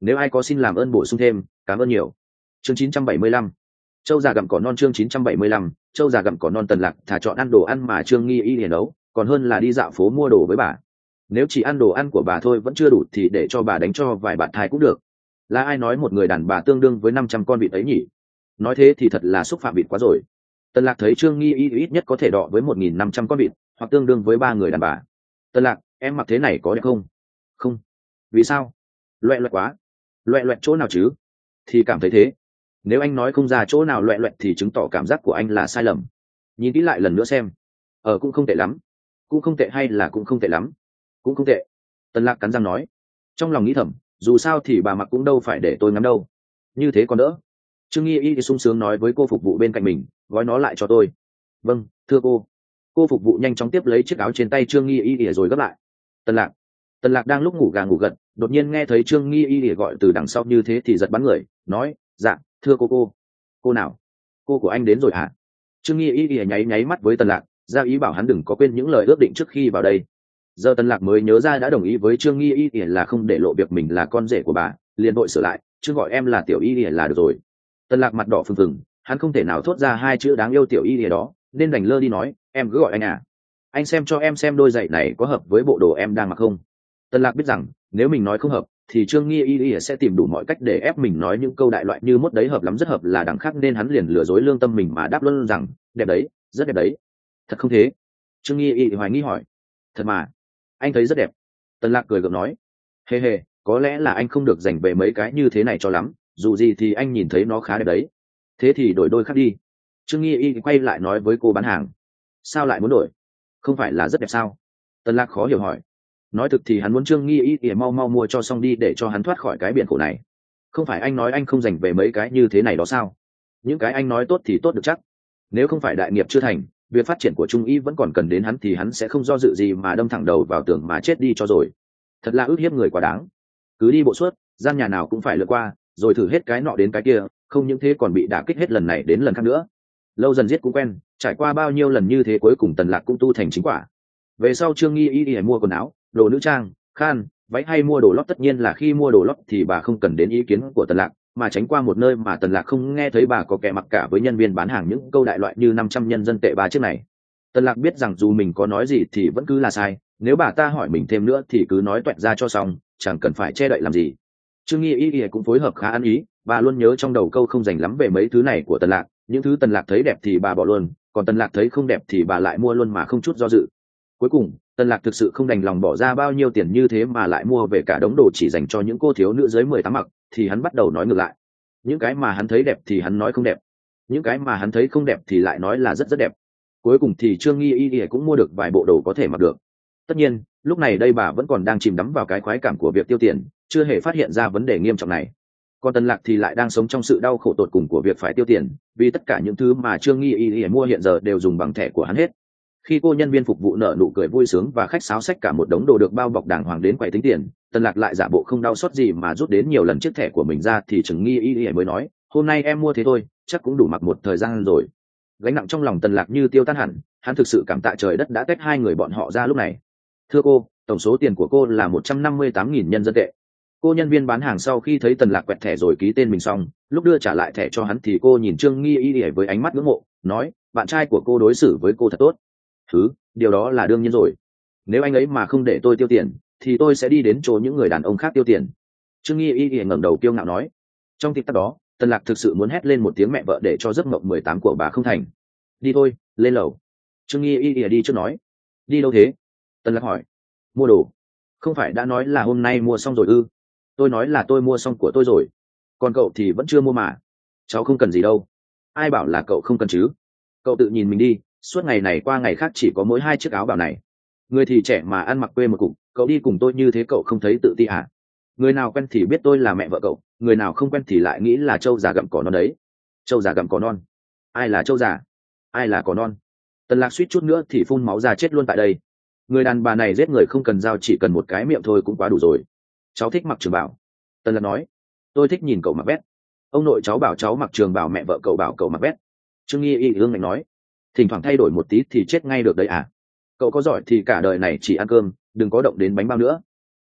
nếu ai có xin làm ơn bổ sung thêm, cảm ơn nhiều. Chương chín trăm bảy mươi lăm, châu già gặm cỏ non. Chương chín trăm bảy mươi lăm, châu già gặm cỏ non. Tần Lạc thà chọn ăn đồ ăn mà Trương Nghi Y liền nấu, còn hơn là đi dạo phố mua đồ với bà. Nếu chỉ ăn đồ ăn của bà thôi vẫn chưa đủ thì để cho bà đánh cho vài bạn thai cũng được. Là ai nói một người đàn bà tương đương với năm trăm con vịt ấy nhỉ? Nói thế thì thật là xúc phạm vịt quá rồi. Tần Lạc thấy Trương Nghi Y ít nhất có thể đọ với một nghìn năm trăm con vịt, hoặc tương đương với ba người đàn bà. Tần Lạc, em mặc thế này có đẹp không? Không. Vì sao? Loẹ loẹt quá. Loẹ loẹt chỗ nào chứ? Thì cảm thấy thế. Nếu anh nói không ra chỗ nào loẹ loẹt thì chứng tỏ cảm giác của anh là sai lầm. Nhìn kỹ lại lần nữa xem. Ờ cũng không tệ lắm. Cũng không tệ hay là cũng không tệ lắm? Cũng không tệ. Tần Lạc cắn răng nói. Trong lòng nghĩ thầm, dù sao thì bà mặc cũng đâu phải để tôi ngắm đâu. Như thế còn đỡ. Trương Nghi Y sung sướng nói với cô phục vụ bên cạnh mình, gói nó lại cho tôi. Vâng, thưa cô. Cô phục vụ nhanh chóng tiếp lấy chiếc áo trên tay Trương Nghi Y rồi gấp lại. Tần Lạc. Tần Lạc đang lúc ngủ gà ngủ gật, đột nhiên nghe thấy Trương Nghi Y gọi từ đằng sau như thế thì giật bắn người, nói, dạ, thưa cô cô. Cô nào? Cô của anh đến rồi hả? Trương Nghi Y nháy nháy mắt với Tần Lạc, ra ý bảo hắn đừng có quên những lời ước định trước khi vào đây. Giờ Tần Lạc mới nhớ ra đã đồng ý với Trương Nghi Y là không để lộ việc mình là con rể của bà, liền vội sửa lại, chứ gọi em là Tiểu Y là được rồi. Tần Lạc mặt đỏ phừng phừng, hắn không thể nào thốt ra hai chữ đáng yêu Tiểu Y đó, nên đành lơ đi nói, em cứ gọi anh à. Anh xem cho em xem đôi giày này có hợp với bộ đồ em đang mặc không. Tần Lạc biết rằng nếu mình nói không hợp thì Trương Nghi Y sẽ tìm đủ mọi cách để ép mình nói những câu đại loại như mốt đấy hợp lắm rất hợp là đằng khác, nên hắn liền lừa dối lương tâm mình mà đáp luôn rằng đẹp đấy, rất đẹp đấy. Thật không thế? Trương Nghi Y hoài nghi hỏi. Thật mà, anh thấy rất đẹp. Tần Lạc cười gượng nói. Hề hề, có lẽ là anh không được dành về mấy cái như thế này cho lắm, dù gì thì anh nhìn thấy nó khá đẹp đấy. Thế thì đổi đôi khác đi. Trương Nghi Y quay lại nói với cô bán hàng. Sao lại muốn đổi? Không phải là rất đẹp sao? Tần Lạc khó hiểu hỏi. Nói thực thì hắn muốn Trương Nghi Y ỉa mau mau mua cho xong đi để cho hắn thoát khỏi cái biển khổ này. Không phải anh nói anh không dành về mấy cái như thế này đó sao? Những cái anh nói tốt thì tốt được chắc. Nếu không phải đại nghiệp chưa thành, việc phát triển của Trung Y vẫn còn cần đến hắn thì hắn sẽ không do dự gì mà đâm thẳng đầu vào tường mà chết đi cho rồi. Thật là ức hiếp người quá đáng. Cứ đi bộ suốt, gian nhà nào cũng phải lượt qua, rồi thử hết cái nọ đến cái kia, không những thế còn bị đả kích hết lần này đến lần khác nữa. Lâu dần giết cũng quen, trải qua bao nhiêu lần như thế cuối cùng Tần Lạc cũng tu thành chính quả. Về sau Trương Nghi Y ỉa mua quần áo, đồ nữ trang, khan, váy hay mua đồ lót, tất nhiên là khi mua đồ lót thì bà không cần đến ý kiến của Tần Lạc, mà tránh qua một nơi mà Tần Lạc không nghe thấy bà có kẻ mặc cả với nhân viên bán hàng những câu đại loại như năm trăm nhân dân tệ ba chiếc này. Tần Lạc biết rằng dù mình có nói gì thì vẫn cứ là sai, nếu bà ta hỏi mình thêm nữa thì cứ nói toẹt ra cho xong, chẳng cần phải che đậy làm gì. Trương Nghi Y ỉa cũng phối hợp khá ăn ý, bà luôn nhớ trong đầu câu không dành lắm về mấy thứ này của Tần Lạc, những thứ Tần Lạc thấy đẹp thì bà bỏ luôn, còn Tần Lạc thấy không đẹp thì bà lại mua luôn mà không chút do dự. Cuối cùng Tần Lạc thực sự không đành lòng bỏ ra bao nhiêu tiền như thế mà lại mua về cả đống đồ chỉ dành cho những cô thiếu nữ dưới mười tám mặc, thì hắn bắt đầu nói ngược lại. Những cái mà hắn thấy đẹp thì hắn nói không đẹp, những cái mà hắn thấy không đẹp thì lại nói là rất rất đẹp. Cuối cùng thì Trương Nghi Y Y cũng mua được vài bộ đồ có thể mặc được. Tất nhiên lúc này đây bà vẫn còn đang chìm đắm vào cái khoái cảm của việc tiêu tiền, chưa hề phát hiện ra vấn đề nghiêm trọng này. Còn Tần Lạc thì lại đang sống trong sự đau khổ tột cùng của việc phải tiêu tiền, vì tất cả những thứ mà Trương Nghi Y Y mua hiện giờ đều dùng bằng thẻ của hắn hết. Khi cô nhân viên phục vụ nở nụ cười vui sướng và khách sáo xách cả một đống đồ được bao bọc đàng hoàng đến quầy tính tiền, Tần Lạc lại giả bộ không đau xót gì mà rút đến nhiều lần chiếc thẻ của mình ra thì Trương Nghi Y Y mới nói, hôm nay em mua thế thôi, chắc cũng đủ mặc một thời gian rồi. Gánh nặng trong lòng Tần Lạc như tiêu tan hẳn, hắn thực sự cảm tạ trời đất đã tách hai người bọn họ ra lúc này. Thưa cô, tổng số tiền của cô là một trăm năm mươi tám nghìn nhân dân tệ. Cô nhân viên bán hàng sau khi thấy Tần Lạc quẹt thẻ rồi ký tên mình xong, lúc đưa trả lại thẻ cho hắn thì cô nhìn Trương Nghi Y Y với ánh mắt ngưỡng mộ, nói, bạn trai của cô đối xử với cô thật tốt. Thứ, điều đó là đương nhiên rồi. Nếu anh ấy mà không để tôi tiêu tiền thì tôi sẽ đi đến chỗ những người đàn ông khác tiêu tiền. Trương Nghi Y Y ngẩng đầu kiêu ngạo nói. Trong tích tắc đó Tần Lạc thực sự muốn hét lên một tiếng mẹ vợ để cho giấc mộng mười tám của bà không thành. Đi thôi, lên lầu. Trương Nghi Y Y đi trước nói. Đi đâu thế? Tần Lạc hỏi. Mua đồ. Không phải đã nói là hôm nay mua xong rồi ư? Tôi nói là tôi mua xong của tôi rồi, còn cậu thì vẫn chưa mua mà. Cháu không cần gì đâu. Ai bảo là cậu không cần chứ? Cậu tự nhìn mình đi, suốt ngày này qua ngày khác chỉ có mỗi hai chiếc áo bào này. Người thì trẻ mà ăn mặc quê một cục, cậu đi cùng tôi như thế cậu không thấy tự ti à? Người nào quen thì biết tôi là mẹ vợ cậu, người nào không quen thì lại nghĩ là trâu già gặm cỏ non đấy. Trâu già gặm cỏ non? Ai là trâu già? Ai là cỏ non? Tần Lạc suýt chút nữa thì phun máu ra chết luôn tại đây. Người đàn bà này giết người không cần dao, chỉ cần một cái miệng thôi cũng quá đủ rồi. Cháu thích mặc trường bào. Tần Lạc nói. Tôi thích nhìn cậu mặc vét. Ông nội cháu bảo cháu mặc trường bào, mẹ vợ cậu bảo cậu mặc vét. Trương Nghi Y ương ngạnh nói. Thỉnh thoảng thay đổi một tí thì chết ngay được đấy à? Cậu có giỏi thì cả đời này chỉ ăn cơm, đừng có động đến bánh bao nữa.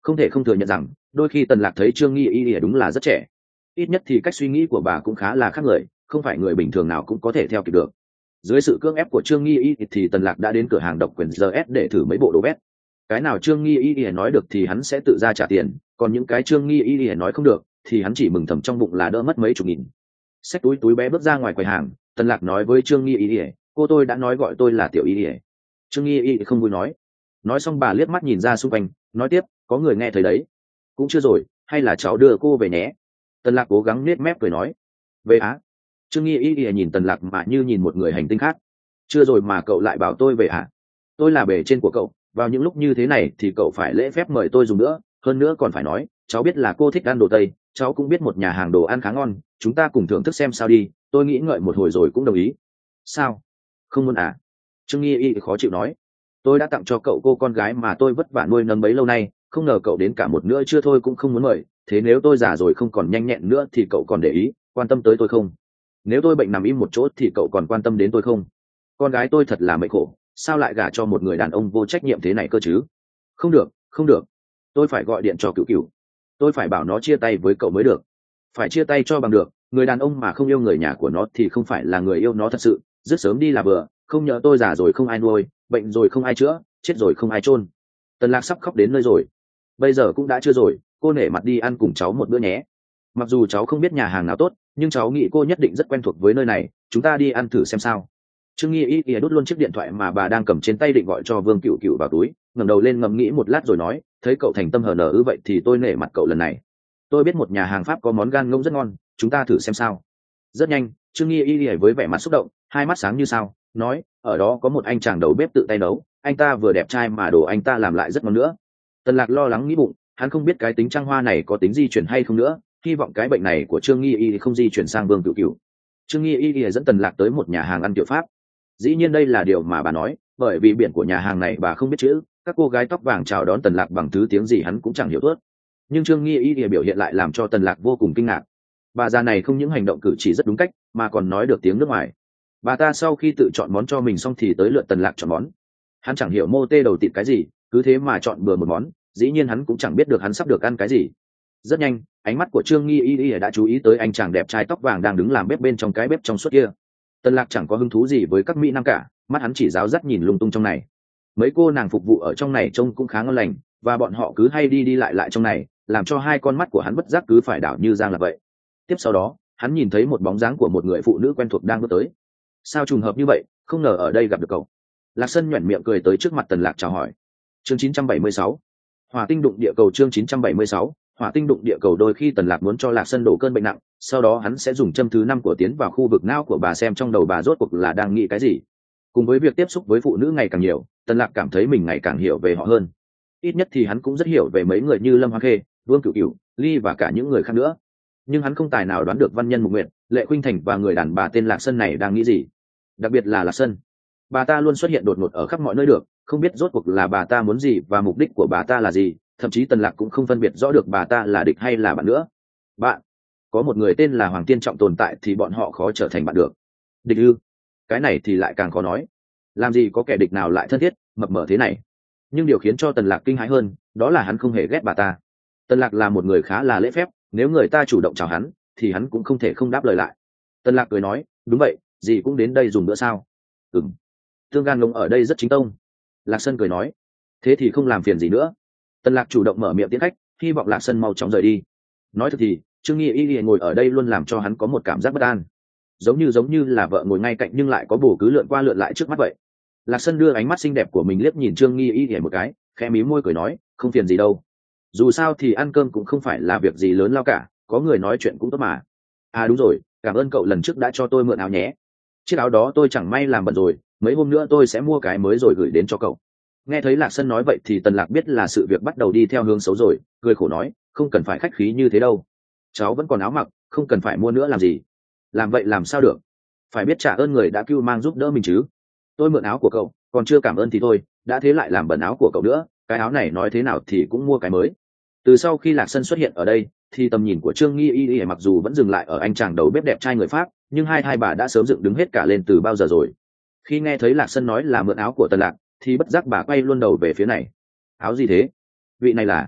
Không thể không thừa nhận rằng đôi khi Tần Lạc thấy Trương Nghi Y đúng là rất trẻ, ít nhất thì cách suy nghĩ của bà cũng khá là khác người, không phải người bình thường nào cũng có thể theo kịp được. Dưới sự cưỡng ép của Trương Nghi Y thì Tần Lạc đã đến cửa hàng độc quyền giê ét để thử mấy bộ đồ vét. Cái nào Trương Nghi Y nói được thì hắn sẽ tự ra trả tiền, còn những cái Trương Nghi Y nói không được thì hắn chỉ mừng thầm trong bụng là đỡ mất mấy chục nghìn. Xách túi túi bé bước ra ngoài quầy hàng, Tần Lạc nói với Trương Nghi Y: "Cô tôi đã nói gọi tôi là Tiểu Y." Trương Nghi Y không vui nói. Nói xong bà liếc mắt nhìn ra xung quanh, nói tiếp: "Có người nghe thấy đấy." "Cũng chưa rồi, hay là cháu đưa cô về nhé." Tần Lạc cố gắng nết mép cười nói. "Về á?" Trương Nghi Y nhìn Tần Lạc mà như nhìn một người hành tinh khác. "Chưa rồi mà cậu lại bảo tôi về à? Tôi là bề trên của cậu, vào những lúc như thế này thì cậu phải lễ phép mời tôi dùng nữa, hơn nữa còn phải nói, cháu biết là cô thích ăn đồ Tây, cháu cũng biết một nhà hàng đồ ăn khá ngon, chúng ta cùng thưởng thức xem sao đi." Tôi nghĩ ngợi một hồi rồi cũng đồng ý. "Sao? Không muốn à?" Trương Nghi Y khó chịu nói. "Tôi đã tặng cho cậu cô con gái mà tôi vất vả nuôi nấng bấy lâu nay, không ngờ cậu đến cả một nữa chưa thôi cũng không muốn mời, thế nếu tôi già rồi không còn nhanh nhẹn nữa thì cậu còn để ý, quan tâm tới tôi không? Nếu tôi bệnh nằm im một chỗ thì cậu còn quan tâm đến tôi không? Con gái tôi thật là mệnh khổ, sao lại gả cho một người đàn ông vô trách nhiệm thế này cơ chứ?" "Không được, không được, tôi phải gọi điện cho Cửu Cửu, tôi phải bảo nó chia tay với cậu mới được. Phải chia tay cho bằng được, người đàn ông mà không yêu người nhà của nó thì không phải là người yêu nó thật sự, dứt sớm đi là vừa, không nhớ tôi già rồi không ai nuôi, bệnh rồi không ai chữa, chết rồi không ai chôn." Tần Lạc sắp khóc đến nơi rồi. "Bây giờ cũng đã chưa rồi, cô nể mặt đi ăn cùng cháu một bữa nhé. Mặc dù cháu không biết nhà hàng nào tốt, nhưng cháu nghĩ cô nhất định rất quen thuộc với nơi này, chúng ta đi ăn thử xem sao." Trương Nghi Y ỉa đút luôn chiếc điện thoại mà bà đang cầm trên tay định gọi cho Vương Cửu Cửu vào túi, ngẩng đầu lên ngẫm nghĩ một lát rồi nói: "Thấy cậu thành tâm hờ nờ ư vậy thì tôi nể mặt cậu lần này. Tôi biết một nhà hàng Pháp có món gan ngỗng rất ngon, chúng ta thử xem sao." Rất nhanh, Trương Nghi Y ỉa với vẻ mặt xúc động, hai mắt sáng như sao, nói: "Ở đó có một anh chàng đầu bếp tự tay nấu, anh ta vừa đẹp trai mà đồ anh ta làm lại rất ngon nữa." Tần Lạc lo lắng nghĩ bụng, hắn không biết cái tính trăng hoa này có tính di chuyển hay không nữa, hy vọng cái bệnh này của Trương Nghi Y không di chuyển sang Vương Cửu Cửu. Trương Nghi Y dẫn Tần Lạc tới một nhà hàng ăn kiểu Pháp. Dĩ nhiên đây là điều mà bà nói, bởi vì biển của nhà hàng này bà không biết chữ, các cô gái tóc vàng chào đón Tần Lạc bằng thứ tiếng gì hắn cũng chẳng hiểu tuốt. Nhưng Trương Nghi Y biểu hiện lại làm cho Tần Lạc vô cùng kinh ngạc. Bà già này không những hành động cử chỉ rất đúng cách, mà còn nói được tiếng nước ngoài. Bà ta sau khi tự chọn món cho mình xong thì tới lượt Tần Lạc chọn món. Hắn chẳng hiểu mô tê đầu tịt cái gì, cứ thế mà chọn bừa một món, dĩ nhiên hắn cũng chẳng biết được hắn sắp được ăn cái gì. Rất nhanh, ánh mắt của Trương Nghi Y đã chú ý tới anh chàng đẹp trai tóc vàng đang đứng làm bếp bên trong cái bếp trong suốt kia. Tần Lạc chẳng có hứng thú gì với các mỹ nam cả, mắt hắn chỉ giáo dắt nhìn lung tung trong này. Mấy cô nàng phục vụ ở trong này trông cũng khá ngon lành, và bọn họ cứ hay đi đi lại lại trong này, làm cho hai con mắt của hắn bất giác cứ phải đảo như giang là vậy. Tiếp sau đó, hắn nhìn thấy một bóng dáng của một người phụ nữ quen thuộc đang bước tới. "Sao trùng hợp như vậy, không ngờ ở đây gặp được cậu." Lạc Sân nhoẻn miệng cười tới trước mặt Tần Lạc chào hỏi. Chương chín trăm bảy mươi sáu, Hỏa tinh đụng địa cầu. Chương chín trăm bảy mươi sáu, Hỏa tinh đụng địa cầu. Đôi khi Tần Lạc muốn cho Lạc Sân đổ cơn bệnh nặng, sau đó hắn sẽ dùng châm thứ năm của tiến vào khu vực não của bà xem trong đầu bà rốt cuộc là đang nghĩ cái gì. Cùng với việc tiếp xúc với phụ nữ ngày càng nhiều, Tần Lạc cảm thấy mình ngày càng hiểu về họ hơn. Ít nhất thì hắn cũng rất hiểu về mấy người như Lâm Hoa Khê, Vương Cửu Cửu, Ly và cả những người khác nữa. Nhưng hắn không tài nào đoán được Văn Nhân Mục Nguyệt, Lệ Khuynh Thành và người đàn bà tên Lạc Sân này đang nghĩ gì. Đặc biệt là Lạc Sân, bà ta luôn xuất hiện đột ngột ở khắp mọi nơi được, không biết rốt cuộc là bà ta muốn gì và mục đích của bà ta là gì, thậm chí Tần Lạc cũng không phân biệt rõ được bà ta là địch hay là bạn nữa. Bạn? Có một người tên là Hoàng Tiên Trọng tồn tại thì bọn họ khó trở thành bạn được. Địch ư? Cái này thì lại càng khó nói. Làm gì có kẻ địch nào lại thân thiết, mập mờ thế này. Nhưng điều khiến cho Tần Lạc kinh hãi hơn, đó là hắn không hề ghét bà ta. Tần Lạc là một người khá là lễ phép, nếu người ta chủ động chào hắn, thì hắn cũng không thể không đáp lời lại. Tần Lạc cười nói: "Đúng vậy, dì cũng đến đây dùng bữa sao?" "Ừm. Tương gan ngông ở đây rất chính tông." Lạc Sân cười nói. "Thế thì không làm phiền gì nữa." Tần Lạc chủ động mở miệng tiễn khách, hy vọng Lạc Sân mau chóng rời đi. Nói thật thì, Trương Nghi Y ngồi ở đây luôn làm cho hắn có một cảm giác bất an, giống như giống như là vợ ngồi ngay cạnh nhưng lại có bồ cứ lượn qua lượn lại trước mắt vậy. Lạc Sân đưa ánh mắt xinh đẹp của mình liếc nhìn Trương Nghi Y một cái, khẽ mím môi cười nói: "Không phiền gì đâu. Dù sao thì ăn cơm cũng không phải là việc gì lớn lao cả, có người nói chuyện cũng tốt mà. À đúng rồi, cảm ơn cậu lần trước đã cho tôi mượn áo nhé. Chiếc áo đó tôi chẳng may làm bẩn rồi, mấy hôm nữa tôi sẽ mua cái mới rồi gửi đến cho cậu." Nghe thấy Lạc Sân nói vậy thì Tần Lạc biết là sự việc bắt đầu đi theo hướng xấu rồi, cười khổ nói: "Không cần phải khách khí như thế đâu. Cháu vẫn còn áo mặc, không cần phải mua nữa làm gì. Làm vậy làm sao được? Phải biết trả ơn người đã cứu mang giúp đỡ mình chứ. Tôi mượn áo của cậu, còn chưa cảm ơn thì thôi, đã thế lại làm bẩn áo của cậu nữa, cái áo này nói thế nào thì cũng mua cái mới." Từ sau khi Lạc Sân xuất hiện ở đây, thì tầm nhìn của Trương Nghi Y Y mặc dù vẫn dừng lại ở anh chàng đầu bếp đẹp trai người Pháp, nhưng hai hai bà đã sớm dựng đứng hết cả lên từ bao giờ rồi. Khi nghe thấy Lạc Sân nói là mượn áo của Tần Lạc, thì bất giác bà quay luôn đầu về phía này. "Áo gì thế? Vị này là?"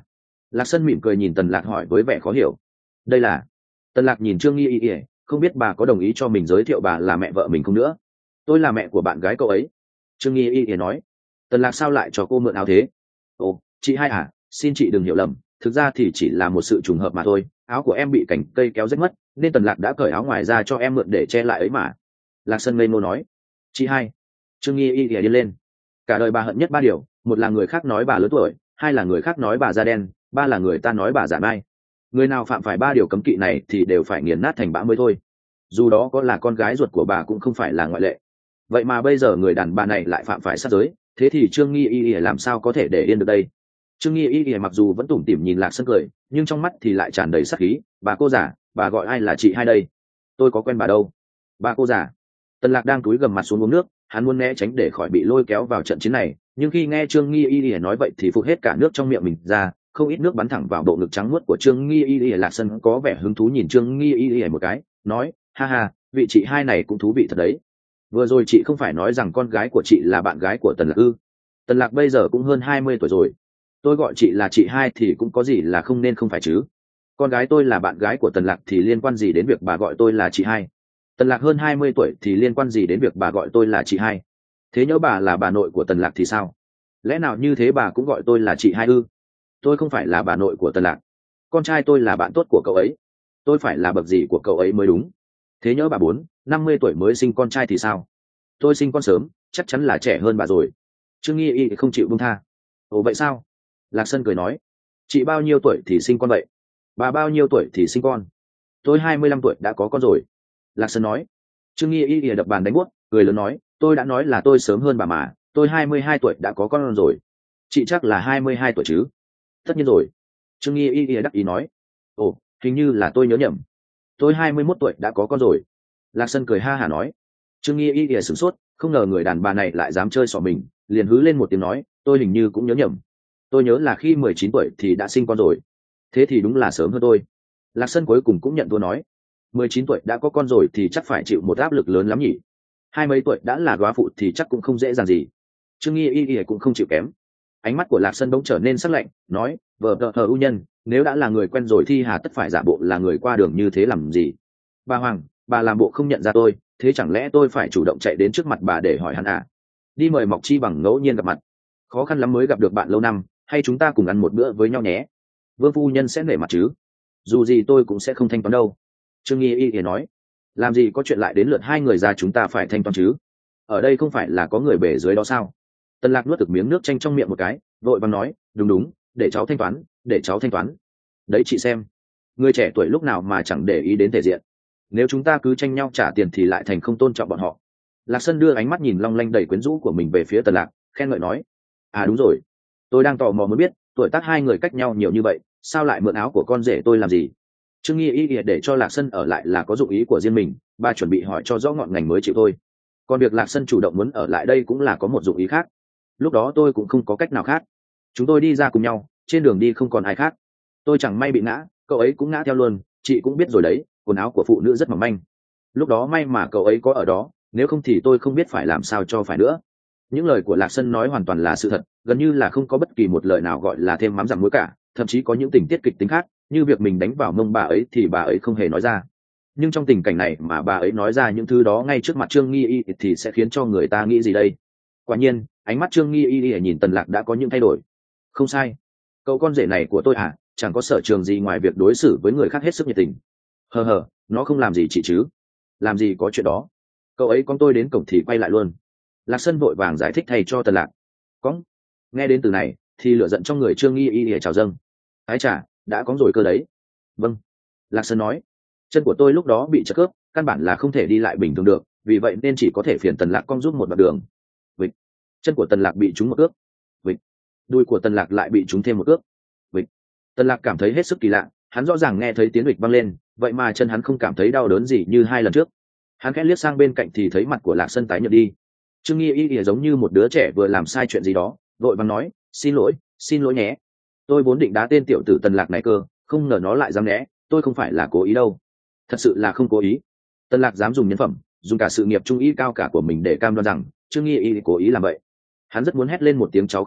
Lạc Sân mỉm cười nhìn Tần Lạc hỏi với vẻ khó hiểu. Đây là... Tần Lạc nhìn Trương Nghi Y, không biết bà có đồng ý cho mình giới thiệu bà là mẹ vợ mình không nữa. Tôi là mẹ của bạn gái cậu ấy. Trương Nghi Y nói. Tần Lạc sao lại cho cô mượn áo thế? Ồ, chị hai à, xin chị đừng hiểu lầm, thực ra thì chỉ là một sự trùng hợp mà thôi. Áo của em bị cành cây kéo rách mất, nên Tần Lạc đã cởi áo ngoài ra cho em mượn để che lại ấy mà. Lạc Sân ngây ngô nói. Chị hai. Trương Nghi Y điên lên. Cả đời bà hận nhất ba điều, một là người khác nói bà lớn tuổi, hai là người khác nói bà da đen, ba là người ta nói bà giả mai. Người nào phạm phải ba điều cấm kỵ này thì đều phải nghiền nát thành bã mới thôi. Dù đó có là con gái ruột của bà cũng không phải là ngoại lệ. Vậy mà bây giờ người đàn bà này lại phạm phải sát giới, thế thì Trương Nghi Y làm sao có thể để yên được đây? Trương Nghi Y mặc dù vẫn tủm tỉm nhìn Lạc Sân cười, nhưng trong mắt thì lại tràn đầy sát khí. Bà cô giả, bà gọi ai là chị hai đây? Tôi có quen bà đâu. Bà cô giả. Tần Lạc đang cúi gằm mặt xuống uống nước, hắn muốn né tránh để khỏi bị lôi kéo vào trận chiến này, nhưng khi nghe Trương Nghi Y nói vậy thì phụt hết cả nước trong miệng mình ra, không ít nước bắn thẳng vào bộ ngực trắng muốt của Trương Nghi Y. Lạc Sân có vẻ hứng thú nhìn Trương Nghi Y một cái, nói: ha ha, vị chị hai này cũng thú vị thật đấy. Vừa rồi chị không phải nói rằng con gái của chị là bạn gái của Tần Lạc ư? Tần Lạc bây giờ cũng hơn hai mươi tuổi rồi, tôi gọi chị là chị hai thì cũng có gì là không nên không phải chứ? Con gái tôi là bạn gái của Tần Lạc thì liên quan gì đến việc bà gọi tôi là chị hai? Tần Lạc hơn hai mươi tuổi thì liên quan gì đến việc bà gọi tôi là chị hai? Thế nhỡ bà là bà nội của Tần Lạc thì sao? Lẽ nào như thế bà cũng gọi tôi là chị hai ư? Tôi không phải là bà nội của Tần Lạc, con trai tôi là bạn tốt của cậu ấy, tôi phải là bậc gì của cậu ấy mới đúng. Thế nhỡ bà bốn năm mươi tuổi mới sinh con trai thì sao? Tôi sinh con sớm, chắc chắn là trẻ hơn bà rồi. Trương Nghi Y không chịu buông tha. Ồ vậy sao? Lạc Sân cười nói. Chị bao nhiêu tuổi thì sinh con vậy? Bà bao nhiêu tuổi thì sinh con? Tôi hai mươi lăm tuổi đã có con rồi. Lạc Sân nói. Trương Nghi Y đập bàn đánh buốt, cười lớn nói, tôi đã nói là tôi sớm hơn bà mà, tôi hai mươi hai tuổi đã có con rồi. Chị chắc là hai mươi hai tuổi chứ? Tất nhiên rồi. Trương Nghi Y đắc ý nói. Ồ, hình như là tôi nhớ nhầm. Tôi hai mươi mốt tuổi đã có con rồi. Lạc Sân cười ha hả nói. Trương Nghi Y sửng sốt, không ngờ người đàn bà này lại dám chơi xỏ mình, liền hứ lên một tiếng nói, tôi hình như cũng nhớ nhầm. Tôi nhớ là khi mười chín tuổi thì đã sinh con rồi. Thế thì đúng là sớm hơn tôi. Lạc Sân cuối cùng cũng nhận thua nói, mười chín tuổi đã có con rồi thì chắc phải chịu một áp lực lớn lắm nhỉ. Hai mấy tuổi đã là góa phụ thì chắc cũng không dễ dàng gì. Trương Nghi Y cũng không chịu kém. Ánh mắt của Lạc Sân bỗng trở nên sắc lạnh, nói, vợ vợ hờ ưu nhân, nếu đã là người quen rồi thì hà tất phải giả bộ là người qua đường như thế làm gì? Bà Hoàng, bà làm bộ không nhận ra tôi, thế chẳng lẽ tôi phải chủ động chạy đến trước mặt bà để hỏi hắn à? Đi mời Mọc Chi bằng ngẫu nhiên gặp mặt, khó khăn lắm mới gặp được bạn lâu năm, hay chúng ta cùng ăn một bữa với nhau nhé. Vương phu nhân sẽ nể mặt chứ? Dù gì tôi cũng sẽ không thanh toán đâu. Trương Nghi Y thì nói, làm gì có chuyện lại đến lượt hai người ra chúng ta phải thanh toán chứ? Ở đây không phải là có người bể dưới đó sao? Tần Lạc nuốt được miếng nước chanh trong miệng một cái, vội vàng nói, đúng đúng, để cháu thanh toán, để cháu thanh toán. Đấy chị xem, người trẻ tuổi lúc nào mà chẳng để ý đến thể diện. Nếu chúng ta cứ tranh nhau trả tiền thì lại thành không tôn trọng bọn họ. Lạc Sân đưa ánh mắt nhìn long lanh đầy quyến rũ của mình về phía Tần Lạc, khen ngợi nói, à đúng rồi, tôi đang tò mò muốn biết, tuổi tác hai người cách nhau nhiều như vậy, sao lại mượn áo của con rể tôi làm gì? Trương Nghi Y để cho Lạc Sân ở lại là có dụng ý của riêng mình, bà chuẩn bị hỏi cho rõ ngọn ngành mới chịu thôi. Còn việc Lạc Sân chủ động muốn ở lại đây cũng là có một dụng ý khác. Lúc đó tôi cũng không có cách nào khác. Chúng tôi đi ra cùng nhau, trên đường đi không còn ai khác. Tôi chẳng may bị ngã, cậu ấy cũng ngã theo luôn, chị cũng biết rồi đấy, quần áo của phụ nữ rất mỏng manh. Lúc đó may mà cậu ấy có ở đó, nếu không thì tôi không biết phải làm sao cho phải nữa. Những lời của Lạc Sân nói hoàn toàn là sự thật, gần như là không có bất kỳ một lời nào gọi là thêm mắm dặm muối cả, thậm chí có những tình tiết kịch tính khác, như việc mình đánh vào mông bà ấy thì bà ấy không hề nói ra. Nhưng trong tình cảnh này mà bà ấy nói ra những thứ đó ngay trước mặt Trương Nghi Y thì sẽ khiến cho người ta nghĩ gì đây? Quả nhiên, ánh mắt Trương Nghi Y nhìn Tần Lạc đã có những thay đổi. Không sai, cậu con rể này của tôi à, chẳng có sở trường gì ngoài việc đối xử với người khác hết sức nhiệt tình. Hờ hờ, nó không làm gì chị chứ? Làm gì có chuyện đó. Cậu ấy con tôi đến cổng thì quay lại luôn. Lạc Sân vội vàng giải thích thay cho Tần Lạc. Cóng. Nghe đến từ này thì lửa giận trong người Trương Nghi Y trào dâng. Ái chà, đã có rồi cơ đấy. Vâng. Lạc Sân nói, chân của tôi lúc đó bị trật khớp, căn bản là không thể đi lại bình thường được, vì vậy nên chỉ có thể phiền Tần Lạc con giúp một đoạn đường. Vịt. Chân của Tần Lạc bị trúng một cước. Vịt. Đuôi của Tần Lạc lại bị trúng thêm một cước. Vịt. Tần Lạc cảm thấy hết sức kỳ lạ, hắn rõ ràng nghe thấy tiếng vịt vang lên, vậy mà chân hắn không cảm thấy đau đớn gì như hai lần trước. Hắn khẽ liếc sang bên cạnh thì thấy mặt của Lạc Sân tái nhợt đi. Trương Nghi Y giống như một đứa trẻ vừa làm sai chuyện gì đó, vội vàng nói, xin lỗi, xin lỗi nhé. Tôi vốn định đá tên tiểu tử Tần Lạc này cơ, không ngờ nó lại dám né, tôi không phải là cố ý đâu. Thật sự là không cố ý. Tần Lạc dám dùng nhân phẩm, dùng cả sự nghiệp trung ý cao cả của mình để cam đoan rằng Trương Nghi Y cố ý làm vậy. Hắn rất muốn hét lên một tiếng cháu không né,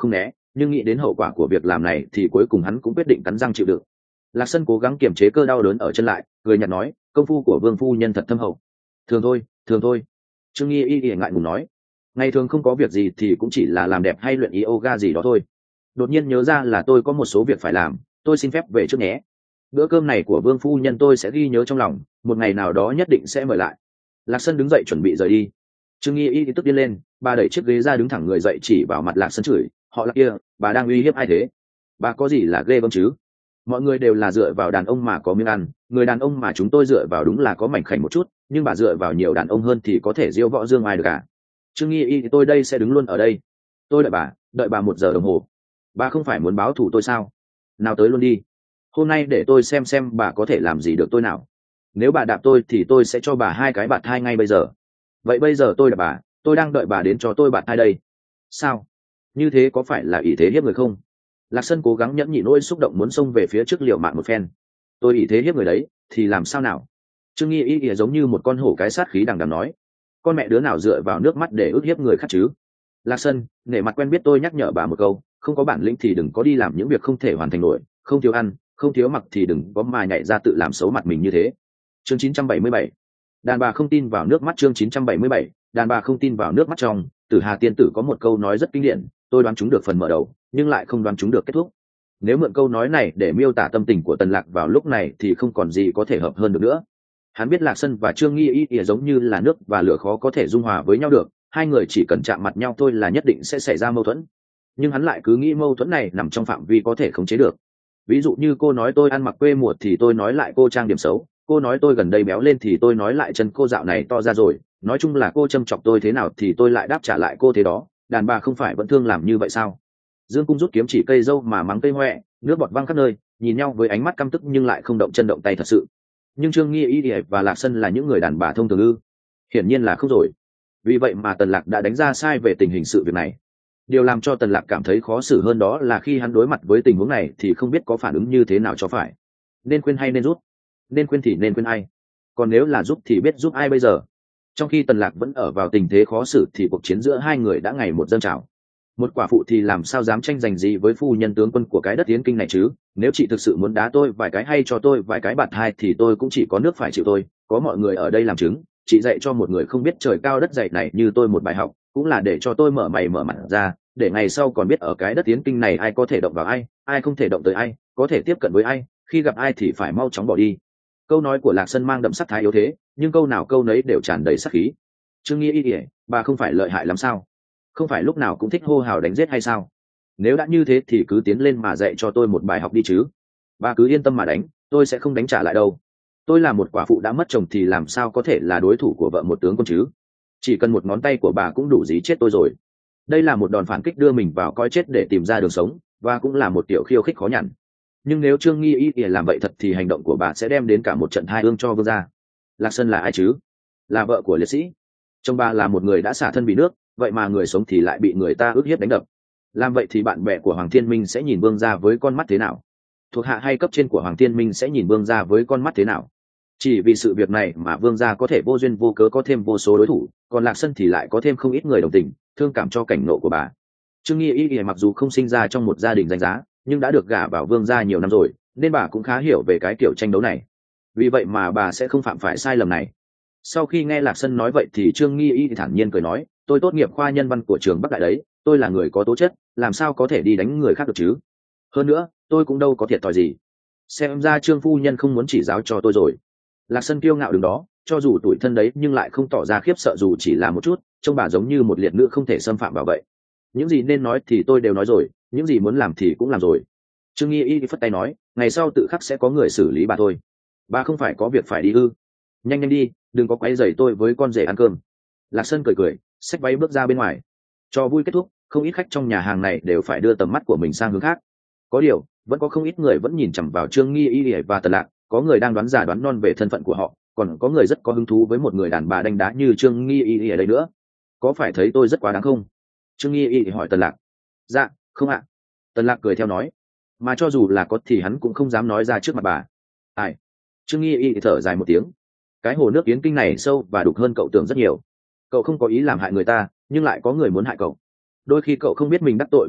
nhưng nghĩ đến hậu quả của việc làm này thì cuối cùng hắn cũng quyết định cắn răng chịu đựng. Lạc Sân cố gắng kiềm chế cơn đau đớn ở chân lại, cười nhạt nói, công phu của Vương phu nhân thật thâm hậu. Thường thôi, thường thôi. Trương Nghi Y Y ngại ngùng nói, ngày thường không có việc gì thì cũng chỉ là làm đẹp hay luyện yoga gì đó thôi. Đột nhiên nhớ ra là tôi có một số việc phải làm, tôi xin phép về trước nhé. Bữa cơm này của Vương phu nhân tôi sẽ ghi nhớ trong lòng, một ngày nào đó nhất định sẽ mời lại. Lạc Sân đứng dậy chuẩn bị rời đi. Trương Nghi Y tức điên lên, bà đẩy chiếc ghế ra đứng thẳng người dậy chỉ vào mặt Lạc Sân chửi, họ là kia, bà đang uy hiếp ai thế? Bà có gì là ghê gớm chứ? Mọi người đều là dựa vào đàn ông mà có miếng ăn, người đàn ông mà chúng tôi dựa vào đúng là có mảnh khảnh một chút, nhưng bà dựa vào nhiều đàn ông hơn thì có thể diêu võ dương ai được cả. Trương Nghi Y tôi đây sẽ đứng luôn ở đây. Tôi đợi bà, đợi bà một giờ đồng hồ. Bà không phải muốn báo thù tôi sao? Nào tới luôn đi. Hôm nay để tôi xem xem bà có thể làm gì được tôi nào. Nếu bà đạp tôi thì tôi sẽ cho bà hai cái bạt hai ngay bây giờ. Vậy bây giờ tôi đạp bà, tôi đang đợi bà đến cho tôi bạt hai đây. Sao? Như thế có phải là ý thế hiếp người không? Lạc Sân cố gắng nhẫn nhịn nỗi xúc động muốn xông về phía trước liều mạng một phen. Tôi ý thế hiếp người đấy, thì làm sao nào? Trương Nghi Y ỉa giống như một con hổ cái sát khí đằng đằng nói. Con mẹ đứa nào dựa vào nước mắt để ức hiếp người khác chứ? Lạc Sân, nể mặt quen biết tôi nhắc nhở bà một câu, không có bản lĩnh thì đừng có đi làm những việc không thể hoàn thành nổi, không thiếu ăn, không thiếu mặc thì đừng có mà nhảy ra tự làm xấu mặt mình như thế. Chương chín trăm bảy mươi bảy. Đàn bà không tin vào nước mắt. Chương chín trăm bảy mươi bảy. Đàn bà không tin vào nước mắt. Trong Tử Hà tiên tử có một câu nói rất kinh điển, tôi đoán chúng được phần mở đầu, nhưng lại không đoán chúng được kết thúc. Nếu mượn câu nói này để miêu tả tâm tình của Tần Lạc vào lúc này thì không còn gì có thể hợp hơn được nữa. Hắn biết Lạc Sân và Trương Nghi Y ỉa giống như là nước và lửa khó có thể dung hòa với nhau được, hai người chỉ cần chạm mặt nhau thôi là nhất định sẽ xảy ra mâu thuẫn. Nhưng hắn lại cứ nghĩ mâu thuẫn này nằm trong phạm vi có thể khống chế được. Ví dụ như cô nói tôi ăn mặc quê mùa thì tôi nói lại cô trang điểm xấu, cô nói tôi gần đây béo lên thì tôi nói lại chân cô dạo này to ra rồi, nói chung là cô châm chọc tôi thế nào thì tôi lại đáp trả lại cô thế đó. Đàn bà không phải vẫn thương làm như vậy sao? Dương Cung rút kiếm chỉ cây dâu mà mắng cây hoẹ, nước bọt văng khắp nơi, nhìn nhau với ánh mắt căm tức nhưng lại không động chân động tay thật sự. Nhưng Trương Nghi Y và Lạc Sân là những người đàn bà thông thường ư? Hiển nhiên là không rồi. Vì vậy mà Tần Lạc đã đánh ra sai về tình hình sự việc này. Điều làm cho Tần Lạc cảm thấy khó xử hơn đó là khi hắn đối mặt với tình huống này thì không biết có phản ứng như thế nào cho phải. Nên khuyên hay nên rút? Nên khuyên thì nên khuyên ai? Còn nếu là giúp thì biết giúp ai bây giờ? Trong khi Tần Lạc vẫn ở vào tình thế khó xử thì cuộc chiến giữa hai người đã ngày một dâng trào. Một quả phụ thì làm sao dám tranh giành gì với phu nhân tướng quân của cái đất Yến Kinh này chứ? Nếu chị thực sự muốn đá tôi vài cái hay cho tôi vài cái bạt hai thì tôi cũng chỉ có nước phải chịu tôi. Có mọi người ở đây làm chứng, chị dạy cho một người không biết trời cao đất dày này như tôi một bài học, cũng là để cho tôi mở mày mở mặt ra, để ngày sau còn biết ở cái đất Yến Kinh này ai có thể động vào ai, ai không thể động tới ai, có thể tiếp cận với ai, khi gặp ai thì phải mau chóng bỏ đi. Câu nói của Lạc Sân mang đậm sắc thái yếu thế, nhưng câu nào câu nấy đều tràn đầy sát khí. Trương Nghi Y, bà không phải lợi hại lắm sao? Không phải lúc nào cũng thích hô hào đánh giết hay sao? Nếu đã như thế thì cứ tiến lên mà dạy cho tôi một bài học đi chứ. Bà cứ yên tâm mà đánh, tôi sẽ không đánh trả lại đâu. Tôi là một quả phụ đã mất chồng thì làm sao có thể là đối thủ của vợ một tướng quân chứ? Chỉ cần một ngón tay của bà cũng đủ dí chết tôi rồi. Đây là một đòn phản kích đưa mình vào coi chết để tìm ra đường sống, và cũng là một tiểu khiêu khích khó nhằn. Nhưng nếu Trương Nghi Y làm vậy thật thì hành động của bà sẽ đem đến cả một trận hai ương cho vương gia. Lạc Sân là ai chứ? Là vợ của liệt sĩ. Chồng bà là một người đã xả thân vì nước, vậy mà người sống thì lại bị người ta ức hiếp đánh đập. Làm vậy thì bạn bè của Hoàng Thiên Minh sẽ nhìn vương gia với con mắt thế nào? Thuộc hạ hay cấp trên của Hoàng Thiên Minh sẽ nhìn vương gia với con mắt thế nào? Chỉ vì sự việc này mà vương gia có thể vô duyên vô cớ có thêm vô số đối thủ, còn Lạc Sân thì lại có thêm không ít người đồng tình, thương cảm cho cảnh nộ của bà. Trương Nghi Y mặc dù không sinh ra trong một gia đình danh giá, nhưng đã được gả vào vương gia nhiều năm rồi, nên bà cũng khá hiểu về cái kiểu tranh đấu này. Vì vậy mà bà sẽ không phạm phải sai lầm này. Sau khi nghe Lạc Sân nói vậy thì Trương Nghi Y thản nhiên cười nói, tôi tốt nghiệp khoa nhân văn của trường Bắc Đại đấy, tôi là người có tố chất, làm sao có thể đi đánh người khác được chứ? Hơn nữa, tôi cũng đâu có thiệt thòi gì. Xem ra Trương phu nhân không muốn chỉ giáo cho tôi rồi. Lạc Sân kiêu ngạo đứng đó, cho dù tủi thân đấy nhưng lại không tỏ ra khiếp sợ dù chỉ là một chút, trông bà giống như một liệt nữ không thể xâm phạm vào vậy. Những gì nên nói thì tôi đều nói rồi, những gì muốn làm thì cũng làm rồi. Trương Nghi Y phất tay nói, ngày sau tự khắc sẽ có người xử lý bà thôi. Bà không phải có việc phải đi ư? Nhanh nhanh đi, đừng có quấy rầy tôi với con rể ăn cơm. Lạc Sân cười cười, xách váy bước ra bên ngoài. Cho vui kết thúc, không ít khách trong nhà hàng này đều phải đưa tầm mắt của mình sang hướng khác. Có điều, vẫn có không ít người vẫn nhìn chằm vào Trương Nghi Y và Tần Lạc, có người đang đoán giả đoán non về thân phận của họ, còn có người rất có hứng thú với một người đàn bà đánh đá như Trương Nghi Y ở đây nữa. Có phải thấy tôi rất quá đáng không? Trương Nghi Y hỏi Tần Lạc. Dạ, không ạ. Tần Lạc cười theo nói. Mà cho dù là có thì hắn cũng không dám nói ra trước mặt bà. Ai? Trương Nghi Y thở dài một tiếng. Cái hồ nước Yến Kinh này sâu và đục hơn cậu tưởng rất nhiều. Cậu không có ý làm hại người ta, nhưng lại có người muốn hại cậu. Đôi khi cậu không biết mình đắc tội với ai,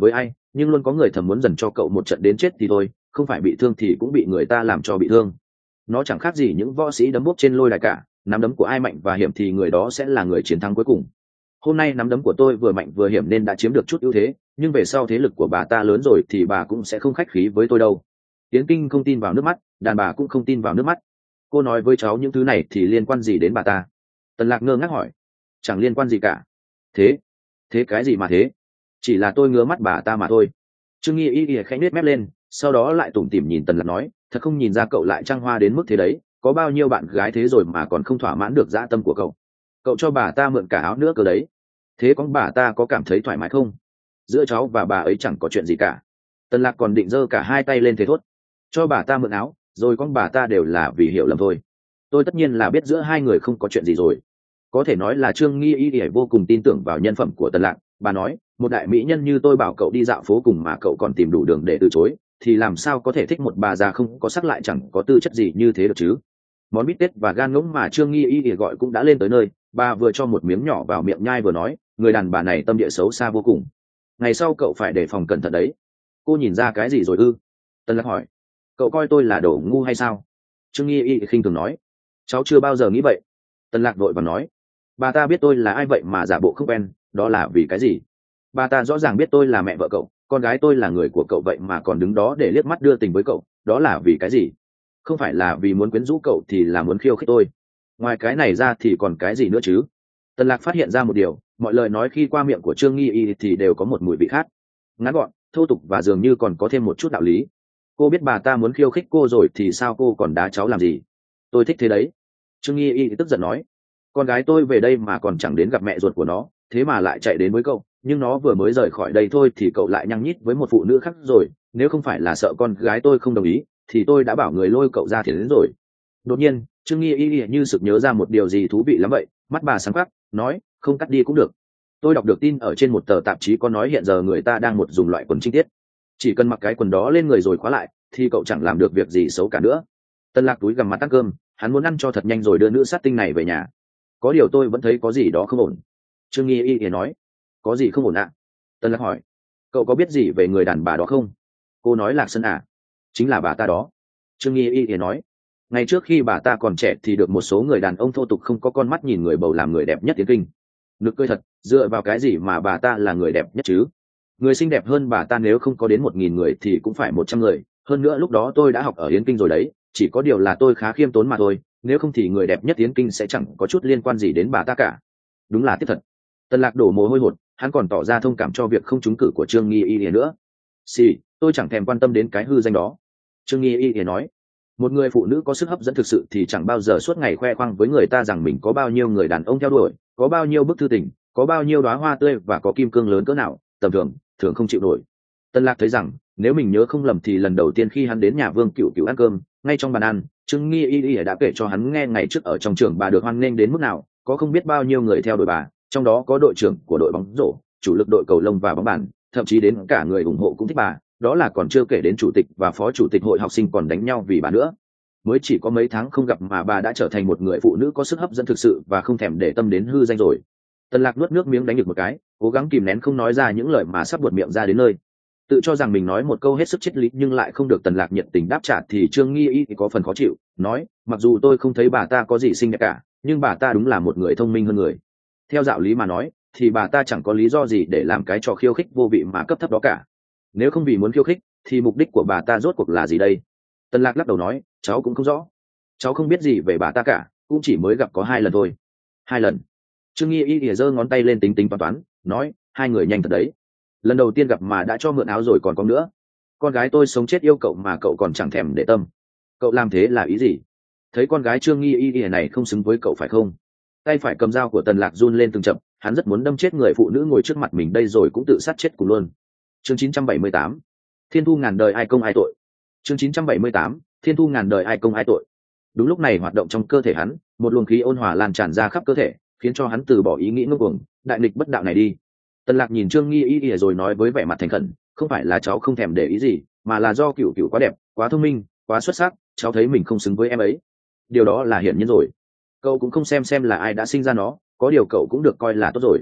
nhưng luôn có người thầm muốn dần cho cậu một trận đến chết thì thôi, không phải bị thương thì cũng bị người ta làm cho bị thương. Nó chẳng khác gì những võ sĩ đấm bốc trên lôi đài cả, nắm đấm của ai mạnh và hiểm thì người đó sẽ là người chiến thắng cuối cùng. Hôm nay nắm đấm của tôi vừa mạnh vừa hiểm nên đã chiếm được chút ưu thế, nhưng về sau thế lực của bà ta lớn rồi thì bà cũng sẽ không khách khí với tôi đâu. Tiến Kinh không tin vào nước mắt, đàn bà cũng không tin vào nước mắt. Cô nói với cháu những thứ này thì liên quan gì đến bà ta? Tần Lạc ngơ ngác hỏi. Chẳng liên quan gì cả. Thế thế cái gì mà thế? Chỉ là tôi ngứa mắt bà ta mà thôi. Trương Nghi Y Y khẽ nhếch mép lên, sau đó lại tủm tỉm nhìn Tần Lạc nói, thật không nhìn ra cậu lại trăng hoa đến mức thế đấy, có bao nhiêu bạn gái thế rồi mà còn không thỏa mãn được dã tâm của cậu. Cậu cho bà ta mượn cả áo nữa cơ đấy. Thế con bà ta có cảm thấy thoải mái không? Giữa cháu và bà ấy chẳng có chuyện gì cả. Tần Lạc còn định giơ cả hai tay lên thế thốt. Cho bà ta mượn áo, rồi con bà ta đều là vì hiểu lầm thôi. Tôi tất nhiên là biết giữa hai người không có chuyện gì rồi. Có thể nói là Trương Nghi Y Y vô cùng tin tưởng vào nhân phẩm của Tần Lạc. Bà nói, một đại mỹ nhân như tôi bảo cậu đi dạo phố cùng mà cậu còn tìm đủ đường để từ chối, thì làm sao có thể thích một bà già không có sắc lại chẳng có tư chất gì như thế được chứ? Món bít tết và gan ngỗng mà Trương Nghi Y Y gọi cũng đã lên tới nơi. Bà vừa cho một miếng nhỏ vào miệng nhai vừa nói, người đàn bà này tâm địa xấu xa vô cùng. Ngày sau cậu phải đề phòng cẩn thận đấy. Cô nhìn ra cái gì rồi ư? Tần Lạc hỏi. Cậu coi tôi là đồ ngu hay sao? Trương Nghi Y khinh thường nói. Cháu chưa bao giờ nghĩ vậy. Tần Lạc vội vàng nói. Bà ta biết tôi là ai vậy mà giả bộ không quen, đó là vì cái gì? Bà ta rõ ràng biết tôi là mẹ vợ cậu, con gái tôi là người của cậu vậy mà còn đứng đó để liếc mắt đưa tình với cậu, đó là vì cái gì? Không phải là vì muốn quyến rũ cậu thì là muốn khiêu khích tôi. Ngoài cái này ra thì còn cái gì nữa chứ? Tần Lạc phát hiện ra một điều, mọi lời nói khi qua miệng của Trương Nghi Y thì đều có một mùi vị khác, ngắn gọn, thô tục và dường như còn có thêm một chút đạo lý. Cô biết bà ta muốn khiêu khích cô rồi thì sao cô còn đá cháu làm gì? Tôi thích thế đấy. Trương Nghi Y tức giận nói. Con gái tôi về đây mà còn chẳng đến gặp mẹ ruột của nó, thế mà lại chạy đến với cậu, nhưng nó vừa mới rời khỏi đây thôi thì cậu lại nhăng nhít với một phụ nữ khác rồi. Nếu không phải là sợ con gái tôi không đồng ý thì tôi đã bảo người lôi cậu ra thì đến rồi. Đột nhiên Trương Nghi Y như sực nhớ ra một điều gì thú vị lắm vậy, mắt bà sáng khắc, nói, không cắt đi cũng được. Tôi đọc được tin ở trên một tờ tạp chí có nói hiện giờ người ta đang một dùng loại quần trinh tiết, chỉ cần mặc cái quần đó lên người rồi khóa lại thì cậu chẳng làm được việc gì xấu cả nữa. Tần Lạc túi gằm mặt ăn cơm, hắn muốn ăn cho thật nhanh rồi đưa nữ sát tinh này về nhà. Có điều tôi vẫn thấy có gì đó không ổn. Trương Nghi Y nói. Có gì không ổn ạ? Tần Lạc hỏi. Cậu có biết gì về người đàn bà đó không? Cô nói Lạc Sơn à? Chính là bà ta đó. Trương Nghi Y nói. Ngày trước khi bà ta còn trẻ thì được một số người đàn ông thô tục không có con mắt nhìn người bầu làm người đẹp nhất Tiến Kinh. Nực cười thật, dựa vào cái gì mà bà ta là người đẹp nhất chứ? Người xinh đẹp hơn bà ta nếu không có đến một nghìn người thì cũng phải một trăm người. Hơn nữa lúc đó tôi đã học ở Yến Kinh rồi đấy, chỉ có điều là tôi khá khiêm tốn mà thôi, nếu không thì người đẹp nhất Yến Kinh sẽ chẳng có chút liên quan gì đến bà ta cả. Đúng là tiếc thật. Tần Lạc đổ mồ hôi hột, hắn còn tỏ ra thông cảm cho việc không trúng cử của Trương Nghi Y nữa. Xì, tôi chẳng thèm quan tâm đến cái hư danh đó. Trương Nghi Y nói. Một người phụ nữ có sức hấp dẫn thực sự thì chẳng bao giờ suốt ngày khoe khoang với người ta rằng mình có bao nhiêu người đàn ông theo đuổi, có bao nhiêu bức thư tình, có bao nhiêu đóa hoa tươi và có kim cương lớn cỡ nào, tầm thường thường không chịu nổi. Tần Lạc thấy rằng nếu mình nhớ không lầm thì lần đầu tiên khi hắn đến nhà Vương Cửu Cửu ăn cơm, ngay trong bàn ăn, Trương Nghi Y Y đã kể cho hắn nghe ngày trước ở trong trường bà được hoan nghênh đến mức nào, có không biết bao nhiêu người theo đuổi bà, trong đó có đội trưởng của đội bóng rổ, chủ lực đội cầu lông và bóng bàn, thậm chí đến cả người ủng hộ cũng thích bà, đó là còn chưa kể đến chủ tịch và phó chủ tịch hội học sinh còn đánh nhau vì bà nữa. Mới chỉ có mấy tháng không gặp mà bà đã trở thành một người phụ nữ có sức hấp dẫn thực sự và không thèm để tâm đến hư danh rồi. Tần Lạc nuốt nước miếng đánh được một cái, cố gắng kìm nén không nói ra những lời mà sắp buột miệng ra đến nơi. Tự cho rằng mình nói một câu hết sức triết lý nhưng lại không được Tần Lạc nhiệt tình đáp trả thì Trương Nghi Y có phần khó chịu, nói, mặc dù tôi không thấy bà ta có gì xinh đẹp cả, nhưng bà ta đúng là một người thông minh hơn người. Theo đạo lý mà nói, thì bà ta chẳng có lý do gì để làm cái trò khiêu khích vô vị mà cấp thấp đó cả. Nếu không vì muốn khiêu khích, thì mục đích của bà ta rốt cuộc là gì đây? Tần Lạc lắc đầu nói, cháu cũng không rõ. Cháu không biết gì về bà ta cả, cũng chỉ mới gặp có hai lần thôi. Hai lần? Trương Nghi Y giơ ngón tay lên tính tính toán toán, nói, hai người nhanh thật đấy. Lần đầu tiên gặp mà đã cho mượn áo rồi còn có nữa. Con gái tôi sống chết yêu cậu mà cậu còn chẳng thèm để tâm. Cậu làm thế là ý gì? Thấy con gái Trương Nghi Y này không xứng với cậu phải không? Tay phải cầm dao của Tần Lạc run lên từng chậm, hắn rất muốn đâm chết người phụ nữ ngồi trước mặt mình đây rồi cũng tự sát chết cùng luôn. Chương chín trăm bảy mươi tám, Thiên thu ngàn đời ai công ai tội. Chương chín trăm bảy mươi tám, Thiên thu ngàn đời ai công ai tội. Đúng lúc này hoạt động trong cơ thể hắn, một luồng khí ôn hòa lan tràn ra khắp cơ thể, khiến cho hắn từ bỏ ý nghĩ ngông cuồng, đại nghịch bất đạo này đi. Tần Lạc nhìn Trương Nghi Y rồi nói với vẻ mặt thành khẩn, không phải là cháu không thèm để ý gì, mà là do Cửu Cửu quá đẹp, quá thông minh, quá xuất sắc, cháu thấy mình không xứng với em ấy. Điều đó là hiển nhiên rồi. Cậu cũng không xem xem là ai đã sinh ra nó, có điều cậu cũng được coi là tốt rồi.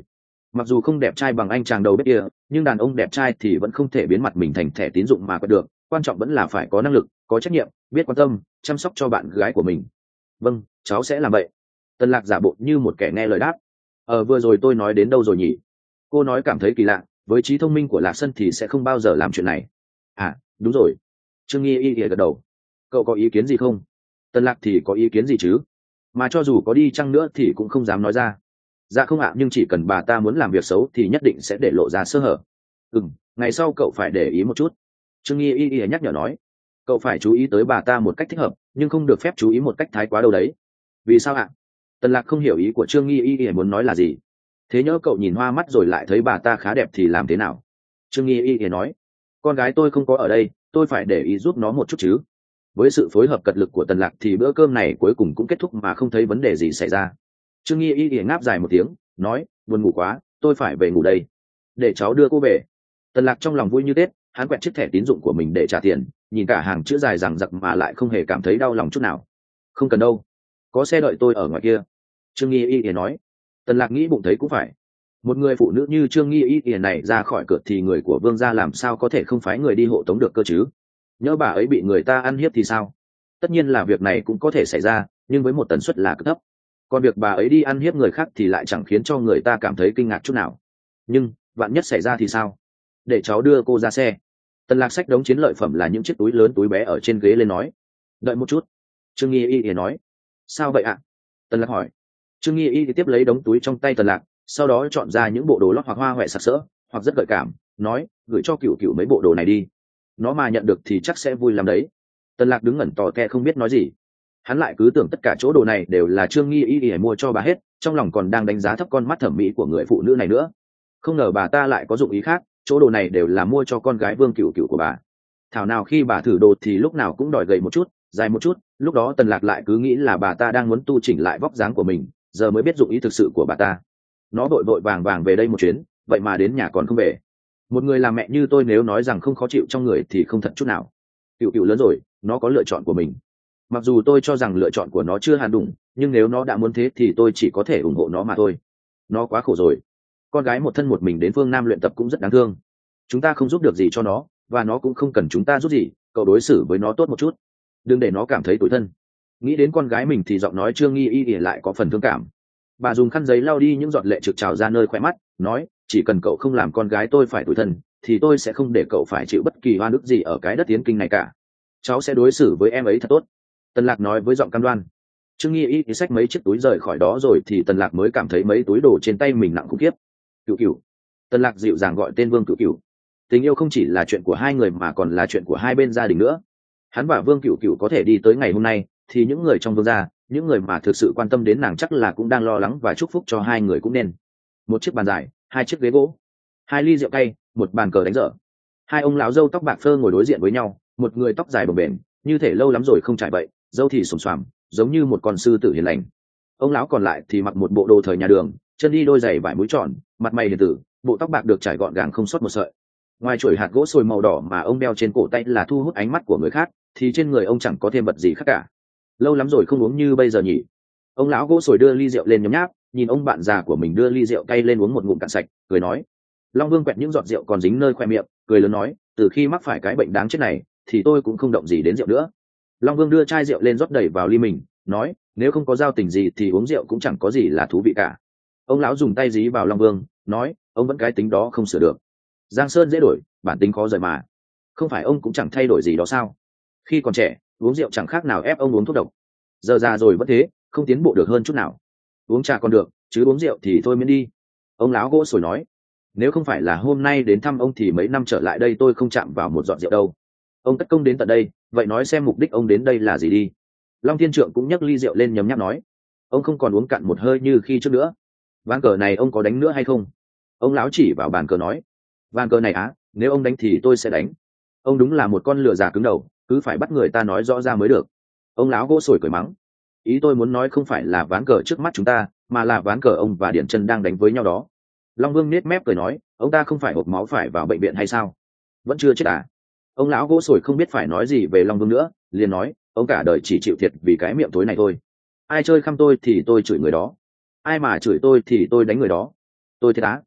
Mặc dù không đẹp trai bằng anh chàng đầu bếp kia, nhưng đàn ông đẹp trai thì vẫn không thể biến mặt mình thành thẻ tín dụng mà quật được, quan trọng vẫn là phải có năng lực, có trách nhiệm, biết quan tâm chăm sóc cho bạn gái của mình. Vâng, cháu sẽ làm vậy. Tần Lạc giả bộ như một kẻ nghe lời đáp. Ờ vừa rồi tôi nói đến đâu rồi nhỉ? Cô nói cảm thấy kỳ lạ, với trí thông minh của Lạc Sân thì sẽ không bao giờ làm chuyện này. À đúng rồi. Trương Nghi Y gật đầu. Cậu có ý kiến gì không? Tần Lạc thì có ý kiến gì chứ, mà cho dù có đi chăng nữa thì cũng không dám nói ra. Dạ không ạ, nhưng chỉ cần bà ta muốn làm việc xấu thì nhất định sẽ để lộ ra sơ hở. Ừ, ngày sau cậu phải để ý một chút. Trương Nghi Y Y nhắc nhở nói. Cậu phải chú ý tới bà ta một cách thích hợp, nhưng không được phép chú ý một cách thái quá đâu đấy. Vì sao ạ? Tần Lạc không hiểu ý của Trương Nghi Y Y muốn nói là gì. Thế nhỡ cậu nhìn hoa mắt rồi lại thấy bà ta khá đẹp thì làm thế nào? Trương Nghi Y Y nói. Con gái tôi không có ở đây, tôi phải để ý giúp nó một chút chứ. Với sự phối hợp cật lực của Tần Lạc thì bữa cơm này cuối cùng cũng kết thúc mà không thấy vấn đề gì xảy ra. Trương Nghi Y Y ngáp dài một tiếng, nói, buồn ngủ quá, tôi phải về ngủ đây. Để cháu đưa cô về. Tần Lạc trong lòng vui như Tết, hắn quẹt chiếc thẻ tín dụng của mình để trả tiền, nhìn cả hàng chữ dài dằng dặc mà lại không hề cảm thấy đau lòng chút nào. Không cần đâu, có xe đợi tôi ở ngoài kia. Trương Nghi Y Y nói. Tần Lạc nghĩ bụng thấy cũng phải. Một người phụ nữ như Trương Nghi Y Y này ra khỏi cửa thì người của Vương gia làm sao có thể không phái người đi hộ tống được cơ chứ? Nhớ bà ấy bị người ta ăn hiếp thì sao? Tất nhiên là việc này cũng có thể xảy ra, nhưng với một tần suất là cực thấp. Còn việc bà ấy đi ăn hiếp người khác thì lại chẳng khiến cho người ta cảm thấy kinh ngạc chút nào. Nhưng vạn nhất xảy ra thì sao? Để cháu đưa cô ra xe. Tần Lạc xách đống chiến lợi phẩm là những chiếc túi lớn túi bé ở trên ghế lên nói. Đợi một chút. Trương Nghi Y Y nói. Sao vậy ạ? Tần Lạc hỏi. Trương Nghi Y tiếp lấy đống túi trong tay Tần Lạc, sau đó chọn ra những bộ đồ lót hoặc hoa hoẹ sặc sỡ, hoặc rất gợi cảm, nói, gửi cho Cửu Cửu mấy bộ đồ này đi. Nó mà nhận được thì chắc sẽ vui lắm đấy. Tần Lạc đứng ngẩn tò te không biết nói gì. Hắn lại cứ tưởng tất cả chỗ đồ này đều là Trương Nghi Y Y mua cho bà hết, trong lòng còn đang đánh giá thấp con mắt thẩm mỹ của người phụ nữ này nữa. Không ngờ bà ta lại có dụng ý khác, chỗ đồ này đều là mua cho con gái Vương Cửu Cửu của bà. Thảo nào khi bà thử đồ thì lúc nào cũng đòi gầy một chút, dài một chút, lúc đó Tần Lạc lại cứ nghĩ là bà ta đang muốn tu chỉnh lại vóc dáng của mình, giờ mới biết dụng ý thực sự của bà ta. Nó vội vội vàng vàng về đây một chuyến, vậy mà đến nhà còn không về. Một người làm mẹ như tôi nếu nói rằng không khó chịu trong người thì không thật chút nào. Cửu Cửu lớn rồi, nó có lựa chọn của mình. Mặc dù tôi cho rằng lựa chọn của nó chưa hẳn đúng, nhưng nếu nó đã muốn thế thì tôi chỉ có thể ủng hộ nó mà thôi. Nó quá khổ rồi. Con gái một thân một mình đến phương Nam luyện tập cũng rất đáng thương. Chúng ta không giúp được gì cho nó, và nó cũng không cần chúng ta giúp gì. Cậu đối xử với nó tốt một chút, đừng để nó cảm thấy tủi thân. Nghĩ đến con gái mình thì giọng nói Trương Nghi Y Y lại có phần thương cảm. Bà dùng khăn giấy lau đi những giọt lệ trực trào ra nơi khóe mắt, nói, chỉ cần cậu không làm con gái tôi phải tủi thân thì tôi sẽ không để cậu phải chịu bất kỳ oan ức gì ở cái đất tiến kinh này cả. Cháu sẽ đối xử với em ấy thật tốt. Tần Lạc nói với giọng cam đoan. Trương Nghi Y xách mấy chiếc túi rời khỏi đó rồi thì Tần Lạc mới cảm thấy mấy túi đồ trên tay mình nặng khủng khiếp. Cửu Cửu. Tần Lạc dịu dàng gọi tên Vương Cửu Cửu. Tình yêu không chỉ là chuyện của hai người mà còn là chuyện của hai bên gia đình nữa. Hắn và Vương Cửu Cửu có thể đi tới ngày hôm nay thì những người trong Vương gia, những người mà thực sự quan tâm đến nàng chắc là cũng đang lo lắng và chúc phúc cho hai người cũng nên. Một chiếc bàn dài, hai chiếc ghế gỗ, hai ly rượu cay, một bàn cờ đánh dở. Hai ông lão râu tóc bạc phơ ngồi đối diện với nhau, một người tóc dài bồng bềnh, như thể lâu lắm rồi không trải bậy, râu thì xồm xoàm, giống như một con sư tử hiền lành. Ông lão còn lại thì mặc một bộ đồ thời nhà Đường, chân đi đôi giày vải mũi tròn, mặt mày hiền tử, bộ tóc bạc được trải gọn gàng không sót một sợi. Ngoài chuỗi hạt gỗ sồi màu đỏ mà ông đeo trên cổ tay là thu hút ánh mắt của người khác, thì trên người ông chẳng có thêm vật gì khác cả. Lâu lắm rồi không uống như bây giờ nhỉ. Ông lão gỗ sồi đưa ly rượu lên nhấm nháp, nhìn ông bạn già của mình đưa ly rượu cay lên uống một ngụm cạn sạch, cười nói. Long Vương quẹt những giọt rượu còn dính nơi khoe miệng, cười lớn nói, từ khi mắc phải cái bệnh đáng chết này thì tôi cũng không động gì đến rượu nữa. Long Vương đưa chai rượu lên rót đầy vào ly mình, nói, nếu không có giao tình gì thì uống rượu cũng chẳng có gì là thú vị cả. Ông lão dùng tay dí vào Long Vương, nói, ông vẫn cái tính đó không sửa được. Giang sơn dễ đổi, bản tính khó rời mà. Không phải ông cũng chẳng thay đổi gì đó sao? Khi còn trẻ, uống rượu chẳng khác nào ép ông uống thuốc độc. Giờ già rồi vẫn thế, không tiến bộ được hơn chút nào. Uống trà còn được, chứ uống rượu thì thôi miễn đi. Ông lão gỗ sồi nói, nếu không phải là hôm nay đến thăm ông thì mấy năm trở lại đây tôi không chạm vào một giọt rượu đâu. Ông tất công đến tận đây, vậy nói xem mục đích ông đến đây là gì đi. Long Thiên Trượng cũng nhấc ly rượu lên nhấm nháp nói, ông không còn uống cạn một hơi như khi trước nữa. Ván cờ này ông có đánh nữa hay không? Ông lão chỉ vào bàn cờ nói, ván cờ này á, nếu ông đánh thì tôi sẽ đánh. Ông đúng là một con lừa già cứng đầu, cứ phải bắt người ta nói rõ ra mới được. Ông lão gỗ sồi cười mắng, ý tôi muốn nói không phải là ván cờ trước mắt chúng ta, mà là ván cờ ông và Điển Chân đang đánh với nhau đó. Long Vương nết mép cười nói, ông ta không phải hộp máu phải vào bệnh viện hay sao? Vẫn chưa chết à? Ông lão gỗ sồi không biết phải nói gì về Long Vương nữa, liền nói, ông cả đời chỉ chịu thiệt vì cái miệng tối này thôi. Ai chơi khăm tôi thì tôi chửi người đó, ai mà chửi tôi thì tôi đánh người đó. Tôi thiệt á.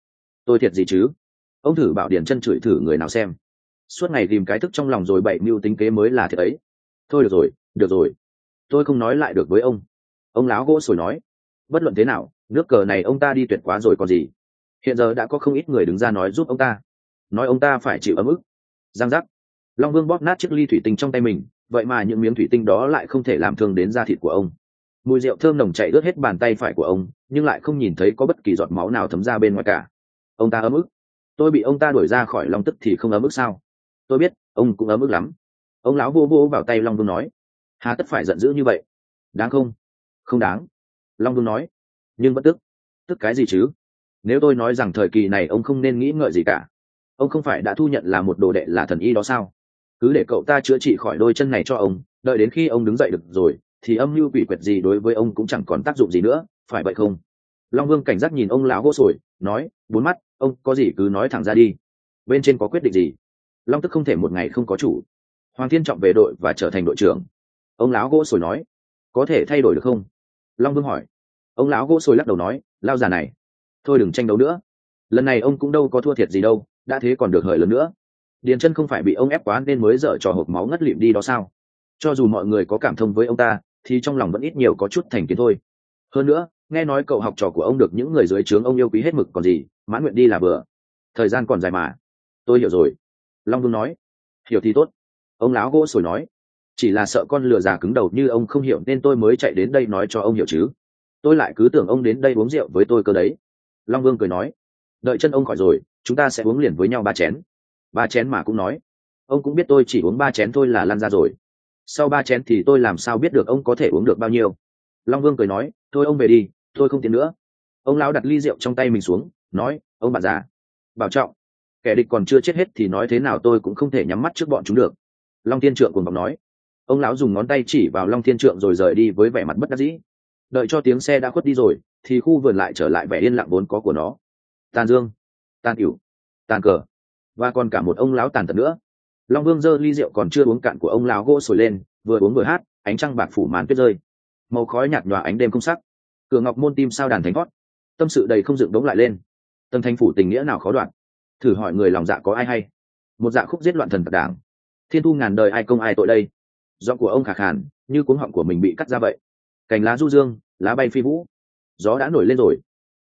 tôi thiệt gì chứ? Ông thử bảo Điền Chân chửi thử người nào xem. Suốt ngày tìm cái thức trong lòng rồi bậy mưu tính kế mới là thiệt ấy. Thôi được rồi, được rồi, tôi không nói lại được với ông. Ông láo gỗ sồi nói. Bất luận thế nào, nước cờ này ông ta đi tuyệt quá rồi còn gì. Hiện giờ đã có không ít người đứng ra nói giúp ông ta, nói ông ta phải chịu ấm ức. Giang giác. Long Vương bóp nát chiếc ly thủy tinh trong tay mình, vậy mà những miếng thủy tinh đó lại không thể làm thương đến da thịt của ông. Mùi rượu thơm nồng chảy ướt hết bàn tay phải của ông, nhưng lại không nhìn thấy có bất kỳ giọt máu nào thấm ra bên ngoài cả. Ông ta ấm ức. Tôi bị ông ta đuổi ra khỏi Long Tức thì không ấm ức sao? Tôi biết ông cũng ấm ức lắm. Ông lão vô vô vào tay Long Vương nói. Hà tất phải giận dữ như vậy? Đáng không? Không đáng. Long Vương nói. Nhưng vẫn tức. Tức cái gì chứ? Nếu tôi nói rằng thời kỳ này ông không nên nghĩ ngợi gì cả. Ông không phải đã thu nhận là một đồ đệ là thần y đó sao? Cứ để cậu ta chữa trị khỏi đôi chân này cho ông, đợi đến khi ông đứng dậy được rồi thì âm mưu quỷ quyệt gì đối với ông cũng chẳng còn tác dụng gì nữa, phải vậy không? Long Vương cảnh giác nhìn ông lão gỗ sồi, nói. Bốn mắt, ông có gì cứ nói thẳng ra đi. Bên trên có quyết định gì? Long Tức không thể một ngày không có chủ. Hoàng Thiên Trọng về đội và trở thành đội trưởng. Ông lão gỗ sồi nói. Có thể thay đổi được không? Long Vương hỏi. Ông lão gỗ sồi lắc đầu nói. Lao già này, thôi đừng tranh đấu nữa. Lần này ông cũng đâu có thua thiệt gì đâu, đã thế còn được hời lớn nữa. Điền Chân không phải bị ông ép quá nên mới dở trò hộc máu ngất lịm đi đó sao? Cho dù mọi người có cảm thông với ông ta thì trong lòng vẫn ít nhiều có chút thành kiến thôi. Hơn nữa, nghe nói cậu học trò của ông được những người dưới trướng ông yêu quý hết mực còn gì, mãn nguyện đi là vừa. Thời gian còn dài mà. Tôi hiểu rồi. Long Vương nói. Hiểu thì tốt. Ông lão gỗ sồi nói. Chỉ là sợ con lừa già cứng đầu như ông không hiểu nên tôi mới chạy đến đây nói cho ông hiểu chứ. Tôi lại cứ tưởng ông đến đây uống rượu với tôi cơ đấy. Long Vương cười nói. Đợi chân ông khỏi rồi chúng ta sẽ uống liền với nhau ba chén. Ba chén mà cũng nói. Ông cũng biết tôi chỉ uống ba chén thôi là lăn ra rồi. Sau ba chén thì tôi làm sao biết được ông có thể uống được bao nhiêu. Long Vương cười nói. Thôi ông về đi, tôi không tiến nữa. Ông lão đặt ly rượu trong tay mình xuống, nói. Ông bạn già, bảo trọng. Kẻ địch còn chưa chết hết thì nói thế nào tôi cũng không thể nhắm mắt trước bọn chúng được. Long Thiên Trượng cùng bọc nói. Ông lão dùng ngón tay chỉ vào Long Thiên Trượng rồi rời đi với vẻ mặt bất đắc dĩ. Đợi cho tiếng xe đã khuất đi rồi thì khu vườn lại trở lại vẻ yên lặng vốn có của nó. Tàn dương, tàn ỉu, tàn cờ, và còn cả một ông lão tàn tật nữa. Long Vương giơ ly rượu còn chưa uống cạn của ông lão gỗ sồi lên, vừa uống vừa hát. Ánh trăng bạc phủ màn tuyết rơi, màu khói nhạt nhòa ánh đêm không sắc. Cửa ngọc môn tim sao đàn thánh thoát, tâm sự đầy không dựng đống lại lên. Tầng thanh phủ tình nghĩa nào khó đoạn, thử hỏi người lòng dạ có ai hay. Một dạ khúc giết loạn thần tặc đảng, thiên thu ngàn đời ai công ai tội đây. Giọng của ông khạc khàn như cuống họng của mình bị cắt ra vậy. Cành lá du dương, lá bay phi vũ. Gió đã nổi lên rồi,